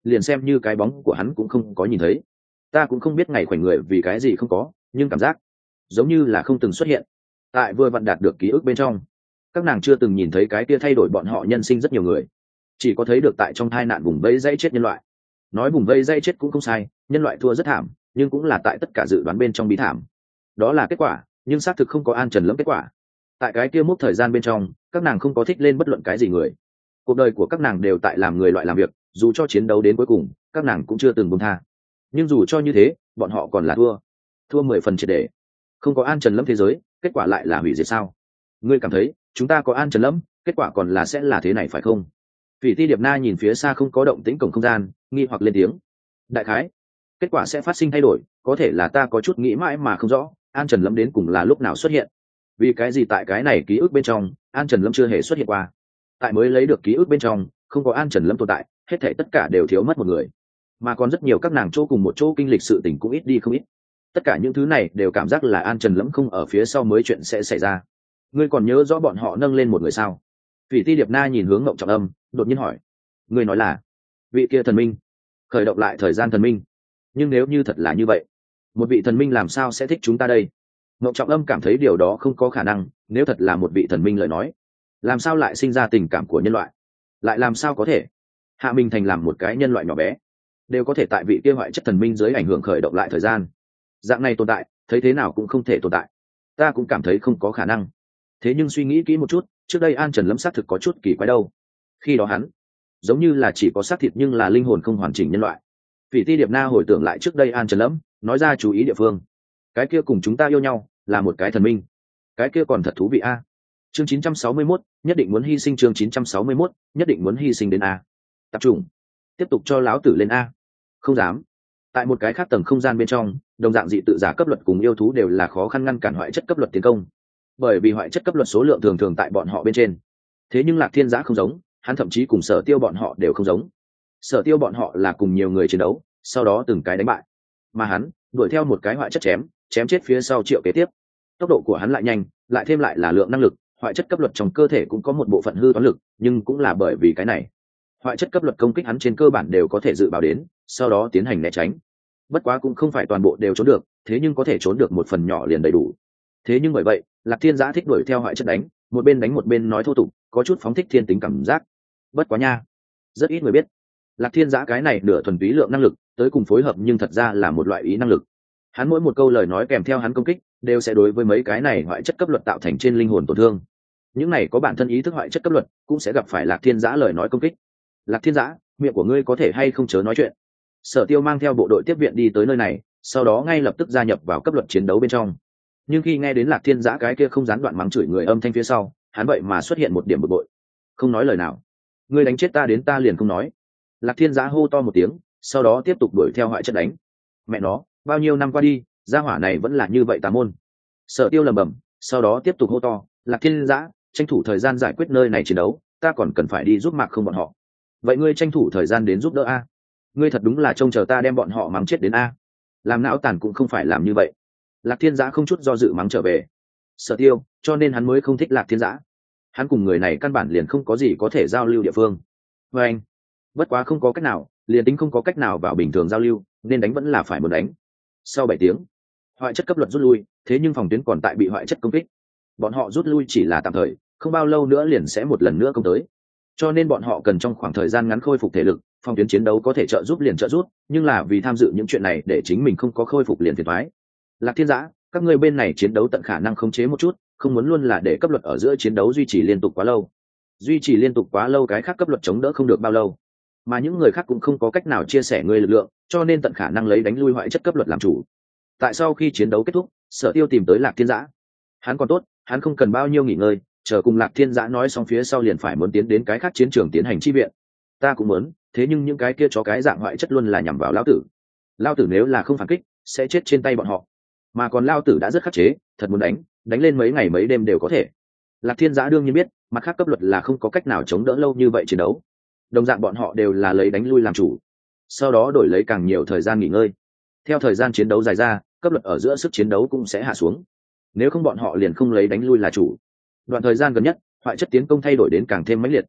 liền xem như cái bóng của hắn cũng không có nhìn thấy. Ta cũng không biết ngày khoảnh người vì cái gì không có, nhưng cảm giác giống như là không từng xuất hiện tại vừa vặn đạt được ký ức bên trong. Các nàng chưa từng nhìn thấy cái kia thay đổi bọn họ nhân sinh rất nhiều người, chỉ có thấy được tại trong tai nạn vùng vây dãy chết nhân loại. Nói vùng vây dãy chết cũng không sai, nhân loại thua rất thảm, nhưng cũng là tại tất cả dự đoán bên trong bí thảm. Đó là kết quả, nhưng xác thực không có An Trần Lâm kết quả. Tại cái kia mốc thời gian bên trong, các nàng không có thích lên bất luận cái gì người. Cuộc đời của các nàng đều tại làm người loại làm việc, dù cho chiến đấu đến cuối cùng, các nàng cũng chưa từng buông tha. Nhưng dù cho như thế, bọn họ còn là thua, thua mười phần triệt để. Không có An Trần Lâm thế giới, kết quả lại là hủy diệt sao? Ngươi cảm thấy chúng ta có An Trần Lâm, kết quả còn là sẽ là thế này phải không? Phỉ Ti Điệp Na nhìn phía xa không có động tĩnh cổng không gian, nghi hoặc lên tiếng. Đại khái, kết quả sẽ phát sinh thay đổi, có thể là ta có chút nghĩ mãi mà không rõ, An Trần Lâm đến cùng là lúc nào xuất hiện? Vì cái gì tại cái này ký ức bên trong, An Trần Lâm chưa hề xuất hiện qua? Tại mới lấy được ký ức bên trong, không có An Trần Lâm tồn tại, hết thảy tất cả đều thiếu mất một người, mà còn rất nhiều các nàng chỗ cùng một chỗ kinh lịch sự tình cũng ít đi không ít. Tất cả những thứ này đều cảm giác là An Trần Lâm không ở phía sau mới chuyện sẽ xảy ra. Ngươi còn nhớ rõ bọn họ nâng lên một người sao? Phỉ Ti Điệp Na nhìn hướng Ngộng Trọng Âm, đột nhiên hỏi. Ngươi nói là vị kia thần minh khởi động lại thời gian thần minh? Nhưng nếu như thật là như vậy, một vị thần minh làm sao sẽ thích chúng ta đây? Ngộng Trọng Âm cảm thấy điều đó không có khả năng, nếu thật là một vị thần minh lời nói, làm sao lại sinh ra tình cảm của nhân loại? Lại làm sao có thể? Hạ Minh Thành làm một cái nhân loại nhỏ bé, đều có thể tại vị kia ngoại chất thần minh dưới ảnh hưởng khởi động lại thời gian. Dạng này tồn tại, thấy thế nào cũng không thể tồn tại. Ta cũng cảm thấy không có khả năng. Thế nhưng suy nghĩ kỹ một chút, trước đây An Trần Lâm xác thực có chút kỳ quái đâu. Khi đó hắn giống như là chỉ có xác thịt nhưng là linh hồn không hoàn chỉnh nhân loại. Phỉ Ti Điệp Na hồi tưởng lại trước đây An Trần Lâm nói ra chú ý địa phương. Cái kia cùng chúng ta yêu nhau, là một cái thần minh. Cái kia còn thật thú vị a. Chương chín trăm sáu mươi mốt, nhất định muốn hy sinh. Chương chín trăm sáu mươi mốt, nhất định muốn hy sinh đến a. Tập trung, tiếp tục cho lão tử lên a. Không dám. Tại một cái khác tầng không gian bên trong, đồng dạng dị tự giả cấp luật cùng yêu thú đều là khó khăn ngăn cản hoại chất cấp luật tiến công, bởi vì hoại chất cấp luật số lượng thường thường tại bọn họ bên trên. Thế nhưng Lạc Thiên Giã không giống, hắn thậm chí cùng Sở Tiêu bọn họ đều không giống. Sở Tiêu bọn họ là cùng nhiều người chiến đấu, sau đó từng cái đánh bại, mà hắn đuổi theo một cái hoại chất chém chém chết phía sau triệu kế tiếp. Tốc độ của hắn lại nhanh, lại thêm lại là lượng năng lực, hoại chất cấp luật trong cơ thể cũng có một bộ phận hư toán lực, nhưng cũng là bởi vì cái này, hoại chất cấp luật công kích hắn trên cơ bản đều có thể dự báo đến, sau đó tiến hành né tránh. Bất quá cũng không phải toàn bộ đều trốn được, thế nhưng có thể trốn được một phần nhỏ liền đầy đủ. Thế nhưng bởi vậy, Lạc Thiên Giã thích đuổi theo hoại chất đánh, một bên đánh một bên nói thô tục, có chút phóng thích thiên tính cảm giác. Bất quá nha, rất ít người biết, Lạc Thiên Giã cái này nửa thuần túy lượng năng lực, tới cùng phối hợp nhưng thật ra là một loại ý năng lực. Hắn mỗi một câu lời nói kèm theo hắn công kích, đều sẽ đối với mấy cái này hoại chất cấp luật tạo thành trên linh hồn tổn thương. Những này có bản thân ý thức hoại chất cấp luật, cũng sẽ gặp phải Lạc Thiên Giã lời nói công kích. Lạc Thiên Giã, miệng của ngươi có thể hay không chớ nói chuyện. Sở Tiêu mang theo bộ đội tiếp viện đi tới nơi này, sau đó ngay lập tức gia nhập vào cấp luật chiến đấu bên trong. Nhưng khi nghe đến Lạc Thiên Giã cái kia không gián đoạn mắng chửi người âm thanh phía sau, hắn vậy mà xuất hiện một điểm bực bội, không nói lời nào. Ngươi đánh chết ta đến ta liền không nói. Lạc Thiên Giã hô to một tiếng, sau đó tiếp tục đuổi theo hoại chất đánh. Mẹ nó, bao nhiêu năm qua đi, gia hỏa này vẫn là như vậy tà môn. Sở Tiêu lẩm bẩm, sau đó tiếp tục hô to, Lạc Thiên Giã, tranh thủ thời gian giải quyết nơi này chiến đấu, ta còn cần phải đi giúp Mạc Không bọn họ. Vậy ngươi tranh thủ thời gian đến giúp đỡ a. Ngươi thật đúng là trông chờ ta đem bọn họ mắng chết đến a. Làm não tàn cũng không phải làm như vậy. Lạc Thiên Giã không chút do dự mắng trở về. Sở Tiêu, cho nên hắn mới không thích Lạc Thiên Giã. Hắn cùng người này căn bản liền không có gì có thể giao lưu địa phương. Và anh, bất quá không có cách nào, liền tính không có cách nào vào bình thường giao lưu, nên đánh vẫn là phải muốn đánh. Sau bảy tiếng, hoại chất cấp luật rút lui, thế nhưng phòng tuyến còn tại bị hoại chất công kích. Bọn họ rút lui chỉ là tạm thời, không bao lâu nữa liền sẽ một lần nữa công tới. Cho nên bọn họ cần trong khoảng thời gian ngắn khôi phục thể lực, phòng tuyến chiến đấu có thể trợ giúp liền trợ giúp, nhưng là vì tham dự những chuyện này để chính mình không có khôi phục liền phiền toái. Lạc Thiên Giã, các ngươi bên này chiến đấu tận khả năng khống chế một chút, không muốn luôn là để cấp luật ở giữa chiến đấu duy trì liên tục quá lâu. Duy trì liên tục quá lâu cái khác cấp luật chống đỡ không được bao lâu, mà những người khác cũng không có cách nào chia sẻ người lực lượng, cho nên tận khả năng lấy đánh lui hoại chất cấp luật làm chủ. Tại sau khi chiến đấu kết thúc, Sở Tiêu tìm tới Lạc Thiên Giã. Hắn còn tốt, hắn không cần bao nhiêu nghỉ ngơi, chờ cùng Lạc Thiên Giã nói xong phía sau liền phải muốn tiến đến cái khác chiến trường tiến hành chi viện. Ta cũng muốn, thế nhưng những cái kia chó cái dạng hoại chất luôn là nhằm vào lão tử. Lão tử nếu là không phản kích, sẽ chết trên tay bọn họ. Mà còn lão tử đã rất khắc chế, thật muốn đánh, đánh lên mấy ngày mấy đêm đều có thể. Lạc Thiên Giã đương nhiên biết, mặt khác cấp luật là không có cách nào chống đỡ lâu như vậy chiến đấu. Đồng dạng bọn họ đều là lấy đánh lui làm chủ, sau đó đổi lấy càng nhiều thời gian nghỉ ngơi. Theo thời gian chiến đấu dài ra, cấp luật ở giữa sức chiến đấu cũng sẽ hạ xuống. Nếu không bọn họ liền không lấy đánh lui là chủ. Đoạn thời gian gần nhất, hoại chất tiến công thay đổi đến càng thêm mãnh liệt.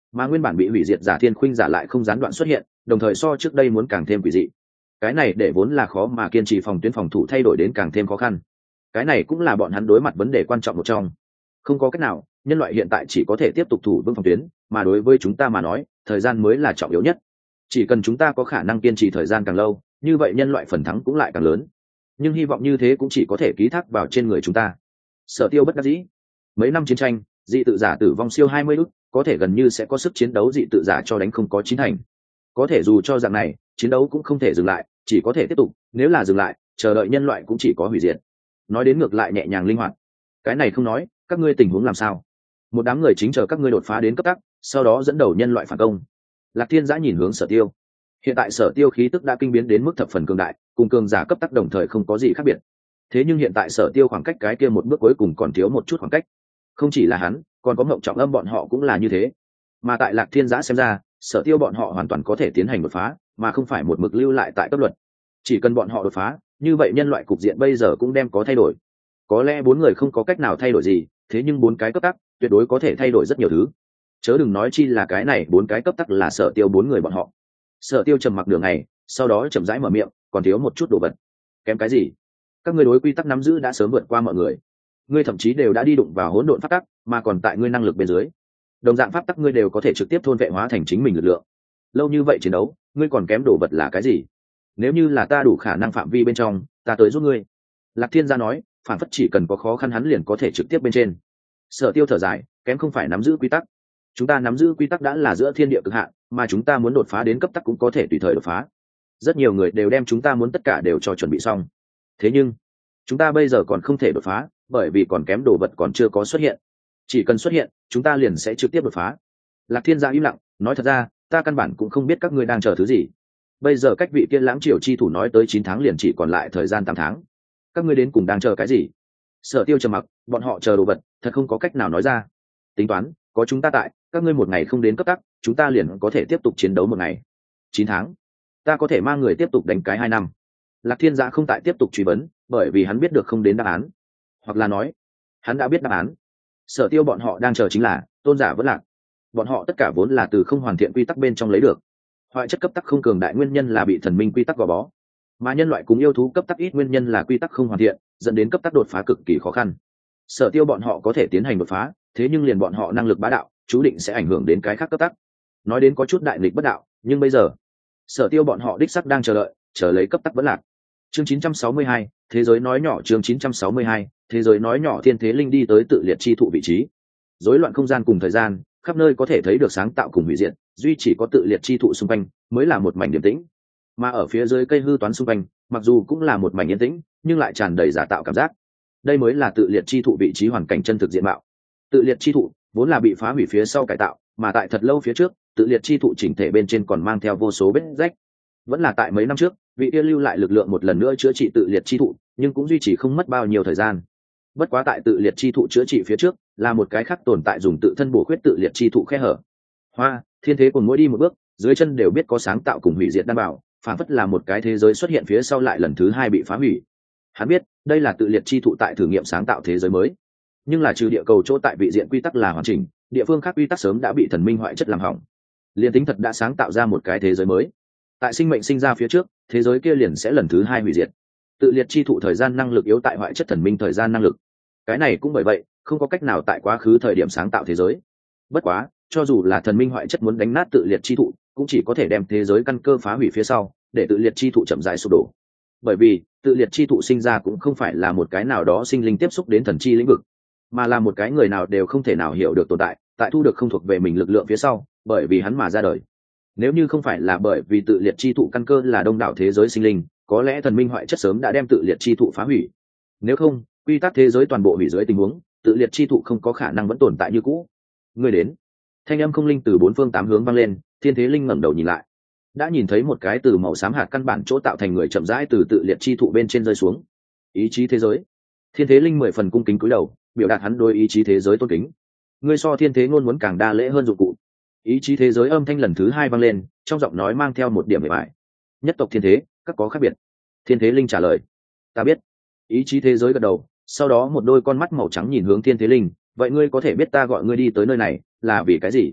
mà nguyên bản bị hủy diệt giả thiên khuynh giả lại không gián đoạn xuất hiện, đồng thời so trước đây muốn càng thêm quỷ dị. Cái này để vốn là khó mà kiên trì phòng tuyến phòng thủ thay đổi đến càng thêm khó khăn. Cái này cũng là bọn hắn đối mặt vấn đề quan trọng một trong. Không có cách nào, nhân loại hiện tại chỉ có thể tiếp tục thủ vững phòng tuyến, mà đối với chúng ta mà nói, thời gian mới là trọng yếu nhất. Chỉ cần chúng ta có khả năng kiên trì thời gian càng lâu, như vậy nhân loại phần thắng cũng lại càng lớn. Nhưng hy vọng như thế cũng chỉ có thể ký thác vào trên người chúng ta. Sở Tiêu bất đắc dĩ. Mấy năm chiến tranh, dị tự giả tử vong siêu hai mươi ức, có thể gần như sẽ có sức chiến đấu dị tự giả cho đánh không có chín thành. Có thể dù cho dạng này, chiến đấu cũng không thể dừng lại, chỉ có thể tiếp tục, nếu là dừng lại, chờ đợi nhân loại cũng chỉ có hủy diệt. Nói đến ngược lại nhẹ nhàng linh hoạt. Cái này không nói, các ngươi tình huống làm sao? Một đám người chính chờ các ngươi đột phá đến cấp tắc, sau đó dẫn đầu nhân loại phản công. Lạc Thiên Giã nhìn hướng Sở Tiêu. Hiện tại Sở Tiêu khí tức đã kinh biến đến mức thập phần cường đại, cùng cường giả cấp tắc đồng thời không có gì khác biệt. Thế nhưng hiện tại Sở Tiêu khoảng cách cái kia một bước cuối cùng còn thiếu một chút khoảng cách. Không chỉ là hắn, còn có Ngộng Trọng Âm bọn họ cũng là như thế. Mà tại Lạc Thiên Giã xem ra, Sở Tiêu bọn họ hoàn toàn có thể tiến hành đột phá, mà không phải một mực lưu lại tại cấp luật. Chỉ cần bọn họ đột phá, như vậy nhân loại cục diện bây giờ cũng đem có thay đổi. Có lẽ bốn người không có cách nào thay đổi gì, thế nhưng bốn cái cấp tắc tuyệt đối có thể thay đổi rất nhiều thứ. Chớ đừng nói chi là cái này bốn cái cấp tắc là Sở Tiêu bốn người bọn họ. Sở Tiêu trầm mặc đường này, sau đó chậm rãi mở miệng, còn thiếu một chút đồ vật. Kém cái gì? Các ngươi đối quy tắc nắm giữ đã sớm vượt qua mọi người. Ngươi thậm chí đều đã đi đụng vào hỗn độn pháp tắc, mà còn tại ngươi năng lực bên dưới, đồng dạng pháp tắc ngươi đều có thể trực tiếp thôn vệ hóa thành chính mình lực lượng. Lâu như vậy chiến đấu, ngươi còn kém đồ vật là cái gì? Nếu như là ta đủ khả năng phạm vi bên trong, ta tới giúp ngươi. Lạc Thiên Gia nói, phản phất chỉ cần có khó khăn hắn liền có thể trực tiếp bên trên. Sở Tiêu thở dài, kém không phải nắm giữ quy tắc. Chúng ta nắm giữ quy tắc đã là giữa thiên địa cực hạn, mà chúng ta muốn đột phá đến cấp tắc cũng có thể tùy thời đột phá. Rất nhiều người đều đem chúng ta muốn tất cả đều cho chuẩn bị xong. Thế nhưng, chúng ta bây giờ còn không thể đột phá, bởi vì còn kém đồ vật còn chưa có xuất hiện. Chỉ cần xuất hiện, chúng ta liền sẽ trực tiếp đột phá. Lạc Thiên Gia im lặng, nói thật ra, ta căn bản cũng không biết các ngươi đang chờ thứ gì. Bây giờ cách vị kia lãng triều chi thủ nói tới chín tháng liền chỉ còn lại thời gian tám tháng. Các ngươi đến cùng đang chờ cái gì? Sở Tiêu trầm mặc, bọn họ chờ đồ vật, thật không có cách nào nói ra. Tính toán, có chúng ta tại, các ngươi một ngày không đến cấp tắc, chúng ta liền có thể tiếp tục chiến đấu một ngày. Chín tháng, ta có thể mang người tiếp tục đánh cái hai năm. Lạc Thiên Giã không tại tiếp tục truy vấn, bởi vì hắn biết được không đến đáp án, hoặc là nói, hắn đã biết đáp án. Sở Tiêu bọn họ đang chờ chính là tôn giả vẫn lạc. Bọn họ tất cả vốn là từ không hoàn thiện quy tắc bên trong lấy được. Hoại chất cấp tắc không cường đại nguyên nhân là bị thần minh quy tắc gò bó, mà nhân loại cùng yêu thú cấp tắc ít nguyên nhân là quy tắc không hoàn thiện, dẫn đến cấp tắc đột phá cực kỳ khó khăn. Sở Tiêu bọn họ có thể tiến hành đột phá, thế nhưng liền bọn họ năng lực bá đạo, chú định sẽ ảnh hưởng đến cái khác cấp tắc. Nói đến có chút đại nghịch bất đạo, nhưng bây giờ, Sở Tiêu bọn họ đích sắc đang chờ đợi, chờ lấy cấp tắc vẫn lạc. Chương chín trăm sáu mươi hai, thế giới nói nhỏ. Chương chín trăm sáu mươi hai, thế giới nói nhỏ. Thiên Thế Linh đi tới tự liệt chi thụ vị trí. Rối loạn không gian cùng thời gian, khắp nơi có thể thấy được sáng tạo cùng hủy diệt, duy chỉ có tự liệt chi thụ xung quanh mới là một mảnh điềm tĩnh. Mà ở phía dưới cây hư toán xung quanh, mặc dù cũng là một mảnh yên tĩnh, nhưng lại tràn đầy giả tạo cảm giác. Đây mới là tự liệt chi thụ vị trí hoàn cảnh chân thực diện mạo. Tự liệt chi thụ vốn là bị phá hủy phía sau cải tạo, mà tại thật lâu phía trước, tự liệt chi thụ chỉnh thể bên trên còn mang theo vô số vết rách. Vẫn là tại mấy năm trước, vị kia lưu lại lực lượng một lần nữa chữa trị tự liệt chi thụ, nhưng cũng duy trì không mất bao nhiêu thời gian. Bất quá tại tự liệt chi thụ chữa trị phía trước, là một cái khác tồn tại dùng tự thân bổ khuyết tự liệt chi thụ khe hở. Hoa, thiên thế cùng mỗi đi một bước, dưới chân đều biết có sáng tạo cùng hủy diệt đảm bảo, phản phất là một cái thế giới xuất hiện phía sau lại lần thứ hai bị phá hủy. Hắn biết, đây là tự liệt chi thụ tại thử nghiệm sáng tạo thế giới mới. Nhưng là trừ địa cầu chỗ tại vị diện quy tắc là hoàn chỉnh, địa phương khác quy tắc sớm đã bị thần minh hoại chất làm hỏng. Liên tính thật đã sáng tạo ra một cái thế giới mới. Tại sinh mệnh sinh ra phía trước, thế giới kia liền sẽ lần thứ hai hủy diệt. Tự liệt chi thụ thời gian năng lực yếu tại hoại chất thần minh thời gian năng lực. Cái này cũng bởi vậy, không có cách nào tại quá khứ thời điểm sáng tạo thế giới. Bất quá, cho dù là thần minh hoại chất muốn đánh nát tự liệt chi thụ, cũng chỉ có thể đem thế giới căn cơ phá hủy phía sau, để tự liệt chi thụ chậm rãi sụp đổ. Bởi vì, tự liệt chi thụ sinh ra cũng không phải là một cái nào đó sinh linh tiếp xúc đến thần chi lĩnh vực, mà là một cái người nào đều không thể nào hiểu được tồn tại, tại thu được không thuộc về mình lực lượng phía sau, bởi vì hắn mà ra đời. Nếu như không phải là bởi vì tự liệt chi thụ căn cơ là đông đảo thế giới sinh linh, có lẽ thần minh hoại chất sớm đã đem tự liệt chi thụ phá hủy. Nếu không, quy tắc thế giới toàn bộ hủy dưới tình huống, tự liệt chi thụ không có khả năng vẫn tồn tại như cũ. Người đến. Thanh âm không linh từ bốn phương tám hướng vang lên, Thiên Thế Linh ngẩng đầu nhìn lại, đã nhìn thấy một cái từ màu xám hạt căn bản chỗ tạo thành người chậm rãi từ tự liệt chi thụ bên trên rơi xuống. Ý chí thế giới. Thiên Thế Linh mười phần cung kính cúi đầu, biểu đạt hắn đối ý chí thế giới tôn kính. Ngươi so thiên thế ngôn muốn càng đa lễ hơn dụng cụ. Ý chí thế giới âm thanh lần thứ hai vang lên, trong giọng nói mang theo một điểm mệt mỏi. Nhất tộc thiên thế, các có khác biệt. Thiên Thế Linh trả lời. Ta biết. Ý chí thế giới gật đầu, sau đó một đôi con mắt màu trắng nhìn hướng Thiên Thế Linh. Vậy ngươi có thể biết ta gọi ngươi đi tới nơi này là vì cái gì?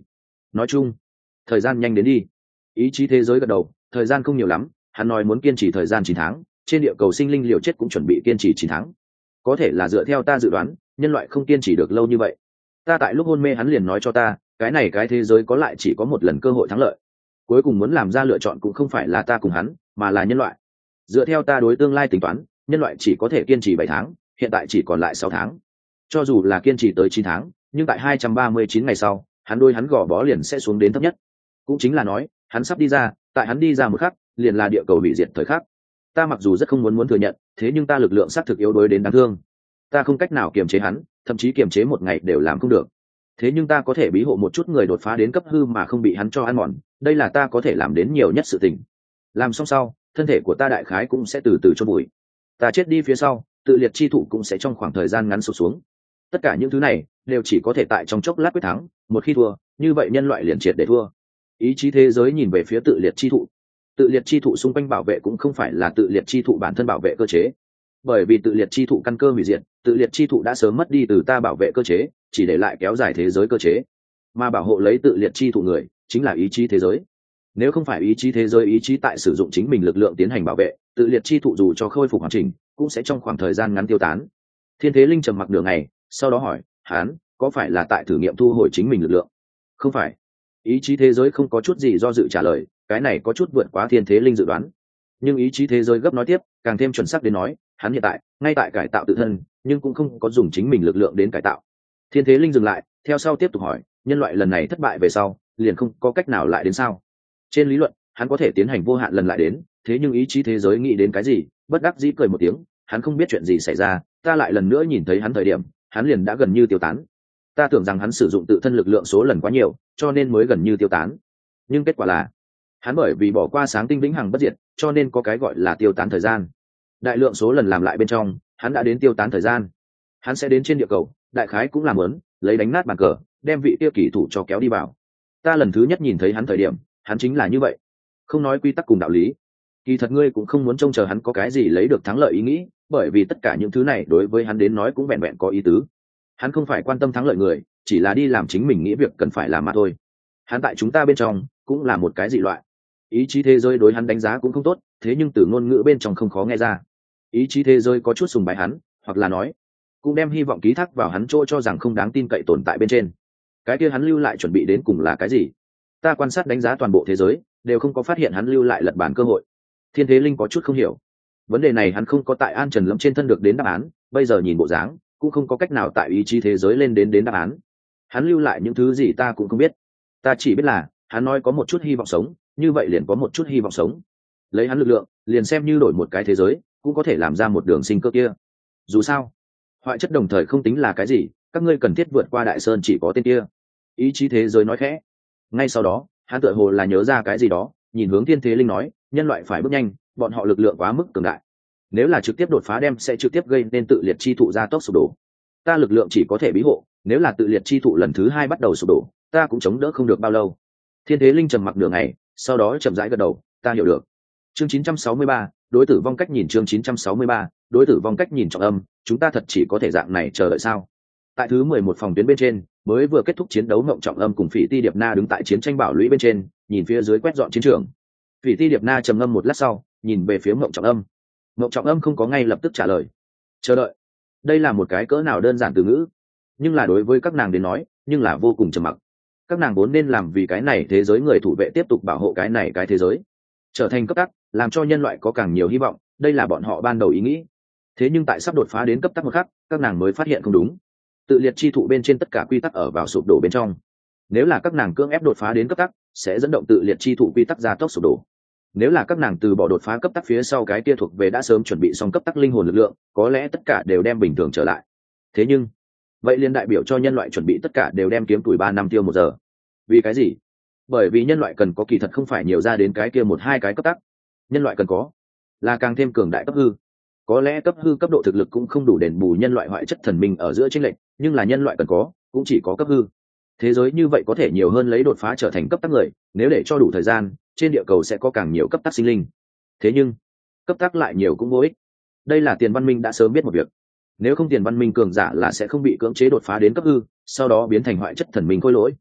nói chung thời gian nhanh đến đi. Ý chí thế giới gật đầu, thời gian không nhiều lắm. Hắn nói muốn kiên trì thời gian chín tháng, trên địa cầu sinh linh liều chết cũng chuẩn bị kiên trì chín tháng. Có thể là dựa theo ta dự đoán, nhân loại không kiên trì được lâu như vậy. Ta tại lúc hôn mê hắn liền nói cho ta, cái này cái thế giới có lại chỉ có một lần cơ hội thắng lợi. Cuối cùng muốn làm ra lựa chọn cũng không phải là ta cùng hắn, mà là nhân loại. Dựa theo ta đối tương lai tính toán, nhân loại chỉ có thể kiên trì bảy tháng, hiện tại chỉ còn lại sáu tháng. Cho dù là kiên trì tới chín tháng, nhưng tại hai trăm ba mươi chín ngày sau, hắn đôi hắn gò bó liền sẽ xuống đến thấp nhất. Cũng chính là nói, hắn sắp đi ra, tại hắn đi ra một khắc, liền là địa cầu hủy diệt thời khắc. Ta mặc dù rất không muốn muốn thừa nhận, thế nhưng ta lực lượng xác thực yếu đuối đến đáng thương. Ta không cách nào kiềm chế hắn, thậm chí kiềm chế một ngày đều làm không được. Thế nhưng ta có thể bí hộ một chút người đột phá đến cấp hư mà không bị hắn cho ăn mòn, đây là ta có thể làm đến nhiều nhất sự tình. Làm xong sau, thân thể của ta đại khái cũng sẽ từ từ chôn bụi. Ta chết đi phía sau, tự liệt chi thụ cũng sẽ trong khoảng thời gian ngắn sụp xuống. Tất cả những thứ này đều chỉ có thể tại trong chốc lát quyết thắng, một khi thua, như vậy nhân loại liền triệt để thua. Ý chí thế giới nhìn về phía tự liệt chi thụ. Tự liệt chi thụ xung quanh bảo vệ cũng không phải là tự liệt chi thụ bản thân bảo vệ cơ chế, bởi vì tự liệt chi thụ căn cơ hủy diệt, tự liệt chi thụ đã sớm mất đi từ ta bảo vệ cơ chế, chỉ để lại kéo dài thế giới cơ chế, mà bảo hộ lấy tự liệt chi thụ người chính là ý chí thế giới. Nếu không phải ý chí thế giới ý chí tại sử dụng chính mình lực lượng tiến hành bảo vệ, tự liệt chi thụ dù cho khôi phục hoàn chỉnh cũng sẽ trong khoảng thời gian ngắn tiêu tán. Thiên Thế Linh trầm mặc nửa ngày, sau đó hỏi, hắn có phải là tại thử nghiệm thu hồi chính mình lực lượng? Không phải. Ý chí thế giới không có chút gì do dự trả lời, cái này có chút vượt quá Thiên Thế Linh dự đoán. Nhưng ý chí thế giới gấp nói tiếp, càng thêm chuẩn xác đến nói, hắn hiện tại ngay tại cải tạo tự thân, nhưng cũng không có dùng chính mình lực lượng đến cải tạo. Thiên Thế Linh dừng lại, theo sau tiếp tục hỏi, nhân loại lần này thất bại về sau, liền không có cách nào lại đến sao? Trên lý luận, hắn có thể tiến hành vô hạn lần lại đến, thế nhưng ý chí thế giới nghĩ đến cái gì, bất đắc dĩ cười một tiếng, hắn không biết chuyện gì xảy ra, ta lại lần nữa nhìn thấy hắn thời điểm, hắn liền đã gần như tiêu tán. Ta tưởng rằng hắn sử dụng tự thân lực lượng số lần quá nhiều, cho nên mới gần như tiêu tán. Nhưng kết quả là, hắn bởi vì bỏ qua sáng tinh vĩnh hằng bất diệt, cho nên có cái gọi là tiêu tán thời gian. Đại lượng số lần làm lại bên trong, hắn đã đến tiêu tán thời gian. Hắn sẽ đến trên địa cầu, đại khái cũng làm lớn, lấy đánh nát bàn cờ, đem vị tiêu kỳ thủ cho kéo đi vào. Ta lần thứ nhất nhìn thấy hắn thời điểm, hắn chính là như vậy. Không nói quy tắc cùng đạo lý, kỳ thật ngươi cũng không muốn trông chờ hắn có cái gì lấy được thắng lợi ý nghĩ, bởi vì tất cả những thứ này đối với hắn đến nói cũng vẹn vẹn có ý tứ. Hắn không phải quan tâm thắng lợi người, chỉ là đi làm chính mình nghĩ việc cần phải làm mà thôi. Hắn tại chúng ta bên trong cũng là một cái dị loại. Ý chí thế giới đối hắn đánh giá cũng không tốt, thế nhưng từ ngôn ngữ bên trong không khó nghe ra. Ý chí thế giới có chút sùng bái hắn, hoặc là nói cũng đem hy vọng ký thác vào hắn chỗ cho rằng không đáng tin cậy tồn tại bên trên. Cái kia hắn lưu lại chuẩn bị đến cùng là cái gì? Ta quan sát đánh giá toàn bộ thế giới, đều không có phát hiện hắn lưu lại lật bản cơ hội. Thiên Thế Linh có chút không hiểu. Vấn đề này hắn không có tại An Trần Lâm trên thân được đến đáp án, bây giờ nhìn bộ dáng, cũng không có cách nào tại ý chí thế giới lên đến đến đáp án. Hắn lưu lại những thứ gì ta cũng không biết. Ta chỉ biết là, hắn nói có một chút hy vọng sống, như vậy liền có một chút hy vọng sống. Lấy hắn lực lượng, liền xem như đổi một cái thế giới, cũng có thể làm ra một đường sinh cơ kia. Dù sao, hoại chất đồng thời không tính là cái gì, các ngươi cần thiết vượt qua đại sơn chỉ có tên kia. Ý chí thế giới nói khẽ. Ngay sau đó, hắn tựa hồ là nhớ ra cái gì đó, nhìn hướng Thiên Thế Linh nói, nhân loại phải bước nhanh, bọn họ lực lượng quá mức cường đại. Nếu là trực tiếp đột phá đem sẽ trực tiếp gây nên tự liệt chi thụ gia tốc sụp đổ. Ta lực lượng chỉ có thể bí hộ, nếu là tự liệt chi thụ lần thứ hai bắt đầu sụp đổ, ta cũng chống đỡ không được bao lâu. Thiên Thế Linh trầm mặc nửa ngày, sau đó chậm rãi gật đầu, ta hiểu được. Chương chín trăm sáu mươi ba, đối tử vong cách nhìn. Chương chín trăm sáu mươi ba, đối tử vong cách nhìn. Trọng Âm, chúng ta thật chỉ có thể dạng này chờ đợi sao? Tại thứ mười một phòng tuyến bên trên, mới vừa kết thúc chiến đấu, Mộng Trọng Âm cùng Phỉ Ti Điệp Na đứng tại chiến tranh bảo lũy bên trên, nhìn phía dưới quét dọn chiến trường. Phỉ Ti Điệp Na trầm ngâm một lát sau, nhìn về phía Mộng Trọng Âm. Mộng Trọng Âm không có ngay lập tức trả lời. Chờ đợi. Đây là một cái cỡ nào đơn giản từ ngữ, nhưng là đối với các nàng đến nói, nhưng là vô cùng trầm mặc. Các nàng vốn nên làm vì cái này thế giới người thủ vệ tiếp tục bảo hộ cái này cái thế giới, trở thành cấp tắc, làm cho nhân loại có càng nhiều hy vọng, đây là bọn họ ban đầu ý nghĩ. Thế nhưng tại sắp đột phá đến cấp tắc một khắc, các nàng mới phát hiện không đúng. Tự liệt chi thụ bên trên tất cả quy tắc ở vào sụp đổ bên trong. Nếu là các nàng cưỡng ép đột phá đến cấp tắc, sẽ dẫn động tự liệt chi thụ quy tắc gia tốc sụp đổ. Nếu là các nàng từ bỏ đột phá cấp tắc phía sau cái kia thuộc về đã sớm chuẩn bị xong cấp tắc linh hồn lực lượng, có lẽ tất cả đều đem bình thường trở lại. Thế nhưng, vậy liên đại biểu cho nhân loại chuẩn bị tất cả đều đem kiếm tuổi ba năm tiêu một giờ. Vì cái gì? Bởi vì nhân loại cần có kỳ thật không phải nhiều ra đến cái kia một hai cái cấp tắc. Nhân loại cần có là càng thêm cường đại cấp hư. Có lẽ cấp hư cấp độ thực lực cũng không đủ đền bù nhân loại hoại chất thần minh ở giữa chênh lệch, nhưng là nhân loại cần có, cũng chỉ có cấp hư. Thế giới như vậy có thể nhiều hơn lấy đột phá trở thành cấp tắc người, nếu để cho đủ thời gian, trên địa cầu sẽ có càng nhiều cấp tắc sinh linh. Thế nhưng, cấp tắc lại nhiều cũng vô ích. Đây là Tiền Văn Minh đã sớm biết một việc. Nếu không Tiền Văn Minh cường giả là sẽ không bị cưỡng chế đột phá đến cấp hư, sau đó biến thành hoại chất thần minh khôi lỗi.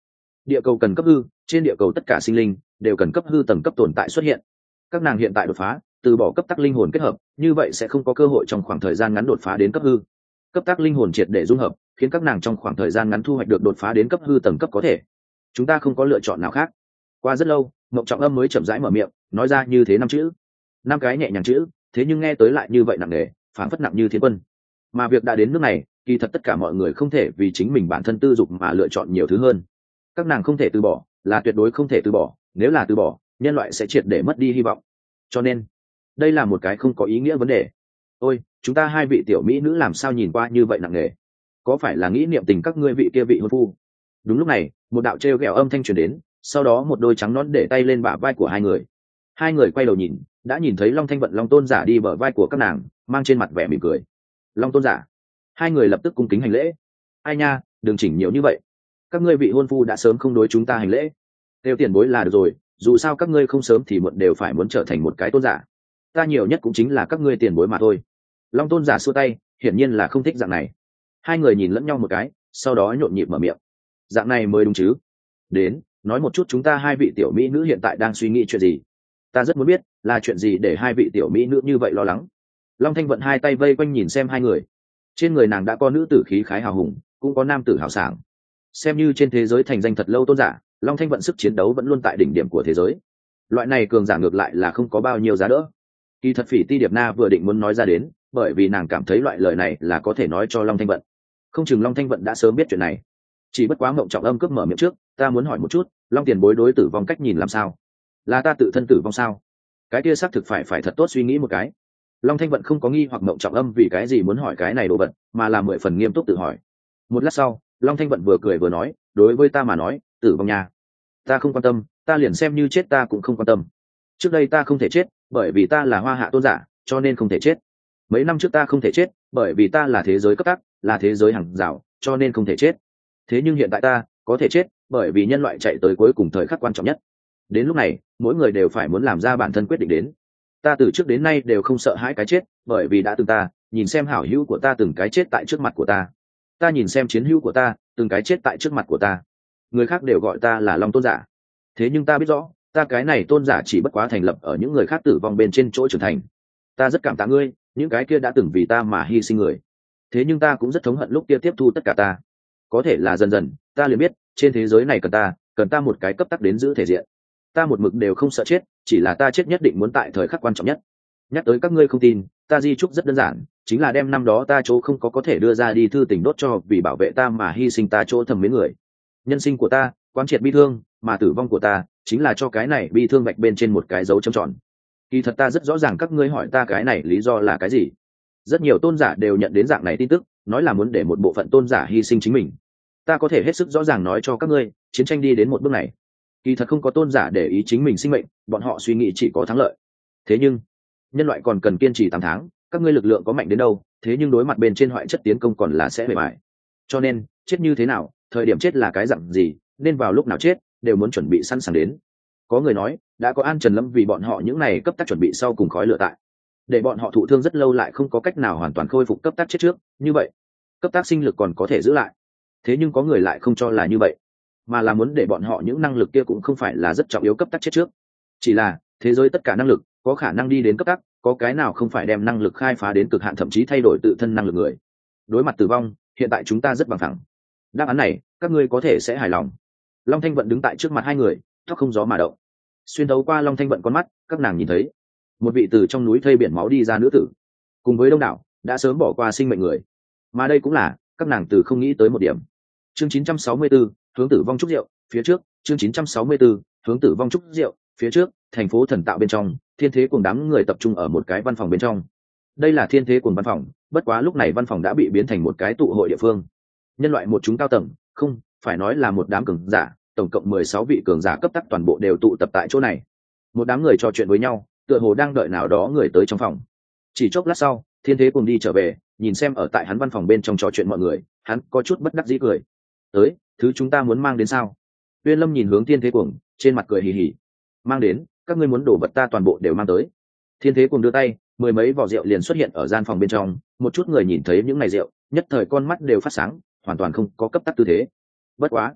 Địa cầu cần cấp hư, trên địa cầu tất cả sinh linh đều cần cấp hư tầng cấp tồn tại xuất hiện. Các nàng hiện tại đột phá, từ bỏ cấp tắc linh hồn kết hợp, như vậy sẽ không có cơ hội trong khoảng thời gian ngắn đột phá đến cấp hư. Cấp tắc linh hồn triệt để dung hợp, khiến các nàng trong khoảng thời gian ngắn thu hoạch được đột phá đến cấp hư tầng cấp có thể. Chúng ta không có lựa chọn nào khác. Qua rất lâu, Mộng Trọng Âm mới chậm rãi mở miệng, nói ra như thế năm chữ, năm cái nhẹ nhàng chữ, thế nhưng nghe tới lại như vậy nặng nề, phảng phất nặng như thiên quân. Mà việc đã đến nước này, kỳ thật tất cả mọi người không thể vì chính mình bản thân tư dục mà lựa chọn nhiều thứ hơn. Các nàng không thể từ bỏ, là tuyệt đối không thể từ bỏ, nếu là từ bỏ, nhân loại sẽ triệt để mất đi hy vọng. Cho nên, đây là một cái không có ý nghĩa vấn đề. Ôi, chúng ta hai vị tiểu mỹ nữ làm sao nhìn qua như vậy nặng nề? Có phải là nghĩ niệm tình các ngươi vị kia vị hôn phu? Đúng lúc này, một đạo trêu ghẹo âm thanh truyền đến, sau đó một đôi trắng nón để tay lên bả vai của hai người. Hai người quay đầu nhìn, đã nhìn thấy Long Thanh Vận Long Tôn Giả đi bờ vai của các nàng, mang trên mặt vẻ mỉm cười. Long Tôn Giả. Hai người lập tức cung kính hành lễ. Ai nha, đừng chỉnh nhiều như vậy. Các ngươi vị hôn phu đã sớm không đối chúng ta hành lễ. Tiêu tiền bối là được rồi, dù sao các ngươi không sớm thì muộn đều phải muốn trở thành một cái tôn giả. Ta nhiều nhất cũng chính là các ngươi tiền bối mà thôi. Long Tôn Giả xua tay, hiển nhiên là không thích dạng này. Hai người nhìn lẫn nhau một cái, sau đó nhộn nhịp mở miệng. Dạng này mới đúng chứ? Đến, nói một chút chúng ta hai vị tiểu mỹ nữ hiện tại đang suy nghĩ chuyện gì? Ta rất muốn biết, là chuyện gì để hai vị tiểu mỹ nữ như vậy lo lắng? Long Thanh Vận hai tay vây quanh nhìn xem hai người. Trên người nàng đã có nữ tử khí khái hào hùng, cũng có nam tử hào sảng. Xem như trên thế giới thành danh thật lâu tôn giả, Long Thanh Vận sức chiến đấu vẫn luôn tại đỉnh điểm của thế giới. Loại này cường giả ngược lại là không có bao nhiêu giá đỡ. Kỳ thật Phỉ Ti Điệp Na vừa định muốn nói ra đến, bởi vì nàng cảm thấy loại lời này là có thể nói cho Long Thanh Vận. Không chừng Long Thanh Vận đã sớm biết chuyện này. Chỉ bất quá Mộng Trọng Âm cướp mở miệng trước, ta muốn hỏi một chút, Long tiền bối đối tử vong cách nhìn làm sao? Là ta tự thân tử vong sao? Cái kia xác thực phải phải thật tốt suy nghĩ một cái. Long Thanh Vận không có nghi hoặc Mộng Trọng Âm vì cái gì muốn hỏi cái này đồ vật, mà là mười phần nghiêm túc tự hỏi. Một lát sau, Long Thanh Vận vừa cười vừa nói, đối với ta mà nói, tử vong nhà, ta không quan tâm, ta liền xem như chết ta cũng không quan tâm. Trước đây ta không thể chết, bởi vì ta là Hoa Hạ tôn giả, cho nên không thể chết. Mấy năm trước ta không thể chết, bởi vì ta là thế giới cấp tắc, là thế giới hàng rào, cho nên không thể chết. Thế nhưng hiện tại ta có thể chết, bởi vì nhân loại chạy tới cuối cùng thời khắc quan trọng nhất. Đến lúc này, mỗi người đều phải muốn làm ra bản thân quyết định đến. Ta từ trước đến nay đều không sợ hãi cái chết, bởi vì đã từng ta nhìn xem hảo hữu của ta từng cái chết tại trước mặt của ta. Ta nhìn xem chiến hữu của ta từng cái chết tại trước mặt của ta. Người khác đều gọi ta là Long tôn giả. Thế nhưng ta biết rõ, ta cái này tôn giả chỉ bất quá thành lập ở những người khác tử vong bên trên chỗ trưởng thành. Ta rất cảm tạ ngươi, những cái kia đã từng vì ta mà hy sinh người. Thế nhưng ta cũng rất thống hận lúc kia tiếp thu tất cả ta. Có thể là dần dần, ta liền biết, trên thế giới này cần ta, cần ta một cái cấp tắc đến giữ thể diện. Ta một mực đều không sợ chết, chỉ là ta chết nhất định muốn tại thời khắc quan trọng nhất. Nhắc tới các ngươi không tin, ta di chúc rất đơn giản, chính là đem năm đó ta chỗ không có có thể đưa ra đi thư tình đốt cho vì bảo vệ ta mà hy sinh ta chỗ thầm mến người. Nhân sinh của ta, quán triệt bi thương, mà tử vong của ta, chính là cho cái này bi thương vạch bên trên một cái dấu chấm tròn. Kỳ thật ta rất rõ ràng các ngươi hỏi ta cái này lý do là cái gì. Rất nhiều tôn giả đều nhận đến dạng này tin tức, nói là muốn để một bộ phận tôn giả hy sinh chính mình. Ta có thể hết sức rõ ràng nói cho các ngươi, chiến tranh đi đến một bước này, kỳ thật không có tôn giả để ý chính mình sinh mệnh, bọn họ suy nghĩ chỉ có thắng lợi. Thế nhưng nhân loại còn cần kiên trì tám tháng, các ngươi lực lượng có mạnh đến đâu, thế nhưng đối mặt bên trên hoại chất tiến công còn là sẽ bề bại. Cho nên chết như thế nào, thời điểm chết là cái dặn gì, nên vào lúc nào chết đều muốn chuẩn bị sẵn sàng đến. Có người nói đã có An Trần Lâm vì bọn họ những này cấp tác chuẩn bị sau cùng khói lửa tại, để bọn họ thụ thương rất lâu lại không có cách nào hoàn toàn khôi phục cấp tác chết trước, như vậy cấp tác sinh lực còn có thể giữ lại. Thế nhưng có người lại không cho là như vậy, mà là muốn để bọn họ những năng lực kia cũng không phải là rất trọng yếu cấp tác chết trước. Chỉ là thế giới tất cả năng lực có khả năng đi đến cấp tác, có cái nào không phải đem năng lực khai phá đến cực hạn, thậm chí thay đổi tự thân năng lực người. Đối mặt tử vong, hiện tại chúng ta rất bằng phẳng. Đáp án này các ngươi có thể sẽ hài lòng. Long Thanh Vận đứng tại trước mặt hai người, tóc không gió mà động. Xuyên thấu qua Long Thanh Vận con mắt, các nàng nhìn thấy một vị từ trong núi thây biển máu đi ra nữ tử, cùng với đông đảo đã sớm bỏ qua sinh mệnh người. Mà đây cũng là các nàng từ không nghĩ tới một điểm. Chương chín trăm sáu mươi tư, hướng tử vong trúc rượu, phía trước. Chương chín trăm sáu mươi tư, hướng tử vong trúc rượu, phía trước. Thành phố thần tạo bên trong, thiên thế cùng đám người tập trung ở một cái văn phòng bên trong. Đây là thiên thế cùng văn phòng, bất quá lúc này văn phòng đã bị biến thành một cái tụ hội địa phương. Nhân loại một chúng cao tầng, không phải nói là một đám cường giả, tổng cộng mười sáu vị cường giả cấp tắc toàn bộ đều tụ tập tại chỗ này. Một đám người trò chuyện với nhau, tựa hồ đang đợi nào đó người tới trong phòng. Chỉ chốc lát sau, thiên thế cùng đi trở về, nhìn xem ở tại hắn văn phòng bên trong trò chuyện mọi người, hắn có chút bất đắc dĩ cười. Tới, thứ chúng ta muốn mang đến sao? Uyên Lâm nhìn hướng thiên thế cuồng, trên mặt cười hì hì. Mang đến, các ngươi muốn đổ vật ta toàn bộ đều mang tới. Thiên thế cuồng đưa tay, mười mấy vỏ rượu liền xuất hiện ở gian phòng bên trong. Một chút người nhìn thấy những này rượu, nhất thời con mắt đều phát sáng, hoàn toàn không có cấp tắc tư thế. Bất quá,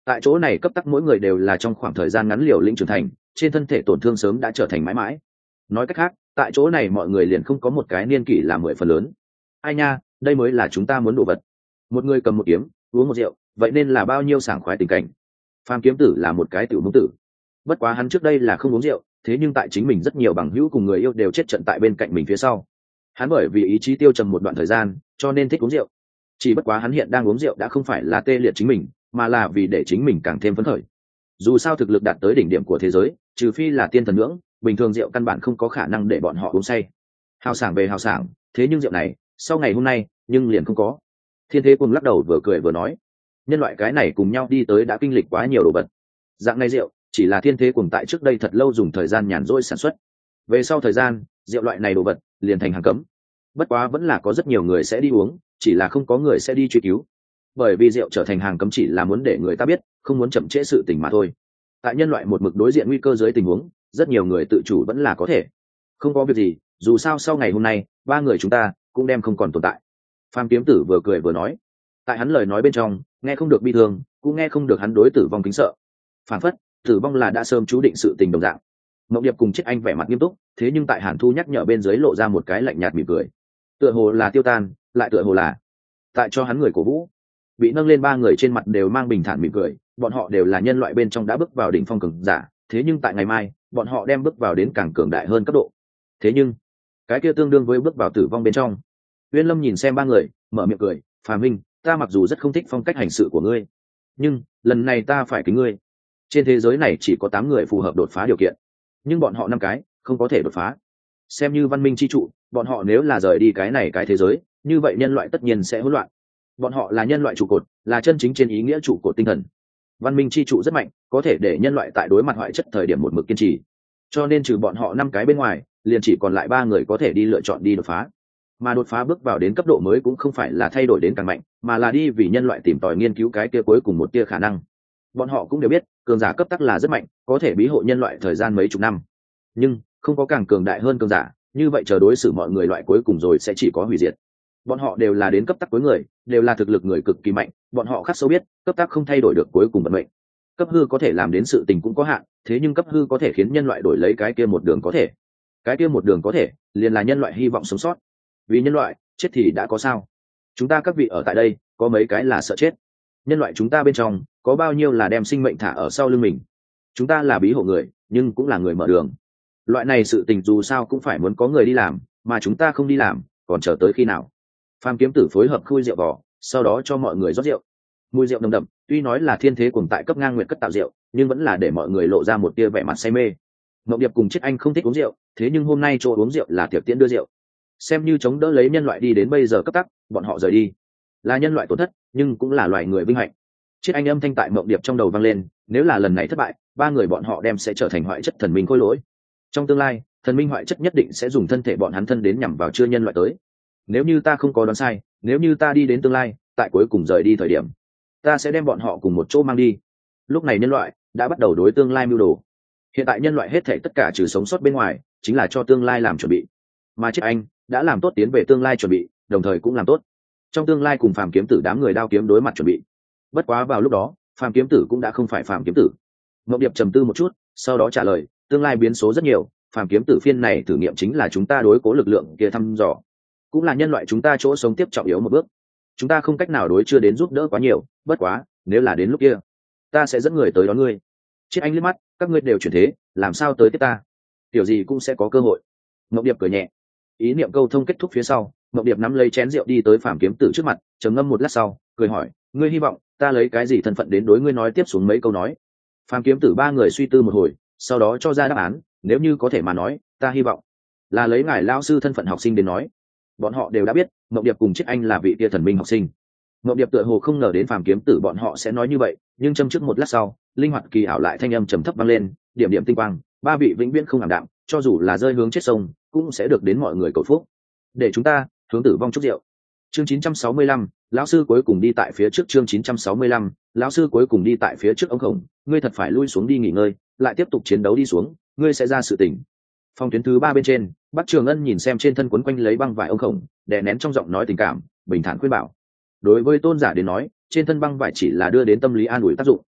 tại chỗ này cấp tắc mỗi người đều là trong khoảng thời gian ngắn liều lĩnh trưởng thành, trên thân thể tổn thương sớm đã trở thành mãi mãi. Nói cách khác, tại chỗ này mọi người liền không có một cái niên kỷ là mười phần lớn. Ai nha, đây mới là chúng ta muốn đồ vật. Một người cầm một kiếm, uống một rượu, vậy nên là bao nhiêu sảng khoái tình cảnh. Phàm Kiếm Tử là một cái tiểu mông tử. Bất quá hắn trước đây là không uống rượu, thế nhưng tại chính mình rất nhiều bằng hữu cùng người yêu đều chết trận tại bên cạnh mình phía sau. Hắn bởi vì ý chí tiêu trầm một đoạn thời gian, cho nên thích uống rượu. Chỉ bất quá hắn hiện đang uống rượu đã không phải là tê liệt chính mình, mà là vì để chính mình càng thêm phấn khởi. Dù sao thực lực đạt tới đỉnh điểm của thế giới, trừ phi là tiên thần ngưỡng, bình thường rượu căn bản không có khả năng để bọn họ uống say. Hào sảng về hào sảng, thế nhưng rượu này, sau ngày hôm nay, nhưng liền không có. Thiên Thế Cùng lắc đầu vừa cười vừa nói, nhân loại cái này cùng nhau đi tới đã kinh lịch quá nhiều đồ vật. Dạng này rượu, chỉ là Thiên Thế Cùng tại trước đây thật lâu dùng thời gian nhàn rỗi sản xuất. Về sau thời gian, rượu loại này đồ vật liền thành hàng cấm. Bất quá vẫn là có rất nhiều người sẽ đi uống, chỉ là không có người sẽ đi truy cứu. Bởi vì rượu trở thành hàng cấm chỉ là muốn để người ta biết, không muốn chậm trễ sự tình mà thôi. Tại nhân loại một mực đối diện nguy cơ dưới tình huống, rất nhiều người tự chủ vẫn là có thể. Không có việc gì, dù sao sau ngày hôm nay, ba người chúng ta cũng đem không còn tồn tại. Phàm Kiếm Tử vừa cười vừa nói. Tại hắn lời nói bên trong, nghe không được bi thương, cũng nghe không được hắn đối tử vong kính sợ. Phản phất, tử vong là đã sớm chú định sự tình đồng dạng. Mộng Điệp cùng Chiết Anh vẻ mặt nghiêm túc, thế nhưng tại Hàn Thu nhắc nhở bên dưới lộ ra một cái lạnh nhạt mỉm cười. Tựa hồ là tiêu tan, lại tựa hồ là tại cho hắn người cổ vũ. Bị nâng lên ba người trên mặt đều mang bình thản mỉm cười, bọn họ đều là nhân loại bên trong đã bước vào đỉnh phong cường giả, thế nhưng tại ngày mai, bọn họ đem bước vào đến càng cường đại hơn cấp độ. Thế nhưng, cái kia tương đương với bước vào tử vong bên trong. Uyên Lâm nhìn xem ba người, mở miệng cười, "Phàm Minh, ta mặc dù rất không thích phong cách hành sự của ngươi, nhưng lần này ta phải kính ngươi. Trên thế giới này chỉ có tám người phù hợp đột phá điều kiện, nhưng bọn họ năm cái không có thể đột phá. Xem như văn minh chi trụ, bọn họ nếu là rời đi cái này cái thế giới, như vậy nhân loại tất nhiên sẽ hỗn loạn. Bọn họ là nhân loại trụ cột, là chân chính trên ý nghĩa trụ cột tinh thần. Văn minh chi trụ rất mạnh, có thể để nhân loại tại đối mặt hoại chất thời điểm một mực kiên trì. Cho nên trừ bọn họ năm cái bên ngoài, liền chỉ còn lại ba người có thể đi lựa chọn đi đột phá. Mà đột phá bước vào đến cấp độ mới cũng không phải là thay đổi đến càng mạnh, mà là đi vì nhân loại tìm tòi nghiên cứu cái kia cuối cùng một tia khả năng. Bọn họ cũng đều biết, cường giả cấp tắc là rất mạnh, có thể bí hộ nhân loại thời gian mấy chục năm. Nhưng không có càng cường đại hơn cường giả, như vậy chờ đối xử mọi người loại cuối cùng rồi sẽ chỉ có hủy diệt. Bọn họ đều là đến cấp tắc cuối người, đều là thực lực người cực kỳ mạnh, bọn họ khắc sâu biết, cấp tắc không thay đổi được cuối cùng vận mệnh. Cấp hư có thể làm đến sự tình cũng có hạn, thế nhưng cấp hư có thể khiến nhân loại đổi lấy cái kia một đường có thể. Cái kia một đường có thể, liền là nhân loại hy vọng sống sót. Vì nhân loại, chết thì đã có sao? Chúng ta các vị ở tại đây, có mấy cái là sợ chết. Nhân loại chúng ta bên trong, có bao nhiêu là đem sinh mệnh thả ở sau lưng mình. Chúng ta là bí hộ người, nhưng cũng là người mở đường. Loại này sự tình dù sao cũng phải muốn có người đi làm, mà chúng ta không đi làm, còn chờ tới khi nào? Phàm Kiếm Tử phối hợp khui rượu vỏ, sau đó cho mọi người rót rượu. Mùi rượu nồng đậm, tuy nói là Thiên Thế Cùng tại cấp ngang nguyện cất tạo rượu, nhưng vẫn là để mọi người lộ ra một tia vẻ mặt say mê. Mộng Điệp cùng Chiết Anh không thích uống rượu, thế nhưng hôm nay chỗ uống rượu là tiệc tiễn đưa rượu. Xem như chống đỡ lấy nhân loại đi đến bây giờ cấp tắc, bọn họ rời đi. Là nhân loại tổn thất, nhưng cũng là loài người vinh hạnh. Chiết Anh âm thanh tại Mộng Điệp trong đầu vang lên, nếu là lần này thất bại, ba người bọn họ đem sẽ trở thành hoại chất thần minh khôi lỗi. Trong tương lai, thần minh hoại chất nhất định sẽ dùng thân thể bọn hắn thân đến nhằm vào chưa nhân loại tới. Nếu như ta không có đoán sai, nếu như ta đi đến tương lai, tại cuối cùng rời đi thời điểm, ta sẽ đem bọn họ cùng một chỗ mang đi. Lúc này nhân loại đã bắt đầu đối tương lai mưu đồ. Hiện tại nhân loại hết thảy tất cả trừ sống sót bên ngoài, chính là cho tương lai làm chuẩn bị. Mà Chiết Anh đã làm tốt tiến về tương lai chuẩn bị, đồng thời cũng làm tốt trong tương lai cùng Phàm Kiếm Tử đám người đao kiếm đối mặt chuẩn bị. Bất quá vào lúc đó, Phàm Kiếm Tử cũng đã không phải Phàm Kiếm Tử. Ngọc Điệp trầm tư một chút, sau đó trả lời, tương lai biến số rất nhiều, Phàm Kiếm Tử phiên này thử nghiệm chính là chúng ta đối cố lực lượng kia thăm dò, cũng là nhân loại chúng ta chỗ sống tiếp trọng yếu một bước. Chúng ta không cách nào đối chưa đến giúp đỡ quá nhiều, bất quá nếu là đến lúc kia, ta sẽ dẫn người tới đón ngươi. Chiết Anh liếc mắt, các ngươi đều chuyển thế, làm sao tới tiếp ta? Tiểu gì cũng sẽ có cơ hội. Ngọc Điệp cười nhẹ. Ý niệm câu thông kết thúc phía sau, Ngọc Điệp nắm lấy chén rượu đi tới Phàm Kiếm Tử trước mặt, trầm ngâm một lát sau, cười hỏi, ngươi hy vọng ta lấy cái gì thân phận đến đối ngươi nói tiếp xuống mấy câu nói? Phàm Kiếm Tử ba người suy tư một hồi, sau đó cho ra đáp án, nếu như có thể mà nói, ta hy vọng là lấy ngài lão sư thân phận học sinh đến nói. Bọn họ đều đã biết, Ngọc Điệp cùng Chiết Anh là vị kia thần minh học sinh. Ngọc Điệp tựa hồ không ngờ đến Phàm Kiếm Tử bọn họ sẽ nói như vậy, nhưng châm trước một lát sau, linh hoạt kỳ ảo lại thanh âm trầm thấp vang lên, điểm điểm tinh quang, ba vị vĩnh viễn không ảm đạm, cho dù là rơi hướng chết sông, cũng sẽ được đến mọi người cầu phúc. Để chúng ta hướng tử vong chúc rượu. Chương chín trăm sáu mươi lăm, lão sư cuối cùng đi tại phía trước. Chương chín trăm sáu mươi lăm, lão sư cuối cùng đi tại phía trước. Ông Khổng, ngươi thật phải lui xuống đi nghỉ ngơi, lại tiếp tục chiến đấu đi xuống, ngươi sẽ ra sự tình. Phòng tuyến thứ ba bên trên, Bắc Trường Ân nhìn xem trên thân quấn quanh lấy băng vải ông Khổng, đè nén trong giọng nói tình cảm, bình thản khuyên bảo. Đối với tôn giả đến nói, trên thân băng vải chỉ là đưa đến tâm lý an ủi tác dụng.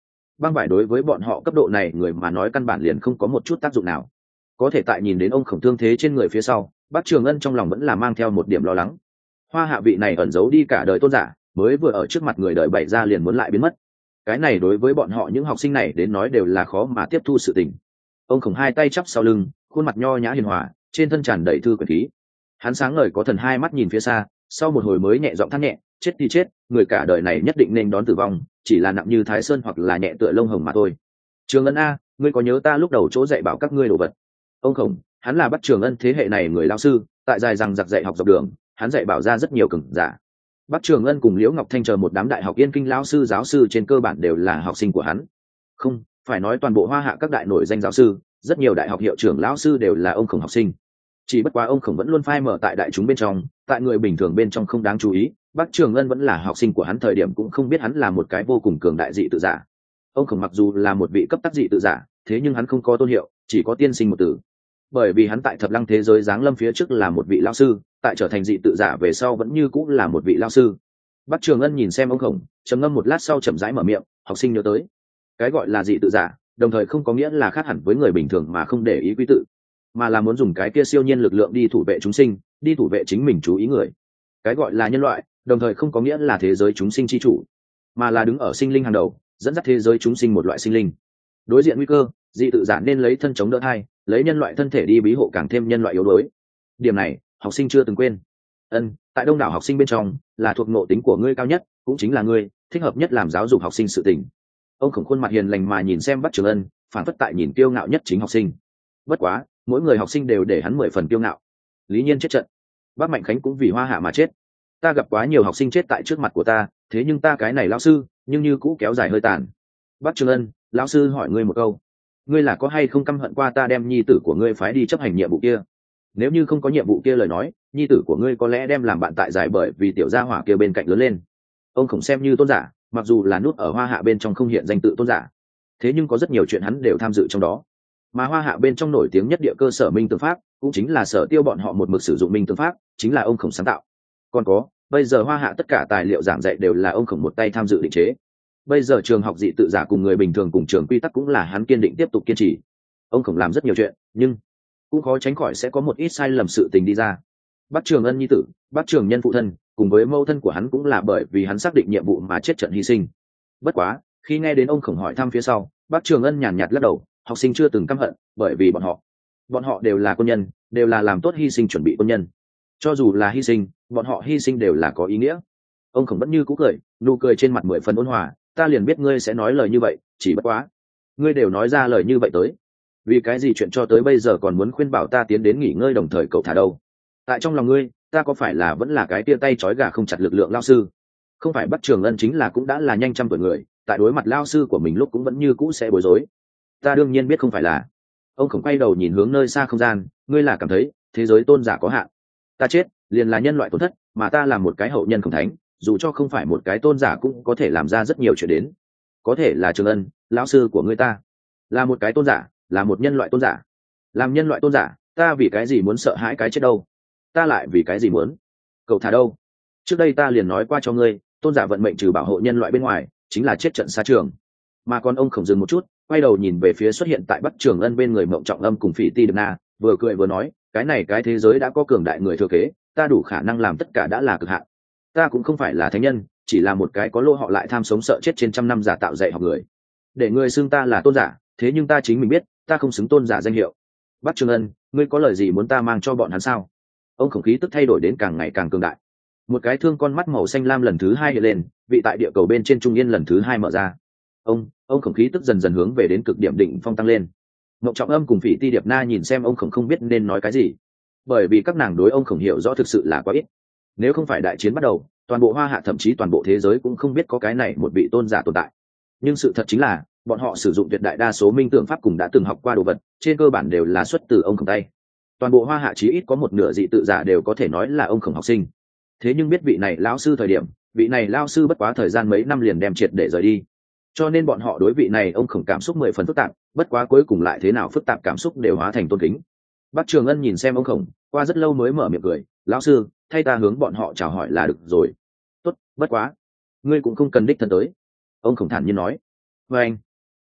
băng vải đối với bọn họ cấp độ này người mà nói căn bản liền không có một chút tác dụng nào. Có thể tại nhìn đến ông khổng thương thế trên người phía sau, Bắc Trường Ân trong lòng vẫn là mang theo một điểm lo lắng. Hoa hạ vị này ẩn giấu đi cả đời tôn giả, mới vừa ở trước mặt người đời bày ra liền muốn lại biến mất. Cái này đối với bọn họ những học sinh này đến nói đều là khó mà tiếp thu sự tình. Ông khổng hai tay chắp sau lưng, khuôn mặt nho nhã hiền hòa, trên thân tràn đầy thư quyển khí. Hắn sáng ngời có thần, hai mắt nhìn phía xa, sau một hồi mới nhẹ giọng than nhẹ, chết thì chết, người cả đời này nhất định nên đón tử vong, chỉ là nặng như Thái Sơn hoặc là nhẹ tựa lông hồng mà thôi. Trường Ân a, ngươi có nhớ ta lúc đầu chỗ dạy bảo các ngươi đồ vật? Ông khổng, hắn là Bắc Trường Ân thế hệ này người lao sư, tại dài rằng giặc dạy học dọc đường, hắn dạy bảo ra rất nhiều cường giả. Bắc Trường Ân cùng Liễu Ngọc Thanh chờ một đám đại học yên kinh lão sư giáo sư trên cơ bản đều là học sinh của hắn. Không, phải nói toàn bộ Hoa Hạ các đại nổi danh giáo sư, rất nhiều đại học hiệu trưởng lão sư đều là ông khổng học sinh. Chỉ bất quá ông khổng vẫn luôn phai mở tại đại chúng bên trong, tại người bình thường bên trong không đáng chú ý. Bắc Trường Ân vẫn là học sinh của hắn thời điểm cũng không biết hắn là một cái vô cùng cường đại dị tự giả. Ông khổng mặc dù là một vị cấp tác dị tự giả, thế nhưng hắn không có tôn hiệu, chỉ có tiên sinh một từ. Bởi vì hắn tại thập lăng thế giới giáng lâm phía trước là một vị lão sư, tại trở thành dị tự giả về sau vẫn như cũng là một vị lão sư. Bắc Trường Ân nhìn xem ông khổng, trầm ngâm một lát sau chậm rãi mở miệng, học sinh nhớ tới, cái gọi là dị tự giả, đồng thời không có nghĩa là khác hẳn với người bình thường mà không để ý quy tự, mà là muốn dùng cái kia siêu nhiên lực lượng đi thủ vệ chúng sinh, đi thủ vệ chính mình chú ý người. Cái gọi là nhân loại, đồng thời không có nghĩa là thế giới chúng sinh chi chủ, mà là đứng ở sinh linh hàng đầu, dẫn dắt thế giới chúng sinh một loại sinh linh. Đối diện nguy cơ, dị tự giả nên lấy thân chống đỡ hai, lấy nhân loại thân thể đi bí hộ càng thêm nhân loại yếu đuối. Điểm này, học sinh chưa từng quên. Ân, tại đông đảo học sinh bên trong, là thuộc ngộ tính của ngươi cao nhất, cũng chính là ngươi thích hợp nhất làm giáo dục học sinh sự tình. Ông khổng khuôn mặt hiền lành mà nhìn xem Bắc Trường Ân, phản phất tại nhìn kiêu ngạo nhất chính học sinh. Bất quá, mỗi người học sinh đều để hắn mười phần kiêu ngạo. Lý Nhiên chết trận, Bắc Mạnh Khánh cũng vì Hoa Hạ mà chết. Ta gặp quá nhiều học sinh chết tại trước mặt của ta, thế nhưng ta cái này lão sư, nhưng như cũ kéo dài hơi tàn. Bắc Trường Ân, lão sư hỏi ngươi một câu, ngươi là có hay không căm hận qua ta đem nhi tử của ngươi phái đi chấp hành nhiệm vụ kia? Nếu như không có nhiệm vụ kia lời nói, nhi tử của ngươi có lẽ đem làm bạn tại giải bởi vì tiểu gia hỏa kia bên cạnh lớn lên. Ông khổng xem như tôn giả, mặc dù là nút ở Hoa Hạ bên trong không hiện danh tự tôn giả, thế nhưng có rất nhiều chuyện hắn đều tham dự trong đó. Mà Hoa Hạ bên trong nổi tiếng nhất địa cơ sở minh tương pháp, cũng chính là sở tiêu bọn họ một mực sử dụng minh tương pháp, chính là ông khổng sáng tạo. Còn có, bây giờ Hoa Hạ tất cả tài liệu giảng dạy đều là ông khổng một tay tham dự định chế. Bây giờ trường học dị tự giả cùng người bình thường cùng trường quy tắc cũng là hắn kiên định tiếp tục kiên trì. Ông khổng làm rất nhiều chuyện, nhưng cũng khó tránh khỏi sẽ có một ít sai lầm sự tình đi ra. Bắc Trường Ân nhi tử, Bắc Trường Nhân phụ thân, cùng với mẫu thân của hắn cũng là bởi vì hắn xác định nhiệm vụ mà chết trận hy sinh. Bất quá, khi nghe đến ông khổng hỏi thăm phía sau, Bắc Trường Ân nhàn nhạt lắc đầu, học sinh chưa từng căm hận, bởi vì bọn họ, bọn họ đều là quân nhân, đều là làm tốt hy sinh chuẩn bị quân nhân. Cho dù là hy sinh, bọn họ hy sinh đều là có ý nghĩa. Ông khổng vẫn như cũ cười, nụ cười trên mặt mười phần ôn hòa, ta liền biết ngươi sẽ nói lời như vậy, chỉ bất quá, ngươi đều nói ra lời như vậy tới, vì cái gì chuyện cho tới bây giờ còn muốn khuyên bảo ta tiến đến nghỉ ngơi đồng thời cậu thả đâu? Tại trong lòng ngươi, ta có phải là vẫn là cái tia tay trói gà không chặt lực lượng lao sư? Không phải Bắc Trường Ân chính là cũng đã là nhanh trăm tuổi người, tại đối mặt lao sư của mình lúc cũng vẫn như cũ sẽ bối rối. Ta đương nhiên biết không phải là. Ông khổng quay đầu nhìn hướng nơi xa không gian, ngươi là cảm thấy thế giới tôn giả có hạn, ta chết liền là nhân loại tổn thất, mà ta là một cái hậu nhân khổng thánh, dù cho không phải một cái tôn giả cũng có thể làm ra rất nhiều chuyện đến. Có thể là Trường Ân, lão sư của ngươi ta là một cái tôn giả, là một nhân loại tôn giả. Làm nhân loại tôn giả, ta vì cái gì muốn sợ hãi cái chết đâu? Ta lại vì cái gì muốn cậu thả đâu? Trước đây ta liền nói qua cho ngươi, tôn giả vận mệnh trừ bảo hộ nhân loại bên ngoài, chính là chết trận xa trường. Mà còn ông khổng dừng một chút, quay đầu nhìn về phía xuất hiện tại Bắc Trường Ân bên người Mộng Trọng Âm cùng Phỉ Ti Điệp Na, vừa cười vừa nói, cái này cái thế giới đã có cường đại người thừa kế, ta đủ khả năng làm tất cả đã là cực hạn. Ta cũng không phải là thánh nhân, chỉ là một cái có lô họ lại tham sống sợ chết trên trăm năm giả tạo dạy học người. Để ngươi xưng ta là tôn giả, thế nhưng ta chính mình biết, ta không xứng tôn giả danh hiệu. Bắc Trường Ân, ngươi có lời gì muốn ta mang cho bọn hắn sao? Ông khổng khí tức thay đổi đến càng ngày càng cường đại. Một cái thương con mắt màu xanh lam lần thứ hai hiện lên, vị tại địa cầu bên trên trung yên lần thứ hai mở ra. Ông, ông khổng khí tức dần dần hướng về đến cực điểm đỉnh phong tăng lên. Mộng Trọng Âm cùng Phỉ Ti Điệp Na nhìn xem ông khổng không biết nên nói cái gì, bởi vì các nàng đối ông khổng hiểu rõ thực sự là quá ít. Nếu không phải đại chiến bắt đầu, toàn bộ Hoa Hạ thậm chí toàn bộ thế giới cũng không biết có cái này một vị tôn giả tồn tại. Nhưng sự thật chính là, bọn họ sử dụng tuyệt đại đa số minh tượng pháp cùng đã từng học qua đồ vật, trên cơ bản đều là xuất từ ông khổng tay. Toàn bộ Hoa Hạ chí ít có một nửa dị tự giả đều có thể nói là ông khổng học sinh. Thế nhưng biết vị này lão sư thời điểm, vị này lão sư bất quá thời gian mấy năm liền đem triệt để rời đi. Cho nên bọn họ đối vị này ông khổng cảm xúc mười phần phức tạp, bất quá cuối cùng lại thế nào phức tạp cảm xúc đều hóa thành tôn kính. Bắc Trường Ân nhìn xem ông khổng, qua rất lâu mới mở miệng cười, lão sư, thay ta hướng bọn họ chào hỏi là được rồi. Tốt, bất quá, ngươi cũng không cần đích thân tới. Ông khổng thản nhiên nói. Và anh,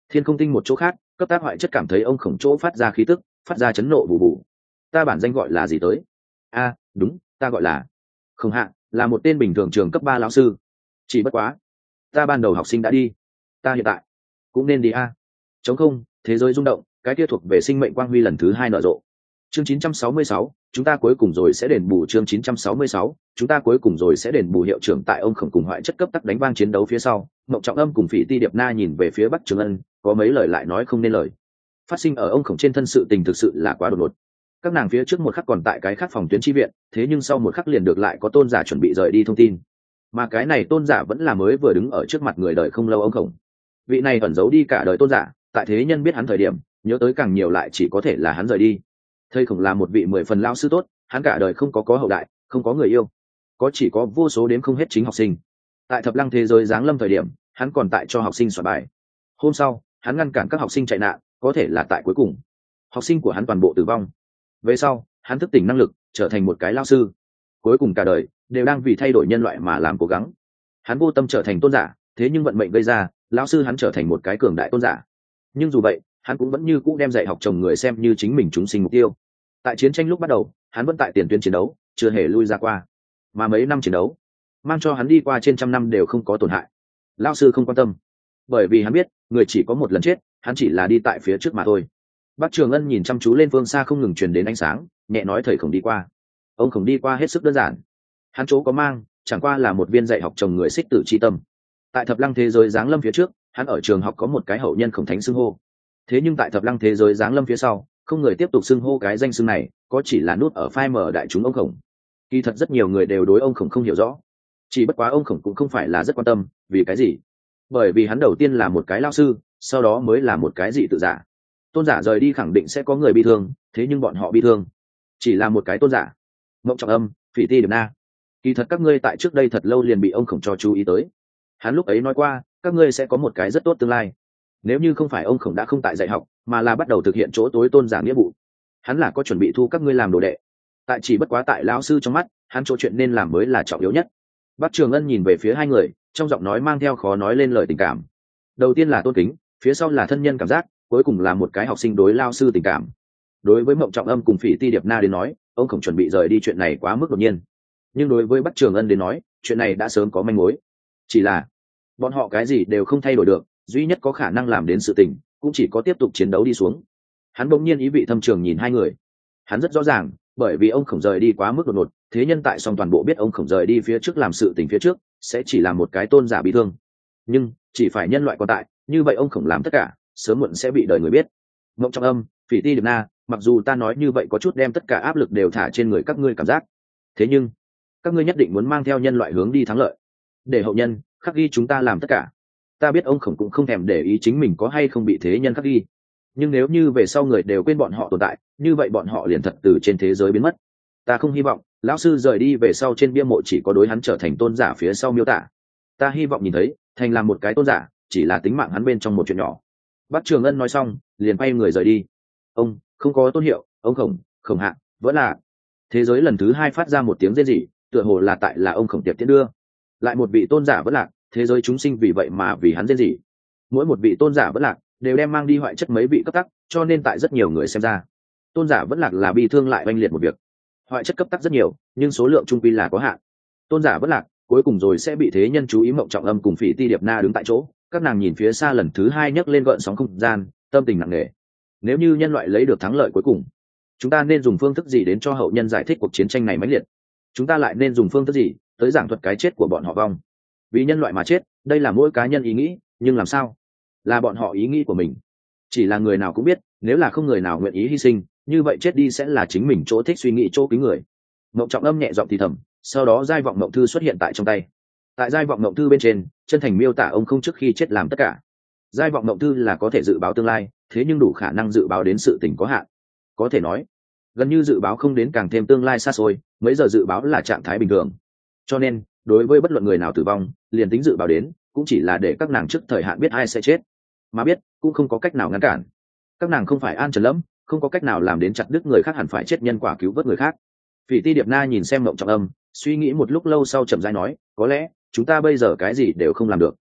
Thiên không tinh một chỗ khác, cấp tác hoại chất cảm thấy ông khổng chỗ phát ra khí tức, phát ra chấn nộ bù bù. Ta bản danh gọi là gì tới? A, đúng, ta gọi là Không Hạ, là một tên bình thường trường cấp ba lão sư. Chỉ bất quá, ta ban đầu học sinh đã đi, ta hiện tại cũng nên đi a. Trống không, thế giới rung động, cái kia thuộc về sinh mệnh quang huy lần thứ hai nở rộ. Chương chín trăm sáu mươi sáu, chúng ta cuối cùng rồi sẽ đền bù. Chương chín trăm sáu mươi sáu, chúng ta cuối cùng rồi sẽ đền bù. Hiệu trưởng tại ông khổng cùng hoại chất cấp tắc đánh vang chiến đấu phía sau, Mộng Trọng Âm cùng Phỉ Ti Điệp Na nhìn về phía Bắc Trường Ân, có mấy lời lại nói không nên lời. Phát sinh ở ông khổng trên thân sự tình thực sự là quá đột ngột. Các nàng phía trước một khắc còn tại cái khác phòng tuyến chi viện, thế nhưng sau một khắc liền được lại có tôn giả chuẩn bị rời đi thông tin. Mà cái này tôn giả vẫn là mới vừa đứng ở trước mặt người đời không lâu ông khổng. Vị này ẩn giấu đi cả đời tôn giả, tại thế nhân biết hắn thời điểm, nhớ tới càng nhiều lại chỉ có thể là hắn rời đi. Thầy khổng là một vị mười phần lao sư tốt, hắn cả đời không có có hậu đại, không có người yêu, có chỉ có vô số đến không hết chính học sinh. Tại thập lăng thế giới giáng lâm thời điểm, hắn còn tại cho học sinh soạn bài. Hôm sau, hắn ngăn cản các học sinh chạy nạn, có thể là tại cuối cùng, học sinh của hắn toàn bộ tử vong. Về sau, hắn thức tỉnh năng lực, trở thành một cái lao sư. Cuối cùng cả đời đều đang vì thay đổi nhân loại mà làm cố gắng. Hắn vô tâm trở thành tôn giả, thế nhưng vận mệnh gây ra, lão sư hắn trở thành một cái cường đại tôn giả. Nhưng dù vậy, hắn cũng vẫn như cũ đem dạy học chồng người xem như chính mình chúng sinh mục tiêu. Tại chiến tranh lúc bắt đầu, hắn vẫn tại tiền tuyến chiến đấu, chưa hề lui ra qua. Mà mấy năm chiến đấu, mang cho hắn đi qua trên trăm năm đều không có tổn hại. Lão sư không quan tâm, bởi vì hắn biết, người chỉ có một lần chết, hắn chỉ là đi tại phía trước mà thôi. Bác Trường Ân nhìn chăm chú lên phương xa không ngừng truyền đến ánh sáng, nhẹ nói thầy khổng đi qua. Ông khổng đi qua hết sức đơn giản. Hắn chỗ có mang, chẳng qua là một viên dạy học chồng người xích tử chi tâm. Tại thập lăng thế giới giáng lâm phía trước, hắn ở trường học có một cái hậu nhân khổng thánh xưng hô. Thế nhưng tại thập lăng thế giới giáng lâm phía sau, không người tiếp tục xưng hô cái danh xưng này, có chỉ là nút ở phai mở đại chúng ông khổng. Kỳ thật rất nhiều người đều đối ông khổng không hiểu rõ. Chỉ bất quá ông khổng cũng không phải là rất quan tâm, vì cái gì? Bởi vì hắn đầu tiên là một cái lao sư, sau đó mới là một cái dị tự giả. Tôn giả rời đi khẳng định sẽ có người bị thương, thế nhưng bọn họ bị thương chỉ là một cái tôn giả. Mộng Trọng Âm, Phỉ Ti Điệp Na, kỳ thật các ngươi tại trước đây thật lâu liền bị ông khổng cho chú ý tới. Hắn lúc ấy nói qua, các ngươi sẽ có một cái rất tốt tương lai. Nếu như không phải ông khổng đã không tại dạy học, mà là bắt đầu thực hiện chỗ tối tôn giả nghĩa vụ, hắn là có chuẩn bị thu các ngươi làm đồ đệ. Tại chỉ bất quá tại lão sư trong mắt, hắn chỗ chuyện nên làm mới là trọng yếu nhất. Bác Trường Ân nhìn về phía hai người, trong giọng nói mang theo khó nói lên lời tình cảm. Đầu tiên là tôn kính, phía sau là thân nhân cảm giác, cuối cùng là một cái học sinh đối lao sư tình cảm. Đối với Mộng Trọng Âm cùng Phỉ Ti Điệp Na đến nói, ông khổng chuẩn bị rời đi chuyện này quá mức đột nhiên. Nhưng đối với Bắc Trường Ân đến nói, chuyện này đã sớm có manh mối. Chỉ là bọn họ cái gì đều không thay đổi được, duy nhất có khả năng làm đến sự tình, cũng chỉ có tiếp tục chiến đấu đi xuống. Hắn bỗng nhiên ý vị thâm trường nhìn hai người. Hắn rất rõ ràng, bởi vì ông khổng rời đi quá mức đột ngột, thế nhân tại song toàn bộ biết ông khổng rời đi phía trước làm sự tình phía trước, sẽ chỉ là một cái tôn giả bị thương. Nhưng chỉ phải nhân loại còn tại, như vậy ông khổng làm tất cả, sớm muộn sẽ bị đời người biết. Mộng Trọng Âm, Phỉ Ti Điệp Na, mặc dù ta nói như vậy có chút đem tất cả áp lực đều thả trên người các ngươi cảm giác, thế nhưng các ngươi nhất định muốn mang theo nhân loại hướng đi thắng lợi, để hậu nhân khắc ghi chúng ta làm tất cả. Ta biết ông khổng cũng không thèm để ý chính mình có hay không bị thế nhân khắc ghi, nhưng nếu như về sau người đều quên bọn họ tồn tại, như vậy bọn họ liền thật từ trên thế giới biến mất. Ta không hy vọng lão sư rời đi về sau trên bia mộ chỉ có đối hắn trở thành tôn giả phía sau miêu tả. Ta hy vọng nhìn thấy thành làm một cái tôn giả chỉ là tính mạng hắn bên trong một chuyện nhỏ. Bác Trường Ân nói xong liền quay người rời đi. Ông không có tôn hiệu, ông khổng khổng hạ vẫn là thế giới lần thứ hai phát ra một tiếng rên rỉ, tựa hồ là tại là ông khổng tiệp tiễn đưa lại một vị tôn giả vẫn lạc. Thế giới chúng sinh vì vậy mà vì hắn rên rỉ. Mỗi một vị tôn giả vẫn lạc đều đem mang đi hoại chất mấy vị cấp tắc, cho nên tại rất nhiều người xem ra, tôn giả vẫn lạc là bi thương lại oanh liệt một việc. Hoại chất cấp tắc rất nhiều, nhưng số lượng trung quy là có hạn. Tôn giả vẫn lạc cuối cùng rồi sẽ bị thế nhân chú ý. Mộng Trọng Âm cùng Phỉ Ti Điệp Na đứng tại chỗ, các nàng nhìn phía xa lần thứ hai nhấc lên gợn sóng không gian, tâm tình nặng nề. Nếu như nhân loại lấy được thắng lợi cuối cùng, chúng ta nên dùng phương thức gì đến cho hậu nhân giải thích cuộc chiến tranh này mãnh liệt? Chúng ta lại nên dùng phương thức gì tới giảng thuật cái chết của bọn họ vong? Vì nhân loại mà chết, đây là mỗi cá nhân ý nghĩ, nhưng làm sao? Là bọn họ ý nghĩ của mình. Chỉ là người nào cũng biết, nếu là không người nào nguyện ý hy sinh, như vậy chết đi sẽ là chính mình chỗ thích suy nghĩ chỗ kính người. Mộng Trọng Âm nhẹ giọng thì thầm, sau đó giai vọng mộng thư xuất hiện tại trong tay. Tại giai vọng mộng thư bên trên, chân thành miêu tả ông không trước khi chết làm tất cả. Giai vọng mộng thư là có thể dự báo tương lai, thế nhưng đủ khả năng dự báo đến sự tình có hạn. Có thể nói, gần như dự báo không đến càng thêm tương lai xa xôi, mấy giờ dự báo là trạng thái bình thường. Cho nên, đối với bất luận người nào tử vong, liền tính dự báo đến, cũng chỉ là để các nàng trước thời hạn biết ai sẽ chết, mà biết cũng không có cách nào ngăn cản. Các nàng không phải An Trần Lâm, không có cách nào làm đến chặt đứt người khác hẳn phải chết nhân quả cứu vớt người khác. Phỉ Ti Điệp Na nhìn xem Mộng Trọng Âm, suy nghĩ một lúc lâu sau chậm rãi nói, có lẽ chúng ta bây giờ cái gì đều không làm được,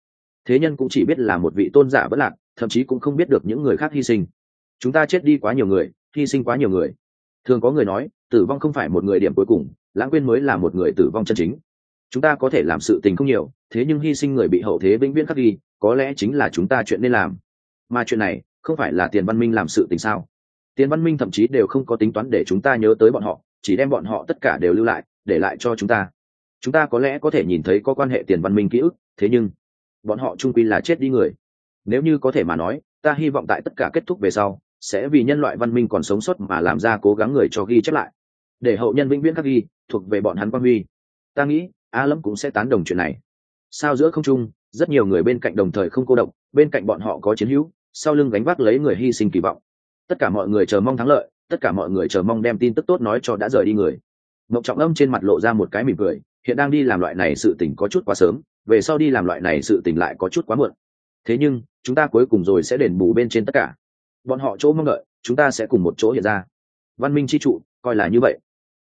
thế nhân cũng chỉ biết là một vị tôn giả bất lạc, thậm chí cũng không biết được những người khác hy sinh. Chúng ta chết đi quá nhiều người, hy sinh quá nhiều người. Thường có người nói tử vong không phải một người điểm cuối cùng, lãng quên mới là một người tử vong chân chính. Chúng ta có thể làm sự tình không nhiều, thế nhưng hy sinh người bị hậu thế vĩnh viễn khắc ghi, có lẽ chính là chúng ta chuyện nên làm. Mà chuyện này không phải là Tiền Văn Minh làm sự tình sao? Tiền Văn Minh thậm chí đều không có tính toán để chúng ta nhớ tới bọn họ, chỉ đem bọn họ tất cả đều lưu lại, để lại cho chúng ta. Chúng ta có lẽ có thể nhìn thấy có quan hệ Tiền Văn Minh ký ức, thế nhưng bọn họ chung quy là chết đi người. Nếu như có thể mà nói, ta hy vọng tại tất cả kết thúc về sau, sẽ vì nhân loại văn minh còn sống sót mà làm ra cố gắng người cho ghi chép lại, để hậu nhân vĩnh viễn khắc ghi, thuộc về bọn hắn quan huy. Ta nghĩ A Lâm cũng sẽ tán đồng chuyện này. Sao giữa không trung, rất nhiều người bên cạnh đồng thời không cô độc, bên cạnh bọn họ có chiến hữu, sau lưng gánh vác lấy người hy sinh kỳ vọng. Tất cả mọi người chờ mong thắng lợi, tất cả mọi người chờ mong đem tin tức tốt nói cho đã rời đi người. Mộng Trọng Âm trên mặt lộ ra một cái mỉm cười, hiện đang đi làm loại này sự tình có chút quá sớm, về sau đi làm loại này sự tình lại có chút quá muộn. Thế nhưng chúng ta cuối cùng rồi sẽ đền bù bên trên tất cả. Bọn họ chỗ mong đợi, chúng ta sẽ cùng một chỗ hiện ra. Văn minh chi trụ coi là như vậy.